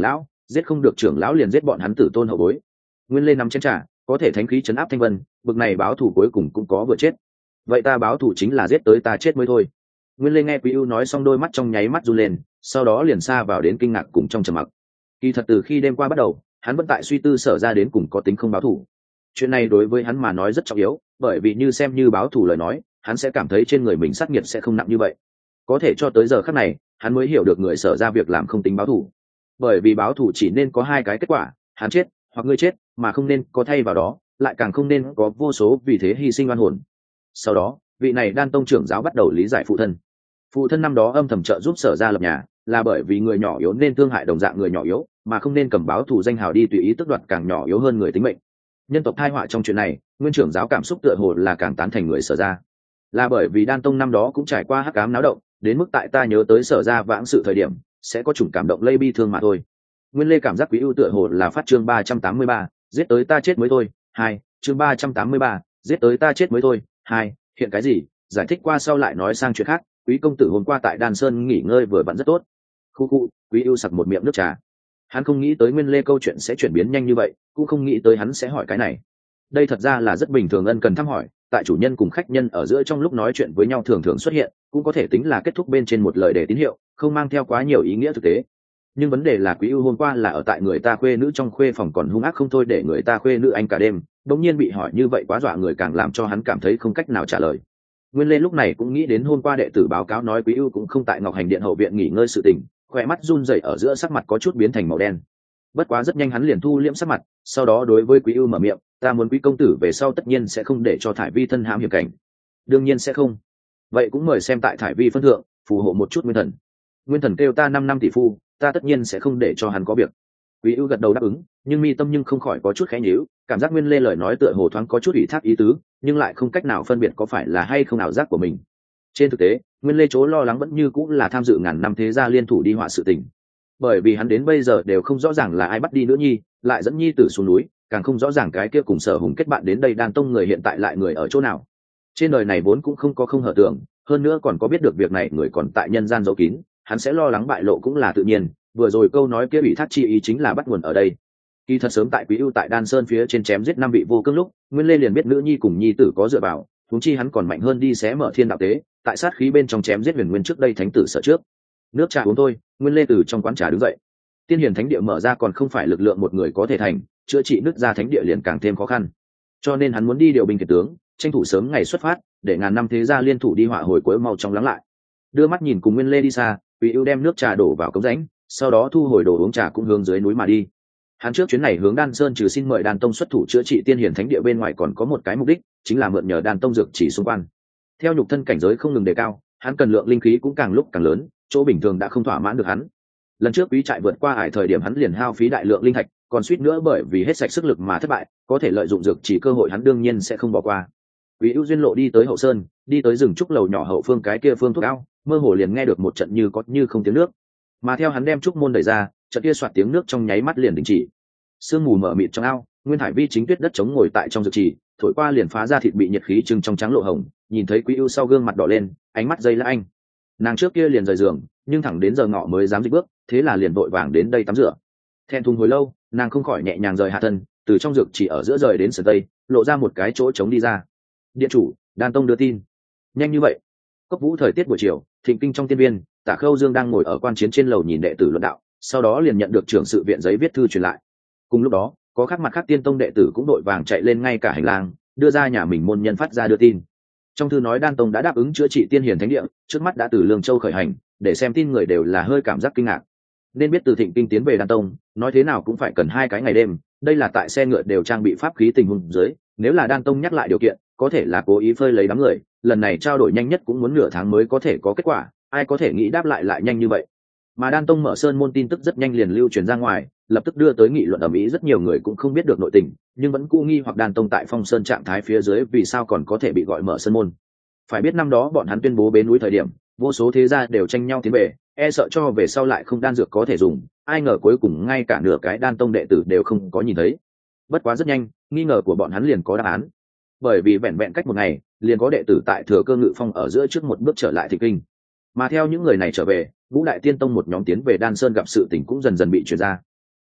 giết không được trưởng lão liền giết bọn hắn tử tôn hậu bối. Nguyên Lê nắm chén trà, có thể thánh khí chấn áp Thanh Vân, bực này báo thù cuối cùng cũng có vừa chết. Vậy ta báo thù chính là giết tới ta chết mới thôi. Nguyên Lê nghe Quý Ưu nói xong đôi mắt trong nháy mắt run lên, sau đó liền sa vào đến kinh ngạc cùng trong trầm mặc. Kỳ thật từ khi đêm qua bắt đầu, hắn vẫn tại suy tư Sở ra đến cùng có tính không báo thù. Chuyện này đối với hắn mà nói rất trọng yếu, bởi vì như xem như báo thù lời nói, hắn sẽ cảm thấy trên người mình sát nghiệt sẽ không nặng như vậy. Có thể cho tới giờ khắc này, hắn mới hiểu được người Sở ra việc làm không tính báo thù. Bởi vì báo thù chỉ nên có hai cái kết quả, hắn chết hoặc ngươi chết, mà không nên có thay vào đó, lại càng không nên có vô số vì thế hy sinh oan hồn. Sau đó, vị này Đan tông trưởng giáo bắt đầu lý giải phụ thân. Phụ thân năm đó âm thầm trợ giúp Sở ra lập nhà, là bởi vì người nhỏ yếu nên thương hại đồng dạng người nhỏ yếu, mà không nên cầm báo thù danh hào đi tùy ý tước đoạt càng nhỏ yếu hơn người tính mệnh. Nhân tộc tai họa trong chuyện này, nguyên trưởng giáo cảm xúc tựa hồ là càng tán thành người Sở ra. Là bởi vì Đan tông năm đó cũng trải qua hắc ám náo động, đến mức tại ta nhớ tới Sở ra vãng sự thời điểm, sẽ có chủng cảm động lây bi thương mà thôi. Nguyên Lê cảm giác Quý Ưu tựa hồ là phát chương 383, giết tới ta chết mới thôi. 2, chương 383, giết tới ta chết mới thôi. 2, hiện cái gì? Giải thích qua sau lại nói sang chuyện khác. Quý công tử hôm qua tại Đan Sơn nghỉ ngơi vừa vặn rất tốt. Khu khu, Quý Ưu sặc một miệng nước trà. Hắn không nghĩ tới Nguyên Lê câu chuyện sẽ chuyển biến nhanh như vậy, cũng không nghĩ tới hắn sẽ hỏi cái này. Đây thật ra là rất bình thường ân cần thăm hỏi, tại chủ nhân cùng khách nhân ở giữa trong lúc nói chuyện với nhau thường thường xuất hiện, cũng có thể tính là kết thúc bên trên một lời đề tín hiệu, không mang theo quá nhiều ý nghĩa thực tế. Nhưng vấn đề là Quý Ưu hôm qua là ở tại người ta khuê nữ trong khuê phòng còn hung ác không thôi để người ta khuê nữ anh cả đêm, đột nhiên bị hỏi như vậy quá dọa người càng làm cho hắn cảm thấy không cách nào trả lời. Nguyên Lê lúc này cũng nghĩ đến hôm qua đệ tử báo cáo nói Quý Ưu cũng không tại Ngọc Hành Điện hậu viện nghỉ ngơi sự tình, khỏe mắt run rẩy ở giữa sắc mặt có chút biến thành màu đen. Bất quá rất nhanh hắn liền thu liễm sắc mặt, sau đó đối với Quý Ưu mở miệng, ta muốn Quý công tử về sau tất nhiên sẽ không để cho Thải Vi thân hãm hiểm cảnh. Đương nhiên sẽ không. Vậy cũng mời xem tại Thải Vi phân thượng, phù hộ một chút Nguyên Thần. Nguyên Thần kêu ta 5 năm tỷ phu, ta tất nhiên sẽ không để cho hắn có việc. Quý Ưu gật đầu đáp ứng, nhưng mi tâm nhưng không khỏi có chút khẽ nhíu, cảm giác Nguyên Lê lời nói tựa hồ thoáng có chút ủy thác ý tứ, nhưng lại không cách nào phân biệt có phải là hay không ảo giác của mình. Trên thực tế, Nguyên Lê chỗ lo lắng vẫn như cũng là tham dự ngàn năm thế gia liên thủ đi họa sự tình. Bởi vì hắn đến bây giờ đều không rõ ràng là ai bắt đi nữ nhi, lại dẫn nhi tử xuống núi, càng không rõ ràng cái kia cùng Sở Hùng kết bạn đến đây Đan tông người hiện tại lại người ở chỗ nào. Trên đời này vốn cũng không có không hở tưởng, hơn nữa còn có biết được việc này người còn tại nhân gian giấu kín, hắn sẽ lo lắng bại lộ cũng là tự nhiên. Vừa rồi câu nói kia ủy thác chi ý chính là bắt nguồn ở đây. Kỳ thật sớm tại Quý Ưu tại Đan Sơn phía trên chém giết 5 vị vô cương lúc, Nguyên Lê liền biết nữ nhi cùng nhi tử có dựa vào, huống chi hắn còn mạnh hơn đi xé mở thiên đạo tế, tại sát khí bên trong chém giết Huyền Nguyên trước đây thánh tử sợ trước. Nước trà uống thôi. Nguyên Lê từ trong quán trà đứng dậy. Tiên Hiền Thánh địa mở ra còn không phải lực lượng một người có thể thành, chữa trị nứt ra thánh địa liền càng thêm khó khăn. Cho nên hắn muốn đi điều binh kiệt tướng, tranh thủ sớm ngày xuất phát, để ngàn năm thế gia liên thủ đi họa hồi cuối mau chóng lắng lại. Đưa mắt nhìn cùng Nguyên Lê đi xa, Quý Ưu đem nước trà đổ vào cống rãnh, sau đó thu hồi đồ uống trà cũng hướng dưới núi mà đi. Hắn trước chuyến này hướng Đan Sơn trừ xin mời Đan tông xuất thủ chữa trị Tiên Hiền Thánh địa bên ngoài còn có một cái mục đích, chính là mượn nhờ Đan tông dược chỉ xung quanh. Theo nhục thân cảnh giới không ngừng đề cao, hắn cần lượng linh khí cũng càng lúc càng lớn, chỗ bình thường đã không thỏa mãn được hắn. Lần trước Quý trại vượt qua ải thời điểm hắn liền hao phí đại lượng linh thạch, còn suýt nữa bởi vì hết sạch sức lực mà thất bại, có thể lợi dụng dược chỉ cơ hội hắn đương nhiên sẽ không bỏ qua. Quý Ưu duyên lộ đi tới hậu sơn, đi tới rừng trúc lầu nhỏ hậu phương cái kia phương thuốc ao, mơ hồ liền nghe được một trận như có như không tiếng nước. Mà theo hắn đem trúc môn đẩy ra, trận kia xoạt tiếng nước trong nháy mắt liền đình chỉ. Sương mù mở mịt trong ao, Nguyên Hải Vi chính tuyết đất chống ngồi tại trong dược trì, thổi qua liền phá ra thịt bị nhiệt khí trưng trong trắng lộ hồng, nhìn thấy Quý Ưu sau gương mặt đỏ lên, ánh mắt dây lã anh. Nàng trước kia liền rời giường, nhưng thẳng đến giờ ngọ mới dám dịch bước, thế là liền vội vàng đến đây tắm rửa. Thẹn thùng hồi lâu, nàng không khỏi nhẹ nhàng rời hạ thân, từ trong dược chỉ ở giữa rời đến sườn tây, lộ ra một cái chỗ trống đi ra. Điện chủ, Đan tông đưa tin. Nhanh như vậy? Cốc Vũ thời tiết buổi chiều, thịnh kinh trong tiên viên, Tả Khâu Dương đang ngồi ở quan chiến trên lầu nhìn đệ tử luận đạo, sau đó liền nhận được trưởng sự viện giấy viết thư truyền lại. Cùng lúc đó, có khác mặt khác tiên tông đệ tử cũng đội vàng chạy lên ngay cả hành lang, đưa ra nhà mình môn nhân phát ra đưa tin. Trong thư nói Đan tông đã đáp ứng chữa trị Tiên Hiền Thánh địa, trước mắt đã từ Lương Châu khởi hành, để xem tin người đều là hơi cảm giác kinh ngạc. Nên biết từ thịnh kinh tiến về Đan tông, nói thế nào cũng phải cần 2 cái ngày đêm, đây là tại xe ngựa đều trang bị pháp khí tình huống dưới, nếu là Đan tông nhắc lại điều kiện, có thể là cố ý phơi lấy đám người, lần này trao đổi nhanh nhất cũng muốn nửa tháng mới có thể có kết quả, ai có thể nghĩ đáp lại nhanh như vậy. Mà Đan tông mở sơn môn tin tức rất nhanh liền lưu truyền ra ngoài, lập tức đưa tới nghị luận ầm ĩ, rất nhiều người cũng không biết được nội tình, nhưng vẫn cũ nghi hoặc Đan tông tại Phong Sơn trạng thái phía dưới vì sao còn có thể bị gọi mở sơn môn. Phải biết năm đó bọn hắn tuyên bố bế núi thời điểm, vô số thế gia đều tranh nhau tiến về, e sợ cho về sau lại không đan dược có thể dùng, ai ngờ cuối cùng ngay cả nửa cái Đan tông đệ tử đều không có nhìn thấy. Bất quá rất nhanh, nghi ngờ của bọn hắn liền có đáp án. Bởi vì vẹn vẹn cách một ngày, liền có đệ tử tại Thừa Cơ Ngự Phong ở giữa trước một bước trở lại Thịnh kinh. Mà theo những người này trở về, Ngũ Đại Tiên Tông một nhóm tiến về Đan Sơn gặp sự tình cũng dần dần bị truyền ra.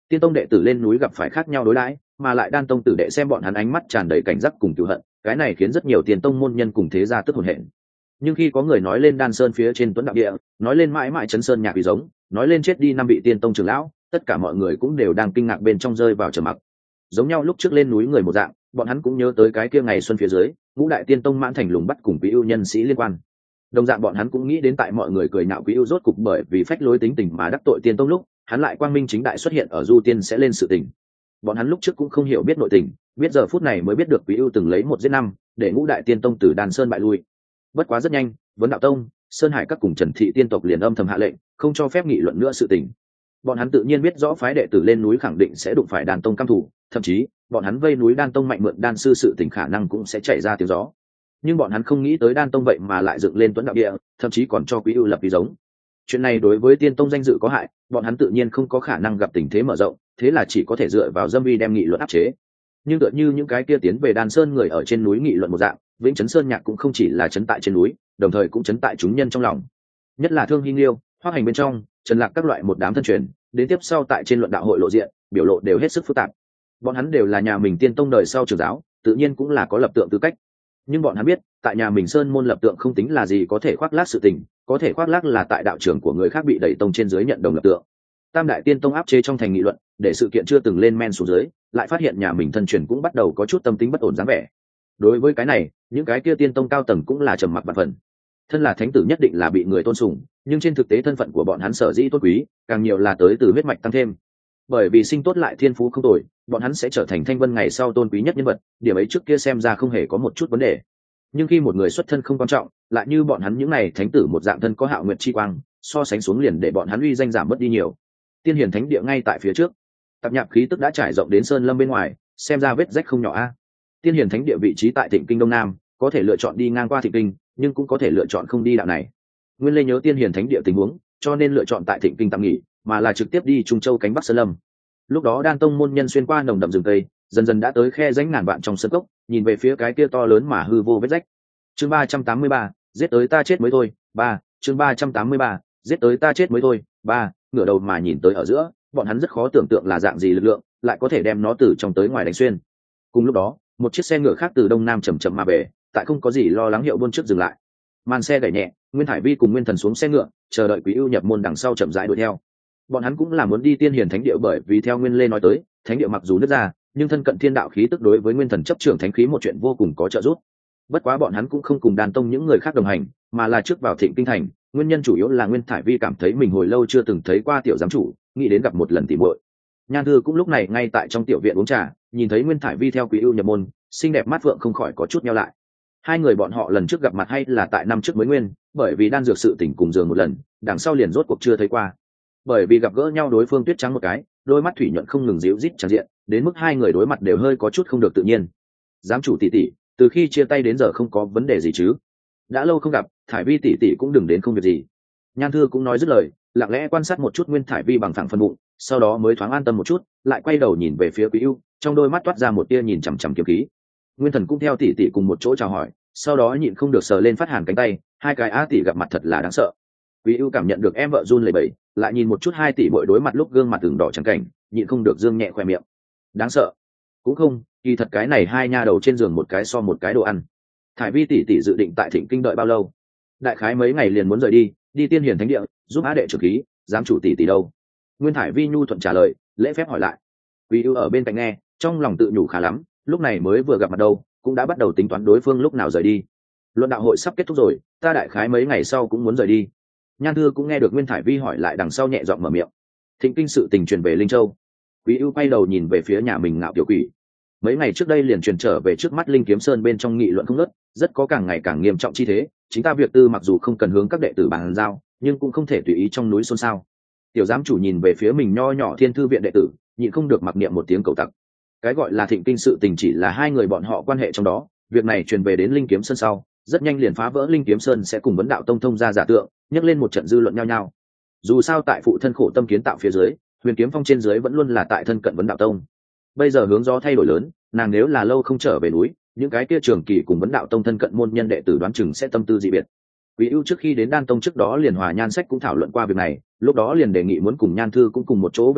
Tiên tông đệ tử lên núi gặp phải khác nhau đối đãi, mà lại đan tông tử đệ xem bọn hắn ánh mắt tràn đầy cảnh giác cùng cựu hận, cái này khiến rất nhiều tiền tông môn nhân cùng thế gia tức hồn hển. Nhưng khi có người nói lên đan sơn phía trên tuấn đạo địa, nói lên mãi mãi chấn sơn nhạc vì giống, nói lên chết đi năm vị tiên tông trưởng lão, tất cả mọi người cũng đều đang kinh ngạc bên trong rơi vào trầm mặc. Giống nhau lúc trước lên núi người một dạng, bọn hắn cũng nhớ tới cái kia ngày xuân phía dưới, ngũ đại tiên tông mãn thành lùng bắt cùng quý ưu nhân sĩ liên quan. Đồng dạng bọn hắn cũng nghĩ đến tại mọi người cười nhạo quý ưu rốt cục bởi vì phách lối tính tình mà đắc tội tiên tông lúc, hắn lại quang minh chính đại xuất hiện ở du tiên sẽ lên sự tình. Bọn hắn lúc trước cũng không hiểu biết nội tình, biết giờ phút này mới biết được quý ưu từng lấy 1 giết 5, để ngũ đại tiên tông từ đàn sơn bại lui. Bất quá rất nhanh, vấn đạo tông, sơn hải các cùng trần thị tiên tộc liền âm thầm hạ lệnh, không cho phép nghị luận nữa sự tình. Bọn hắn tự nhiên biết rõ phái đệ tử lên núi khẳng định sẽ đụng phải đàn tông cam thủ, thậm chí bọn hắn vây núi đan tông mạnh mượn đan sư sự tình khả năng cũng sẽ chạy ra tiếng gió. Nhưng bọn hắn không nghĩ tới đan tông vậy mà lại dựng lên tuấn đạo địa, thậm chí còn cho quý ưu lập vì giống. Chuyện này đối với tiên tông danh dự có hại, bọn hắn tự nhiên không có khả năng gặp tình thế mở rộng, thế là chỉ có thể dựa vào dâm uy đem nghị luận áp chế. Nhưng tựa như những cái kia tiến về đan sơn người ở trên núi nghị luận một dạng, vĩnh chấn sơn nhạc cũng không chỉ là chấn tại trên núi, đồng thời cũng chấn tại chúng nhân trong lòng. Nhất là Thương Hy Liêu, Hoắc Hành bên trong, Trần Lạc các loại một đám thân truyền, đến tiếp sau tại trên luận đạo hội lộ diện, biểu lộ đều hết sức phức tạp. Bọn hắn đều là nhà mình tiên tông đời sau trưởng giáo, tự nhiên cũng là có lập tượng tư cách. Nhưng bọn hắn biết, tại nhà mình sơn môn lập tượng không tính là gì có thể khoác lác sự tình, có thể khoác lác là tại đạo trưởng của người khác bị đẩy tông trên dưới nhận đồng lập tượng. Tam đại tiên tông áp chế trong thành nghị luận, để sự kiện chưa từng lên men xuống dưới, lại phát hiện nhà mình thân truyền cũng bắt đầu có chút tâm tính bất ổn dáng vẻ. Đối với cái này, những cái kia tiên tông cao tầng cũng là trầm mặc bạt phần. Thân là thánh tử nhất định là bị người tôn sùng, nhưng trên thực tế thân phận của bọn hắn sở dĩ tốt quý, càng nhiều là tới từ huyết mạch tăng thêm. Bởi vì sinh tốt lại thiên phú không tồi, bọn hắn sẽ trở thành thanh vân ngày sau tôn quý nhất nhân vật, điểm ấy trước kia xem ra không hề có một chút vấn đề. Nhưng khi một người xuất thân không quan trọng, lại như bọn hắn những này thánh tử một dạng thân có hạo nguyệt chi quang, so sánh xuống liền để bọn hắn uy danh giảm mất đi nhiều. Tiên hiển thánh địa ngay tại phía trước, tạp nhạp khí tức đã trải rộng đến sơn lâm bên ngoài, xem ra vết rách không nhỏ a. Tiên hiển thánh địa vị trí tại Thịnh Kinh Đông Nam, có thể lựa chọn đi ngang qua Thịnh Kinh, nhưng cũng có thể lựa chọn không đi đạo này. Nguyên Lê nhớ Tiên hiển thánh địa tình huống, cho nên lựa chọn tại Thịnh Kinh tạm nghỉ, mà là trực tiếp đi Trung Châu cánh Bắc Sơn Lâm. Lúc đó đan tông môn nhân xuyên qua nồng đậm rừng tây, dần dần đã tới khe rãnh ngàn vạn trong sân cốc, nhìn về phía cái kia to lớn mà hư vô vết rách. Chương 383, giết tới ta chết mới thôi. 3, chương 383, giết tới ta chết mới thôi. 3, ngửa đầu mà nhìn tới ở giữa, bọn hắn rất khó tưởng tượng là dạng gì lực lượng, lại có thể đem nó từ trong tới ngoài đánh xuyên. Cùng lúc đó, một chiếc xe ngựa khác từ đông nam chậm chậm mà về, tại không có gì lo lắng hiệu buôn trước dừng lại. Màn xe đẩy nhẹ, Nguyên Thải Vi cùng Nguyên Thần xuống xe ngựa, chờ đợi Quý Ưu nhập môn đằng sau chậm rãi đuổi theo. Bọn hắn cũng là muốn đi Tiên hiển thánh địa, bởi vì theo Nguyên Lê nói tới, thánh địa mặc dù nứt ra, nhưng thân cận thiên đạo khí tức đối với Nguyên Thần chấp trưởng thánh khí một chuyện vô cùng có trợ giúp. Bất quá bọn hắn cũng không cùng đàn tông những người khác đồng hành, mà là trước vào Thịnh Kinh thành. Nguyên nhân chủ yếu là Nguyên Thải Vi cảm thấy mình hồi lâu chưa từng thấy qua tiểu giám chủ, nghĩ đến gặp một lần tỉ muội. Nhan Thư cũng lúc này ngay tại trong tiểu viện uống trà, nhìn thấy Nguyên Thải Vi theo Quý Ưu nhập môn, xinh đẹp mắt vượng không khỏi có chút nheo lại. Hai người bọn họ lần trước gặp mặt hay là tại năm trước mới nguyên, bởi vì đan dược sự tình cùng giường một lần, đằng sau liền rốt cuộc chưa thấy qua. Bởi vì gặp gỡ nhau đối phương tuyết trắng một cái, đôi mắt thủy nhuận không ngừng díu rít tràn diện, đến mức hai người đối mặt đều hơi có chút không được tự nhiên. Giám chủ tỷ tỷ, từ khi chia tay đến giờ không có vấn đề gì chứ? Đã lâu không gặp, Thải Vi tỷ tỷ cũng đừng đến không việc gì. Nhan Thư cũng nói dứt lời, lặng lẽ quan sát một chút Nguyên Thải Vi bằng phẳng phân bụng, sau đó mới thoáng an tâm một chút, lại quay đầu nhìn về phía Quý Ưu, trong đôi mắt toát ra một tia nhìn chằm chằm kiếm khí. Nguyên Thần cũng theo tỷ tỷ cùng một chỗ chào hỏi, sau đó nhịn không được sờ lên phát hàn cánh tay, hai cái á tỷ gặp mặt thật là đáng sợ. Quý Ưu cảm nhận được em vợ run lẩy bẩy, lại nhìn một chút hai tỷ muội đối mặt lúc gương mặt ửng đỏ trắng cảnh, nhịn không được dương nhẹ khoe miệng. Đáng sợ? Cũng không, kỳ thật cái này hai nha đầu trên giường một cái so một cái đồ ăn. Thải Vi tỷ tỷ dự định tại Thịnh Kinh đợi bao lâu? Đại khái mấy ngày liền muốn rời đi, đi Tiên hiển thánh địa, giúp á đệ trưởng khí, giám chủ tỷ tỷ đâu? Nguyên Thải Vi nhu thuận trả lời, lễ phép hỏi lại. Quý Ưu ở bên cạnh nghe, trong lòng tự nhủ khá lắm, lúc này mới vừa gặp mặt đâu, cũng đã bắt đầu tính toán đối phương lúc nào rời đi. Luận đạo hội sắp kết thúc rồi, ta đại khái mấy ngày sau cũng muốn rời đi. Nhan Thư cũng nghe được Nguyên Thải Vi hỏi lại, đằng sau nhẹ giọng mở miệng. Thịnh Kinh sự tình truyền về Linh Châu. Quý Ưu quay đầu nhìn về phía nhà mình Ngạo Tiểu Quỷ. Mấy ngày trước đây liền truyền trở về trước mắt Linh Kiếm Sơn bên trong nghị luận không ngớt, rất có càng ngày càng nghiêm trọng chi thế. Chính ta việc tư mặc dù không cần hướng các đệ tử bàn giao, nhưng cũng không thể tùy ý trong núi xôn xao. Tiểu giám chủ nhìn về phía mình nho nhỏ Thiên Thư viện đệ tử, nhịn không được mặc niệm một tiếng cầu tặc. Cái gọi là Thịnh Kinh sự tình chỉ là hai người bọn họ quan hệ trong đó, việc này truyền về đến Linh Kiếm Sơn sau, rất nhanh liền phá vỡ Linh Kiếm Sơn sẽ cùng vấn đạo tông thông ra giả tượng, nhấc lên một trận dư luận nhao nhao. Dù sao tại phụ thân khổ tâm kiến tạo phía dưới, Huyền Kiếm Phong trên dưới vẫn luôn là tại thân cận vấn đạo tông. Bây giờ hướng gió thay đổi lớn, nàng nếu là lâu không trở về núi, những cái kia trường kỳ cùng vấn đạo tông thân cận môn nhân đệ tử đoán chừng sẽ tâm tư dị biệt. Quý Ưu trước khi đến Đan Tông trước đó liền hòa Nhan Sách cũng thảo luận qua việc này, lúc đó liền đề nghị muốn cùng Nhan Thư cũng cùng một chỗ về núi,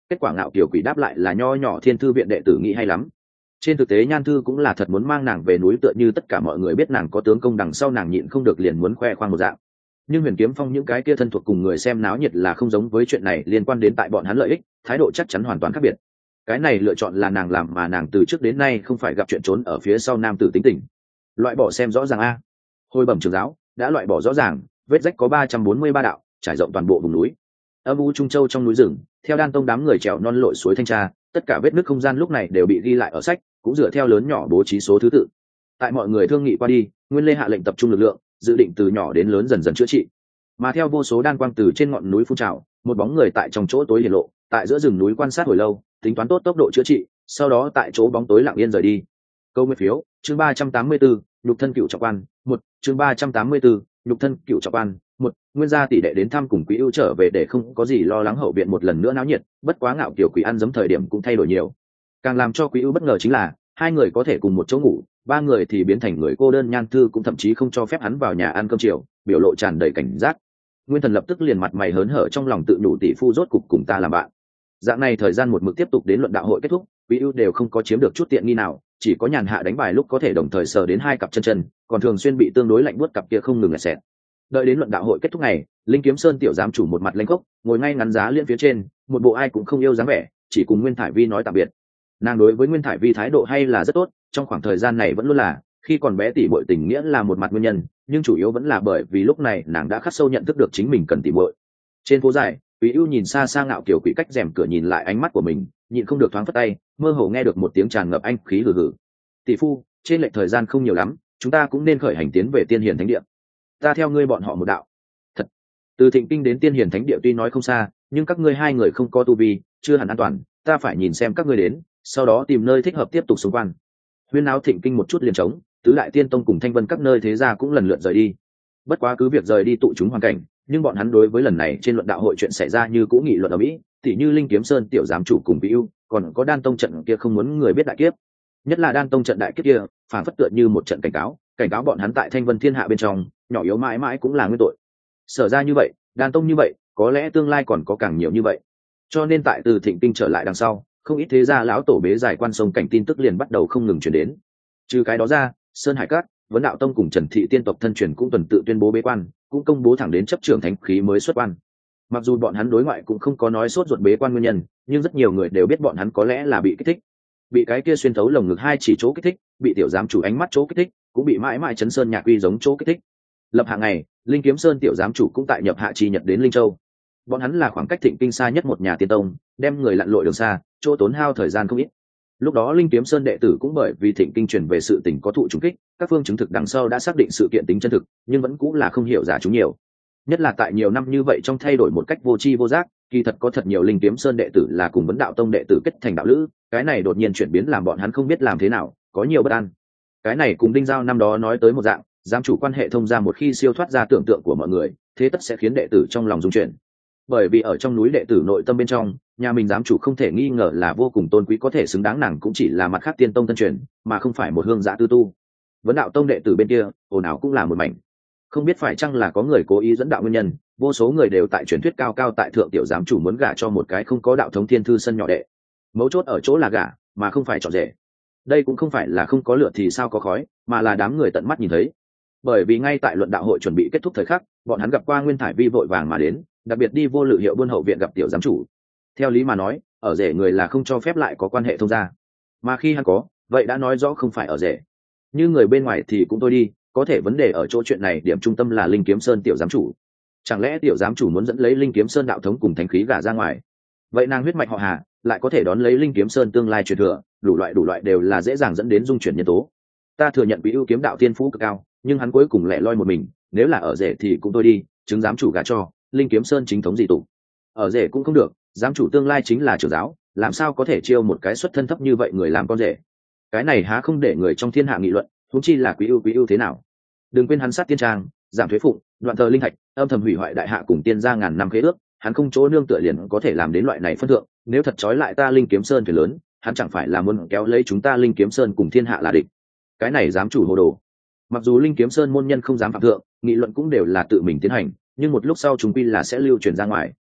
Kết quả Ngạo Kiều Quỷ đáp lại là nho nhỏ Thiên Thư viện đệ tử nghĩ hay lắm. Trên thực tế Nhan Thư cũng là thật muốn mang nàng về núi, tựa như tất cả mọi người biết nàng có tướng công đằng sau nàng nhịn không được liền muốn khoe khoang một dạng. Nhưng Huyền Kiếm Phong những cái kia thân thuộc cùng người xem náo nhiệt là không giống với chuyện này liên quan đến tại bọn hắn lợi ích, thái độ chắc chắn hoàn toàn khác biệt. Cái này lựa chọn là nàng làm, mà nàng từ trước đến nay không phải gặp chuyện trốn ở phía sau nam tử tính tình. Loại bỏ xem rõ ràng a. Hồi bẩm trưởng giáo, đã loại bỏ rõ ràng, vết rách có 343 đạo, trải rộng toàn bộ vùng núi. Âm u Trung Châu trong núi rừng, theo Đan Tông đám người trèo non lội suối thanh tra, tất cả vết nứt không gian lúc này đều bị ghi lại ở sách, cũng dựa theo lớn nhỏ bố trí số thứ tự. Tại mọi người thương nghị qua đi, Nguyên Lê hạ lệnh tập trung lực lượng, dự định từ nhỏ đến lớn dần dần chữa trị. Mà theo vô số đan quang từ trên ngọn núi phun trào, một bóng người tại trong chỗ tối hiển lộ, tại giữa rừng núi quan sát hồi lâu, tính toán tốt tốc độ chữa trị, sau đó tại chỗ bóng tối lặng yên rời đi. Câu nguyên phiếu, chương 384, nhục thân cựu trọng quan, 1, chương 384, nhục thân cựu trọng quan, 1, Nguyên gia tỷ đệ đến thăm cùng Quý Ưu trở về để không có gì lo lắng hậu viện một lần nữa náo nhiệt, bất quá Ngạo Kiều Quỷ ăn giấm thời điểm cũng thay đổi nhiều. Càng làm cho Quý Ưu bất ngờ chính là, hai người có thể cùng một chỗ ngủ, ba người thì biến thành người cô đơn. Nhan Thư cũng thậm chí không cho phép hắn vào nhà ăn cơm chiều, biểu lộ tràn đầy cảnh giác. Nguyên Thần lập tức liền mặt mày hớn hở trong lòng tự nhủ tỷ phu rốt cục cùng ta làm bạn. Dạng này thời gian một mực tiếp tục đến luận đạo hội kết thúc, Quý Ưu đều không có chiếm được chút tiện nghi nào, chỉ có nhàn hạ đánh bài lúc có thể đồng thời sờ đến hai cặp chân, còn thường xuyên bị tương đối lạnh buốt cặp kia không ngừng lẹt xẹt. Đợi đến luận đạo hội kết thúc ngày, Linh Kiếm Sơn tiểu giám chủ một mặt lênh khốc, ngồi ngay ngắn giá liên phía trên, một bộ ai cũng không yêu dáng vẻ, chỉ cùng Nguyên Thải Vi nói tạm biệt. Nàng đối với Nguyên Thải Vi thái độ hay là rất tốt, trong khoảng thời gian này vẫn luôn là, khi còn bé tỷ muội tình nghĩa là một mặt nguyên nhân, nhưng chủ yếu vẫn là bởi vì lúc này nàng đã khắc sâu nhận thức được chính mình cần tỷ muội. Trên phố dài, Quý Ưu nhìn xa xa Ngạo Kiều Quỷ cách rèm cửa nhìn lại ánh mắt của mình, nhịn không được thoáng phất tay, mơ hồ nghe được một tiếng tràn ngập anh khí hừ hừ. Tỷ phu, trên lệch thời gian không nhiều lắm, chúng ta cũng nên khởi hành tiến về Tiên Hiền Thánh Địa. Ta theo ngươi bọn họ một đạo. Thật. Từ Thịnh Kinh đến Tiên Hiền Thánh Địa tuy nói không xa, nhưng các ngươi hai người không có tu vi, chưa hẳn an toàn, ta phải nhìn xem các ngươi đến, sau đó tìm nơi thích hợp tiếp tục xung quan. Huyên áo Thịnh Kinh một chút liền trống, tứ đại tiên tông cùng Thanh Vân các nơi thế gia cũng lần lượt rời đi. Bất quá cứ việc rời đi tụ chúng hoàn cảnh, nhưng bọn hắn đối với lần này trên luận đạo hội chuyện xảy ra như cũ nghị luận ở Mỹ, tỉ như Linh Kiếm Sơn tiểu giám chủ cùng Quý Ưu, còn có Đan Tông trận kia không muốn người biết đại kiếp. Nhất là Đan Tông trận đại kiếp kia, phản phất tựa như một trận cảnh cáo bọn hắn tại Thanh Vân Thiên Hạ bên trong, nhỏ yếu mãi mãi cũng là nguyên tội. Sở ra như vậy, Đan Tông như vậy, có lẽ tương lai còn có càng nhiều như vậy. Cho nên tại từ Thịnh Kinh trở lại đằng sau, không ít thế gia lão tổ bế giải quan sông cảnh tin tức liền bắt đầu không ngừng truyền đến. Trừ cái đó ra, Sơn Hải Cát, Vấn Đạo Tông cùng Trần Thị tiên tộc thân truyền cũng tuần tự tuyên bố bế quan, cũng công bố thẳng đến chấp trưởng thánh khí mới xuất quan. Mặc dù bọn hắn đối ngoại cũng không có nói sốt ruột bế quan nguyên nhân, nhưng rất nhiều người đều biết bọn hắn có lẽ là bị kích thích. Bị cái kia xuyên thấu lồng ngực hai chỉ chỗ kích thích, bị tiểu giám chủ ánh mắt chỗ kích thích, cũng bị mãi mãi chấn sơn nhạc uy giống chỗ kích thích. Lập hạ ngày, Linh Kiếm Sơn tiểu giám chủ cũng tại nhập hạ chi nhật đến Linh Châu. Bọn hắn là khoảng cách Thịnh Kinh xa nhất một nhà tiên tông, đem người lặn lội đường xa, chỗ tốn hao thời gian không ít. Lúc đó Linh Kiếm Sơn đệ tử cũng bởi vì Thịnh Kinh truyền về sự tình có thụ trùng kích, các phương chứng thực đằng sau đã xác định sự kiện tính chân thực, nhưng vẫn cũng là không hiểu giả chúng nhiều. Nhất là tại nhiều năm như vậy trong thay đổi một cách vô tri vô giác, kỳ thật có thật nhiều Linh Kiếm Sơn đệ tử là cùng Vấn Đạo Tông đệ tử kết thành đạo lữ, cái này đột nhiên chuyển biến làm bọn hắn không biết làm thế nào, có nhiều bất an. Cái này cùng Đinh Giao năm đó nói tới một dạng, giám chủ quan hệ thông ra một khi siêu thoát ra tưởng tượng của mọi người, thế tất sẽ khiến đệ tử trong lòng rung chuyển. Bởi vì ở trong núi đệ tử nội tâm bên trong, nhà mình giám chủ không thể nghi ngờ là vô cùng tôn quý, có thể xứng đáng nàng cũng chỉ là mặt khác tiên tông thân truyền, mà không phải một hương giã tư tu. Vấn Đạo Tông đệ tử bên kia, ồn ào cũng là một mảnh. Không biết phải chăng là có người cố ý dẫn đạo nguyên nhân, vô số người đều tại truyền thuyết cao cao tại thượng tiểu giám chủ muốn gả cho một cái không có đạo thống thiên thư sân nhỏ đệ. Mấu chốt ở chỗ là gả, mà không phải chọn rể. Đây cũng không phải là không có lửa thì sao có khói, mà là đám người tận mắt nhìn thấy. Bởi vì ngay tại luận đạo hội chuẩn bị kết thúc thời khắc, bọn hắn gặp qua Nguyên Thải Vi vội vàng mà đến, đặc biệt đi vô lự hiệu buôn hậu viện gặp tiểu giám chủ. Theo lý mà nói, ở rể người là không cho phép lại có quan hệ thông gia, mà khi hắn có, vậy đã nói rõ không phải ở rể. Như người bên ngoài thì cũng thôi đi, có thể vấn đề ở chỗ chuyện này điểm trung tâm là Linh Kiếm Sơn tiểu giám chủ. Chẳng lẽ tiểu giám chủ muốn dẫn lấy Linh Kiếm Sơn đạo thống cùng thánh khí gả ra ngoài? Vậy nàng huyết mạch họ Hà, lại có thể đón lấy Linh Kiếm Sơn tương lai truyền thừa, đủ loại đều là dễ dàng dẫn đến dung chuyển nhân tố. Ta thừa nhận Quý Ưu kiếm đạo thiên phú cực cao, nhưng hắn cuối cùng lẻ loi một mình, nếu là ở rể thì cũng thôi đi, chứng giám chủ gả cho Linh Kiếm Sơn chính thống gì tụ. Ở rể cũng không được, giám chủ tương lai chính là trưởng giáo, làm sao có thể chiêu một cái xuất thân thấp như vậy người làm con rể? Cái này há không để người trong thiên hạ nghị luận, huống chi là Quý Ưu thế nào? Đừng quên hắn sát tiên trang, giảm thuế phụng, đoạn tờ linh thạch, âm thầm hủy hoại đại hạ cùng tiên gia ngàn năm khế ước, hắn không chỗ nương tựa liền có thể làm đến loại này phân thượng, nếu thật trói lại ta Linh Kiếm Sơn thuyền lớn, hắn chẳng phải là muốn kéo lấy chúng ta Linh Kiếm Sơn cùng thiên hạ là địch. Cái này dám chủ hồ đồ. Mặc dù Linh Kiếm Sơn môn nhân không dám phạm thượng, nghị luận cũng đều là tự mình tiến hành, nhưng một lúc sau chúng quy là sẽ lưu truyền ra ngoài.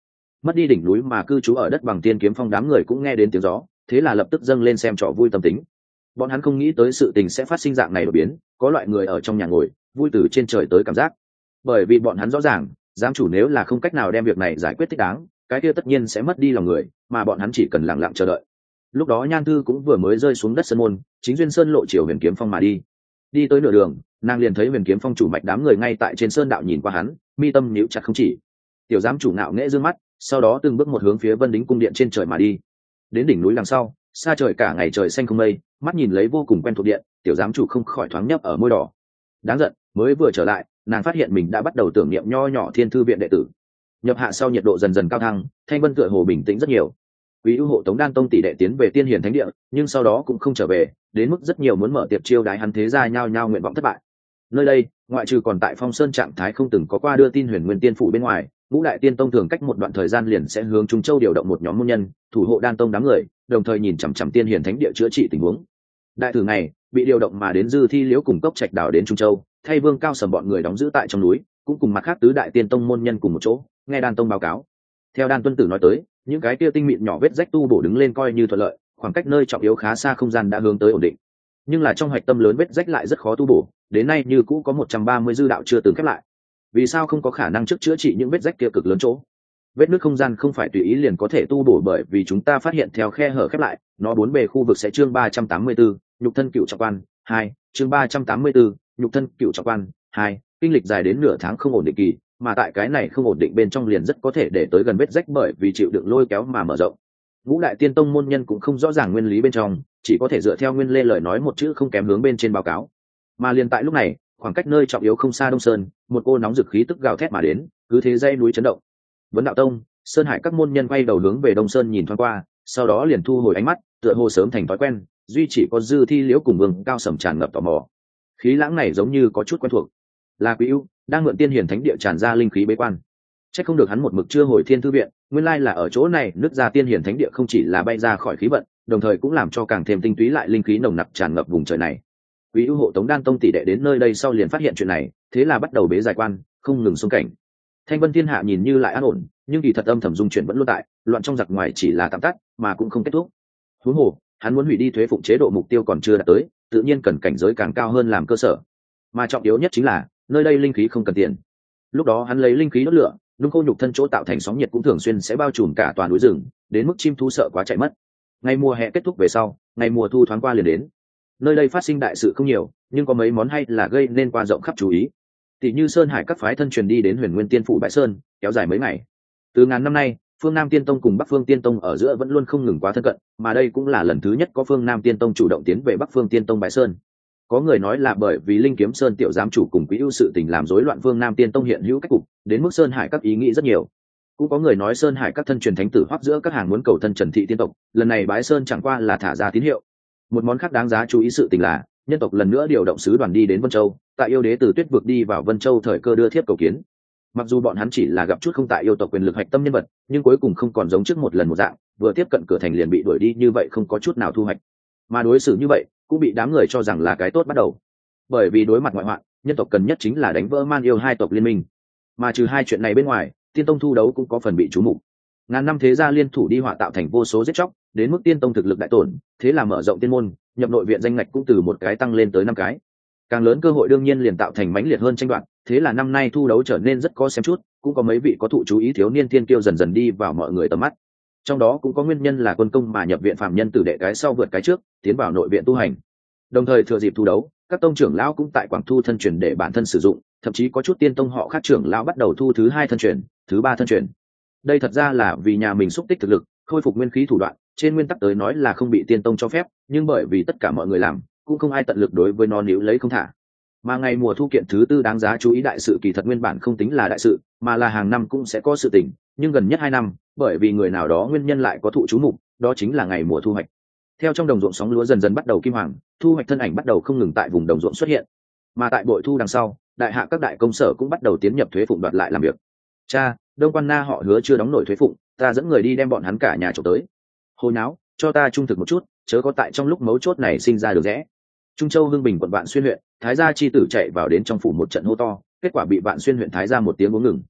mất đi đỉnh núi mà cư trú ở đất bằng Tiên Kiếm Phong đám người cũng nghe đến tiếng gió, thế là lập tức dâng lên xem trò vui tâm tính. Bọn hắn không nghĩ tới sự tình sẽ phát sinh dạng này đột biến, có loại người ở trong nhà ngồi vui từ trên trời tới cảm giác. Bởi vì bọn hắn rõ ràng, giám chủ nếu là không cách nào đem việc này giải quyết thích đáng, cái kia tất nhiên sẽ mất đi lòng người, mà bọn hắn chỉ cần lặng lặng chờ đợi. Lúc đó Nhan Thư cũng vừa mới rơi xuống đất sân môn, chính duyên sơn lộ chiều Huyền Kiếm Phong mà đi. Đi tới nửa đường, nàng liền thấy Huyền Kiếm Phong chủ mạch đám người ngay tại trên sơn đạo nhìn qua hắn, mi tâm nhíu chặt không chỉ. Tiểu giám chủ ngạo nghễ dương mắt, sau đó từng bước một hướng phía Vân Đính cung điện trên trời mà đi. Đến đỉnh núi đằng sau, xa trời cả ngày trời xanh không mây, mắt nhìn lấy vô cùng quen thuộc điện, tiểu giám chủ không khỏi thoáng nhấp ở môi đỏ. Đáng giận, mới vừa trở lại, nàng phát hiện mình đã bắt đầu tưởng niệm nho nhỏ Thiên Thư viện đệ tử. Nhập hạ sau nhiệt độ dần dần cao thăng, Thanh Vân tựa hồ bình tĩnh rất nhiều. Quý ưu hộ Tống Đan Tông tỷ đệ tiến về Tiên Hiền Thánh Địa, nhưng sau đó cũng không trở về, đến mức rất nhiều muốn mở tiệc chiêu đái hắn thế gia nhao nhao nguyện vọng thất bại. Nơi đây, ngoại trừ còn tại Phong Sơn trạng thái không từng có qua đưa tin Huyền Nguyên Tiên phủ bên ngoài, Ngũ Đại Tiên Tông thường cách một đoạn thời gian liền sẽ hướng Trung Châu điều động một nhóm môn nhân, thủ hộ Đan Tông đám người, đồng thời nhìn chằm chằm Tiên Hiền Thánh Địa chữa trị tình huống. Đại tử này bị điều động mà đến Dư Thi Liễu cùng Cốc Trạch đảo đến Trung Châu, thay Vương Cao Sầm bọn người đóng giữ tại trong núi, cũng cùng mặt khác tứ đại tiên tông môn nhân cùng một chỗ, nghe Đan Tông báo cáo. Theo Đan Tuân Tử nói tới, những cái kia tinh mịn nhỏ vết rách tu bổ đứng lên coi như thuận lợi, khoảng cách nơi trọng yếu khá xa, không gian đã hướng tới ổn định. Nhưng là trong hạch tâm lớn vết rách lại rất khó tu bổ, đến nay như cũ có 130 dư đạo chưa từng khép lại. Vì sao không có khả năng trước chữa trị những vết rách kia cực lớn chỗ? Vết nứt không gian không phải tùy ý liền có thể tu bổ, bởi vì chúng ta phát hiện theo khe hở khép lại, nó bốn bề khu vực sẽ chương 384, nhục thân cựu trọng quan 2, chương 384, nhục thân cựu trọng quan 2, kinh lịch dài đến nửa tháng không ổn định kỳ, mà tại cái này không ổn định bên trong liền rất có thể để tới gần vết rách, bởi vì chịu đựng lôi kéo mà mở rộng. Ngũ Đại Tiên Tông môn nhân cũng không rõ ràng nguyên lý bên trong, chỉ có thể dựa theo Nguyên Lê lời nói một chữ không kém hướng bên trên báo cáo. Mà liền tại lúc này, khoảng cách nơi trọng yếu không xa Đông Sơn, một cô nóng dực khí tức gào thét mà đến, cứ thế dây núi chấn động. Vấn Đạo Tông, Sơn Hải các môn nhân quay đầu hướng về Đông Sơn nhìn thoáng qua, sau đó liền thu hồi ánh mắt, tựa hồ sớm thành thói quen, duy chỉ có Dư Thi Liễu cùng Vương Cao Sầm tràn ngập tò mò. Khí lãng này giống như có chút quen thuộc, là Quý Ưu đang mượn Tiên Hiền Thánh Địa tràn ra linh khí bế quan. Chắc không được hắn một mực chưa hồi Thiên Thư viện, nguyên lai là ở chỗ này, nứt ra Tiên Hiền Thánh Địa không chỉ là bay ra khỏi khí vận, đồng thời cũng làm cho càng thêm tinh túy lại linh khí nồng nặc tràn ngập vùng trời này. Quý Ưu hộ Tống Đan Tông tỷ đệ đến nơi đây sau liền phát hiện chuyện này, thế là bắt đầu bế giải quan, không ngừng xung cảnh. Thanh Vân Thiên Hạ nhìn như lại an ổn, nhưng kỳ thật âm thầm dung chuyển vẫn luôn tại, loạn trong giặc ngoài chỉ là tạm tắt, mà cũng không kết thúc. Huống hồ, hắn muốn hủy đi thuế phụng chế độ mục tiêu còn chưa đạt tới, tự nhiên cần cảnh giới càng cao hơn làm cơ sở. Mà trọng yếu nhất chính là, nơi đây linh khí không cần tiền. Lúc đó hắn lấy linh khí đốt lửa, nung khô nhục thân chỗ tạo thành sóng nhiệt cũng thường xuyên sẽ bao trùm cả toàn núi rừng, đến mức chim thú sợ quá chạy mất. Ngày mùa hè kết thúc về sau, ngày mùa thu thoáng qua liền đến. Nơi đây phát sinh đại sự không nhiều, nhưng có mấy món hay là gây nên qua rộng khắp chú ý. Tỷ như Sơn Hải các phái thân truyền đi đến Huyền Nguyên Tiên phủ Bãi Sơn, kéo dài mấy ngày. Từ ngàn năm nay, Phương Nam Tiên Tông cùng Bắc Phương Tiên Tông ở giữa vẫn luôn không ngừng quá thân cận, mà đây cũng là lần thứ nhất có Phương Nam Tiên Tông chủ động tiến về Bắc Phương Tiên Tông Bãi Sơn. Có người nói là bởi vì Linh Kiếm Sơn tiểu giám chủ cùng Quý Ưu sự tình làm rối loạn Phương Nam Tiên Tông hiện hữu cách cục, đến mức Sơn Hải các ý nghĩ rất nhiều. Cũng có người nói Sơn Hải các thân truyền thánh tử hoắc giữa các hàng muốn cầu thân Trần Thị tiên tộc, lần này Bái Sơn chẳng qua là thả ra tín hiệu. Một món khác đáng giá chú ý sự tình là, nhân tộc lần nữa điều động sứ đoàn đi đến Vân Châu, tại yêu đế từ Tuyết vực đi vào Vân Châu thời cơ đưa thiếp cầu kiến. Mặc dù bọn hắn chỉ là gặp chút không tại yêu tộc quyền lực hạch tâm nhân vật, nhưng cuối cùng không còn giống trước một lần một dạng, vừa tiếp cận cửa thành liền bị đuổi đi như vậy, không có chút nào thu hoạch. Mà đối xử như vậy, cũng bị đám người cho rằng là cái tốt bắt đầu. Bởi vì đối mặt ngoại hoạn, nhân tộc cần nhất chính là đánh vỡ Man Yêu hai tộc liên minh. Mà trừ hai chuyện này bên ngoài, Tiên Tông thu đấu cũng có phần bị chú mục. Ngàn năm thế gia liên thủ đi họa tạo thành vô số giết chóc, đến mức Tiên Tông thực lực đại tổn, thế là mở rộng tiên môn, nhập nội viện danh ngạch cũng từ một cái tăng lên tới 5 cái. Càng lớn cơ hội đương nhiên liền tạo thành mãnh liệt hơn tranh đoạt, thế là năm nay thu đấu trở nên rất có xem chút, cũng có mấy vị có thụ chú ý thiếu niên thiên kiêu dần dần đi vào mọi người tầm mắt. Trong đó cũng có nguyên nhân là quân công mà nhập viện phàm nhân tử đệ cái sau vượt cái trước, tiến vào nội viện tu hành. Đồng thời thừa dịp thu đấu, các tông trưởng lão cũng tại quảng thu thân truyền để bản thân sử dụng, thậm chí có chút tiên tông họ khác trưởng lão bắt đầu thu thứ 2 thân truyền, thứ 3 thân truyền. Đây thật ra là vì nhà mình xúc tích thực lực, khôi phục nguyên khí thủ đoạn, trên nguyên tắc tới nói là không bị tiên tông cho phép, nhưng bởi vì tất cả mọi người làm, cũng không ai tận lực đối với nó níu lấy không thả. Mà ngày mùa thu kiện thứ 4 đáng giá chú ý đại sự kỳ thật nguyên bản không tính là đại sự, mà là hàng năm cũng sẽ có sự tình, nhưng gần nhất 2 năm, bởi vì người nào đó nguyên nhân lại có thụ chú mục, đó chính là ngày mùa thu hoạch. Theo trong đồng ruộng sóng lúa dần dần bắt đầu kim hoàng, thu hoạch thân ảnh bắt đầu không ngừng tại vùng đồng ruộng xuất hiện. Mà tại bội thu đằng sau, đại hạ các đại công sở cũng bắt đầu tiến nhập thuế phụng đoạt lại làm việc. Cha, Đông Quan Na họ Hứa chưa đóng nổi thuế phụng, ta dẫn người đi đem bọn hắn cả nhà trộm tới. Hồi náo, cho ta trung thực một chút, chớ có tại trong lúc mấu chốt này sinh ra được rẽ. Trung Châu Hưng Bình quận Vạn Xuyên huyện, Thái gia chi tử chạy vào đến trong phủ một trận hô to, kết quả bị Vạn Xuyên huyện Thái gia một tiếng uống ngừng.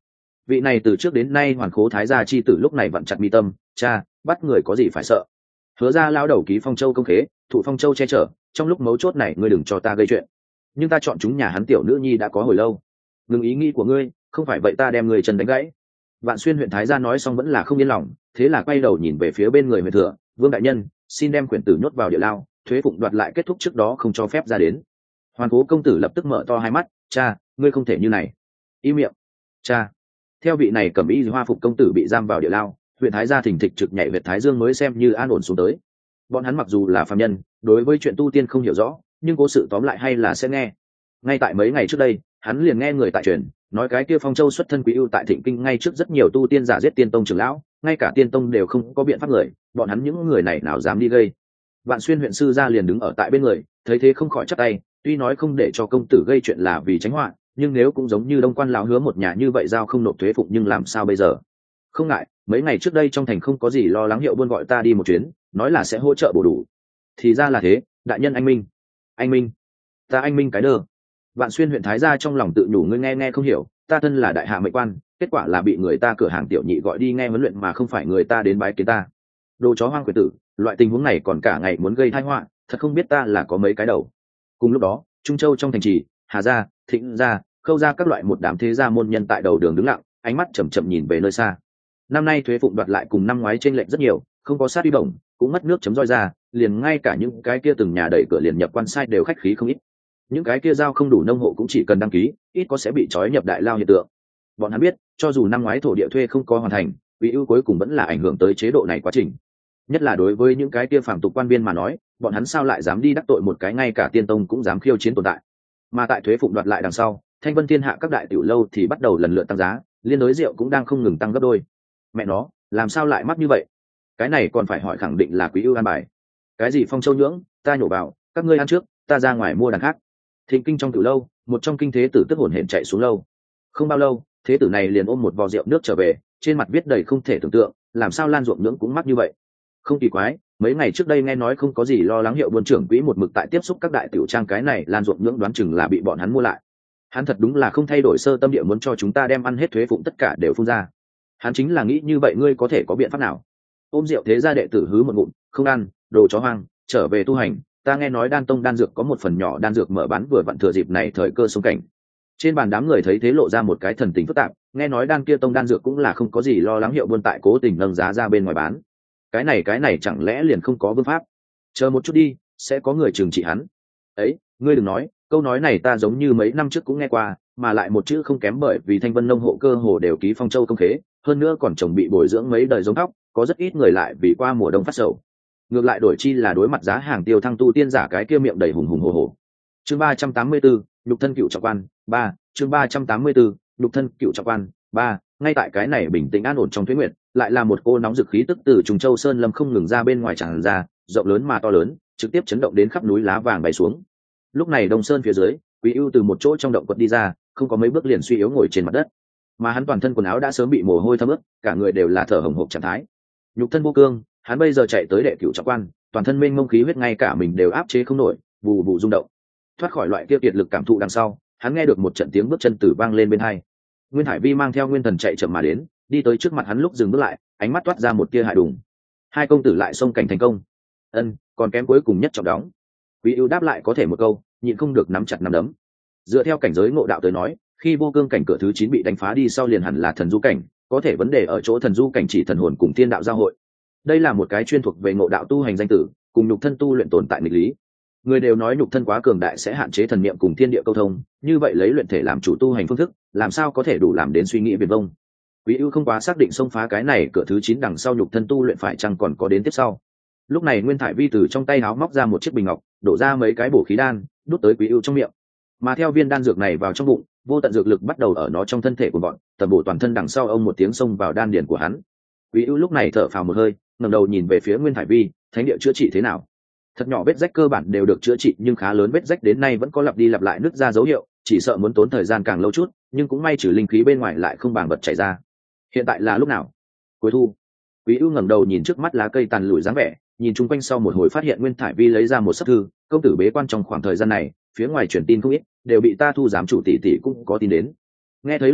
vị này từ trước đến nay hoàn khố thái gia chi tử lúc này vặn chặt mi tâm, cha, bắt người có gì phải sợ. Hứa ra lao đầu ký Phong Châu công khế, thụ Phong Châu che chở, trong lúc mấu chốt này ngươi đừng cho ta gây chuyện. Nhưng ta chọn chúng nhà hắn tiểu nữ nhi đã có hồi lâu. Ngừng ý nghĩ của ngươi, không phải vậy ta đem người chân đánh gãy. Vạn Xuyên huyện thái gia nói xong vẫn là không yên lòng, thế là quay đầu nhìn về phía bên người huyện thừa, Vương đại nhân, xin đem quyển tử nhốt vào địa lao, thuế phụng đoạt lại kết thúc trước đó không cho phép ra đến. Hoàn cố công tử lập tức mở to hai mắt, cha, ngươi không thể như này. Im miệng, cha. Theo vị này cầm y hoa phục công tử bị giam vào địa lao, huyện thái gia thình thịch trực nhảy huyện thái dương mới xem như an ổn xuống tới. Bọn hắn mặc dù là phàm nhân, đối với chuyện tu tiên không hiểu rõ, nhưng cố sự tóm lại hay là sẽ nghe. Ngay tại mấy ngày trước đây, hắn liền nghe người tại truyền nói cái kia Phong Châu xuất thân quý ưu tại Thịnh Kinh ngay trước rất nhiều tu tiên giả giết tiên tông trưởng lão, ngay cả tiên tông đều không có biện pháp người, bọn hắn những người này nào dám đi gây. Vạn Xuyên huyện sư gia liền đứng ở tại bên người, thấy thế không khỏi chắp tay, tuy nói không để cho công tử gây chuyện là vì tránh họa, nhưng nếu cũng giống như Đông Quan lão hứa một nhà như vậy giao không nộp thuế phụng nhưng làm sao bây giờ? Không ngại, mấy ngày trước đây trong thành không có gì lo lắng, hiệu buôn gọi ta đi một chuyến, nói là sẽ hỗ trợ bổ đủ. Thì ra là thế, đại nhân anh minh. Anh minh? Ta anh minh cái đơ. Vạn Xuyên huyện thái gia trong lòng tự nhủ, ngươi nghe không hiểu, ta thân là đại hạ mệnh quan, kết quả là bị người ta cửa hàng tiểu nhị gọi đi nghe huấn luyện mà không phải người ta đến bái kiến ta. Đồ chó hoang quyệt tử, loại tình huống này còn cả ngày muốn gây tai họa, thật không biết ta là có mấy cái đầu. Cùng lúc đó, Trung Châu trong thành trì, Hà gia, Thịnh gia, Khâu gia các loại một đám thế gia môn nhân tại đầu đường đứng lặng, ánh mắt chậm chậm nhìn về nơi xa. Năm nay thuế phụng đoạt lại cùng năm ngoái chênh lệch rất nhiều, không có sát uy bổng, cũng mất nước chấm roi ra, liền ngay cả những cái kia từng nhà đẩy cửa liền nhập quan sai đều khách khí không ít. Những cái kia giao không đủ nông hộ cũng chỉ cần đăng ký, ít có sẽ bị trói nhập đại lao hiện tượng. Bọn hắn biết, cho dù năm ngoái thổ địa thuê không có hoàn thành, quý ưu cuối cùng vẫn là ảnh hưởng tới chế độ này quá trình. Nhất là đối với những cái kia phàm tục quan viên mà nói, bọn hắn sao lại dám đi đắc tội một cái ngay cả tiên tông cũng dám khiêu chiến tồn tại. Mà tại thuế phụng đoạt lại đằng sau, Thanh Vân Thiên Hạ các đại tiểu lâu thì bắt đầu lần lượt tăng giá, liên đối rượu cũng đang không ngừng tăng gấp đôi. Mẹ nó, làm sao lại mắc như vậy? Cái này còn phải hỏi khẳng định là quý ưu an bài. Cái gì Phong Châu nhưỡng, ta nhổ vào, các ngươi ăn trước, ta ra ngoài mua đàn khác. Thịnh Kinh trong tiểu lâu, một trong kinh thế tử tức hổn hển chạy xuống lâu. Không bao lâu, thế tử này liền ôm một vò rượu nước trở về, trên mặt viết đầy không thể tưởng tượng, làm sao Lan ruộng nhưỡng cũng mắc như vậy. Không kỳ quái, mấy ngày trước đây nghe nói không có gì lo lắng, hiệu buôn trưởng quỹ một mực tại tiếp xúc các đại tiểu trang, cái này Lan ruộng nhưỡng đoán chừng là bị bọn hắn mua lại. Hắn thật đúng là không thay đổi sơ tâm địa, muốn cho chúng ta đem ăn hết thuế phụng tất cả đều phun ra. Hắn chính là nghĩ như vậy, ngươi có thể có biện pháp nào? Ôm rượu thế gia đệ tử hứ một ngụm, không ăn, đồ chó hoang, trở về tu hành. Ta nghe nói Đan Tông đan dược có một phần nhỏ đan dược mở bán, vừa vặn thừa dịp này thời cơ sống cảnh. Trên bàn đám người thấy thế lộ ra một cái thần tình phức tạp, nghe nói Đan kia Tông đan dược cũng là không có gì lo lắng, hiệu buôn tại cố tình nâng giá ra bên ngoài bán. Cái này chẳng lẽ liền không có vương pháp? Chờ một chút đi, sẽ có người trừng trị hắn. Ấy, ngươi đừng nói, câu nói này ta giống như mấy năm trước cũng nghe qua, mà lại một chữ không kém, bởi vì Thanh Vân nông hộ cơ hồ đều ký Phong Châu công khế, hơn nữa còn chồng bị bồi dưỡng mấy đời giống tóc, có rất ít người lại vì qua mùa đông phát sầu. Ngược lại đổi chi là đối mặt giá hàng tiêu thăng tu tiên giả cái kia miệng đầy hùng hùng hồ hồ. Chương 384, nhục thân cựu trọng quan 3, chương 384, nhục thân cựu trọng quan 3. Ngay tại cái này bình tĩnh an ổn trong thuế nguyệt, lại là một cô nóng dực khí tức từ Trùng Châu Sơn Lâm không ngừng ra bên ngoài tràn ra, rộng lớn mà to lớn, trực tiếp chấn động đến khắp núi lá vàng bay xuống. Lúc này Đông Sơn phía dưới, Quý Ưu từ một chỗ trong động quật đi ra, không có mấy bước liền suy yếu ngồi trên mặt đất. Mà hắn toàn thân quần áo đã sớm bị mồ hôi thấm ướt, cả người đều là thở hổn hộc trạng thái. Nhục thân vô cương, hắn bây giờ chạy tới đệ cửu trọng quan, toàn thân mênh mông khí huyết ngay cả mình đều áp chế không nổi, bù bù rung động. Thoát khỏi loại kia kiệt lực cảm thụ đằng sau, hắn nghe được một trận tiếng bước chân tử vang lên bên tai. Nguyên Hải Vi mang theo Nguyên Thần chạy chậm mà đến, đi tới trước mặt hắn lúc dừng bước lại, ánh mắt toát ra một tia hại đùng. Hai công tử lại xông cảnh thành công. Ân, còn kém cuối cùng nhất trọng đóng. Quý Ưu đáp lại có thể một câu, nhịn không được nắm chặt nắm đấm. Dựa theo cảnh giới ngộ đạo tới nói, khi vô cương cảnh cửa thứ 9 bị đánh phá đi sau liền hẳn là thần du cảnh, có thể vấn đề ở chỗ thần du cảnh chỉ thần hồn cùng thiên đạo giao hội. Đây là một cái chuyên thuộc về ngộ đạo tu hành danh tử, cùng nhục thân tu luyện tồn tại nghịch lý. Người đều nói nhục thân quá cường đại sẽ hạn chế thần niệm cùng thiên địa câu thông, như vậy lấy luyện thể làm chủ tu hành phương thức, làm sao có thể đủ làm đến suy nghĩ viển vông. Quý Ưu không quá xác định xông phá cái này cửa thứ 9 đằng sau nhục thân tu luyện phải chăng còn có đến tiếp sau. Lúc này Nguyên Thải Vi từ trong tay áo móc ra một chiếc bình ngọc, đổ ra mấy cái bổ khí đan, đút tới Quý Ưu trong miệng. Mà theo viên đan dược này vào trong bụng, vô tận dược lực bắt đầu ở nó trong thân thể của bọn, tầm bổ toàn thân đằng sau ông một tiếng xông vào đan điền của hắn. Quý Ưu lúc này thở phào một hơi, ngẩng đầu nhìn về phía Nguyên Thải Vi, thánh địa chữa trị thế nào? Thật nhỏ vết rách cơ bản đều được chữa trị, nhưng khá lớn vết rách đến nay vẫn có lặp đi lặp lại nứt ra dấu hiệu, chỉ sợ muốn tốn thời gian càng lâu chút, nhưng cũng may trừ linh khí bên ngoài lại không bàng bật chảy ra. Hiện tại là lúc nào? Cuối thu. Quý Ưu ngẩng đầu nhìn trước mắt lá cây tàn lụi dáng vẻ, nhìn chung quanh sau một hồi phát hiện Nguyên Thải Vi lấy ra một sấp thư, công tử bế quan trong khoảng thời gian này, phía ngoài truyền tin không ít, đều bị ta thu giám chủ tỷ tỷ cũng có tin đến. Nghe thấy lời ấy,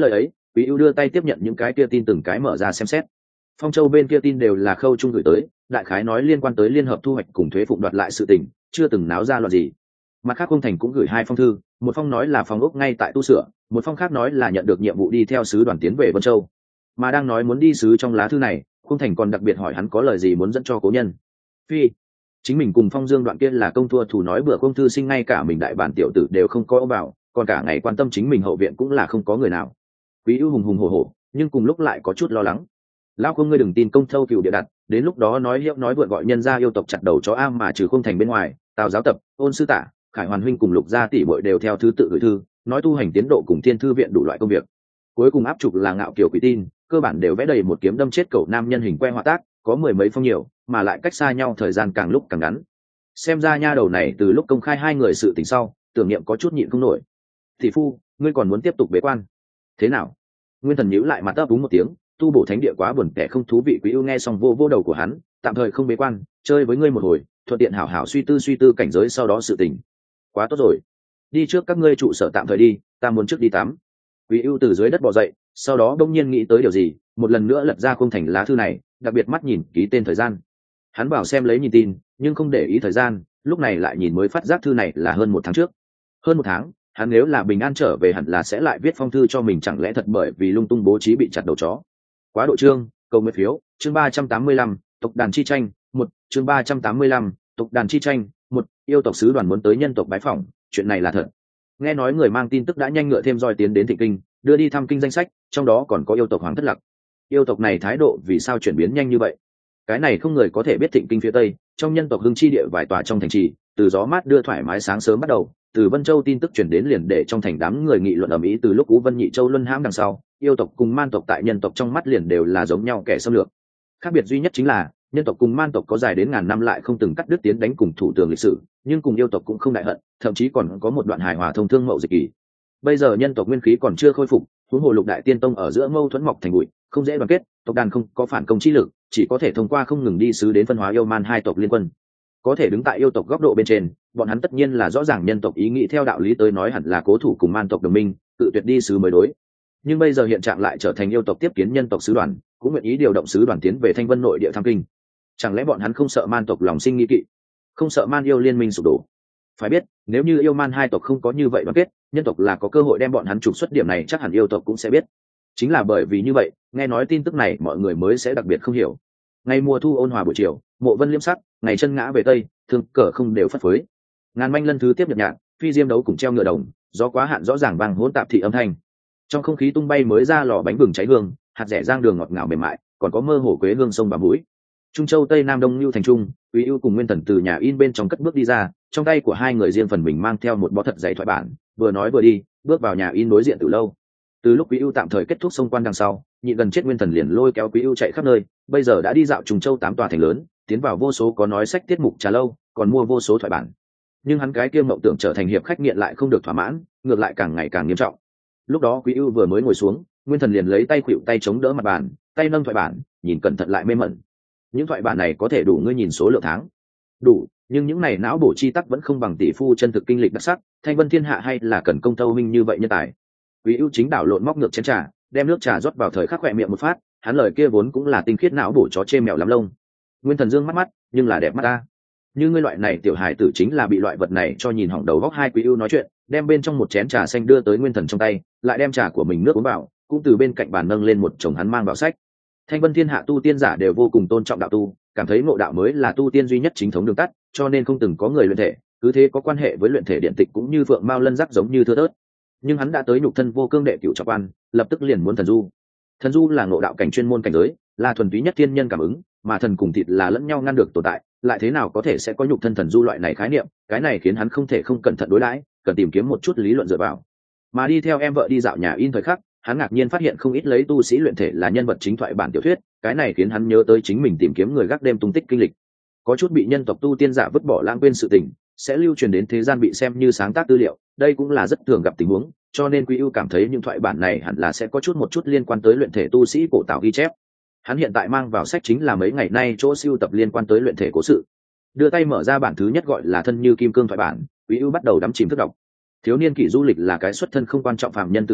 Quý ưu đưa tay tiếp nhận những cái kia tin từng cái mở ra xem xét. Phong Châu bên kia tin đều là Khâu Trung gửi tới, đại khái nói liên quan tới liên hợp thu hoạch cùng thuế phụng đoạt lại sự tình, chưa từng náo ra loạn gì. Mặt khác Khung Thành cũng gửi 2 phong thư, một phong nói là phòng ốc ngay tại tu sửa, một phong khác nói là nhận được nhiệm vụ đi theo sứ đoàn tiến về Vân Châu. Mà đang nói muốn đi sứ trong lá thư này, Khung Thành còn đặc biệt hỏi hắn có lời gì muốn dẫn cho cố nhân. Phi, chính mình cùng Phong Dương đoạn kia là công thua thủ nói bữa công thư sinh, ngay cả mình đại bản tiểu tử đều không có bảo, còn cả ngày quan tâm chính mình hậu viện cũng là không có người nào. Quý ưu hùng hùng hổ hổ, nhưng cùng lúc lại có chút lo lắng. Lão không, ngươi đừng tin công thâu cựu địa đặt, đến lúc đó nói hiệu nói vượn gọi nhân ra yêu tộc chặt đầu chó am mà trừ Khung Thành bên ngoài, Tào giáo tập, Ôn sư tả, Khải Hoàn huynh cùng Lục gia tỷ muội đều theo thứ tự gửi thư, nói tu hành tiến độ cùng Thiên thư viện đủ loại công việc. Cuối cùng áp trục là Ngạo Kiều Quỷ tin, cơ bản đều vẽ đầy một kiếm đâm chết cậu nam nhân hình que họa tác, có 10 mấy phong nhiều, mà lại cách xa nhau thời gian càng lúc càng ngắn. Xem ra nha đầu này từ lúc công khai 2 người sự tình sau, tưởng niệm có chút nhịn không nổi. Thị phu, ngươi còn muốn tiếp tục bế quan? Thế nào? Nguyên Thần nhíu lại mặt ấp úng một tiếng, tu bổ thánh địa quá buồn tẻ không thú vị. Quý ưu nghe xong vô vô đầu của hắn, tạm thời không bế quan, chơi với ngươi một hồi, thuận tiện hảo hảo suy tư cảnh giới sau đó sự tình. Quá tốt rồi, đi trước các ngươi trụ sở tạm thời đi, ta muốn trước đi tắm. Quý ưu từ dưới đất bò dậy, sau đó đông nhiên nghĩ tới điều gì, một lần nữa lật ra Khung Thành lá thư này, đặc biệt mắt nhìn ký tên thời gian. Hắn bảo xem lấy nhìn tin, nhưng không để ý thời gian, lúc này lại nhìn mới phát giác thư này là hơn 1 tháng trước. Hơn 1 tháng, hắn nếu là bình an trở về hẳn là sẽ lại viết phong thư cho mình, chẳng lẽ thật bởi vì lung tung bố trí bị chặt đầu chó. Quá độ chương, cầu nguyện phiếu, chương 385, tộc đàn chi tranh, 1, chương 385, tộc đàn chi tranh, 1, yêu tộc sứ đoàn muốn tới nhân tộc bái phỏng, chuyện này là thật. Nghe nói người mang tin tức đã nhanh ngựa thêm roi tiến đến Thịnh Kinh, đưa đi thăm kinh danh sách, trong đó còn có yêu tộc Hoàng Thất Lạc. Yêu tộc này thái độ vì sao chuyển biến nhanh như vậy? Cái này không người có thể biết. Thịnh Kinh phía tây, trong nhân tộc hưng chi địa vài tòa trong thành trì, từ gió mát đưa thoải mái sáng sớm bắt đầu, từ Vân Châu tin tức chuyển đến liền để trong thành đám người nghị luận ầm ĩ. Từ lúc Ú Vân Nhị Châu luân hãm đằng sau, yêu tộc cùng man tộc tại nhân tộc trong mắt liền đều là giống nhau kẻ xâm lược. Khác biệt duy nhất chính là nhân tộc cùng man tộc có dài đến ngàn năm lại không từng cắt đứt tiến đánh cùng thủ tường lịch sử, nhưng cùng yêu tộc cũng không đại hận, thậm chí còn có một đoạn hài hòa thông thương mậu dịch kỳ. Bây giờ nhân tộc nguyên khí còn chưa khôi phục, huống hồ Lục Đại Tiên Tông ở giữa mâu thuẫn mọc thành bụi, không dễ đoàn kết, tộc đàn không có phản công chi lực, chỉ có thể thông qua không ngừng đi sứ đến phân hóa yêu man 2 tộc liên quân. Có thể đứng tại yêu tộc góc độ bên trên, bọn hắn tất nhiên là rõ ràng nhân tộc ý nghĩ theo đạo lý tới nói hẳn là cố thủ cùng man tộc đồng minh, tự tuyệt đi sứ mới đối. Nhưng bây giờ hiện trạng lại trở thành yêu tộc tiếp kiến nhân tộc sứ đoàn, cũng nguyện ý điều động sứ đoàn tiến về Thanh Vân nội địa thăm kinh. Chẳng lẽ bọn hắn không sợ man tộc lòng sinh nghi kỵ, không sợ man yêu liên minh sụp đổ? Phải biết, nếu như yêu man 2 tộc không có như vậy đoàn kết, nhân tộc là có cơ hội đem bọn hắn trục xuất, điểm này chắc hẳn yêu tộc cũng sẽ biết. Chính là bởi vì như vậy, nghe nói tin tức này mọi người mới sẽ đặc biệt không hiểu. Ngày mùa thu ôn hòa buổi chiều, mộ vân liêm sắc, ngày chân ngã về tây, thương cờ không đều phất phới. Ngàn manh lân thứ tiếp nhật nhạc, phi diêm đấu cùng treo ngựa đồng, gió quá hạn rõ ràng vang hỗn tạp thị âm thanh. Trong không khí tung bay mới ra lò bánh vừng cháy hương, hạt rẻ rang đường ngọt ngào mềm mại, còn có mơ hồ quế hương sông và mũi. Trung Châu Tây Nam Đông Lưu thành trung, Quý ưu cùng Nguyên Thần từ nhà in bên trong cất bước đi ra, trong tay của 2 người riêng phần mình mang theo một bó thật dày thoại bản, vừa nói vừa đi, bước vào nhà in đối diện từ lâu. Từ lúc Quý ưu tạm thời kết thúc xông quan đằng sau, nhịn gần chết Nguyên Thần liền lôi kéo Quý ưu chạy khắp nơi, bây giờ đã đi dạo Trung Châu 8 tòa thành lớn, tiến vào vô số có nói sách tiết mục trà lâu, còn mua vô số thoại bản. Nhưng hắn cái kia mộng tưởng trở thành hiệp khách nghiện lại không được thỏa mãn, ngược lại càng ngày càng nghiêm trọng. Lúc đó Quý ưu vừa mới ngồi xuống, Nguyên Thần liền lấy tay khuỵu tay chống đỡ mặt bàn, tay nâng thoại bản, nhìn cẩn thận lại mê mẩn. Những thoại bản này có thể đủ ngươi nhìn số lượng tháng, đủ, nhưng những này não bổ chi tắc vẫn không bằng tỷ phu chân thực kinh lịch đặc sắc, Thanh Vân thiên hạ hay là cần công thâu minh như vậy nhân tài. Quý ưu chính đảo lộn móc ngược chén trà, đem nước trà rót vào thời khắc khỏe miệng một phát, hắn lời kia vốn cũng là tinh khiết não bổ chó chê mèo lắm lông. Nguyên Thần dương mắt mắt, nhưng là đẹp mắt ta. Như ngươi loại này tiểu hài tử chính là bị loại vật này cho nhìn hỏng đầu góc. Hai Quý ưu nói chuyện, đem bên trong một chén trà xanh đưa tới Nguyên Thần trong tay, lại đem trà của mình nước uống vào, cũng từ bên cạnh bàn nâng lên một chồng hắn mang vào sách. Thanh Vân thiên hạ tu tiên giả đều vô cùng tôn trọng đạo tu, cảm thấy ngộ đạo mới là tu tiên duy nhất chính thống đường tắt, cho nên không từng có người luyện thể, cứ thế có quan hệ với luyện thể điện tịch cũng như phượng mao lân giác giống như thưa thớt. Nhưng hắn đã tới nhục thân vô cương đệ cửu trọng quan, lập tức liền muốn thần du. Thần du là ngộ đạo cảnh chuyên môn cảnh giới, là thuần túy nhất thiên nhân cảm ứng, mà thần cùng thịt là lẫn nhau ngăn được tồn tại, lại thế nào có thể sẽ có nhục thân thần du loại này khái niệm, cái này khiến hắn không thể không cẩn thận đối đãi, cần tìm kiếm một chút lý luận dựa vào. Mà đi theo em vợ đi dạo nhà in thời khắc, hắn ngạc nhiên phát hiện không ít lấy tu sĩ luyện thể là nhân vật chính thoại bản tiểu thuyết, cái này khiến hắn nhớ tới chính mình tìm kiếm người gác đêm tung tích kinh lịch. Có chút bị nhân tộc tu tiên giả vứt bỏ lãng quên sự tình, sẽ lưu truyền đến thế gian bị xem như sáng tác tư liệu, đây cũng là rất thường gặp tình huống, cho nên Quý ưu cảm thấy những thoại bản này hẳn là sẽ có một chút liên quan tới luyện thể tu sĩ cổ tạo ghi chép. Hắn hiện tại mang vào sách chính là mấy ngày nay chỗ sưu tập liên quan tới luyện thể cố sự. Đưa tay mở ra bản thứ nhất gọi là thân như kim cương thoại bản, Quý ưu bắt đầu đắm chìm thức đọc. Thiếu niên kỷ du lịch là cái xuất thân không quan trọng phàm nhân tử đệ,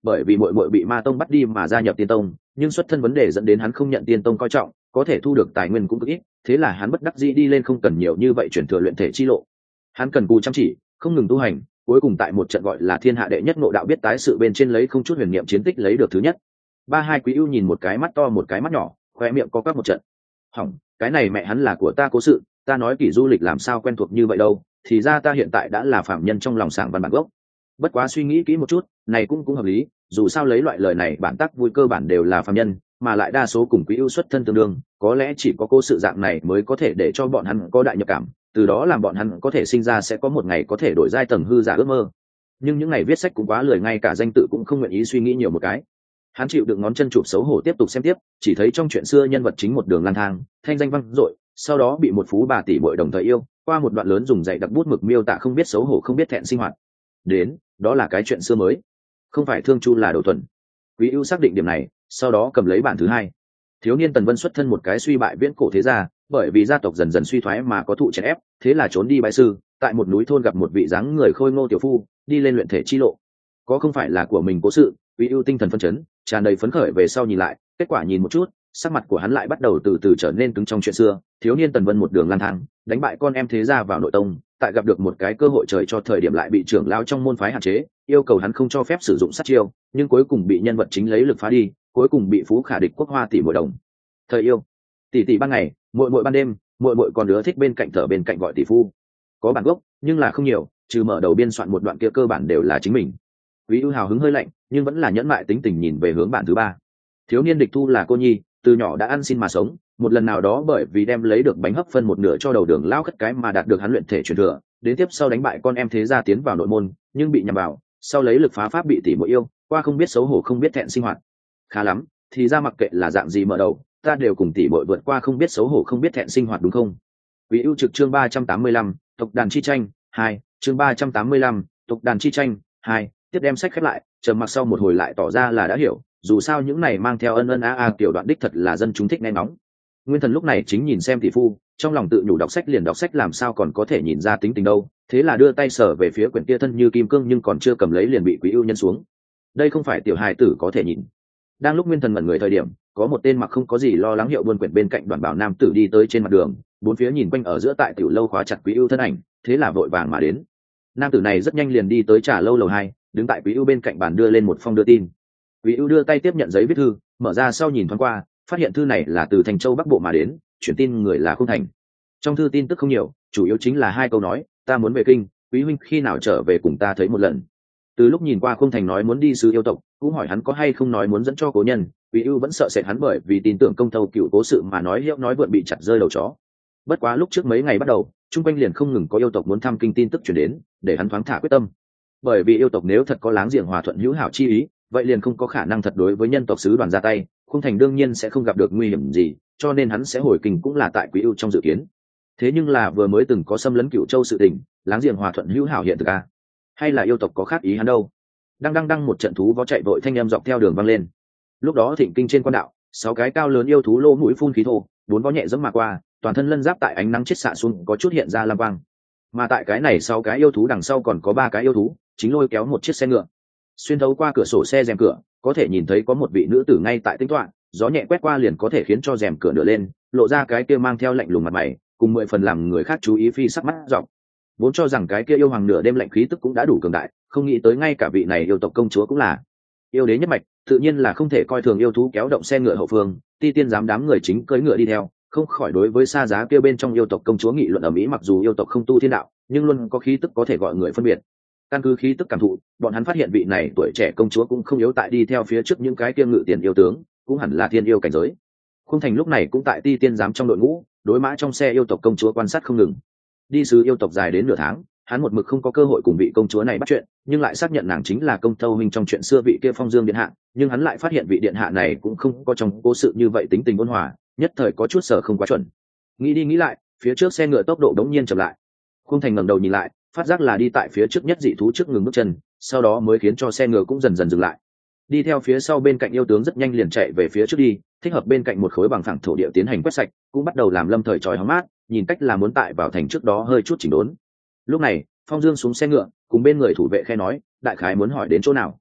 bởi vì muội muội bị ma tông bắt đi mà gia nhập tiên tông, nhưng xuất thân vấn đề dẫn đến hắn không nhận tiên tông coi trọng, có thể thu được tài nguyên cũng cực ít, thế là hắn bất đắc dĩ đi lên không cần nhiều như vậy chuyển thừa luyện thể chi lộ. Hắn cần cù chăm chỉ, không ngừng tu hành, cuối cùng tại một trận gọi là thiên hạ đệ nhất ngộ đạo biết tái sự bên trên lấy không chút huyền niệm chiến tích lấy được thứ nhất. Ba hai Quý Ưu nhìn một cái mắt to một cái mắt nhỏ, khoe miệng co quắp một trận. Hỏng, cái này mẹ hắn là của ta cố sự, ta nói kỷ du lịch làm sao quen thuộc như vậy đâu, thì ra ta hiện tại đã là phạm nhân trong lòng sảng văn bản gốc. Bất quá suy nghĩ kỹ một chút, này cũng hợp lý, dù sao lấy loại lời này bản tác vui cơ bản đều là phạm nhân, mà lại đa số cùng Quý Ưu xuất thân tương đương, có lẽ chỉ có cố sự dạng này mới có thể để cho bọn hắn có đại nhập cảm, từ đó làm bọn hắn có thể sinh ra sẽ có một ngày có thể đổi giai tầng hư giả ước mơ. Nhưng những ngày viết sách cũng quá lười, ngay cả danh tự cũng không nguyện ý suy nghĩ nhiều một cái. Hắn chịu đựng ngón chân chụp xấu hổ tiếp tục xem tiếp, chỉ thấy trong chuyện xưa nhân vật chính một đường lang thang, thanh danh vang dội, sau đó bị một phú bà tỷ muội đồng thời yêu, qua một đoạn lớn dùng dạy đặc bút mực miêu tả không biết xấu hổ không biết thẹn sinh hoạt. Đến, đó là cái chuyện xưa mới, không phải thương chu là đầu tuần. Quý Ưu xác định điểm này, sau đó cầm lấy bản thứ hai. Thiếu niên Tần Vân xuất thân một cái suy bại viễn cổ thế gia, bởi vì gia tộc dần dần suy thoái mà có thụ chèn ép, thế là trốn đi bái sư, tại một núi thôn gặp một vị dáng người khôi ngô tiểu phu, đi lên luyện thể chi lộ. Có không phải là của mình cố sự, Quý Ưu tinh thần phấn chấn, tràn đầy phấn khởi về sau nhìn lại, kết quả nhìn một chút, sắc mặt của hắn lại bắt đầu từ từ trở nên cứng trong chuyện xưa. Thiếu niên Tần Vân một đường lang thang, đánh bại con em thế gia vào nội tông, tại gặp được một cái cơ hội trời cho thời điểm lại bị trưởng lão trong môn phái hạn chế, yêu cầu hắn không cho phép sử dụng sát chiêu, nhưng cuối cùng bị nhân vật chính lấy lực phá đi, cuối cùng bị phú khả địch quốc hoa tỷ muội đồng thời yêu. Tỷ tỷ ban ngày, muội muội ban đêm, muội muội còn đứa thích bên cạnh thở bên cạnh gọi tỷ phu. Có bản gốc, nhưng là không nhiều, trừ mở đầu biên soạn một đoạn kia cơ bản đều là chính mình. Quý Ưu hào hứng hơi lạnh, nhưng vẫn là nhẫn mại tính tình nhìn về hướng bản thứ ba. Thiếu niên địch thu là cô nhi, từ nhỏ đã ăn xin mà sống, một lần nào đó bởi vì đem lấy được bánh hấp phân một nửa cho đầu đường lao khất cái mà đạt được hắn luyện thể truyền thừa, đến tiếp sau đánh bại con em thế gia tiến vào nội môn, nhưng bị nhầm vào, sau lấy lực phá pháp bị tỷ muội yêu, qua không biết xấu hổ không biết thẹn sinh hoạt. Khá lắm, thì ra mặc kệ là dạng gì mở đầu, ta đều cùng tỷ muội vượt qua không biết xấu hổ không biết thẹn sinh hoạt đúng không? Quý Ưu trực chương 385, tộc đàn chi tranh 2, chương 385, tộc đàn chi tranh 2, tiếp đem sách khép lại, trầm mặc sau một hồi lại tỏ ra là đã hiểu, dù sao những này mang theo ân ân a a kiểu đoạn đích thật là dân chúng thích nghe ngóng. Nguyên Thần lúc này chính nhìn xem tỷ phu, trong lòng tự nhủ đọc sách liền đọc sách làm sao còn có thể nhìn ra tính tình đâu, thế là đưa tay sờ về phía quyển kia thân như kim cương nhưng còn chưa cầm lấy liền bị Quý Ưu nhân xuống. Đây không phải tiểu hài tử có thể nhìn. Đang lúc Nguyên Thần ngẩn người thời điểm, có một tên mặc không có gì lo lắng hiệu buôn quyển bên cạnh đoàn bảo nam tử đi tới trên mặt đường, bốn phía nhìn quanh ở giữa tại tiểu lâu khóa chặt Quý Ưu thân ảnh, thế là vội vàng mà đến. Nam tử này rất nhanh liền đi tới trà lâu lầu 2, đứng tại Quý Ưu bên cạnh bàn đưa lên một phong đưa tin. Quý Ưu đưa tay tiếp nhận giấy viết thư, mở ra sau nhìn thoáng qua, phát hiện thư này là từ Thành Châu Bắc Bộ mà đến, chuyển tin người là Khung Thành. Trong thư tin tức không nhiều, chủ yếu chính là hai câu nói, ta muốn về kinh, Quý huynh khi nào trở về cùng ta thấy một lần. Từ lúc nhìn qua Khung Thành nói muốn đi sứ yêu tộc, cũng hỏi hắn có hay không nói muốn dẫn cho cố nhân, Quý Ưu vẫn sợ sệt hắn bởi vì tin tưởng công thâu cựu cố sự mà nói hiệu nói vượn bị chặt rơi đầu chó. Bất quá lúc trước mấy ngày bắt đầu, chung quanh liền không ngừng có yêu tộc muốn thăm kinh tin tức truyền đến, để hắn thoáng thả quyết tâm. Bởi vì yêu tộc nếu thật có láng giềng hòa thuận hữu hảo chi ý, vậy liền không có khả năng thật đối với nhân tộc sứ đoàn ra tay, Khung Thành đương nhiên sẽ không gặp được nguy hiểm gì, cho nên hắn sẽ hồi kinh cũng là tại Quý Ưu trong dự kiến. Thế nhưng là vừa mới từng có xâm lấn Cửu Châu sự tình, láng giềng hòa thuận hữu hảo hiện thực a, hay là yêu tộc có khác ý hắn đâu? Đang một trận thú vó chạy vội thanh âm dọc theo đường vang lên. Lúc đó thịnh kinh trên quan đạo, 6 cái cao lớn yêu thú lô mũi phun khí thô, 4 vó nhẹ dẫm mà qua, toàn thân lân giáp tại ánh nắng chiết xạ xuống có chút hiện ra lam quang. Mà tại cái này 6 cái yêu thú đằng sau còn có 3 cái yêu thú, chính lôi kéo một chiếc xe ngựa. Xuyên thấu qua cửa sổ xe rèm cửa, có thể nhìn thấy có một vị nữ tử ngay tại tĩnh tọa, gió nhẹ quét qua liền có thể khiến cho rèm cửa nửa lên, lộ ra cái kia mang theo lạnh lùng mặt mày, cùng 10 phần làm người khác chú ý phi sắc mắt dọc. Vốn cho rằng cái kia yêu hoàng nửa đêm lạnh khí tức cũng đã đủ cường đại, không nghĩ tới ngay cả vị này yêu tộc công chúa cũng là yêu đế nhất mạch, tự nhiên là không thể coi thường yêu thú kéo động xe ngựa hậu phương. Ti tiên dám đám người chính cưỡi ngựa đi theo, không khỏi đối với xa giá kia bên trong yêu tộc công chúa nghị luận ở mỹ, mặc dù yêu tộc không tu thiên đạo, nhưng luôn có khí tức có thể gọi người phân biệt. Căn cứ khí tức cảm thụ, bọn hắn phát hiện vị này tuổi trẻ công chúa cũng không yếu tại đi theo phía trước những cái kia ngự tiền yêu tướng, cũng hẳn là thiên yêu cảnh giới. Khung Thành lúc này cũng tại ti tiên giám trong đội ngũ, đối mã trong xe yêu tộc công chúa quan sát không ngừng. Đi sứ yêu tộc dài đến nửa tháng, hắn một mực không có cơ hội cùng vị công chúa này bắt chuyện, nhưng lại xác nhận nàng chính là công thâu huynh trong chuyện xưa vị kia Phong Dương điện hạ, nhưng hắn lại phát hiện vị điện hạ này cũng không có trong cố sự như vậy tính tình ôn hòa, nhất thời có chút sở không quá chuẩn. Nghĩ đi nghĩ lại, phía trước xe ngựa tốc độ đống nhiên chậm lại. Khung Thành ngẩng đầu nhìn lại, phát giác là đi tại phía trước nhất dị thú trước ngừng bước chân, sau đó mới khiến cho xe ngựa cũng dần dần dừng lại. Đi theo phía sau bên cạnh yêu tướng rất nhanh liền chạy về phía trước đi, thích hợp bên cạnh một khối bằng phẳng thổ địa tiến hành quét sạch, cũng bắt đầu làm lâm thời chói hóng mát, nhìn cách là muốn tại vào thành trước đó hơi chút chỉnh đốn. Lúc này Phong Dương xuống xe ngựa, cùng bên người thủ vệ khe nói, đại khái muốn hỏi đến chỗ nào.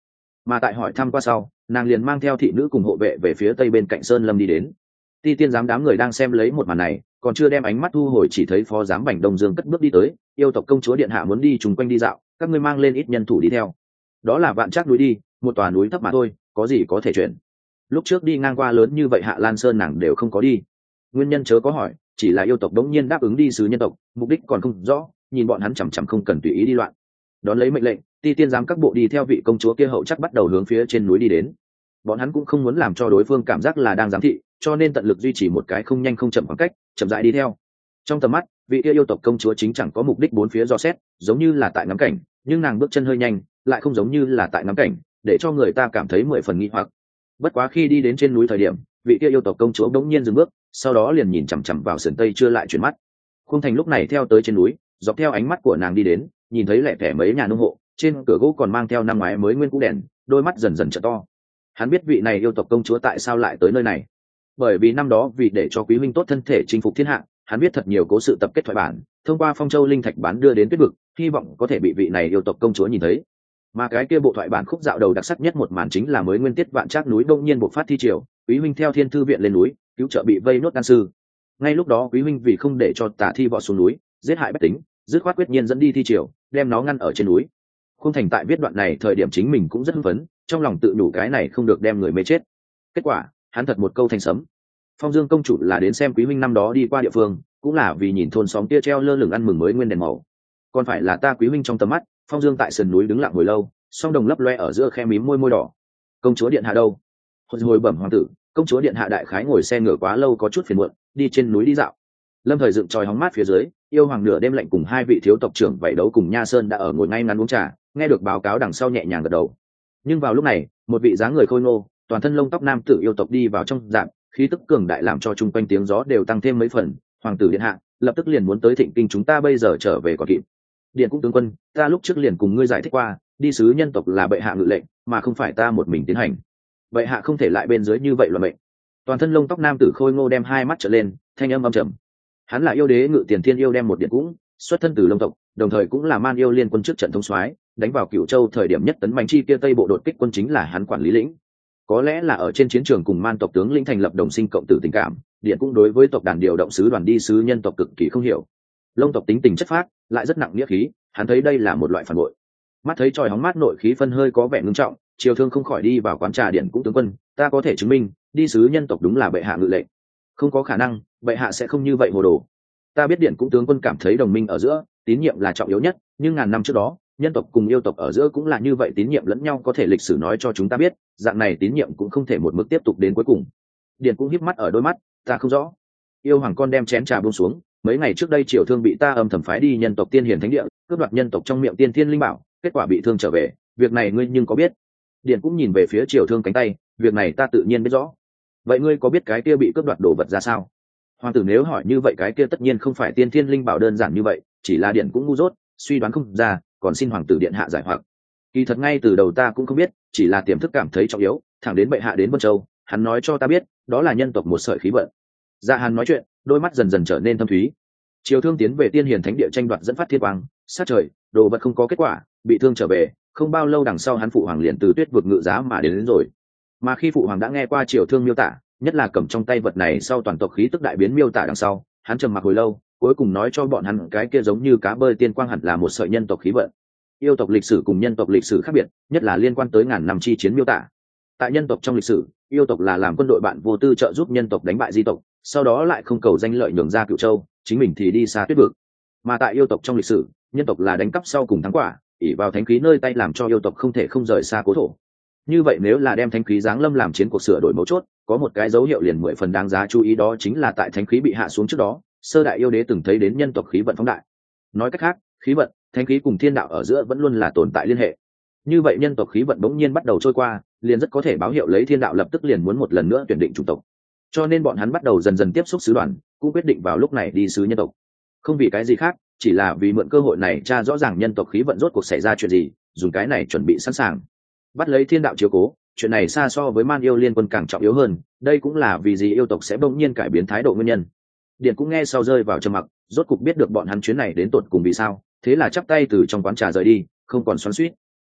Mà tại hỏi thăm qua sau, nàng liền mang theo thị nữ cùng hộ vệ về phía tây bên cạnh sơn lâm đi đến. Ti tiên giám đám người đang xem lấy một màn này, còn chưa đem ánh mắt thu hồi, chỉ thấy phó giám Bành Đông Dương cất bước đi tới. Yêu tộc công chúa điện hạ muốn đi chung quanh đi dạo, các ngươi mang lên ít nhân thủ đi theo. Đó là Vạn Trác núi đi, một tòa núi thấp mà thôi, có gì có thể chuyển. Lúc trước đi ngang qua lớn như vậy Hạ Lan Sơn nàng đều không có đi. Nguyên nhân chớ có hỏi, chỉ là yêu tộc đống nhiên đáp ứng đi sứ nhân tộc, mục đích còn không rõ, nhìn bọn hắn chằm chằm không cần tùy ý đi loạn. Đón lấy mệnh lệnh, Ti tiên giám các bộ đi theo vị công chúa kia hậu chắc bắt đầu hướng phía trên núi đi đến. Bọn hắn cũng không muốn làm cho đối phương cảm giác là đang giám thị, cho nên tận lực duy trì một cái không nhanh không chậm khoảng cách, chậm rãi đi theo. Trong tầm mắt, vị kia yêu tộc công chúa chính chẳng có mục đích bốn phía dò xét, giống như là tại ngắm cảnh, nhưng nàng bước chân hơi nhanh, lại không giống như là tại ngắm cảnh, để cho người ta cảm thấy mười phần nghi hoặc. Bất quá khi đi đến trên núi thời điểm, vị kia yêu tộc công chúa bỗng nhiên dừng bước, sau đó liền nhìn chằm chằm vào sườn tây chưa lại chuyển mắt. Khung Thành lúc này theo tới trên núi, dọc theo ánh mắt của nàng đi đến, nhìn thấy lẻ tẻ mấy nhà nông hộ, trên cửa gỗ còn mang theo năm ngoái mới nguyên cũ đèn, đôi mắt dần dần trợ to. Hắn biết vị này yêu tộc công chúa tại sao lại tới nơi này, bởi vì năm đó vì để cho quý huynh tốt thân thể chinh phục thiên hạ, hắn biết thật nhiều cố sự tập kết thoại bản, thông qua Phong Châu linh thạch bán đưa đến Tuyết Vực, hy vọng có thể bị vị này yêu tộc công chúa nhìn thấy. Mà cái kia bộ thoại bản khúc dạo đầu đặc sắc nhất một màn chính là mới nguyên tiết Vạn Trác núi đông nhiên bộc phát thi triều, quý huynh theo Thiên Thư viện lên núi, cứu trợ bị vây nốt đan sư. Ngay lúc đó quý huynh vì không để cho Tả Thi vọt xuống núi, giết hại bách tính, dứt khoát quyết nhiên dẫn đi thi triều, đem nó ngăn ở trên núi. Khung Thành tại viết đoạn này thời điểm chính mình cũng rất hưng phấn, trong lòng tự nhủ cái này không được đem người mê chết. Kết quả, hắn thật một câu thành sấm. Phong Dương công chủ là đến xem quý huynh năm đó đi qua địa phương, cũng là vì nhìn thôn xóm kia treo lơ lửng ăn mừng mới nguyên đèn màu. Còn phải là ta quý huynh trong tầm mắt. Phong Dương tại sườn núi đứng lặng hồi lâu, song đồng lấp loe ở giữa khe mím môi đỏ. Công chúa điện hạ đâu? Hồi bẩm hoàng tử, công chúa điện hạ đại khái ngồi xe ngựa quá lâu có chút phiền muộn, đi trên núi đi dạo. Lâm Thời dựng tròi hóng mát phía dưới, yêu hoàng nửa đêm lệnh cùng hai vị thiếu tộc trưởng vậy đấu cùng Nha Sơn đã ở ngồi ngay ngắn uống trà, nghe được báo cáo đằng sau nhẹ nhàng gật đầu. Nhưng vào lúc này, một vị dáng người khôi ngô, toàn thân lông tóc nam tử yêu tộc đi vào trong dạng, khí tức cường đại làm cho chung quanh tiếng gió đều tăng thêm mấy phần. Hoàng tử điện hạ lập tức liền muốn tới Thịnh Kinh, chúng ta bây giờ trở về còn kịp. Điện cũng tướng quân, ta lúc trước liền cùng ngươi giải thích qua, đi sứ nhân tộc là bệ hạ ngự lệnh, mà không phải ta một mình tiến hành. Bệ hạ không thể lại bên dưới như vậy là mệnh. Toàn thân lông tóc nam tử khôi ngô đem hai mắt trở lên, thanh âm âm trầm. Hắn là yêu đế Ngự Tiền Thiên yêu đem một điện cũng xuất thân từ Long tộc, đồng thời cũng là Man yêu liên quân trước trận thông soái, đánh vào Cửu Châu thời điểm nhất tấn mạnh chi kia Tây bộ đột kích quân chính là hắn quản lý lĩnh. Có lẽ là ở trên chiến trường cùng Man tộc tướng lĩnh thành lập đồng sinh cộng tử tình cảm, điện cũng đối với tộc đàn điều động sứ đoàn đi sứ nhân tộc cực kỳ không hiểu. Long tộc tính tình chất phác, lại rất nặng nghĩa khí, hắn thấy đây là một loại phản bội. Mắt thấy tròi hóng mát nội khí phân hơi có vẻ ngưng trọng, Triều Thương không khỏi đi vào quán trà. Điện cũng tướng quân, ta có thể chứng minh, đi sứ nhân tộc đúng là bệ hạ ngự lệnh. Không có khả năng, bệ hạ sẽ không như vậy hồ đồ. Ta biết Điện cũng tướng quân cảm thấy đồng minh ở giữa tín nhiệm là trọng yếu nhất, nhưng ngàn năm trước đó nhân tộc cùng yêu tộc ở giữa cũng là như vậy, tín nhiệm lẫn nhau, có thể lịch sử nói cho chúng ta biết dạng này tín nhiệm cũng không thể một mức tiếp tục đến cuối cùng. Điện cũng híp mắt ở đôi mắt, ta không rõ. Yêu hoàng con đem chén trà buông xuống, mấy ngày trước đây Triều Thương bị ta âm thầm phái đi nhân tộc Tiên Hiền Thánh Địa, cướp đoạt nhân tộc trong miệng tiên thiên linh bảo, kết quả bị thương trở về, việc này ngươi nhưng có biết? Điện cũng nhìn về phía Triều Thương cánh tay, việc này ta tự nhiên biết rõ. Vậy ngươi có biết cái kia bị cướp đoạt đồ vật ra sao? Hoàng tử nếu hỏi như vậy, cái kia tất nhiên không phải tiên thiên linh bảo đơn giản như vậy, chỉ là Điện cũng ngu dốt, suy đoán không ra, còn xin hoàng tử điện hạ giải hoặc. Kỳ thật ngay từ đầu ta cũng không biết, chỉ là tiềm thức cảm thấy trọng yếu, thẳng đến bệ hạ đến Vân Châu, hắn nói cho ta biết, đó là nhân tộc một sợi khí vận. Dạ Hàn nói chuyện, đôi mắt dần dần trở nên thâm thúy. Triều Thương tiến về Tiên Hiền Thánh Địa tranh đoạt dẫn phát thiên quang, sát trời, đồ vật không có kết quả, bị thương trở về, không bao lâu đằng sau hắn phụ hoàng liền từ Tuyết vực ngự giá mà đến rồi. Mà khi phụ hoàng đã nghe qua Triều Thương miêu tả, nhất là cầm trong tay vật này sau toàn tộc khí tức đại biến miêu tả đằng sau, hắn trầm mặc hồi lâu, cuối cùng nói cho bọn hắn cái kia giống như cá bơi tiên quang hẳn là một sợi nhân tộc khí vận. Yêu tộc lịch sử cùng nhân tộc lịch sử khác biệt, nhất là liên quan tới ngàn năm chi chiến miêu tả. Tại nhân tộc trong lịch sử, yêu tộc là làm quân đội bạn vô tư trợ giúp nhân tộc đánh bại di tộc, sau đó lại không cầu danh lợi nhường ra Cửu Châu, chính mình thì đi xa Tuyết vực. Mà tại yêu tộc trong lịch sử, nhân tộc là đánh cắp sau cùng thắng quả, ỷ vào thánh khí nơi tay làm cho yêu tộc không thể không rời xa cố thổ. Như vậy nếu là đem thánh khí giáng lâm làm chiến cuộc sửa đổi mấu chốt, có một cái dấu hiệu liền 10 phần đáng giá chú ý, đó chính là tại thánh khí bị hạ xuống trước đó, sơ đại yêu đế từng thấy đến nhân tộc khí vận phóng đại. Nói cách khác, khí vận, thánh khí cùng thiên đạo ở giữa vẫn luôn là tồn tại liên hệ. Như vậy nhân tộc khí vận bỗng nhiên bắt đầu trôi qua, liền rất có thể báo hiệu lấy thiên đạo lập tức liền muốn một lần nữa tuyển định chủng tộc. Cho nên bọn hắn bắt đầu dần dần tiếp xúc sứ đoàn, cũng quyết định vào lúc này đi sứ nhân tộc. Không vì cái gì khác, chỉ là vì mượn cơ hội này tra rõ ràng nhân tộc khí vận rốt cuộc xảy ra chuyện gì, dùng cái này chuẩn bị sẵn sàng bắt lấy thiên đạo chiếu cố. Chuyện này xa so với Man yêu liên quân càng trọng yếu hơn, đây cũng là vì gì yêu tộc sẽ bỗng nhiên cải biến thái độ nguyên nhân. Điện cũng nghe sau rơi vào trầm mặc, rốt cục biết được bọn hắn chuyến này đến tột cùng vì sao, thế là chắp tay từ trong quán trà rời đi, không còn xoắn xuýt.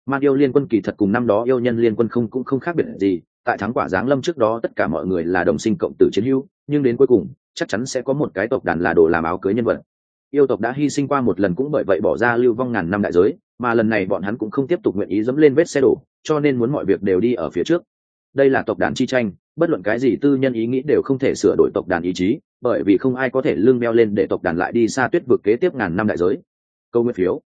Man yêu liên quân kỳ thật cùng năm đó yêu nhân liên quân cũng không khác biệt gì, tại thắng quả giáng lâm trước đó tất cả mọi người là đồng sinh cộng tử chiến hữu, nhưng đến cuối cùng chắc chắn sẽ có một cái tộc đàn là đồ làm áo cưới nhân vật. Yêu tộc đã hy sinh qua một lần cũng bởi vậy bỏ ra lưu vong ngàn năm đại giới, mà lần này bọn hắn cũng không tiếp tục nguyện ý dẫm lên vết xe đổ, cho nên muốn mọi việc đều đi ở phía trước. Đây là tộc đàn chi tranh, bất luận cái gì tư nhân ý nghĩ đều không thể sửa đổi tộc đàn ý chí, bởi vì không ai có thể lưng beo lên để tộc đàn lại đi xa tuyết vực kế tiếp ngàn năm đại giới. Câu nguyên phiếu.